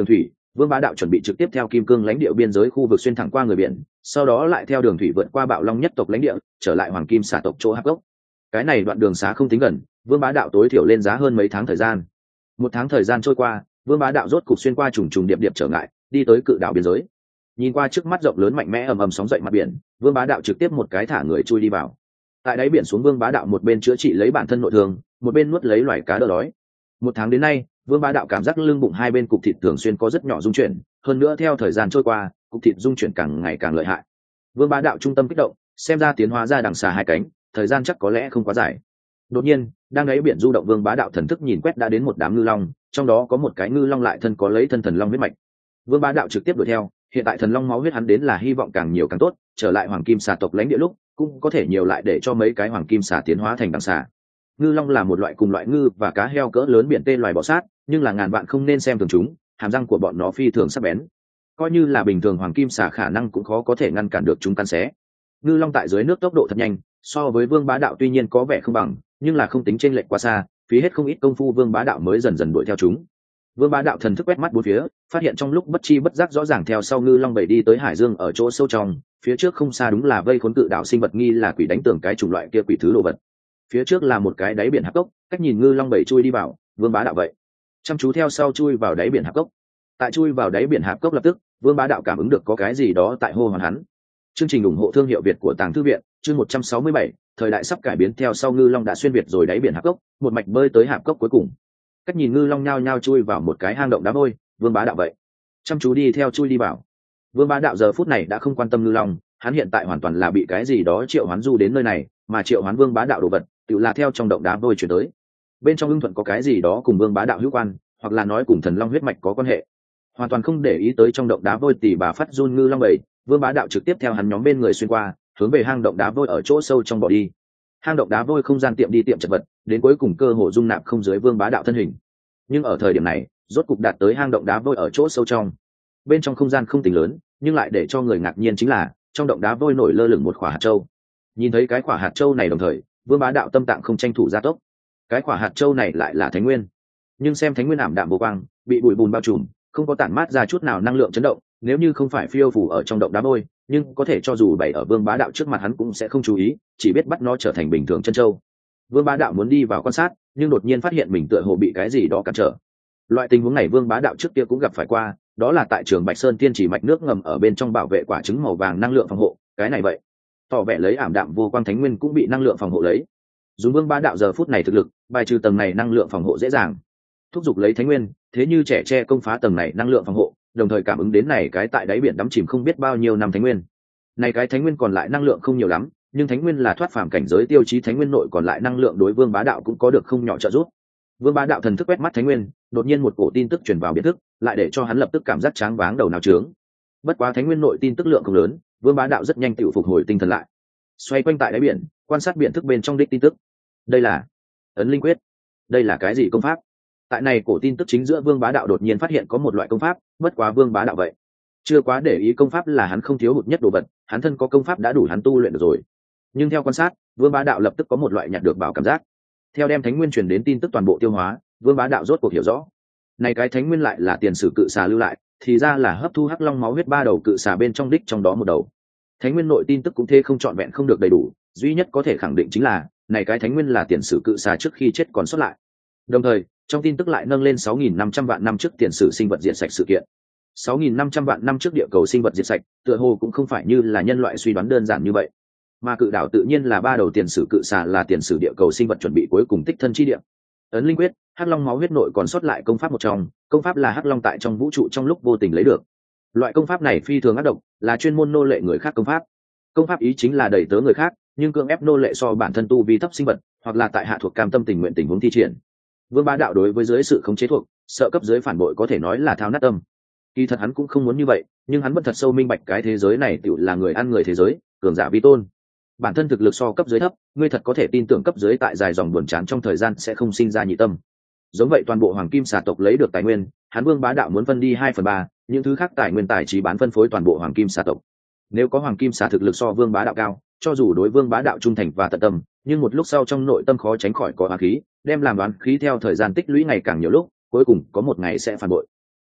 Vương Bá Đạo chuẩn bị trực tiếp theo Kim Cương lãnh địa biên giới khu vực xuyên thẳng qua người biển, sau đó lại theo đường thủy vượt qua Bạo Long nhất tộc lãnh địa, trở lại Hoàng Kim Xà tộc chỗ hạp gốc. Cái này đoạn đường xá không tính gần, Vương Bá Đạo tối thiểu lên giá hơn mấy tháng thời gian. Một tháng thời gian trôi qua, Vương Bá Đạo rốt cục xuyên qua trùng trùng điệp điệp trở ngại, đi tới cự đảo biên giới. Nhìn qua trước mắt rộng lớn mạnh mẽ ầm ầm sóng dậy mặt biển, Vương Bá Đạo trực tiếp một cái thả người chui đi vào. Tại đáy biển xuống, Vương Bá Đạo một bên chữa trị lấy bản thân nội thương, một bên nuốt lấy loài cá đỡ đói. Một tháng đến nay, Vương Bá Đạo cảm giác lưng bụng hai bên cục thịt thường xuyên có rất nhỏ rung chuyển, hơn nữa theo thời gian trôi qua, cục thịt rung chuyển càng ngày càng lợi hại. Vương Bá Đạo trung tâm kích động, xem ra tiến hóa ra đằng xà hai cánh, thời gian chắc có lẽ không quá dài. Đột nhiên, đang đáy biển du động, Vương Bá Đạo thần thức nhìn quét đã đến một đám ngư long, trong đó có một cái ngư long lại thân có lấy thân thần long huyết mạch. Vương Bá Đạo trực tiếp đuổi theo, hiện tại thần long máu huyết hắn đến là hy vọng càng nhiều càng tốt, trở lại Hoàng Kim Xà tộc lãnh địa lúc, cũng có thể nhiều lại để cho mấy cái Hoàng Kim Xà tiến hóa thành đằng xà. Ngư long là một loại cùng loại ngư và cá heo cỡ lớn biển tê loài bọ sát, nhưng là ngàn vạn không nên xem thường chúng, hàm răng của bọn nó phi thường sắc bén, coi như là bình thường Hoàng Kim Xà khả năng cũng khó có thể ngăn cản được chúng cắn xé. Ngư long tại dưới nước tốc độ thật nhanh, so với Vương Bá Đạo tuy nhiên có vẻ không bằng, nhưng là không tính chênh lệch quá xa, phí hết không ít công phu Vương Bá Đạo mới dần dần đuổi theo chúng. Vương Bá Đạo thần thức quét mắt bốn phía, phát hiện trong lúc bất chi bất giác rõ ràng theo sau ngư long bảy đi tới hải dương ở chỗ sâu trong, phía trước không xa đúng là vây khốn cự đảo sinh vật nghi là quỷ đánh tường cái chủng loại kia quỷ thứ đồ vật. Phía trước là một cái đáy biển hạp cốc, cách nhìn ngư long bảy chui đi vào, Vương Bá Đạo vậy chăm chú theo sau chui vào đáy biển hạp cốc. Tại chui vào đáy biển hạp cốc lập tức, Vương Bá Đạo cảm ứng được có cái gì đó tại hô hoán hắn. Chương trình ủng hộ thương hiệu Việt của Tàng Thư viện, chương một trăm sáu mươi bảy, thời đại sắp cải biến. Theo sau ngư long đã xuyên việt rồi đáy biển hạp cốc, một mạch bơi tới hạp cốc cuối cùng. Cách nhìn ngư long nhao nhao chui vào một cái hang động đá vôi, Vương Bá Đạo vậy chăm chú đi theo chui đi vào. Vương Bá Đạo giờ phút này đã không quan tâm ngư long, hắn hiện tại hoàn toàn là bị cái gì đó triệu hoán du đến nơi này, mà triệu hoán Vương Bá Đạo đồ vật tự là theo trong động đá vôi chuyển tới. Bên trong ưng thuận có cái gì đó cùng Vương Bá Đạo hữu quan, hoặc là nói cùng thần long huyết mạch có quan hệ. Hoàn toàn không để ý tới trong động đá vôi tỉ bà phát run ngư long bầy, Vương Bá Đạo trực tiếp theo hắn nhóm bên người xuyên qua, hướng về hang động đá vôi ở chỗ sâu trong bỏ đi. Hang động đá vôi không gian tiệm đi tiệm chật vật, đến cuối cùng cơ hồ dung nạp không dưới Vương Bá Đạo thân hình. Nhưng ở thời điểm này, rốt cục đạt tới hang động đá vôi ở chỗ sâu trong. Bên trong không gian không tính lớn, nhưng lại để cho người ngạc nhiên chính là trong động đá vôi nổi lơ lửng một quả hạt châu. Nhìn thấy cái quả hạt châu này đồng thời, Vương Bá Đạo tâm tạng không tranh thủ gia tốc. Cái quả hạt châu này lại là thánh nguyên, nhưng xem thánh nguyên ảm đạm vô quang, bị bụi bùn bao trùm, không có tản mát ra chút nào năng lượng chấn động. Nếu như không phải phiêu phủ ở trong động đá vôi, nhưng có thể cho dù bày ở Vương Bá Đạo trước mặt hắn cũng sẽ không chú ý, chỉ biết bắt nó trở thành bình thường chân châu. Vương Bá Đạo muốn đi vào quan sát, nhưng đột nhiên phát hiện mình tựa hồ bị cái gì đó cản trở. Loại tình huống này Vương Bá Đạo trước kia cũng gặp phải qua, đó là tại trường Bạch Sơn Tiên Chỉ mạch nước ngầm ở bên trong bảo vệ quả trứng màu vàng năng lượng phòng hộ, cái này vậy tỏ vẻ lấy ảm đạm vô quang thánh nguyên cũng bị năng lượng phòng hộ lấy. Dùng Vương Bá Đạo giờ phút này thực lực, bài trừ tầng này năng lượng phòng hộ dễ dàng, thúc giục lấy thánh nguyên, thế như trẻ tre công phá tầng này năng lượng phòng hộ, đồng thời cảm ứng đến này cái tại đáy biển đắm chìm không biết bao nhiêu năm thánh nguyên. Này cái thánh nguyên còn lại năng lượng không nhiều lắm, nhưng thánh nguyên là thoát phàm cảnh giới tiêu chí thánh nguyên nội còn lại năng lượng đối Vương Bá Đạo cũng có được không nhỏ trợ giúp. Vương Bá Đạo thần thức quét mắt thánh nguyên, đột nhiên một cổ tin tức truyền vào biệt thức, lại để cho hắn lập tức cảm giác tráng váng đầu não trướng. Bất quá thánh nguyên nội tin tức lượng không lớn, Vương Bá Đạo rất nhanh tự phục hồi tinh thần lại. Xoay quanh tại đáy biển, quan sát biển thức bên trong đích tin tức. Đây là ấn linh quyết. Đây là cái gì công pháp? Tại này cổ tin tức chính giữa, Vương Bá Đạo đột nhiên phát hiện có một loại công pháp, bất quá Vương Bá Đạo vậy chưa quá để ý công pháp là hắn không thiếu hụt nhất đồ vật, hắn thân có công pháp đã đủ hắn tu luyện được rồi. Nhưng theo quan sát, Vương Bá Đạo lập tức có một loại nhặt được bảo cảm giác. Theo đem thánh nguyên truyền đến tin tức toàn bộ tiêu hóa, Vương Bá Đạo rốt cuộc hiểu rõ, này cái thánh nguyên lại là tiền sử cự xà lưu lại, thì ra là hấp thu hắc long máu huyết ba đầu cự xà bên trong đích trong đó một đầu. Thánh nguyên nội tin tức cũng thế không trọn vẹn không được đầy đủ, duy nhất có thể khẳng định chính là này cái thánh nguyên là tiền sử cự xà trước khi chết còn sót lại. Đồng thời, trong tin tức lại nâng lên sáu nghìn năm trăm vạn năm trước tiền sử sinh vật diệt sạch sự kiện. sáu nghìn năm trăm vạn năm trước địa cầu sinh vật diệt sạch, tựa hồ cũng không phải như là nhân loại suy đoán đơn giản như vậy. Mà cự đảo tự nhiên là ba đầu tiền sử cự xà là tiền sử địa cầu sinh vật chuẩn bị cuối cùng tích thân chi địa. Ấn linh quyết, hắc long máu huyết nội còn sót lại công pháp một trong, công pháp là hắc long tại trong vũ trụ trong lúc vô tình lấy được. Loại công pháp này phi thường ác độc, là chuyên môn nô lệ người khác công pháp. Công pháp ý chính là đẩy tớ người khác, nhưng cưỡng ép nô lệ so bản thân tu vi thấp sinh vật, hoặc là tại hạ thuộc cam tâm tình nguyện tình huống thi triển. Vương Bá Đạo đối với dưới sự khống chế thuộc, sợ cấp dưới phản bội có thể nói là thao nát tâm. Kỳ thật hắn cũng không muốn như vậy, nhưng hắn vẫn thật sâu minh bạch cái thế giới này tựu là người ăn người thế giới, cường giả vi tôn. Bản thân thực lực so cấp dưới thấp, ngươi thật có thể tin tưởng cấp dưới tại dài dòng buồn chán trong thời gian sẽ không sinh ra nhị tâm. Giống vậy toàn bộ Hoàng Kim Xà tộc lấy được tài nguyên, hắn Vương Bá Đạo muốn phân đi hai phần ba, những thứ khác tài nguyên tài trí bán phân phối toàn bộ Hoàng Kim Xà tộc. Nếu có Hoàng Kim Xà thực lực so Vương Bá Đạo cao, cho dù đối Vương Bá Đạo trung thành và tận tâm, nhưng một lúc sau trong nội tâm khó tránh khỏi có oán khí, đem làm oán khí theo thời gian tích lũy ngày càng nhiều lúc, cuối cùng có một ngày sẽ phản bội.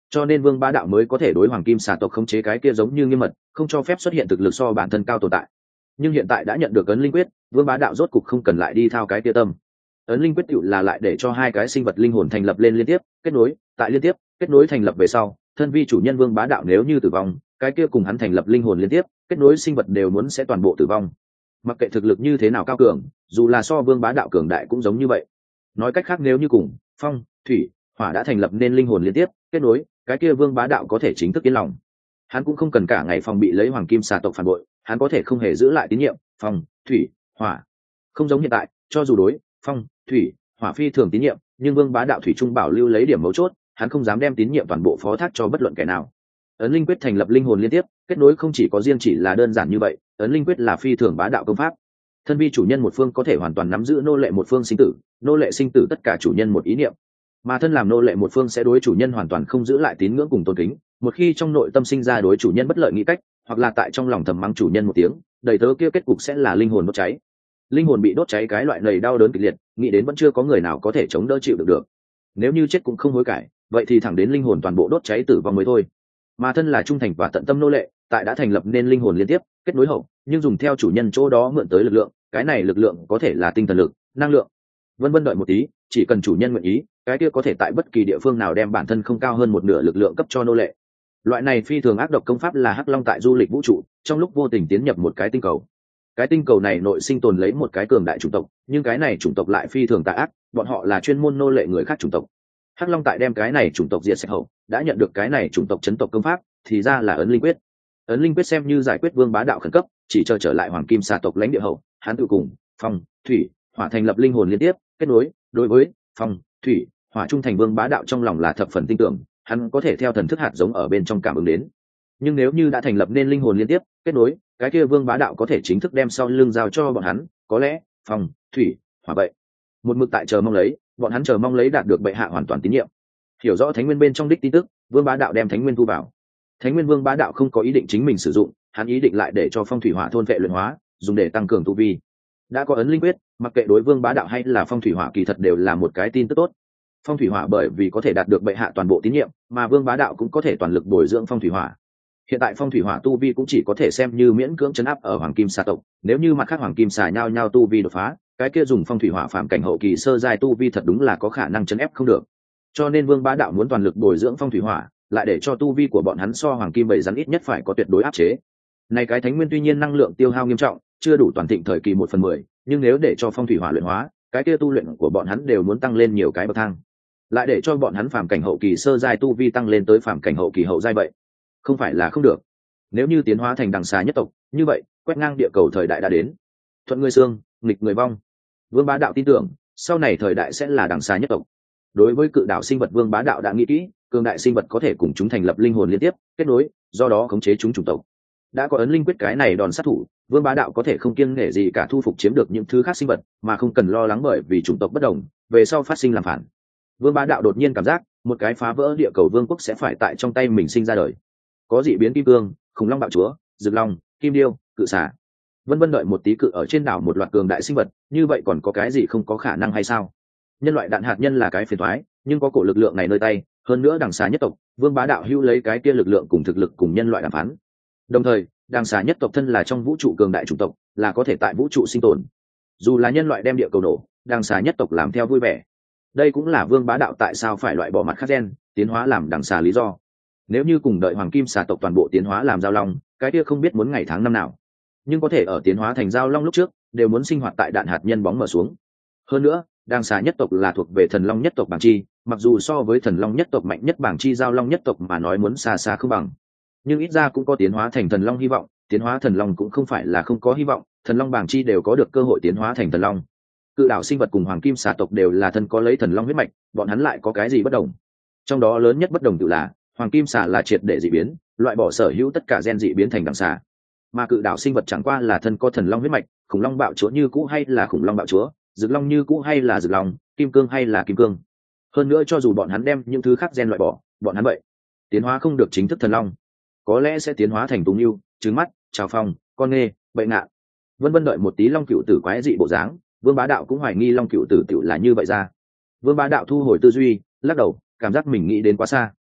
cho nên vương bá đạo mới có thể đối hoàng kim xà tộc khống chế cái kia giống như nghiêm mật, không cho phép xuất hiện thực lực so bản thân cao tồn tại. Nhưng hiện tại đã nhận được ấn linh quyết, vương bá đạo rốt cục không cần lại đi thao cái kia tâm. Ấn linh quyết tựu là lại để cho hai cái sinh vật linh hồn thành lập lên liên tiếp kết nối, tại liên tiếp kết nối thành lập về sau, thân vi chủ nhân vương bá đạo nếu như tử vong, cái kia cùng hắn thành lập linh hồn liên tiếp kết nối sinh vật đều muốn sẽ toàn bộ tử vong. Mặc kệ thực lực như thế nào cao cường, dù là so vương bá đạo cường đại cũng giống như vậy. Nói cách khác, nếu như cùng phong, thủy, hỏa đã thành lập nên linh hồn liên tiếp kết nối, cái kia vương bá đạo có thể chính thức yên lòng. Hắn cũng không cần cả ngày phòng bị lấy hoàng kim xà tộc phản bội, hắn có thể không hề giữ lại tín nhiệm phong, thủy, hỏa. Không giống hiện tại, cho dù đối phong, thủy, hỏa phi thường tín nhiệm, nhưng vương bá đạo thủy trung bảo lưu lấy điểm mấu chốt, hắn không dám đem tín nhiệm toàn bộ phó thác cho bất luận kẻ nào. Ấn linh quyết thành lập linh hồn liên tiếp kết nối không chỉ có riêng chỉ là đơn giản như vậy, ấn linh quyết là phi thường bá đạo công pháp. Thân vi chủ nhân một phương có thể hoàn toàn nắm giữ nô lệ một phương sinh tử, nô lệ sinh tử tất cả chủ nhân một ý niệm, mà thân làm nô lệ một phương sẽ đối chủ nhân hoàn toàn không giữ lại tín ngưỡng cùng tôn kính. Một khi trong nội tâm sinh ra đối chủ nhân bất lợi nghĩ cách, hoặc là tại trong lòng thầm mắng chủ nhân một tiếng, đầy tớ kia kết cục sẽ là linh hồn đốt cháy. Linh hồn bị đốt cháy cái loại này đau đớn kịch liệt, nghĩ đến vẫn chưa có người nào có thể chống đỡ chịu được được. Nếu như chết cũng không hối cải, vậy thì thẳng đến linh hồn toàn bộ đốt cháy tử vong mới thôi. Mà thân là trung thành và tận tâm nô lệ, tại đã thành lập nên linh hồn liên tiếp kết nối hậu, nhưng dùng theo chủ nhân chỗ đó mượn tới lực lượng, cái này lực lượng có thể là tinh thần lực, năng lượng, vân vân. Đợi một tí, chỉ cần chủ nhân nguyện ý, cái kia có thể tại bất kỳ địa phương nào đem bản thân không cao hơn một nửa lực lượng cấp cho nô lệ. Loại này phi thường ác độc công pháp là hắc long tại du lịch vũ trụ trong lúc vô tình tiến nhập một cái tinh cầu. Cái tinh cầu này nội sinh tồn lấy một cái cường đại chủng tộc, nhưng cái này chủng tộc lại phi thường tà ác, bọn họ là chuyên môn nô lệ người khác chủng tộc. Hắc long tại đem cái này chủng tộc diệt sạch hậu, đã nhận được cái này chủng tộc chấn tộc công pháp, thì ra là ấn linh quyết. Ấn linh quyết xem như giải quyết vương bá đạo khẩn cấp, chỉ chờ trở lại hoàng kim xà tộc lãnh địa hậu, hắn tự cùng phong, thủy, hỏa thành lập linh hồn liên tiếp kết nối. Đối với phong, thủy, hỏa trung thành vương bá đạo trong lòng là thập phần tin tưởng, hắn có thể theo thần thức hạt giống ở bên trong cảm ứng đến. Nhưng nếu như đã thành lập nên linh hồn liên tiếp kết nối, cái kia vương bá đạo có thể chính thức đem sau lưng giao cho bọn hắn, có lẽ phong, thủy, hỏa vậy. Một mực tại chờ mong lấy, bọn hắn chờ mong lấy đạt được bệ hạ hoàn toàn tín nhiệm. Hiểu rõ thánh nguyên bên trong đích tin tức, vương bá đạo đem thánh nguyên thu vào. Thánh nguyên vương bá đạo không có ý định chính mình sử dụng, hắn ý định lại để cho phong thủy hỏa thôn vệ luyện hóa, dùng để tăng cường tu vi. Đã có ấn linh quyết, mặc kệ đối vương bá đạo hay là phong thủy hỏa kỳ thật đều là một cái tin tức tốt. Phong thủy hỏa bởi vì có thể đạt được bệ hạ toàn bộ tín nhiệm, mà vương bá đạo cũng có thể toàn lực bồi dưỡng phong thủy hỏa. Hiện tại phong thủy hỏa tu vi cũng chỉ có thể xem như miễn cưỡng chấn áp ở hoàng kim xà tộc, nếu như mặt khác hoàng kim xà nhau nhau tu vi đột phá, cái kia dùng phong thủy hỏa phạm cảnh hậu kỳ sơ giai tu vi thật đúng là có khả năng chấn ép không được. Cho nên vương bá đạo muốn toàn lực bồi dưỡng phong thủy hỏa, lại để cho tu vi của bọn hắn so hoàng kim bảy rắn ít nhất phải có tuyệt đối áp chế. Này cái thánh nguyên tuy nhiên năng lượng tiêu hao nghiêm trọng, chưa đủ toàn thịnh thời kỳ một phần mười, nhưng nếu để cho phong thủy hỏa luyện hóa, cái kia tu luyện của bọn hắn đều muốn tăng lên nhiều cái bậc thang. Lại để cho bọn hắn phàm cảnh hậu kỳ sơ giai tu vi tăng lên tới phàm cảnh hậu kỳ hậu giai vậy, không phải là không được. Nếu như tiến hóa thành đằng xà nhất tộc, như vậy quét ngang địa cầu thời đại đã đến. Thuận người xương, nghịch người vong. Vương bá đạo tin tưởng, sau này thời đại sẽ là đằng xà nhất tộc. Đối với cự đảo sinh vật vương bá đạo đã nghĩ kỹ, cường đại sinh vật có thể cùng chúng thành lập linh hồn liên tiếp kết nối, do đó khống chế chúng chủng tộc. Đã có ấn linh quyết cái này đòn sát thủ, vương bá đạo có thể không kiêng nể gì cả thu phục chiếm được những thứ khác sinh vật, mà không cần lo lắng bởi vì chủng tộc bất đồng về sau phát sinh làm phản. Vương bá đạo đột nhiên cảm giác một cái phá vỡ địa cầu vương quốc sẽ phải tại trong tay mình sinh ra đời. Có dị biến kim cương, khủng long bạo chúa, rực long, kim điêu, cự xà, vân vân. Đợi một tí, cự ở trên đảo một loạt cường đại sinh vật, như vậy còn có cái gì không có khả năng hay sao? Nhân loại đạn hạt nhân là cái phiền toái, nhưng có cổ lực lượng này nơi tay, hơn nữa đằng xà nhất tộc, vương bá đạo hữu lấy cái kia lực lượng cùng thực lực cùng nhân loại đàm phán. Đồng thời, đằng xà nhất tộc thân là trong vũ trụ cường đại chủng tộc, là có thể tại vũ trụ sinh tồn. Dù là nhân loại đem địa cầu nổ, đằng xà nhất tộc làm theo vui vẻ. Đây cũng là vương bá đạo tại sao phải loại bỏ mặt khác gen, tiến hóa làm đằng xà lý do. Nếu như cùng đợi hoàng kim xà tộc toàn bộ tiến hóa làm giao long, cái kia không biết muốn ngày tháng năm nào. Nhưng có thể ở tiến hóa thành giao long lúc trước, đều muốn sinh hoạt tại đạn hạt nhân bóng mở xuống. Hơn nữa, đằng xà nhất tộc là thuộc về thần long nhất tộc bảng chi, mặc dù so với thần long nhất tộc mạnh nhất bảng chi giao long nhất tộc mà nói muốn xa xa không bằng, nhưng ít ra cũng có tiến hóa thành thần long hy vọng. Tiến hóa thần long cũng không phải là không có hy vọng, thần long bảng chi đều có được cơ hội tiến hóa thành thần long. Cự đảo sinh vật cùng hoàng kim xà tộc đều là thân có lấy thần long huyết mạch, bọn hắn lại có cái gì bất đồng? Trong đó lớn nhất bất đồng tự là hoàng kim xà là triệt để dị biến, loại bỏ sở hữu tất cả gen dị biến thành đằng xà, mà cự đảo sinh vật chẳng qua là thân có thần long huyết mạch, khủng long bạo chúa như cũ hay là khủng long bạo chúa, rực long như cũ hay là rực long, kim cương hay là kim cương. Hơn nữa cho dù bọn hắn đem những thứ khác gen loại bỏ, bọn hắn vậy tiến hóa không được chính thức thần long, có lẽ sẽ tiến hóa thành tùng yêu, trứng mắt, trào phong, con nghê, bệnh ngạn, vân vân. Đợi một tí, long cựu tử quái dị bộ dáng, vương bá đạo cũng hoài nghi long cựu tử tiểu là như vậy ra. Vương bá đạo thu hồi tư duy, lắc đầu, cảm giác mình nghĩ đến quá xa.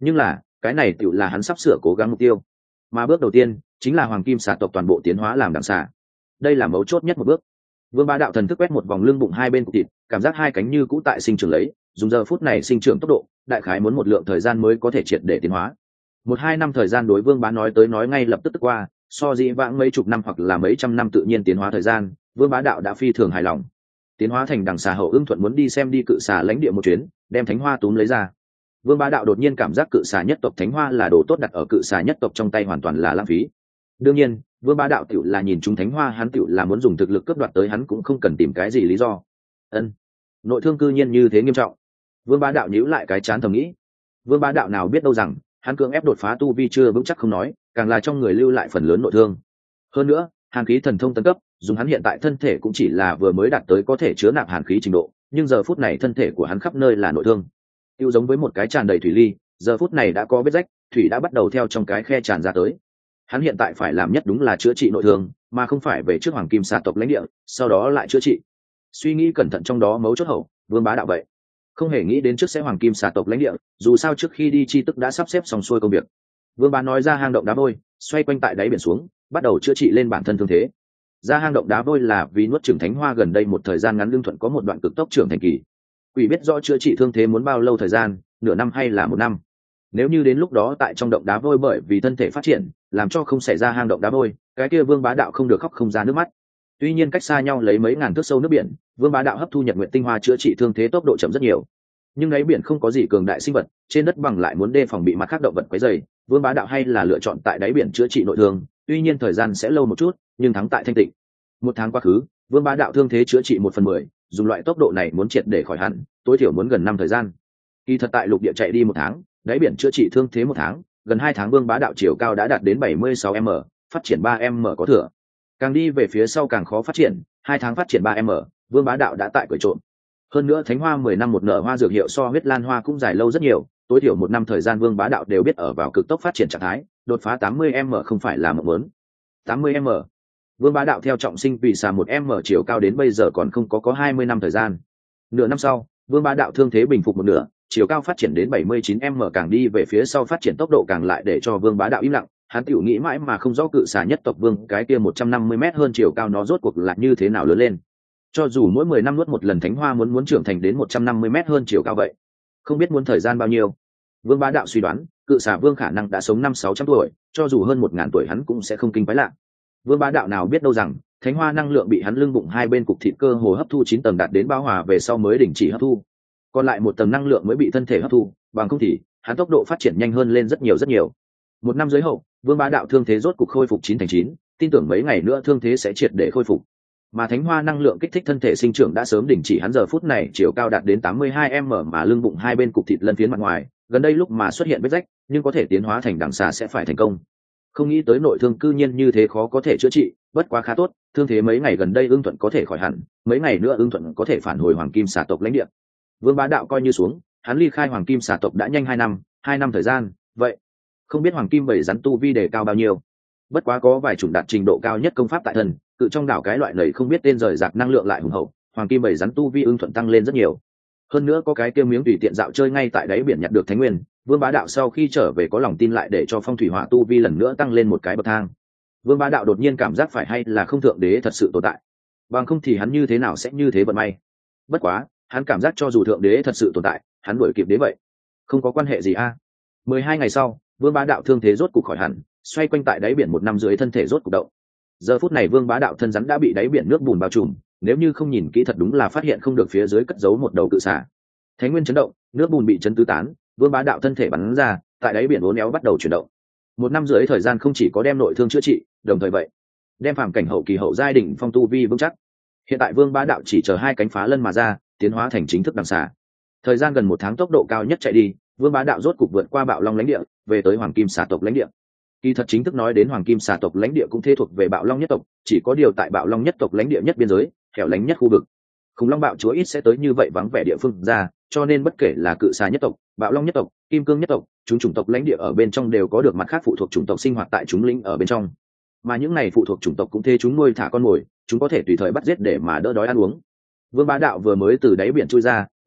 nhưng là cái này tựu là hắn sắp sửa cố gắng mục tiêu. Mà bước đầu tiên chính là hoàng kim xà tộc toàn bộ tiến hóa làm đằng xà. Đây là mấu chốt nhất một bước. Vương Bá Đạo thần thức quét một vòng lưng bụng hai bên cục thịt, cảm giác hai cánh như cũ tại sinh trưởng lấy, dùng giờ phút này sinh trưởng tốc độ, đại khái muốn một lượng thời gian mới có thể triệt để tiến hóa. Một hai năm thời gian đối Vương Bá nói tới nói ngay lập tức tức qua, so dĩ vãng mấy chục năm hoặc là mấy trăm năm tự nhiên tiến hóa thời gian, Vương Bá Đạo đã phi thường hài lòng. Tiến hóa thành đằng xà hậu, ưng thuận muốn đi xem đi cự xà lãnh địa một chuyến, đem thánh hoa túm lấy ra. Vương Bá Đạo đột nhiên cảm giác cự xà nhất tộc thánh hoa là đồ tốt, đặt ở cự xà nhất tộc trong tay hoàn toàn là lãng phí. Đương nhiên, Vương Bá Đạo tiểu là nhìn chúng thánh hoa, hắn tiểu là muốn dùng thực lực cướp đoạt tới, hắn cũng không cần tìm cái gì lý do. Ân, nội thương cư nhiên như thế nghiêm trọng. Vương Bá Đạo nhíu lại cái chán thầm nghĩ. Vương Bá Đạo nào biết đâu rằng, hắn cưỡng ép đột phá tu vi chưa vững chắc không nói, càng là trong người lưu lại phần lớn nội thương. Hơn nữa, hàn khí thần thông tấn cấp, dùng hắn hiện tại thân thể cũng chỉ là vừa mới đạt tới có thể chứa nạp hàn khí trình độ, nhưng giờ phút này thân thể của hắn khắp nơi là nội thương. Tiêu giống với một cái tràn đầy thủy ly, giờ phút này đã có vết rách, thủy đã bắt đầu theo trong cái khe tràn ra tới. Hắn hiện tại phải làm nhất đúng là chữa trị nội thương, mà không phải về trước hoàng kim xà tộc lãnh địa, sau đó lại chữa trị. Suy nghĩ cẩn thận trong đó mấu chốt hậu, Vương Bá Đạo vậy không hề nghĩ đến trước sẽ hoàng kim xà tộc lãnh địa, dù sao trước khi đi chi tức đã sắp xếp xong xuôi công việc. Vương Bá nói ra hang động đá vôi, xoay quanh tại đáy biển xuống, bắt đầu chữa trị lên bản thân thương thế. Ra hang động đá vôi là vì nuốt trưởng thánh hoa gần đây một thời gian ngắn lương thuận có một đoạn cực tốc trưởng thành kỳ. Quỷ biết rõ chữa trị thương thế muốn bao lâu thời gian, nửa năm hay là một năm. Nếu như đến lúc đó tại trong động đá vôi bởi vì thân thể phát triển, làm cho không xảy ra hang động đá vôi, cái kia Vương Bá Đạo không được khóc không ra nước mắt. Tuy nhiên cách xa nhau lấy mấy ngàn thước sâu nước biển, Vương Bá Đạo hấp thu nhật nguyện tinh hoa chữa trị thương thế tốc độ chậm rất nhiều. Nhưng đáy biển không có gì cường đại sinh vật, trên đất bằng lại muốn đề phòng bị mặt khác động vật quấy rầy, Vương Bá Đạo hay là lựa chọn tại đáy biển chữa trị nội thương, tuy nhiên thời gian sẽ lâu một chút, nhưng thắng tại thanh tịnh. Một tháng quá khứ, Vương Bá Đạo thương thế chữa trị một phần mười, dùng loại tốc độ này muốn triệt để khỏi hẳn, tối thiểu muốn gần năm thời gian. Kỳ thật tại lục địa chạy đi một tháng, đáy biển chữa trị thương thế một tháng, gần hai tháng Vương Bá Đạo chiều cao đã đạt đến bảy mươi sáu m, phát triển ba m có thừa. Càng đi về phía sau càng khó phát triển, hai tháng phát triển ba m, Vương Bá Đạo đã tại cởi trộm. Hơn nữa thánh hoa mười năm một nở hoa dược hiệu so huyết lan hoa cũng dài lâu rất nhiều, tối thiểu một năm thời gian Vương Bá Đạo đều biết ở vào cực tốc phát triển trạng thái, đột phá tám mươi m không phải là mộng muốn. tám mươi m. Vương Bá Đạo theo trọng sinh vì xà một m chiều cao đến bây giờ còn không có có hai mươi năm thời gian. Nửa năm sau, Vương Bá Đạo thương thế bình phục một nửa, chiều cao phát triển đến bảy mươi chín m, càng đi về phía sau phát triển tốc độ càng lại để cho Vương Bá Đạo im lặng, hắn tiểu nghĩ mãi mà không rõ cự xà nhất tộc Vương cái kia một trăm năm mươi m hơn chiều cao nó rốt cuộc là như thế nào lớn lên. Cho dù mỗi mười năm nuốt một lần thánh hoa muốn muốn trưởng thành đến một trăm năm mươi m hơn chiều cao vậy, không biết muốn thời gian bao nhiêu. Vương Bá Đạo suy đoán, cự xà Vương khả năng đã sống năm sáu trăm tuổi, cho dù hơn một ngàn tuổi hắn cũng sẽ không kinh quái lạ. Vương Bá Đạo nào biết đâu rằng, thánh hoa năng lượng bị hắn lưng bụng hai bên cục thịt cơ hồ hấp thu chín tầng đạt đến bao hòa về sau mới đình chỉ hấp thu. Còn lại một tầng năng lượng mới bị thân thể hấp thu, bằng không thì hắn tốc độ phát triển nhanh hơn lên rất nhiều rất nhiều. Một năm dưới hậu, Vương Bá Đạo thương thế rốt cục khôi phục chín thành chín, tin tưởng mấy ngày nữa thương thế sẽ triệt để khôi phục. Mà thánh hoa năng lượng kích thích thân thể sinh trưởng đã sớm đình chỉ, hắn giờ phút này chiều cao đạt đến tám mươi hai m mà lưng bụng hai bên cục thịt lân phiến mặt ngoài, gần đây lúc mà xuất hiện vết rách, nhưng có thể tiến hóa thành đằng xà sẽ phải thành công. Không nghĩ tới nội thương cư nhiên như thế khó có thể chữa trị, bất quá khá tốt, thương thế mấy ngày gần đây Ưng Thuận có thể khỏi hẳn, mấy ngày nữa Ưng Thuận có thể phản hồi hoàng kim xà tộc lãnh địa. Vương Bá Đạo coi như xuống, hắn ly khai hoàng kim xà tộc đã nhanh hai năm, hai năm thời gian, vậy không biết hoàng kim bảy rắn tu vi đề cao bao nhiêu. Bất quá có vài chủng đạt trình độ cao nhất công pháp tại thần, cự trong đảo cái loại này không biết tên rời rạc năng lượng lại hùng hậu, hoàng kim bảy rắn tu vi Ưng Thuận tăng lên rất nhiều. Hơn nữa có cái kia miếng tùy tiện dạo chơi ngay tại đáy biển nhặt được thánh nguyên, Vương Bá Đạo sau khi trở về có lòng tin lại để cho phong thủy hỏa tu vi lần nữa tăng lên một cái bậc thang. Vương Bá Đạo đột nhiên cảm giác phải hay là không thượng đế thật sự tồn tại, bằng không thì hắn như thế nào sẽ như thế vận may. Bất quá hắn cảm giác cho dù thượng đế thật sự tồn tại, hắn đuổi kịp đế vậy không có quan hệ gì a. À. mười hai ngày sau, Vương Bá Đạo thương thế rốt cục khỏi hẳn, xoay quanh tại đáy biển một năm dưới thân thể rốt cục động. Giờ phút này Vương Bá Đạo thân rắn đã bị đáy biển nước bùn bao trùm, nếu như không nhìn kỹ thật đúng là phát hiện không được phía dưới cất giấu một đầu cự xà. Thánh nguyên chấn động, nước bùn bị chấn tứ tán, Vương Bá Đạo thân thể bắn ra, tại đáy biển uốn éo bắt đầu chuyển động. Một năm dưới thời gian không chỉ có đem nội thương chữa trị, đồng thời vậy đem phàm cảnh hậu kỳ hậu giai đỉnh phong tu vi vững chắc. Hiện tại Vương Bá Đạo chỉ chờ hai cánh phá lân mà ra, tiến hóa thành chính thức đằng xà. Thời gian gần một tháng tốc độ cao nhất chạy đi, Vương Bá Đạo rốt cục vượt qua Bạo Long lãnh địa, về tới Hoàng Kim xà tộc lãnh địa. Kỳ thật chính thức nói đến Hoàng Kim xà tộc lãnh địa cũng thế thuộc về Bạo Long nhất tộc, chỉ có điều tại Bạo Long nhất tộc lãnh địa nhất biên giới, hẻo lánh nhất khu vực. Khủng long bạo chúa ít sẽ tới như vậy vắng vẻ địa phương ra, cho nên bất kể là cự xà nhất tộc, Bạo Long nhất tộc, Kim Cương nhất tộc, chúng chủng tộc lãnh địa ở bên trong đều có được mặt khác phụ thuộc chủng tộc sinh hoạt tại chúng lĩnh ở bên trong. Mà những này phụ thuộc chủng tộc cũng thế chúng nuôi thả con mồi, chúng có thể tùy thời bắt giết để mà đỡ đói ăn uống. Vương Bá Đạo vừa mới từ đáy biển chui ra,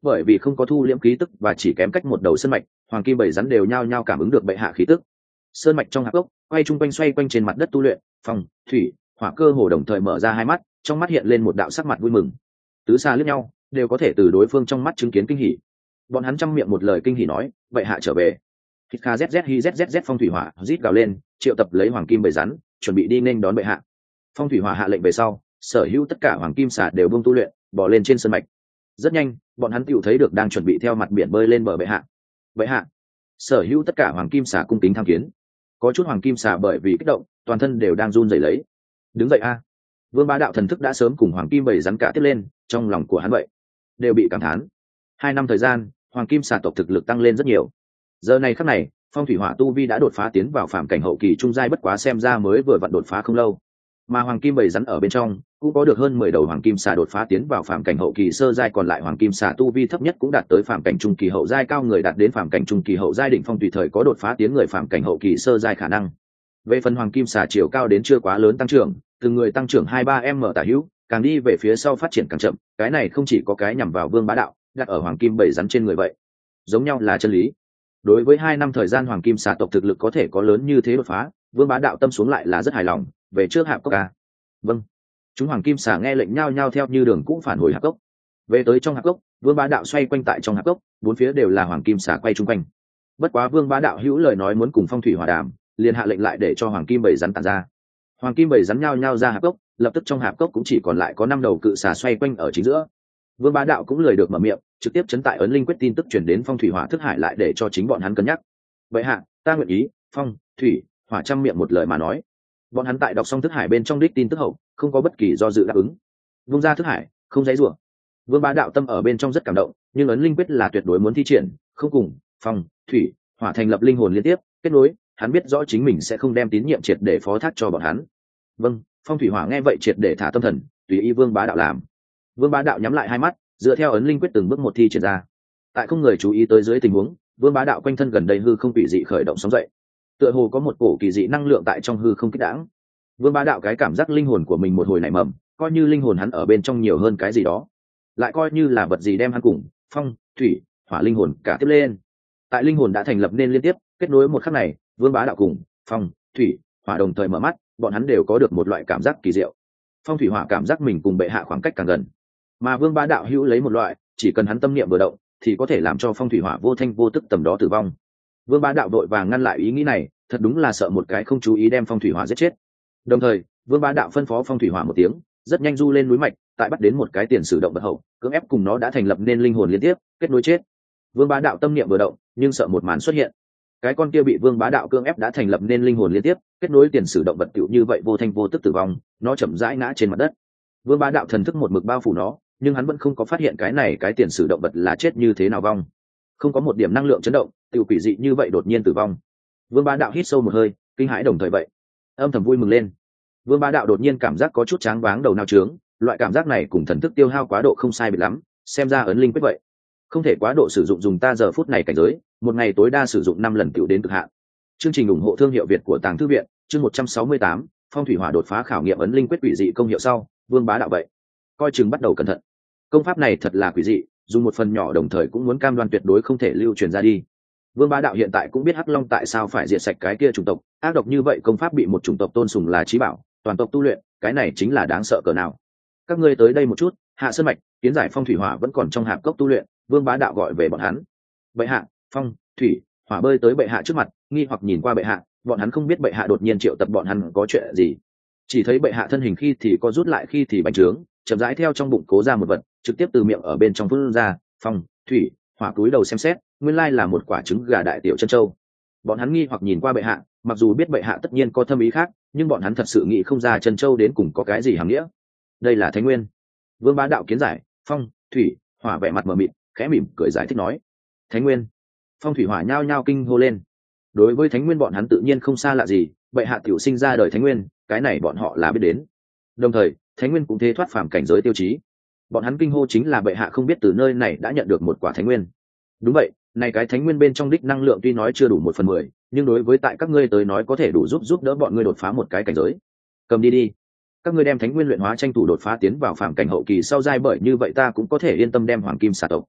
bởi vì không có thu liễm khí tức và chỉ kém cách một đầu sơn mạch, hoàng kim bảy rắn đều nhao nhao cảm ứng được bệ hạ khí tức. Sơn mạch trong hạp cốc quay chung quanh xoay quanh trên mặt đất tu luyện, phong thủy hỏa cơ hồ đồng thời mở ra hai mắt, trong mắt hiện lên một đạo sắc mặt vui mừng. Tứ xa liếc nhau, đều có thể từ đối phương trong mắt chứng kiến kinh hỉ. Bọn hắn trăm miệng một lời kinh hỉ nói, bệ hạ trở về. Hít kha zz hi zzz phong thủy hỏa rít gào lên, triệu tập lấy hoàng kim bảy rắn, chuẩn bị đi nên đón bệ hạ. Phong thủy hỏa hạ lệnh về sau, sở hữu tất cả hoàng kim xà đều buông tu luyện, bò lên trên sơn mạch. Rất nhanh, bọn hắn tựu thấy được đang chuẩn bị theo mặt biển bơi lên bờ bệ hạ. Bệ hạ. Sở hữu tất cả hoàng kim xà cung kính tham kiến. Có chút hoàng kim xà bởi vì kích động, toàn thân đều đang run rẩy lấy. Đứng dậy a. Vương Bá Đạo thần thức đã sớm cùng hoàng kim bảy rắn cả tiếp lên, trong lòng của hắn vậy đều bị cảm thán. Hai năm thời gian, hoàng kim xà tộc thực lực tăng lên rất nhiều. Giờ này khắc này, phong thủy hỏa tu vi đã đột phá tiến vào phạm cảnh hậu kỳ trung giai, bất quá xem ra mới vừa vặn đột phá không lâu. Mà hoàng kim bảy rắn ở bên trong cũng có được hơn mười đầu hoàng kim xà đột phá tiến vào phạm cảnh hậu kỳ sơ giai, còn lại hoàng kim xà tu vi thấp nhất cũng đạt tới phạm cảnh trung kỳ hậu giai, cao người đạt đến phạm cảnh trung kỳ hậu giai đỉnh phong, tùy thời có đột phá tiến người phạm cảnh hậu kỳ sơ giai khả năng. Về phần hoàng kim xà chiều cao đến chưa quá lớn tăng trưởng, từng người tăng trưởng hai ba m tả hữu, càng đi về phía sau phát triển càng chậm, cái này không chỉ có cái nhằm vào Vương Bá Đạo, đặt ở hoàng kim bảy rắn trên người vậy, giống nhau là chân lý. Đối với hai năm thời gian hoàng kim xà tộc thực lực có thể có lớn như thế đột phá, Vương Bá Đạo tâm xuống lại là rất hài lòng. Về trước hạp cốc ca. Vâng. Chúng hoàng kim xà nghe lệnh nhao nhao theo như đường cũng phản hồi hạp cốc. Về tới trong hạp cốc, Vương Bá Đạo xoay quanh tại trong hạp cốc, bốn phía đều là hoàng kim xà quay chung quanh. Bất quá Vương Bá Đạo hữu lời nói muốn cùng phong thủy hòa đàm, liền hạ lệnh lại để cho hoàng kim bảy rắn tản ra. Hoàng kim bảy rắn nhao nhao ra hạp cốc, lập tức trong hạp cốc cũng chỉ còn lại có năm đầu cự xà xoay quanh ở chính giữa. Vương Bá Đạo cũng lời được mở miệng, trực tiếp chấn tại ấn linh quyết tin tức truyền đến phong thủy hỏa thức hải, lại để cho chính bọn hắn cân nhắc. Vậy hạ, ta nguyện ý. Phong thủy hỏa trăm miệng một lời mà nói. Bọn hắn tại đọc xong thức hải bên trong đích tin tức hậu, không có bất kỳ do dự đáp ứng. Vung ra thức hải, không dãy rủa. Vương Bá Đạo tâm ở bên trong rất cảm động, nhưng ấn linh quyết là tuyệt đối muốn thi triển, không cùng phong thủy hỏa thành lập linh hồn liên tiếp kết nối. Hắn biết rõ chính mình sẽ không đem tín nhiệm triệt để phó thác cho bọn hắn. Vâng. Phong thủy hỏa nghe vậy triệt để thả tâm thần, tùy ý Vương Bá Đạo làm. Vương Bá Đạo nhắm lại hai mắt, dựa theo ấn linh quyết từng bước một thi triển ra. Tại không người chú ý tới dưới tình huống, Vương Bá Đạo quanh thân gần đây hư không bị dị khởi động sóng dậy, tựa hồ có một cổ kỳ dị năng lượng tại trong hư không kích đãng. Vương Bá Đạo cái cảm giác linh hồn của mình một hồi nảy mầm, coi như linh hồn hắn ở bên trong nhiều hơn cái gì đó, lại coi như là vật gì đem hắn cùng phong thủy hỏa linh hồn cả tiếp lên. Tại linh hồn đã thành lập nên liên tiếp kết nối một khắc này, Vương Bá Đạo cùng phong thủy hỏa đồng thời mở mắt, bọn hắn đều có được một loại cảm giác kỳ diệu. Phong thủy hỏa cảm giác mình cùng bệ hạ khoảng cách càng gần, mà Vương Bá Đạo hữu lấy một loại, chỉ cần hắn tâm niệm vừa động thì có thể làm cho phong thủy hỏa vô thanh vô tức tầm đó tử vong. Vương Bá Đạo đội vàng ngăn lại ý nghĩ này, thật đúng là sợ một cái không chú ý đem phong thủy hỏa giết chết. Đồng thời, Vương Bá Đạo phân phó phong thủy hỏa một tiếng, rất nhanh du lên núi mạch, tại bắt đến một cái tiền sử động vật hậu, cưỡng ép cùng nó đã thành lập nên linh hồn liên tiếp kết nối chết. Vương Bá Đạo tâm niệm vừa động, nhưng sợ một màn xuất hiện. Cái con kia bị Vương Bá Đạo cưỡng ép đã thành lập nên linh hồn liên tiếp kết nối tiền sử động vật tựu như vậy vô thanh vô tức tử vong, nó chậm rãi ngã trên mặt đất. Vương Bá Đạo thần thức một mực bao phủ nó, nhưng hắn vẫn không có phát hiện cái này cái tiền sử động vật là chết như thế nào vong, không có một điểm năng lượng chấn động, tự quỷ dị như vậy đột nhiên tử vong. Vương Bá Đạo hít sâu một hơi, kinh hãi đồng thời vậy âm thầm vui mừng lên. Vương Bá Đạo đột nhiên cảm giác có chút tráng váng đầu nao trướng, loại cảm giác này cùng thần thức tiêu hao quá độ không sai biệt lắm, xem ra ấn linh quyết vậy không thể quá độ sử dụng, dùng ta giờ phút này cảnh giới một ngày tối đa sử dụng năm lần tiểu đến cực hạn. Chương trình ủng hộ thương hiệu Việt của Tàng Thư viện, chương một trăm sáu mươi tám, phong thủy hỏa đột phá khảo nghiệm ấn linh quyết quỷ dị công hiệu sau, Vương Bá Đạo vậy coi chừng bắt đầu cẩn thận. Công pháp này thật là quỷ dị, dùng một phần nhỏ đồng thời cũng muốn cam đoan tuyệt đối không thể lưu truyền ra đi. Vương Bá Đạo hiện tại cũng biết Hắc Long tại sao phải diệt sạch cái kia chủng tộc, ác độc như vậy công pháp bị một chủng tộc tôn sùng là chí bảo, toàn tộc tu luyện, cái này chính là đáng sợ cỡ nào. Các ngươi tới đây một chút, Hạ Sơn mạch, Kiến Giải phong thủy hỏa vẫn còn trong hạp cốc tu luyện. Vương Bá Đạo gọi về bọn hắn. Bệ hạ, phong thủy hỏa bơi tới bệ hạ trước mặt, nghi hoặc nhìn qua bệ hạ, bọn hắn không biết bệ hạ đột nhiên triệu tập bọn hắn có chuyện gì. Chỉ thấy bệ hạ thân hình khi thì có rút lại khi thì bành trướng, chậm rãi theo trong bụng cố ra một vật, trực tiếp từ miệng ở bên trong phun ra. Phong thủy hỏa cúi đầu xem xét, nguyên lai là một quả trứng gà đại tiểu chân châu. Bọn hắn nghi hoặc nhìn qua bệ hạ, mặc dù biết bệ hạ tất nhiên có thâm ý khác, nhưng bọn hắn thật sự nghĩ không ra chân châu đến cùng có cái gì hàm nghĩa. Đây là Thánh Nguyên. Vương Bá Đạo kiến giải, phong thủy hỏa vẻ mặt mờ mịt, khẽ mỉm cười giải thích nói. Thánh Nguyên. Phong thủy hỏa nhao nhao kinh hô lên. Đối với Thánh Nguyên bọn hắn tự nhiên không xa lạ gì, bệ hạ tiểu sinh ra đời Thánh Nguyên, cái này bọn họ là biết đến. Đồng thời, Thánh Nguyên cũng thế thoát phàm cảnh giới tiêu chí. Bọn hắn kinh hô chính là bệ hạ không biết từ nơi này đã nhận được một quả Thánh Nguyên. Đúng vậy, này cái Thánh Nguyên bên trong đích năng lượng tuy nói chưa đủ một phần mười, nhưng đối với tại các ngươi tới nói có thể đủ giúp giúp đỡ bọn ngươi đột phá một cái cảnh giới. Cầm đi đi. Các ngươi đem Thánh Nguyên luyện hóa tranh thủ đột phá tiến vào phàm cảnh hậu kỳ sau giai, bởi như vậy ta cũng có thể yên tâm đem hoàng kim xà tộc.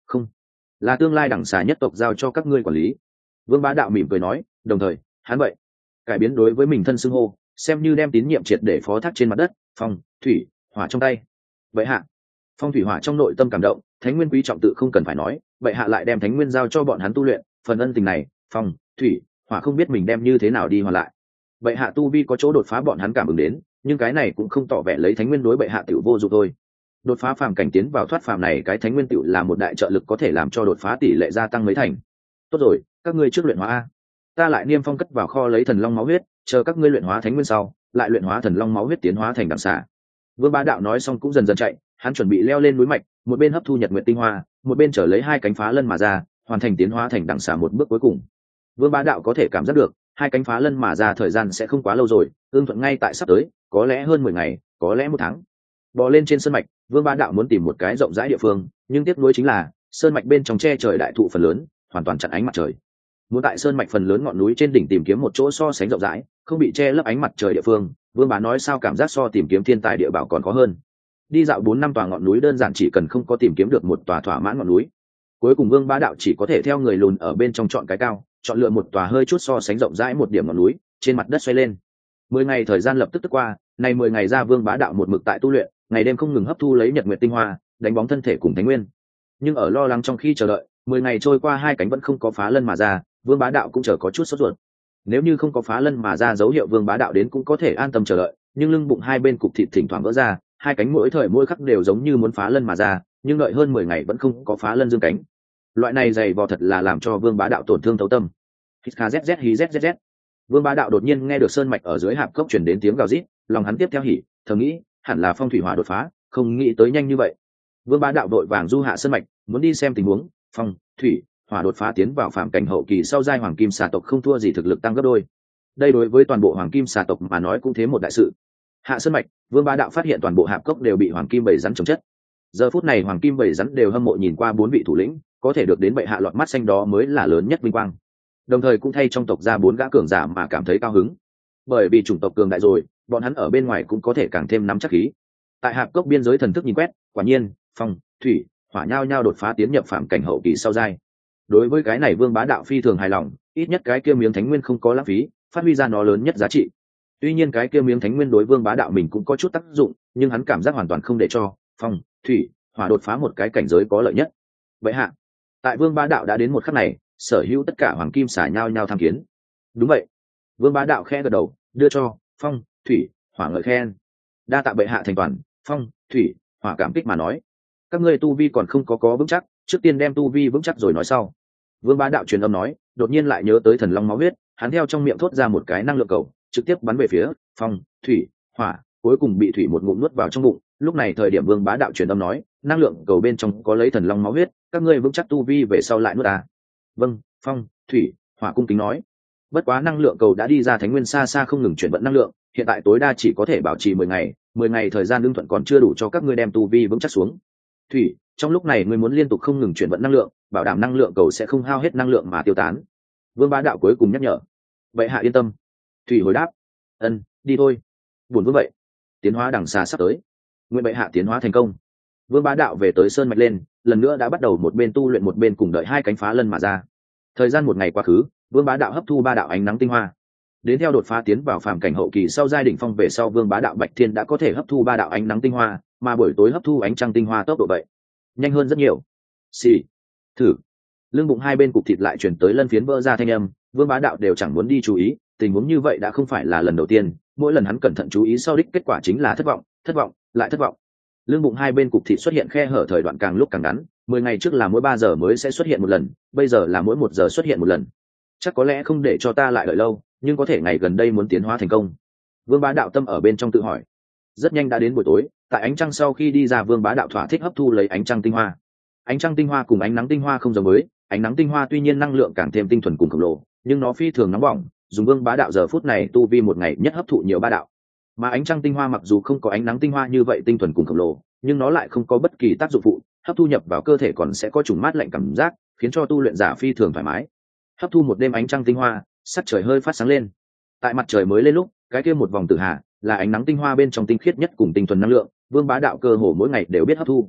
Không, là tương lai đẳng xà nhất tộc giao cho các ngươi quản lý. Vương Bá Đạo mỉm cười nói, đồng thời hắn vậy cải biến đối với mình thân xưng hô, xem như đem tín nhiệm triệt để phó thác trên mặt đất, phong thủy hỏa trong tay. Vậy hạ, phong thủy hỏa trong nội tâm cảm động, thánh nguyên quý trọng tự không cần phải nói, vậy hạ lại đem thánh nguyên giao cho bọn hắn tu luyện, phần ân tình này phong thủy hỏa không biết mình đem như thế nào đi hoàn lại. Vậy hạ tu vi có chỗ đột phá bọn hắn cảm ứng đến, nhưng cái này cũng không tỏ vẻ lấy thánh nguyên đối bệ hạ tiểu vô dụng thôi. Đột phá phàm cảnh tiến vào thoát phàm này, cái thánh nguyên tiểu là một đại trợ lực, có thể làm cho đột phá tỷ lệ gia tăng mấy thành. Tốt rồi, các ngươi trước luyện hóa a, ta lại niêm phong cất vào kho lấy thần long máu huyết, chờ các ngươi luyện hóa thánh nguyên sau lại luyện hóa thần long máu huyết tiến hóa thành đằng xà. Vương Bá Đạo nói xong cũng dần dần chạy, hắn chuẩn bị leo lên núi mạch, một bên hấp thu nhật nguyệt tinh hoa, một bên trở lấy hai cánh phá lân mà ra, hoàn thành tiến hóa thành đằng xà một bước cuối cùng. Vương Bá Đạo có thể cảm giác được hai cánh phá lân mà ra thời gian sẽ không quá lâu rồi, ương thuận ngay tại sắp tới, có lẽ hơn mười ngày, có lẽ một tháng. Bò lên trên sơn mạch, Vương Bá Đạo muốn tìm một cái rộng rãi địa phương, nhưng tiếc nuối chính là sơn mạch bên trong che trời đại thụ phần lớn hoàn toàn chặn ánh mặt trời. Muốn tại sơn mạch phần lớn ngọn núi trên đỉnh tìm kiếm một chỗ so sánh rộng rãi, không bị che lấp ánh mặt trời địa phương, Vương Bá nói sao cảm giác so tìm kiếm thiên tài địa bảo còn khó hơn. Đi dạo bốn năm tòa ngọn núi đơn giản chỉ cần không có tìm kiếm được một tòa thỏa mãn ngọn núi. Cuối cùng Vương Bá Đạo chỉ có thể theo người lùn ở bên trong chọn cái cao, chọn lựa một tòa hơi chút so sánh rộng rãi một điểm ngọn núi, trên mặt đất xoay lên. Mười ngày thời gian lập tức tức qua, này mười ngày ra Vương Bá Đạo một mực tại tu luyện, ngày đêm không ngừng hấp thu lấy nhật nguyệt tinh hoa, đánh bóng thân thể cùng thánh nguyên. Nhưng ở lo lắng trong khi chờ đợi, mười ngày trôi qua hai cánh vẫn không có phá lân mà ra, Vương Bá Đạo cũng chờ có chút sốt ruột. Nếu như không có phá lân mà ra dấu hiệu Vương Bá Đạo đến cũng có thể an tâm chờ đợi, nhưng lưng bụng hai bên cục thịt thỉnh thoảng vỡ ra, hai cánh mỗi thời mỗi khắc đều giống như muốn phá lân mà ra, nhưng đợi hơn mười ngày vẫn không có phá lân dương cánh. Loại này dày vò thật là làm cho Vương Bá Đạo tổn thương thấu tâm. Hít kha zz hí zzz. Vương Bá Đạo đột nhiên nghe được sơn mạch ở dưới hạp cốc truyền đến tiếng gào rít, lòng hắn tiếp theo hỉ, thầm nghĩ, hẳn là phong thủy hỏa đột phá, không nghĩ tới nhanh như vậy. Vương Bá Đạo đội vàng du hạ sơn mạch, muốn đi xem tình huống, phong thủy hỏa đột phá tiến vào phạm cảnh hậu kỳ sau giai hoàng kim xà tộc không thua gì thực lực tăng gấp đôi. Đây đối với toàn bộ hoàng kim xà tộc mà nói cũng thế một đại sự. Hạ sơn mạch, Vương Bá Đạo phát hiện toàn bộ hạp cốc đều bị hoàng kim bầy rắn chống chất. Giờ phút này hoàng kim bầy rắn đều hâm mộ nhìn qua bốn vị thủ lĩnh, có thể được đến bệ hạ lọt mắt xanh đó mới là lớn nhất vinh quang. Đồng thời cũng thay trong tộc ra bốn gã cường giả mà cảm thấy cao hứng, bởi vì chủng tộc cường đại rồi, bọn hắn ở bên ngoài cũng có thể càng thêm nắm chắc khí. Tại hạp cốc biên giới thần thức nhìn quét, quả nhiên phong thủy hỏa nhau nhau đột phá tiến nhập phạm cảnh hậu kỳ sau giai. Đối với cái này Vương Bá Đạo phi thường hài lòng, ít nhất cái kia miếng thánh nguyên không có lãng phí, phát huy ra nó lớn nhất giá trị. Tuy nhiên cái kia miếng thánh nguyên đối Vương Bá Đạo mình cũng có chút tác dụng, nhưng hắn cảm giác hoàn toàn không để cho phong thủy hỏa đột phá một cái cảnh giới có lợi nhất. Vậy hạ, tại Vương Bá Đạo đã đến một khắc này, sở hữu tất cả hoàng kim xả nhau nhau tham kiến. Đúng vậy. Vương Bá Đạo khẽ gật đầu, đưa cho phong thủy hỏa ngợi khen. Đa tạ bệ hạ thành toàn. Phong thủy hỏa cảm kích mà nói, các ngươi tu vi còn không có có vững chắc, trước tiên đem tu vi vững chắc rồi nói sau. Vương Bá Đạo truyền âm nói, đột nhiên lại nhớ tới thần long máu huyết, hắn theo trong miệng thốt ra một cái năng lượng cầu, trực tiếp bắn về phía phong thủy hỏa, cuối cùng bị thủy một ngụm nuốt vào trong bụng. Lúc này thời điểm Vương Bá Đạo truyền âm nói, năng lượng cầu bên trong có lấy thần long máu huyết, các ngươi vững chắc tu vi về sau lại nuốt ta. Vâng. Phong thủy hỏa cung kính nói. Bất quá năng lượng cầu đã đi ra thánh nguyên xa xa không ngừng chuyển vận năng lượng, hiện tại tối đa chỉ có thể bảo trì mười ngày, mười ngày thời gian lương thuận còn chưa đủ cho các ngươi đem tu vi vững chắc xuống. Thủy, trong lúc này ngươi muốn liên tục không ngừng chuyển vận năng lượng, bảo đảm năng lượng cầu sẽ không hao hết năng lượng mà tiêu tán. Vương Bá Đạo cuối cùng nhắc nhở. Vậy hạ yên tâm. Thủy hồi đáp. Ân, đi thôi. Buồn vương vậy. Tiến hóa đằng xa sắp tới. Nguyện bệ hạ tiến hóa thành công. Vương Bá Đạo về tới sơn mạch lên, lần nữa đã bắt đầu một bên tu luyện một bên cùng đợi hai cánh phá lân mà ra. Thời gian một ngày quá khứ, Vương Bá Đạo hấp thu ba đạo ánh nắng tinh hoa. Đến theo đột phá tiến vào phàm cảnh hậu kỳ sau giai đỉnh phong về sau, Vương Bá Đạo Bạch Thiên đã có thể hấp thu ba đạo ánh nắng tinh hoa, mà buổi tối hấp thu ánh trăng tinh hoa tốc độ vậy nhanh hơn rất nhiều. Xì, thử. Lưng bụng hai bên cục thịt lại chuyển tới lân phiến vỡ ra thanh âm, Vương Bá Đạo đều chẳng muốn đi chú ý, tình huống như vậy đã không phải là lần đầu tiên, mỗi lần hắn cẩn thận chú ý sau đích kết quả chính là thất vọng, thất vọng, lại thất vọng. Lưng bụng hai bên cục thịt xuất hiện khe hở thời đoạn càng lúc càng ngắn, mười ngày trước là mỗi ba giờ mới sẽ xuất hiện một lần, bây giờ là mỗi một giờ xuất hiện một lần. Chắc có lẽ không để cho ta lại đợi lâu, nhưng có thể ngày gần đây muốn tiến hóa thành công. Vương Bá Đạo tâm ở bên trong tự hỏi. Rất nhanh đã đến buổi tối, tại ánh trăng sau khi đi ra, Vương Bá Đạo thỏa thích hấp thu lấy ánh trăng tinh hoa. Ánh trăng tinh hoa cùng ánh nắng tinh hoa không giống với, ánh nắng tinh hoa tuy nhiên năng lượng càng thêm tinh thuần cùng khổng lồ, nhưng nó phi thường nóng bỏng, dùng Vương Bá Đạo giờ phút này tu vi một ngày nhất hấp thụ nhiều ba đạo. Mà ánh trăng tinh hoa mặc dù không có ánh nắng tinh hoa như vậy tinh thuần cùng khổng lồ, nhưng nó lại không có bất kỳ tác dụng phụ, hấp thu nhập vào cơ thể còn sẽ có trùng mát lạnh cảm giác, khiến cho tu luyện giả phi thường thoải mái. Hấp thu một đêm ánh trăng tinh hoa, sắc trời hơi phát sáng lên. Tại mặt trời mới lên lúc, cái kia một vòng tử hà là ánh nắng tinh hoa bên trong tinh khiết nhất cùng tinh thuần năng lượng, Vương Bá Đạo cơ hồ mỗi ngày đều biết hấp thu.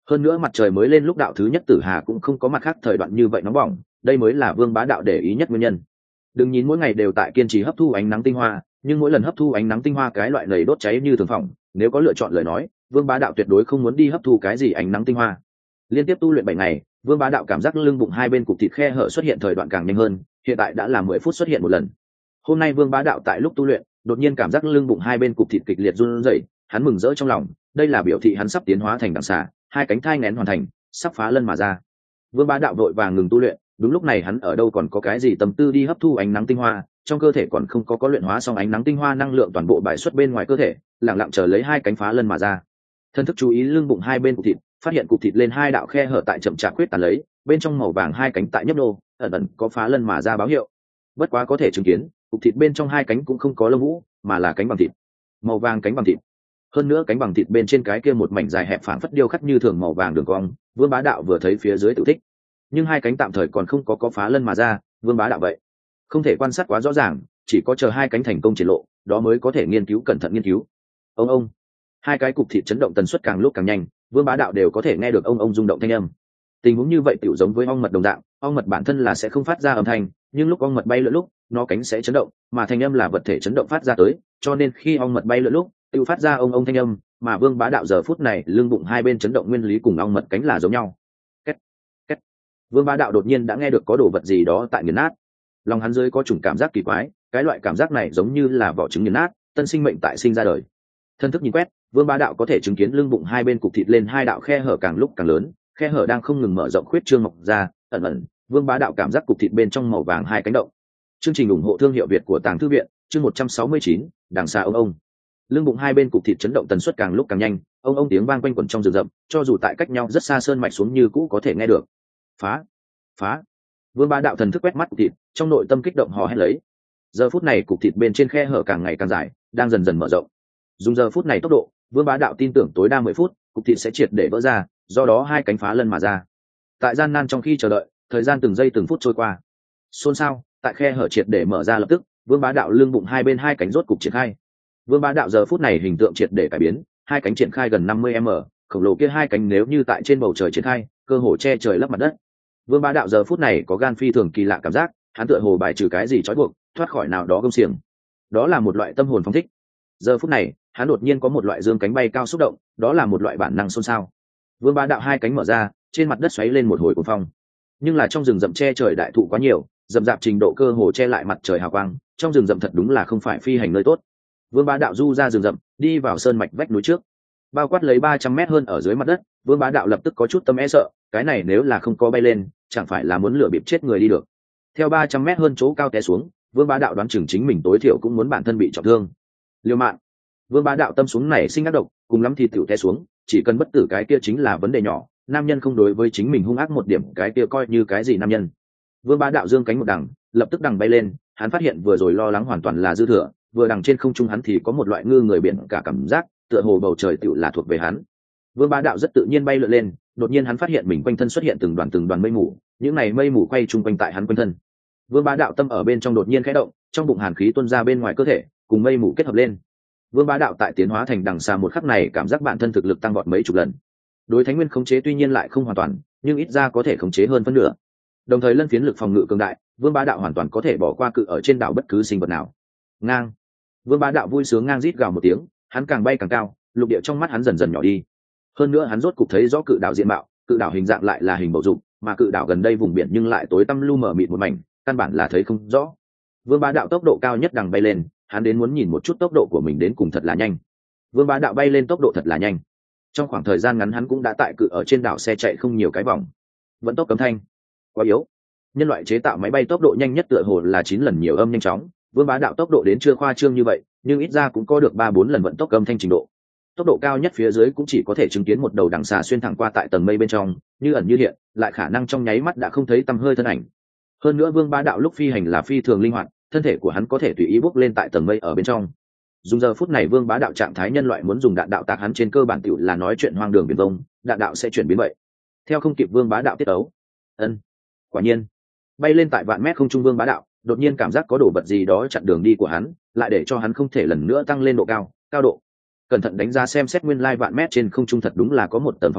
hơn nữa mặt trời mới lên lúc đạo thứ nhất tử hà cũng không có mặt khác thời đoạn như vậy nóng bỏng, đây mới là Vương Bá Đạo để ý nhất nguyên nhân. Đừng nhìn mỗi ngày đều tại kiên trì hấp thu ánh nắng tinh hoa, nhưng mỗi lần hấp thu ánh nắng tinh hoa cái loại này đốt cháy như thường phỏng, nếu có lựa chọn lời nói, Vương Bá Đạo tuyệt đối không muốn đi hấp thu cái gì ánh nắng tinh hoa. Liên tiếp tu luyện bảy ngày, Vương Bá Đạo cảm giác lưng bụng hai bên cục thịt khe hở xuất hiện thời đoạn càng nhanh hơn, hiện tại đã là mười phút xuất hiện một lần. Hôm nay Vương Bá Đạo tại lúc tu luyện, đột nhiên cảm giác lưng bụng hai bên cục thịt kịch liệt run rẩy, hắn mừng rỡ trong lòng, đây là biểu thị hắn sắp tiến hóa thành đằng xà, hai cánh thai nghén hoàn thành, sắp phá lân mà ra. Vương Bá Đạo vội vàng ngừng tu luyện, đúng lúc này hắn ở đâu còn có cái gì tâm tư đi hấp thu ánh nắng tinh hoa, trong cơ thể còn không có có luyện hóa xong ánh nắng tinh hoa năng lượng toàn bộ bài xuất bên ngoài cơ thể, lặng lặng chờ lấy hai cánh phá lân mà ra. Thân thức chú ý lưng bụng hai bên cục thịt, phát hiện cục thịt lên hai đạo khe hở tại chậm chạp khuyết tán lấy, bên trong màu vàng hai cánh tại nhấp nô, ẩn ẩn có phá lân mà ra báo hiệu. Bất quá có thể chứng kiến, cục thịt bên trong hai cánh cũng không có lông vũ, mà là cánh bằng thịt, màu vàng cánh bằng thịt. Hơn nữa cánh bằng thịt bên trên cái kia một mảnh dài hẹp phảng phất điêu khắc như thường màu vàng đường cong, Vương Bá Đạo vừa thấy phía dưới tự thích. Nhưng hai cánh tạm thời còn không có có phá lân mà ra, Vương Bá Đạo vậy không thể quan sát quá rõ ràng, chỉ có chờ hai cánh thành công triển lộ, đó mới có thể nghiên cứu cẩn thận nghiên cứu. Ông ông, hai cái cục thịt chấn động tần suất càng lúc càng nhanh, Vương Bá Đạo đều có thể nghe được ông ông rung động thanh âm. Tình huống như vậy tiểu giống với ong mật đồng dạng, ong mật bản thân là sẽ không phát ra âm thanh, nhưng lúc ong mật bay lượn lúc, nó cánh sẽ chấn động, mà thanh âm là vật thể chấn động phát ra tới, cho nên khi ong mật bay lượn lúc, tự phát ra ông ông thanh âm, mà Vương Bá Đạo giờ phút này lưng bụng hai bên chấn động nguyên lý cùng ong mật cánh là giống nhau. Két, két. Vương Bá Đạo đột nhiên đã nghe được có đồ vật gì đó tại nghiền nát, lòng hắn dưới có chủng cảm giác kỳ quái, cái loại cảm giác này giống như là vỏ trứng nghiền nát, tân sinh mệnh tại sinh ra đời. Thân thức nhìn quét, Vương Bá Đạo có thể chứng kiến lưng bụng hai bên cục thịt lên hai đạo khe hở càng lúc càng lớn, khe hở đang không ngừng mở rộng khuyết trương mọc ra, ẩn ẩn, Vương Bá Đạo cảm giác cục thịt bên trong màu vàng hai cánh động. Chương trình ủng hộ thương hiệu Việt của Tàng Thư viện, chương một trăm sáu mươi chín, đằng xa ông ông. Lưng bụng hai bên cục thịt chấn động tần suất càng lúc càng nhanh, ông ông tiếng vang quanh quẩn trong rừng rậm, cho dù tại cách nhau rất xa sơn mạch xuống như cũ có thể nghe được. Phá, phá. Vương Bá Đạo thần thức quét mắt cục thịt, trong nội tâm kích động hò hét lấy. Giờ phút này cục thịt bên trên khe hở càng ngày càng dài, đang dần dần mở rộng. Dùng giờ phút này tốc độ, Vương Bá Đạo tin tưởng tối đa mười phút, cục thịt sẽ triệt để vỡ ra, do đó hai cánh phá lân mà ra. Tại gian nan trong khi chờ đợi, thời gian từng giây từng phút trôi qua. Xôn xao, tại khe hở triệt để mở ra lập tức, Vương Bá Đạo lưng bụng hai bên hai cánh rốt cục triển khai. Vương Bá Đạo giờ phút này hình tượng triệt để cải biến, hai cánh triển khai gần năm mươi mét, khổng lồ kia hai cánh nếu như tại trên bầu trời triển khai, cơ hồ che trời lấp mặt đất. Vương Bá Đạo giờ phút này có gan phi thường kỳ lạ cảm giác, hắn tựa hồ bài trừ cái gì trói buộc, thoát khỏi nào đó gông xiềng. Đó là một loại tâm hồn phóng thích. Giờ phút này, hắn đột nhiên có một loại dương cánh bay cao xúc động, đó là một loại bản năng xôn xao. Vương Bá Đạo hai cánh mở ra, trên mặt đất xoáy lên một hồi cuồng phong. Nhưng là trong rừng rậm che trời đại thụ quá nhiều, rậm rạp trình độ cơ hồ che lại mặt trời hào quang, trong rừng rậm thật đúng là không phải phi hành nơi tốt. Vương Bá Đạo du ra rừng rậm, đi vào sơn mạch vách núi trước, bao quát lấy ba trăm mét hơn ở dưới mặt đất. Vương Bá Đạo lập tức có chút tâm e sợ, cái này nếu là không có bay lên, chẳng phải là muốn lừa bịp chết người đi được. Theo ba trăm mét hơn chỗ cao té xuống, Vương Bá Đạo đoán chừng chính mình tối thiểu cũng muốn bản thân bị trọng thương. Liêu mạng. Vương Bá Đạo tâm xuống này sinh ác độc, cùng lắm thì tiểu té xuống, chỉ cần bất tử cái kia chính là vấn đề nhỏ, nam nhân không đối với chính mình hung ác một điểm cái kia coi như cái gì nam nhân. Vương Bá Đạo dương cánh một đằng, lập tức đằng bay lên, hắn phát hiện vừa rồi lo lắng hoàn toàn là dư thừa, vừa đằng trên không trung hắn thì có một loại ngư người biển cả cảm giác, tựa hồ bầu trời tiểu là thuộc về hắn. Vương Bá Đạo rất tự nhiên bay lượn lên, đột nhiên hắn phát hiện mình quanh thân xuất hiện từng đoàn từng đoàn mây mù, những này mây mù quay chung quanh tại hắn quanh thân. Vương Bá Đạo tâm ở bên trong đột nhiên khẽ động, trong bụng hàn khí tuôn ra bên ngoài cơ thể, cùng mây mù kết hợp lên. Vương Bá Đạo tại tiến hóa thành đằng xa một khắc này cảm giác bản thân thực lực tăng vọt mấy chục lần. Đối thánh nguyên khống chế tuy nhiên lại không hoàn toàn, nhưng ít ra có thể khống chế hơn phân nửa. Đồng thời lân phiến lực phòng ngự cường đại, Vương Bá Đạo hoàn toàn có thể bỏ qua cự ở trên đảo bất cứ sinh vật nào. Ngang. Vương Bá Đạo vui sướng ngang rít gào một tiếng, hắn càng bay càng cao, lục địa trong mắt hắn dần dần nhỏ đi. Hơn nữa hắn rốt cục thấy rõ cự đảo diện mạo, cự đảo hình dạng lại là hình bầu dục, mà cự đảo gần đây vùng biển nhưng lại tối tăm lu mờ mịt một mảnh, căn bản là thấy không rõ. Vương Bá Đạo tốc độ cao nhất đằng bay lên, hắn đến muốn nhìn một chút tốc độ của mình đến cùng thật là nhanh. Vương Bá Đạo bay lên tốc độ thật là nhanh. Trong khoảng thời gian ngắn hắn cũng đã tại cự ở trên đảo xe chạy không nhiều cái vòng. Vận tốc cấm thanh quá yếu. Nhân loại chế tạo máy bay tốc độ nhanh nhất tựa hồ là chín lần nhiều âm nhanh chóng, Vương Bá Đạo tốc độ đến chưa khoa trương như vậy, nhưng ít ra cũng có được ba bốn lần vận tốc âm thanh trình độ. Tốc độ cao nhất phía dưới cũng chỉ có thể chứng kiến một đầu đằng xà xuyên thẳng qua tại tầng mây bên trong, như ẩn như hiện, lại khả năng trong nháy mắt đã không thấy tăm hơi thân ảnh. Hơn nữa Vương Bá Đạo lúc phi hành là phi thường linh hoạt, thân thể của hắn có thể tùy ý bốc lên tại tầng mây ở bên trong. Dùng giờ phút này Vương Bá Đạo trạng thái nhân loại muốn dùng đạn đạo tạc hắn trên cơ bản tiểu là nói chuyện hoang đường biển vông, đạn đạo sẽ chuyển biến vậy. Theo không kịp Vương Bá Đạo tiết ấu. Ân. Quả nhiên, bay lên tại vạn mét không trung Vương Bá Đạo, đột nhiên cảm giác có đồ vật gì đó chặn đường đi của hắn, lại để cho hắn không thể lần nữa tăng lên độ cao, cao độ. Cẩn thận đánh giá xem xét nguyên lai vạn mét trên không trung thật đúng là có một tầng phòng hộ,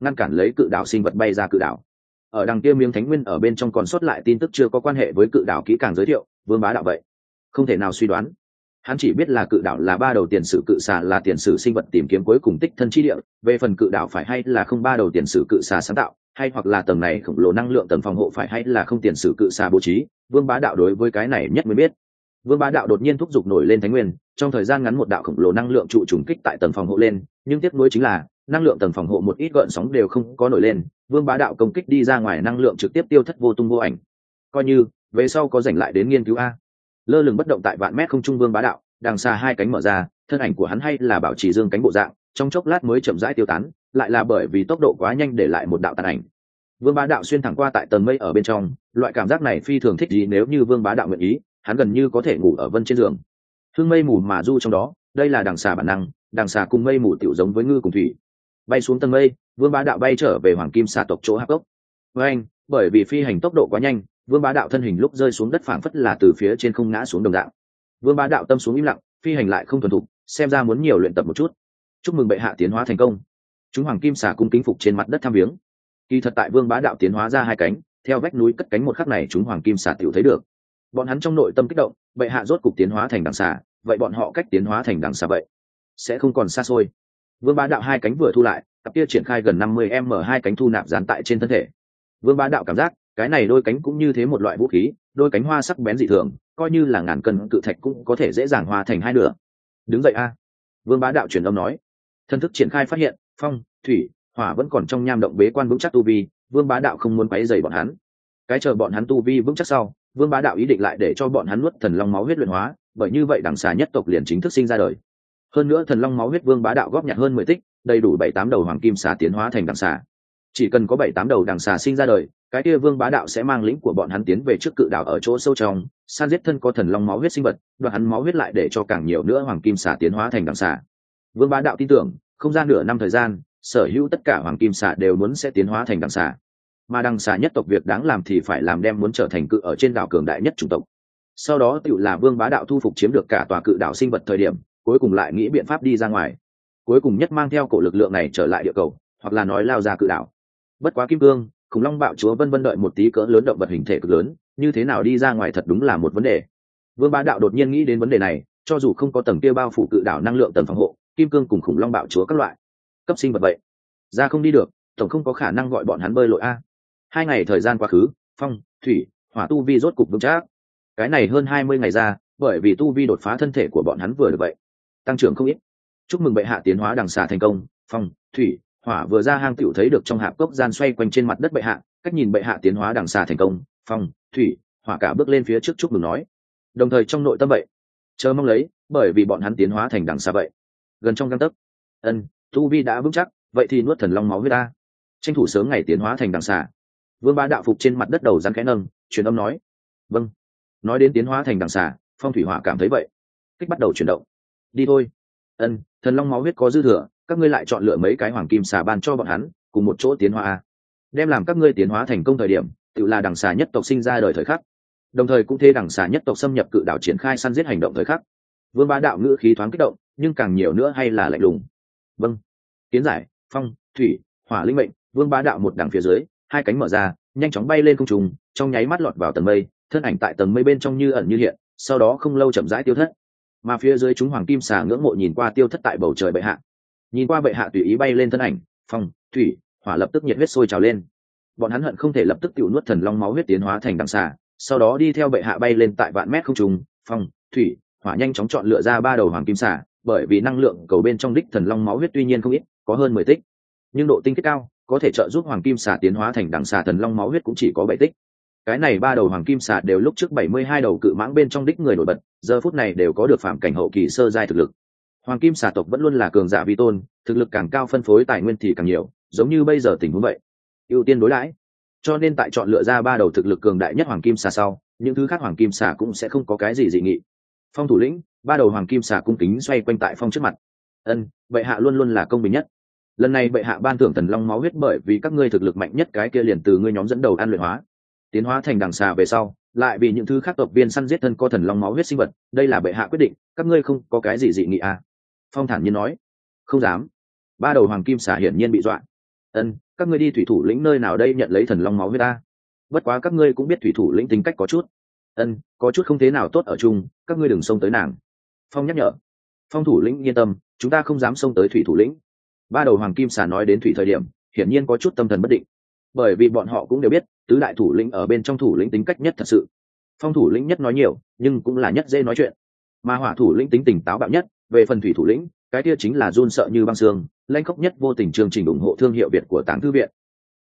ngăn cản lấy cự đảo sinh vật bay ra cự đảo. Ở đằng kia miếng thánh nguyên ở bên trong còn sót lại tin tức chưa có quan hệ với cự đảo kỹ càng giới thiệu, Vương Bá Đạo vậy không thể nào suy đoán. Hắn chỉ biết là cự đảo là ba đầu tiền sử cự xà là tiền sử sinh vật tìm kiếm cuối cùng tích thân chi địa, về phần cự đảo phải hay là không ba đầu tiền sử cự xà sáng tạo, hay hoặc là tầng này khổng lồ năng lượng tầng phòng hộ phải hay là không tiền sử cự xà bố trí, Vương Bá Đạo đối với cái này nhất mới biết. Vương Bá Đạo đột nhiên thúc giục nổi lên thánh nguyên, trong thời gian ngắn một đạo khổng lồ năng lượng trụ trùng kích tại tầng phòng hộ lên, nhưng tiếc nuối chính là năng lượng tầng phòng hộ một ít gợn sóng đều không có nổi lên, Vương Bá Đạo công kích đi ra ngoài năng lượng trực tiếp tiêu thất vô tung vô ảnh. Coi như về sau có rảnh lại đến nghiên cứu a. Lơ lửng bất động tại vạn mét không trung Vương Bá Đạo, đằng xa hai cánh mở ra, thân ảnh của hắn hay là bảo trì dương cánh bộ dạng, trong chốc lát mới chậm rãi tiêu tán, lại là bởi vì tốc độ quá nhanh để lại một đạo tàn ảnh. Vương Bá Đạo xuyên thẳng qua tại tầng mây ở bên trong, loại cảm giác này phi thường thích gì, nếu như Vương Bá Đạo nguyện ý, hắn gần như có thể ngủ ở vân trên giường. Hương mây mù mà du trong đó, đây là đằng xà bản năng, đằng xà cùng mây mù tiểu giống với ngư cùng thủy. Bay xuống tầng mây, Vương Bá Đạo bay trở về Hoàng Kim xà tộc chỗ hạp gốc. Với anh, bởi vì phi hành tốc độ quá nhanh, Vương Bá Đạo thân hình lúc rơi xuống đất phảng phất là từ phía trên không ngã xuống đồng dạng. Vương Bá Đạo tâm xuống im lặng, phi hành lại không thuần thục, xem ra muốn nhiều luyện tập một chút. Chúc mừng bệ hạ tiến hóa thành công. Chúng Hoàng Kim xà cung kính phục trên mặt đất thăm viếng. Kỳ thật tại Vương Bá Đạo tiến hóa ra hai cánh, theo vách núi cất cánh một khắc này chúng Hoàng Kim xà tiểu thấy được. Bọn hắn trong nội tâm kích động, bệ hạ rốt cục tiến hóa thành đằng xà, vậy bọn họ cách tiến hóa thành đằng xà vậy sẽ không còn xa xôi. Vương Bá Đạo hai cánh vừa thu lại, cặp kia triển khai gần năm mươi m hai cánh thu nạp dán tại trên thân thể. Vương Bá Đạo cảm giác cái này đôi cánh cũng như thế một loại vũ khí, đôi cánh hoa sắc bén dị thường, coi như là ngàn cân cự thạch cũng có thể dễ dàng hòa thành hai nửa. Đứng dậy a. Vương Bá Đạo truyền âm nói. Thân thức triển khai phát hiện, phong, thủy, hỏa vẫn còn trong nham động bế quan vững chắc tu vi, Vương Bá Đạo không muốn quấy rầy bọn hắn. Cái chờ bọn hắn tu vi vững chắc sau, Vương Bá Đạo ý định lại để cho bọn hắn nuốt thần long máu huyết luyện hóa, bởi như vậy đằng xà nhất tộc liền chính thức sinh ra đời. Hơn nữa thần long máu huyết Vương Bá Đạo góp nhặt hơn mười tích, đầy đủ bảy tám đầu hoàng kim xà tiến hóa thành đằng xà. Chỉ cần có bảy tám đầu đằng xà sinh ra đời, cái kia Vương Bá Đạo sẽ mang lĩnh của bọn hắn tiến về trước cự đảo ở chỗ sâu trong, san giết thân có thần long máu huyết sinh vật, đoạt hắn máu huyết lại để cho càng nhiều nữa hoàng kim xà tiến hóa thành đằng xà. Vương Bá Đạo tin tưởng, không gian nửa năm thời gian, sở hữu tất cả hoàng kim xà đều muốn sẽ tiến hóa thành đằng xà. Mà đằng xà nhất tộc việc đáng làm thì phải làm đem muốn trở thành cự ở trên đảo cường đại nhất chủng tộc. Sau đó tựu là Vương Bá Đạo thu phục chiếm được cả tòa cự đảo sinh vật thời điểm, cuối cùng lại nghĩ biện pháp đi ra ngoài. Cuối cùng nhất mang theo cổ lực lượng này trở lại địa cầu, hoặc là nói lao ra cự đảo. Bất quá kim cương, khủng long bạo chúa vân vân đợi một tí cỡ lớn động vật hình thể cực lớn, như thế nào đi ra ngoài thật đúng là một vấn đề. Vương Bá Đạo đột nhiên nghĩ đến vấn đề này, cho dù không có tầng kia bao phủ cự đảo năng lượng tầng phòng hộ, kim cương cùng khủng long bạo chúa các loại cấp sinh vật vậy, ra không đi được, tổng không có khả năng gọi bọn hắn bơi lội a. Hai ngày thời gian quá khứ, phong, thủy, hỏa tu vi rốt cục vững chắc. Cái này hơn hai mươi ngày ra, bởi vì tu vi đột phá thân thể của bọn hắn vừa được vậy, tăng trưởng không ít. Chúc mừng bệ hạ tiến hóa đằng xà thành công, phong, thủy, hỏa vừa ra hang tiểu thấy được trong hạp cốc gian xoay quanh trên mặt đất bệ hạ, cách nhìn bệ hạ tiến hóa đằng xà thành công, phong, thủy, hỏa cả bước lên phía trước chúc mừng nói. Đồng thời trong nội tâm vậy, chờ mong lấy, bởi vì bọn hắn tiến hóa thành đằng xà vậy, gần trong gang tấc. Ân, tu vi đã vững chắc, vậy thì nuốt thần long máu huyết ta, tranh thủ sớm ngày tiến hóa thành đằng xà. Vương Bá Đạo phục trên mặt đất đầu rắn khẽ nâng, truyền âm nói. Vâng. Nói đến tiến hóa thành đằng xà, phong thủy hỏa cảm thấy vậy, kích bắt đầu chuyển động. Đi thôi. Ân, thần long máu huyết có dư thừa, các ngươi lại chọn lựa mấy cái hoàng kim xà ban cho bọn hắn, cùng một chỗ tiến hóa a. Đem làm các ngươi tiến hóa thành công thời điểm, tự là đằng xà nhất tộc sinh ra đời thời khắc. Đồng thời cũng thế đằng xà nhất tộc xâm nhập cự đảo triển khai săn giết hành động thời khắc. Vương Bá Đạo ngữ khí thoáng kích động, nhưng càng nhiều nữa hay là lạnh lùng. Vâng. Kiến giải, phong, thủy, hỏa linh mệnh, Vương Bá Đạo một đằng phía dưới, hai cánh mở ra, nhanh chóng bay lên không trung, trong nháy mắt lọt vào tầng mây, thân ảnh tại tầng mây bên trong như ẩn như hiện, sau đó không lâu chậm rãi tiêu thất. Mà phía dưới chúng hoàng kim xà ngưỡng mộ nhìn qua tiêu thất tại bầu trời bệ hạ, nhìn qua bệ hạ tùy ý bay lên thân ảnh, phong, thủy, hỏa lập tức nhiệt huyết sôi trào lên. Bọn hắn hận không thể lập tức tiêu nuốt thần long máu huyết tiến hóa thành đằng xà, sau đó đi theo bệ hạ bay lên tại vạn mét không trung, phong, thủy, hỏa nhanh chóng chọn lựa ra ba đầu hoàng kim xà, bởi vì năng lượng cầu bên trong đích thần long máu huyết tuy nhiên không ít, có hơn mười tích, nhưng độ tinh khiết cao, có thể trợ giúp hoàng kim xà tiến hóa thành đằng xà thần long máu huyết cũng chỉ có bảy tích. Cái này ba đầu hoàng kim xà đều lúc trước bảy mươi hai đầu cự mãng bên trong đích người nổi bật, giờ phút này đều có được phạm cảnh hậu kỳ sơ giai thực lực. Hoàng kim xà tộc vẫn luôn là cường giả vi tôn, thực lực càng cao phân phối tài nguyên thì càng nhiều, giống như bây giờ tình huống vậy, ưu tiên đối đãi. Cho nên tại chọn lựa ra ba đầu thực lực cường đại nhất hoàng kim xà sau, những thứ khác hoàng kim xà cũng sẽ không có cái gì dị nghị. Phong thủ lĩnh, ba đầu hoàng kim xà cung kính xoay quanh tại phong trước mặt. Ân, bệ hạ luôn luôn là công bình nhất. Lần này bệ hạ ban thưởng thần long máu huyết bởi vì các ngươi thực lực mạnh nhất cái kia liền từ ngươi nhóm dẫn đầu ăn luyện hóa, tiến hóa thành đằng xà về sau, lại vì những thứ khác tộc viên săn giết thân có thần long máu huyết sinh vật, đây là bệ hạ quyết định, các ngươi không có cái gì dị nghị à? Phong thản nhiên nói. Không dám. Ba đầu hoàng kim xà hiển nhiên bị dọa. Ân, các ngươi đi thủy thủ lĩnh nơi nào đây nhận lấy thần long máu huyết ta? Bất quá các ngươi cũng biết thủy thủ lĩnh tính cách có chút. Ân, có chút không thế nào tốt ở chung, các ngươi đừng xông tới nàng. Phong nhắc nhở. Phong thủ lĩnh yên tâm, chúng ta không dám xông tới thủy thủ lĩnh. Ba đầu hoàng kim xà nói đến thủy thời điểm, hiển nhiên có chút tâm thần bất định, bởi vì bọn họ cũng đều biết tứ đại thủ lĩnh ở bên trong thủ lĩnh tính cách nhất thật sự. Phong thủ lĩnh nhất nói nhiều, nhưng cũng là nhất dễ nói chuyện, mà hỏa thủ lĩnh tính tỉnh táo bạo nhất. Về phần thủy thủ lĩnh, cái kia chính là run sợ như băng xương, lanh khốc nhất vô tình chương trình ủng hộ thương hiệu Việt của Táng Thư viện.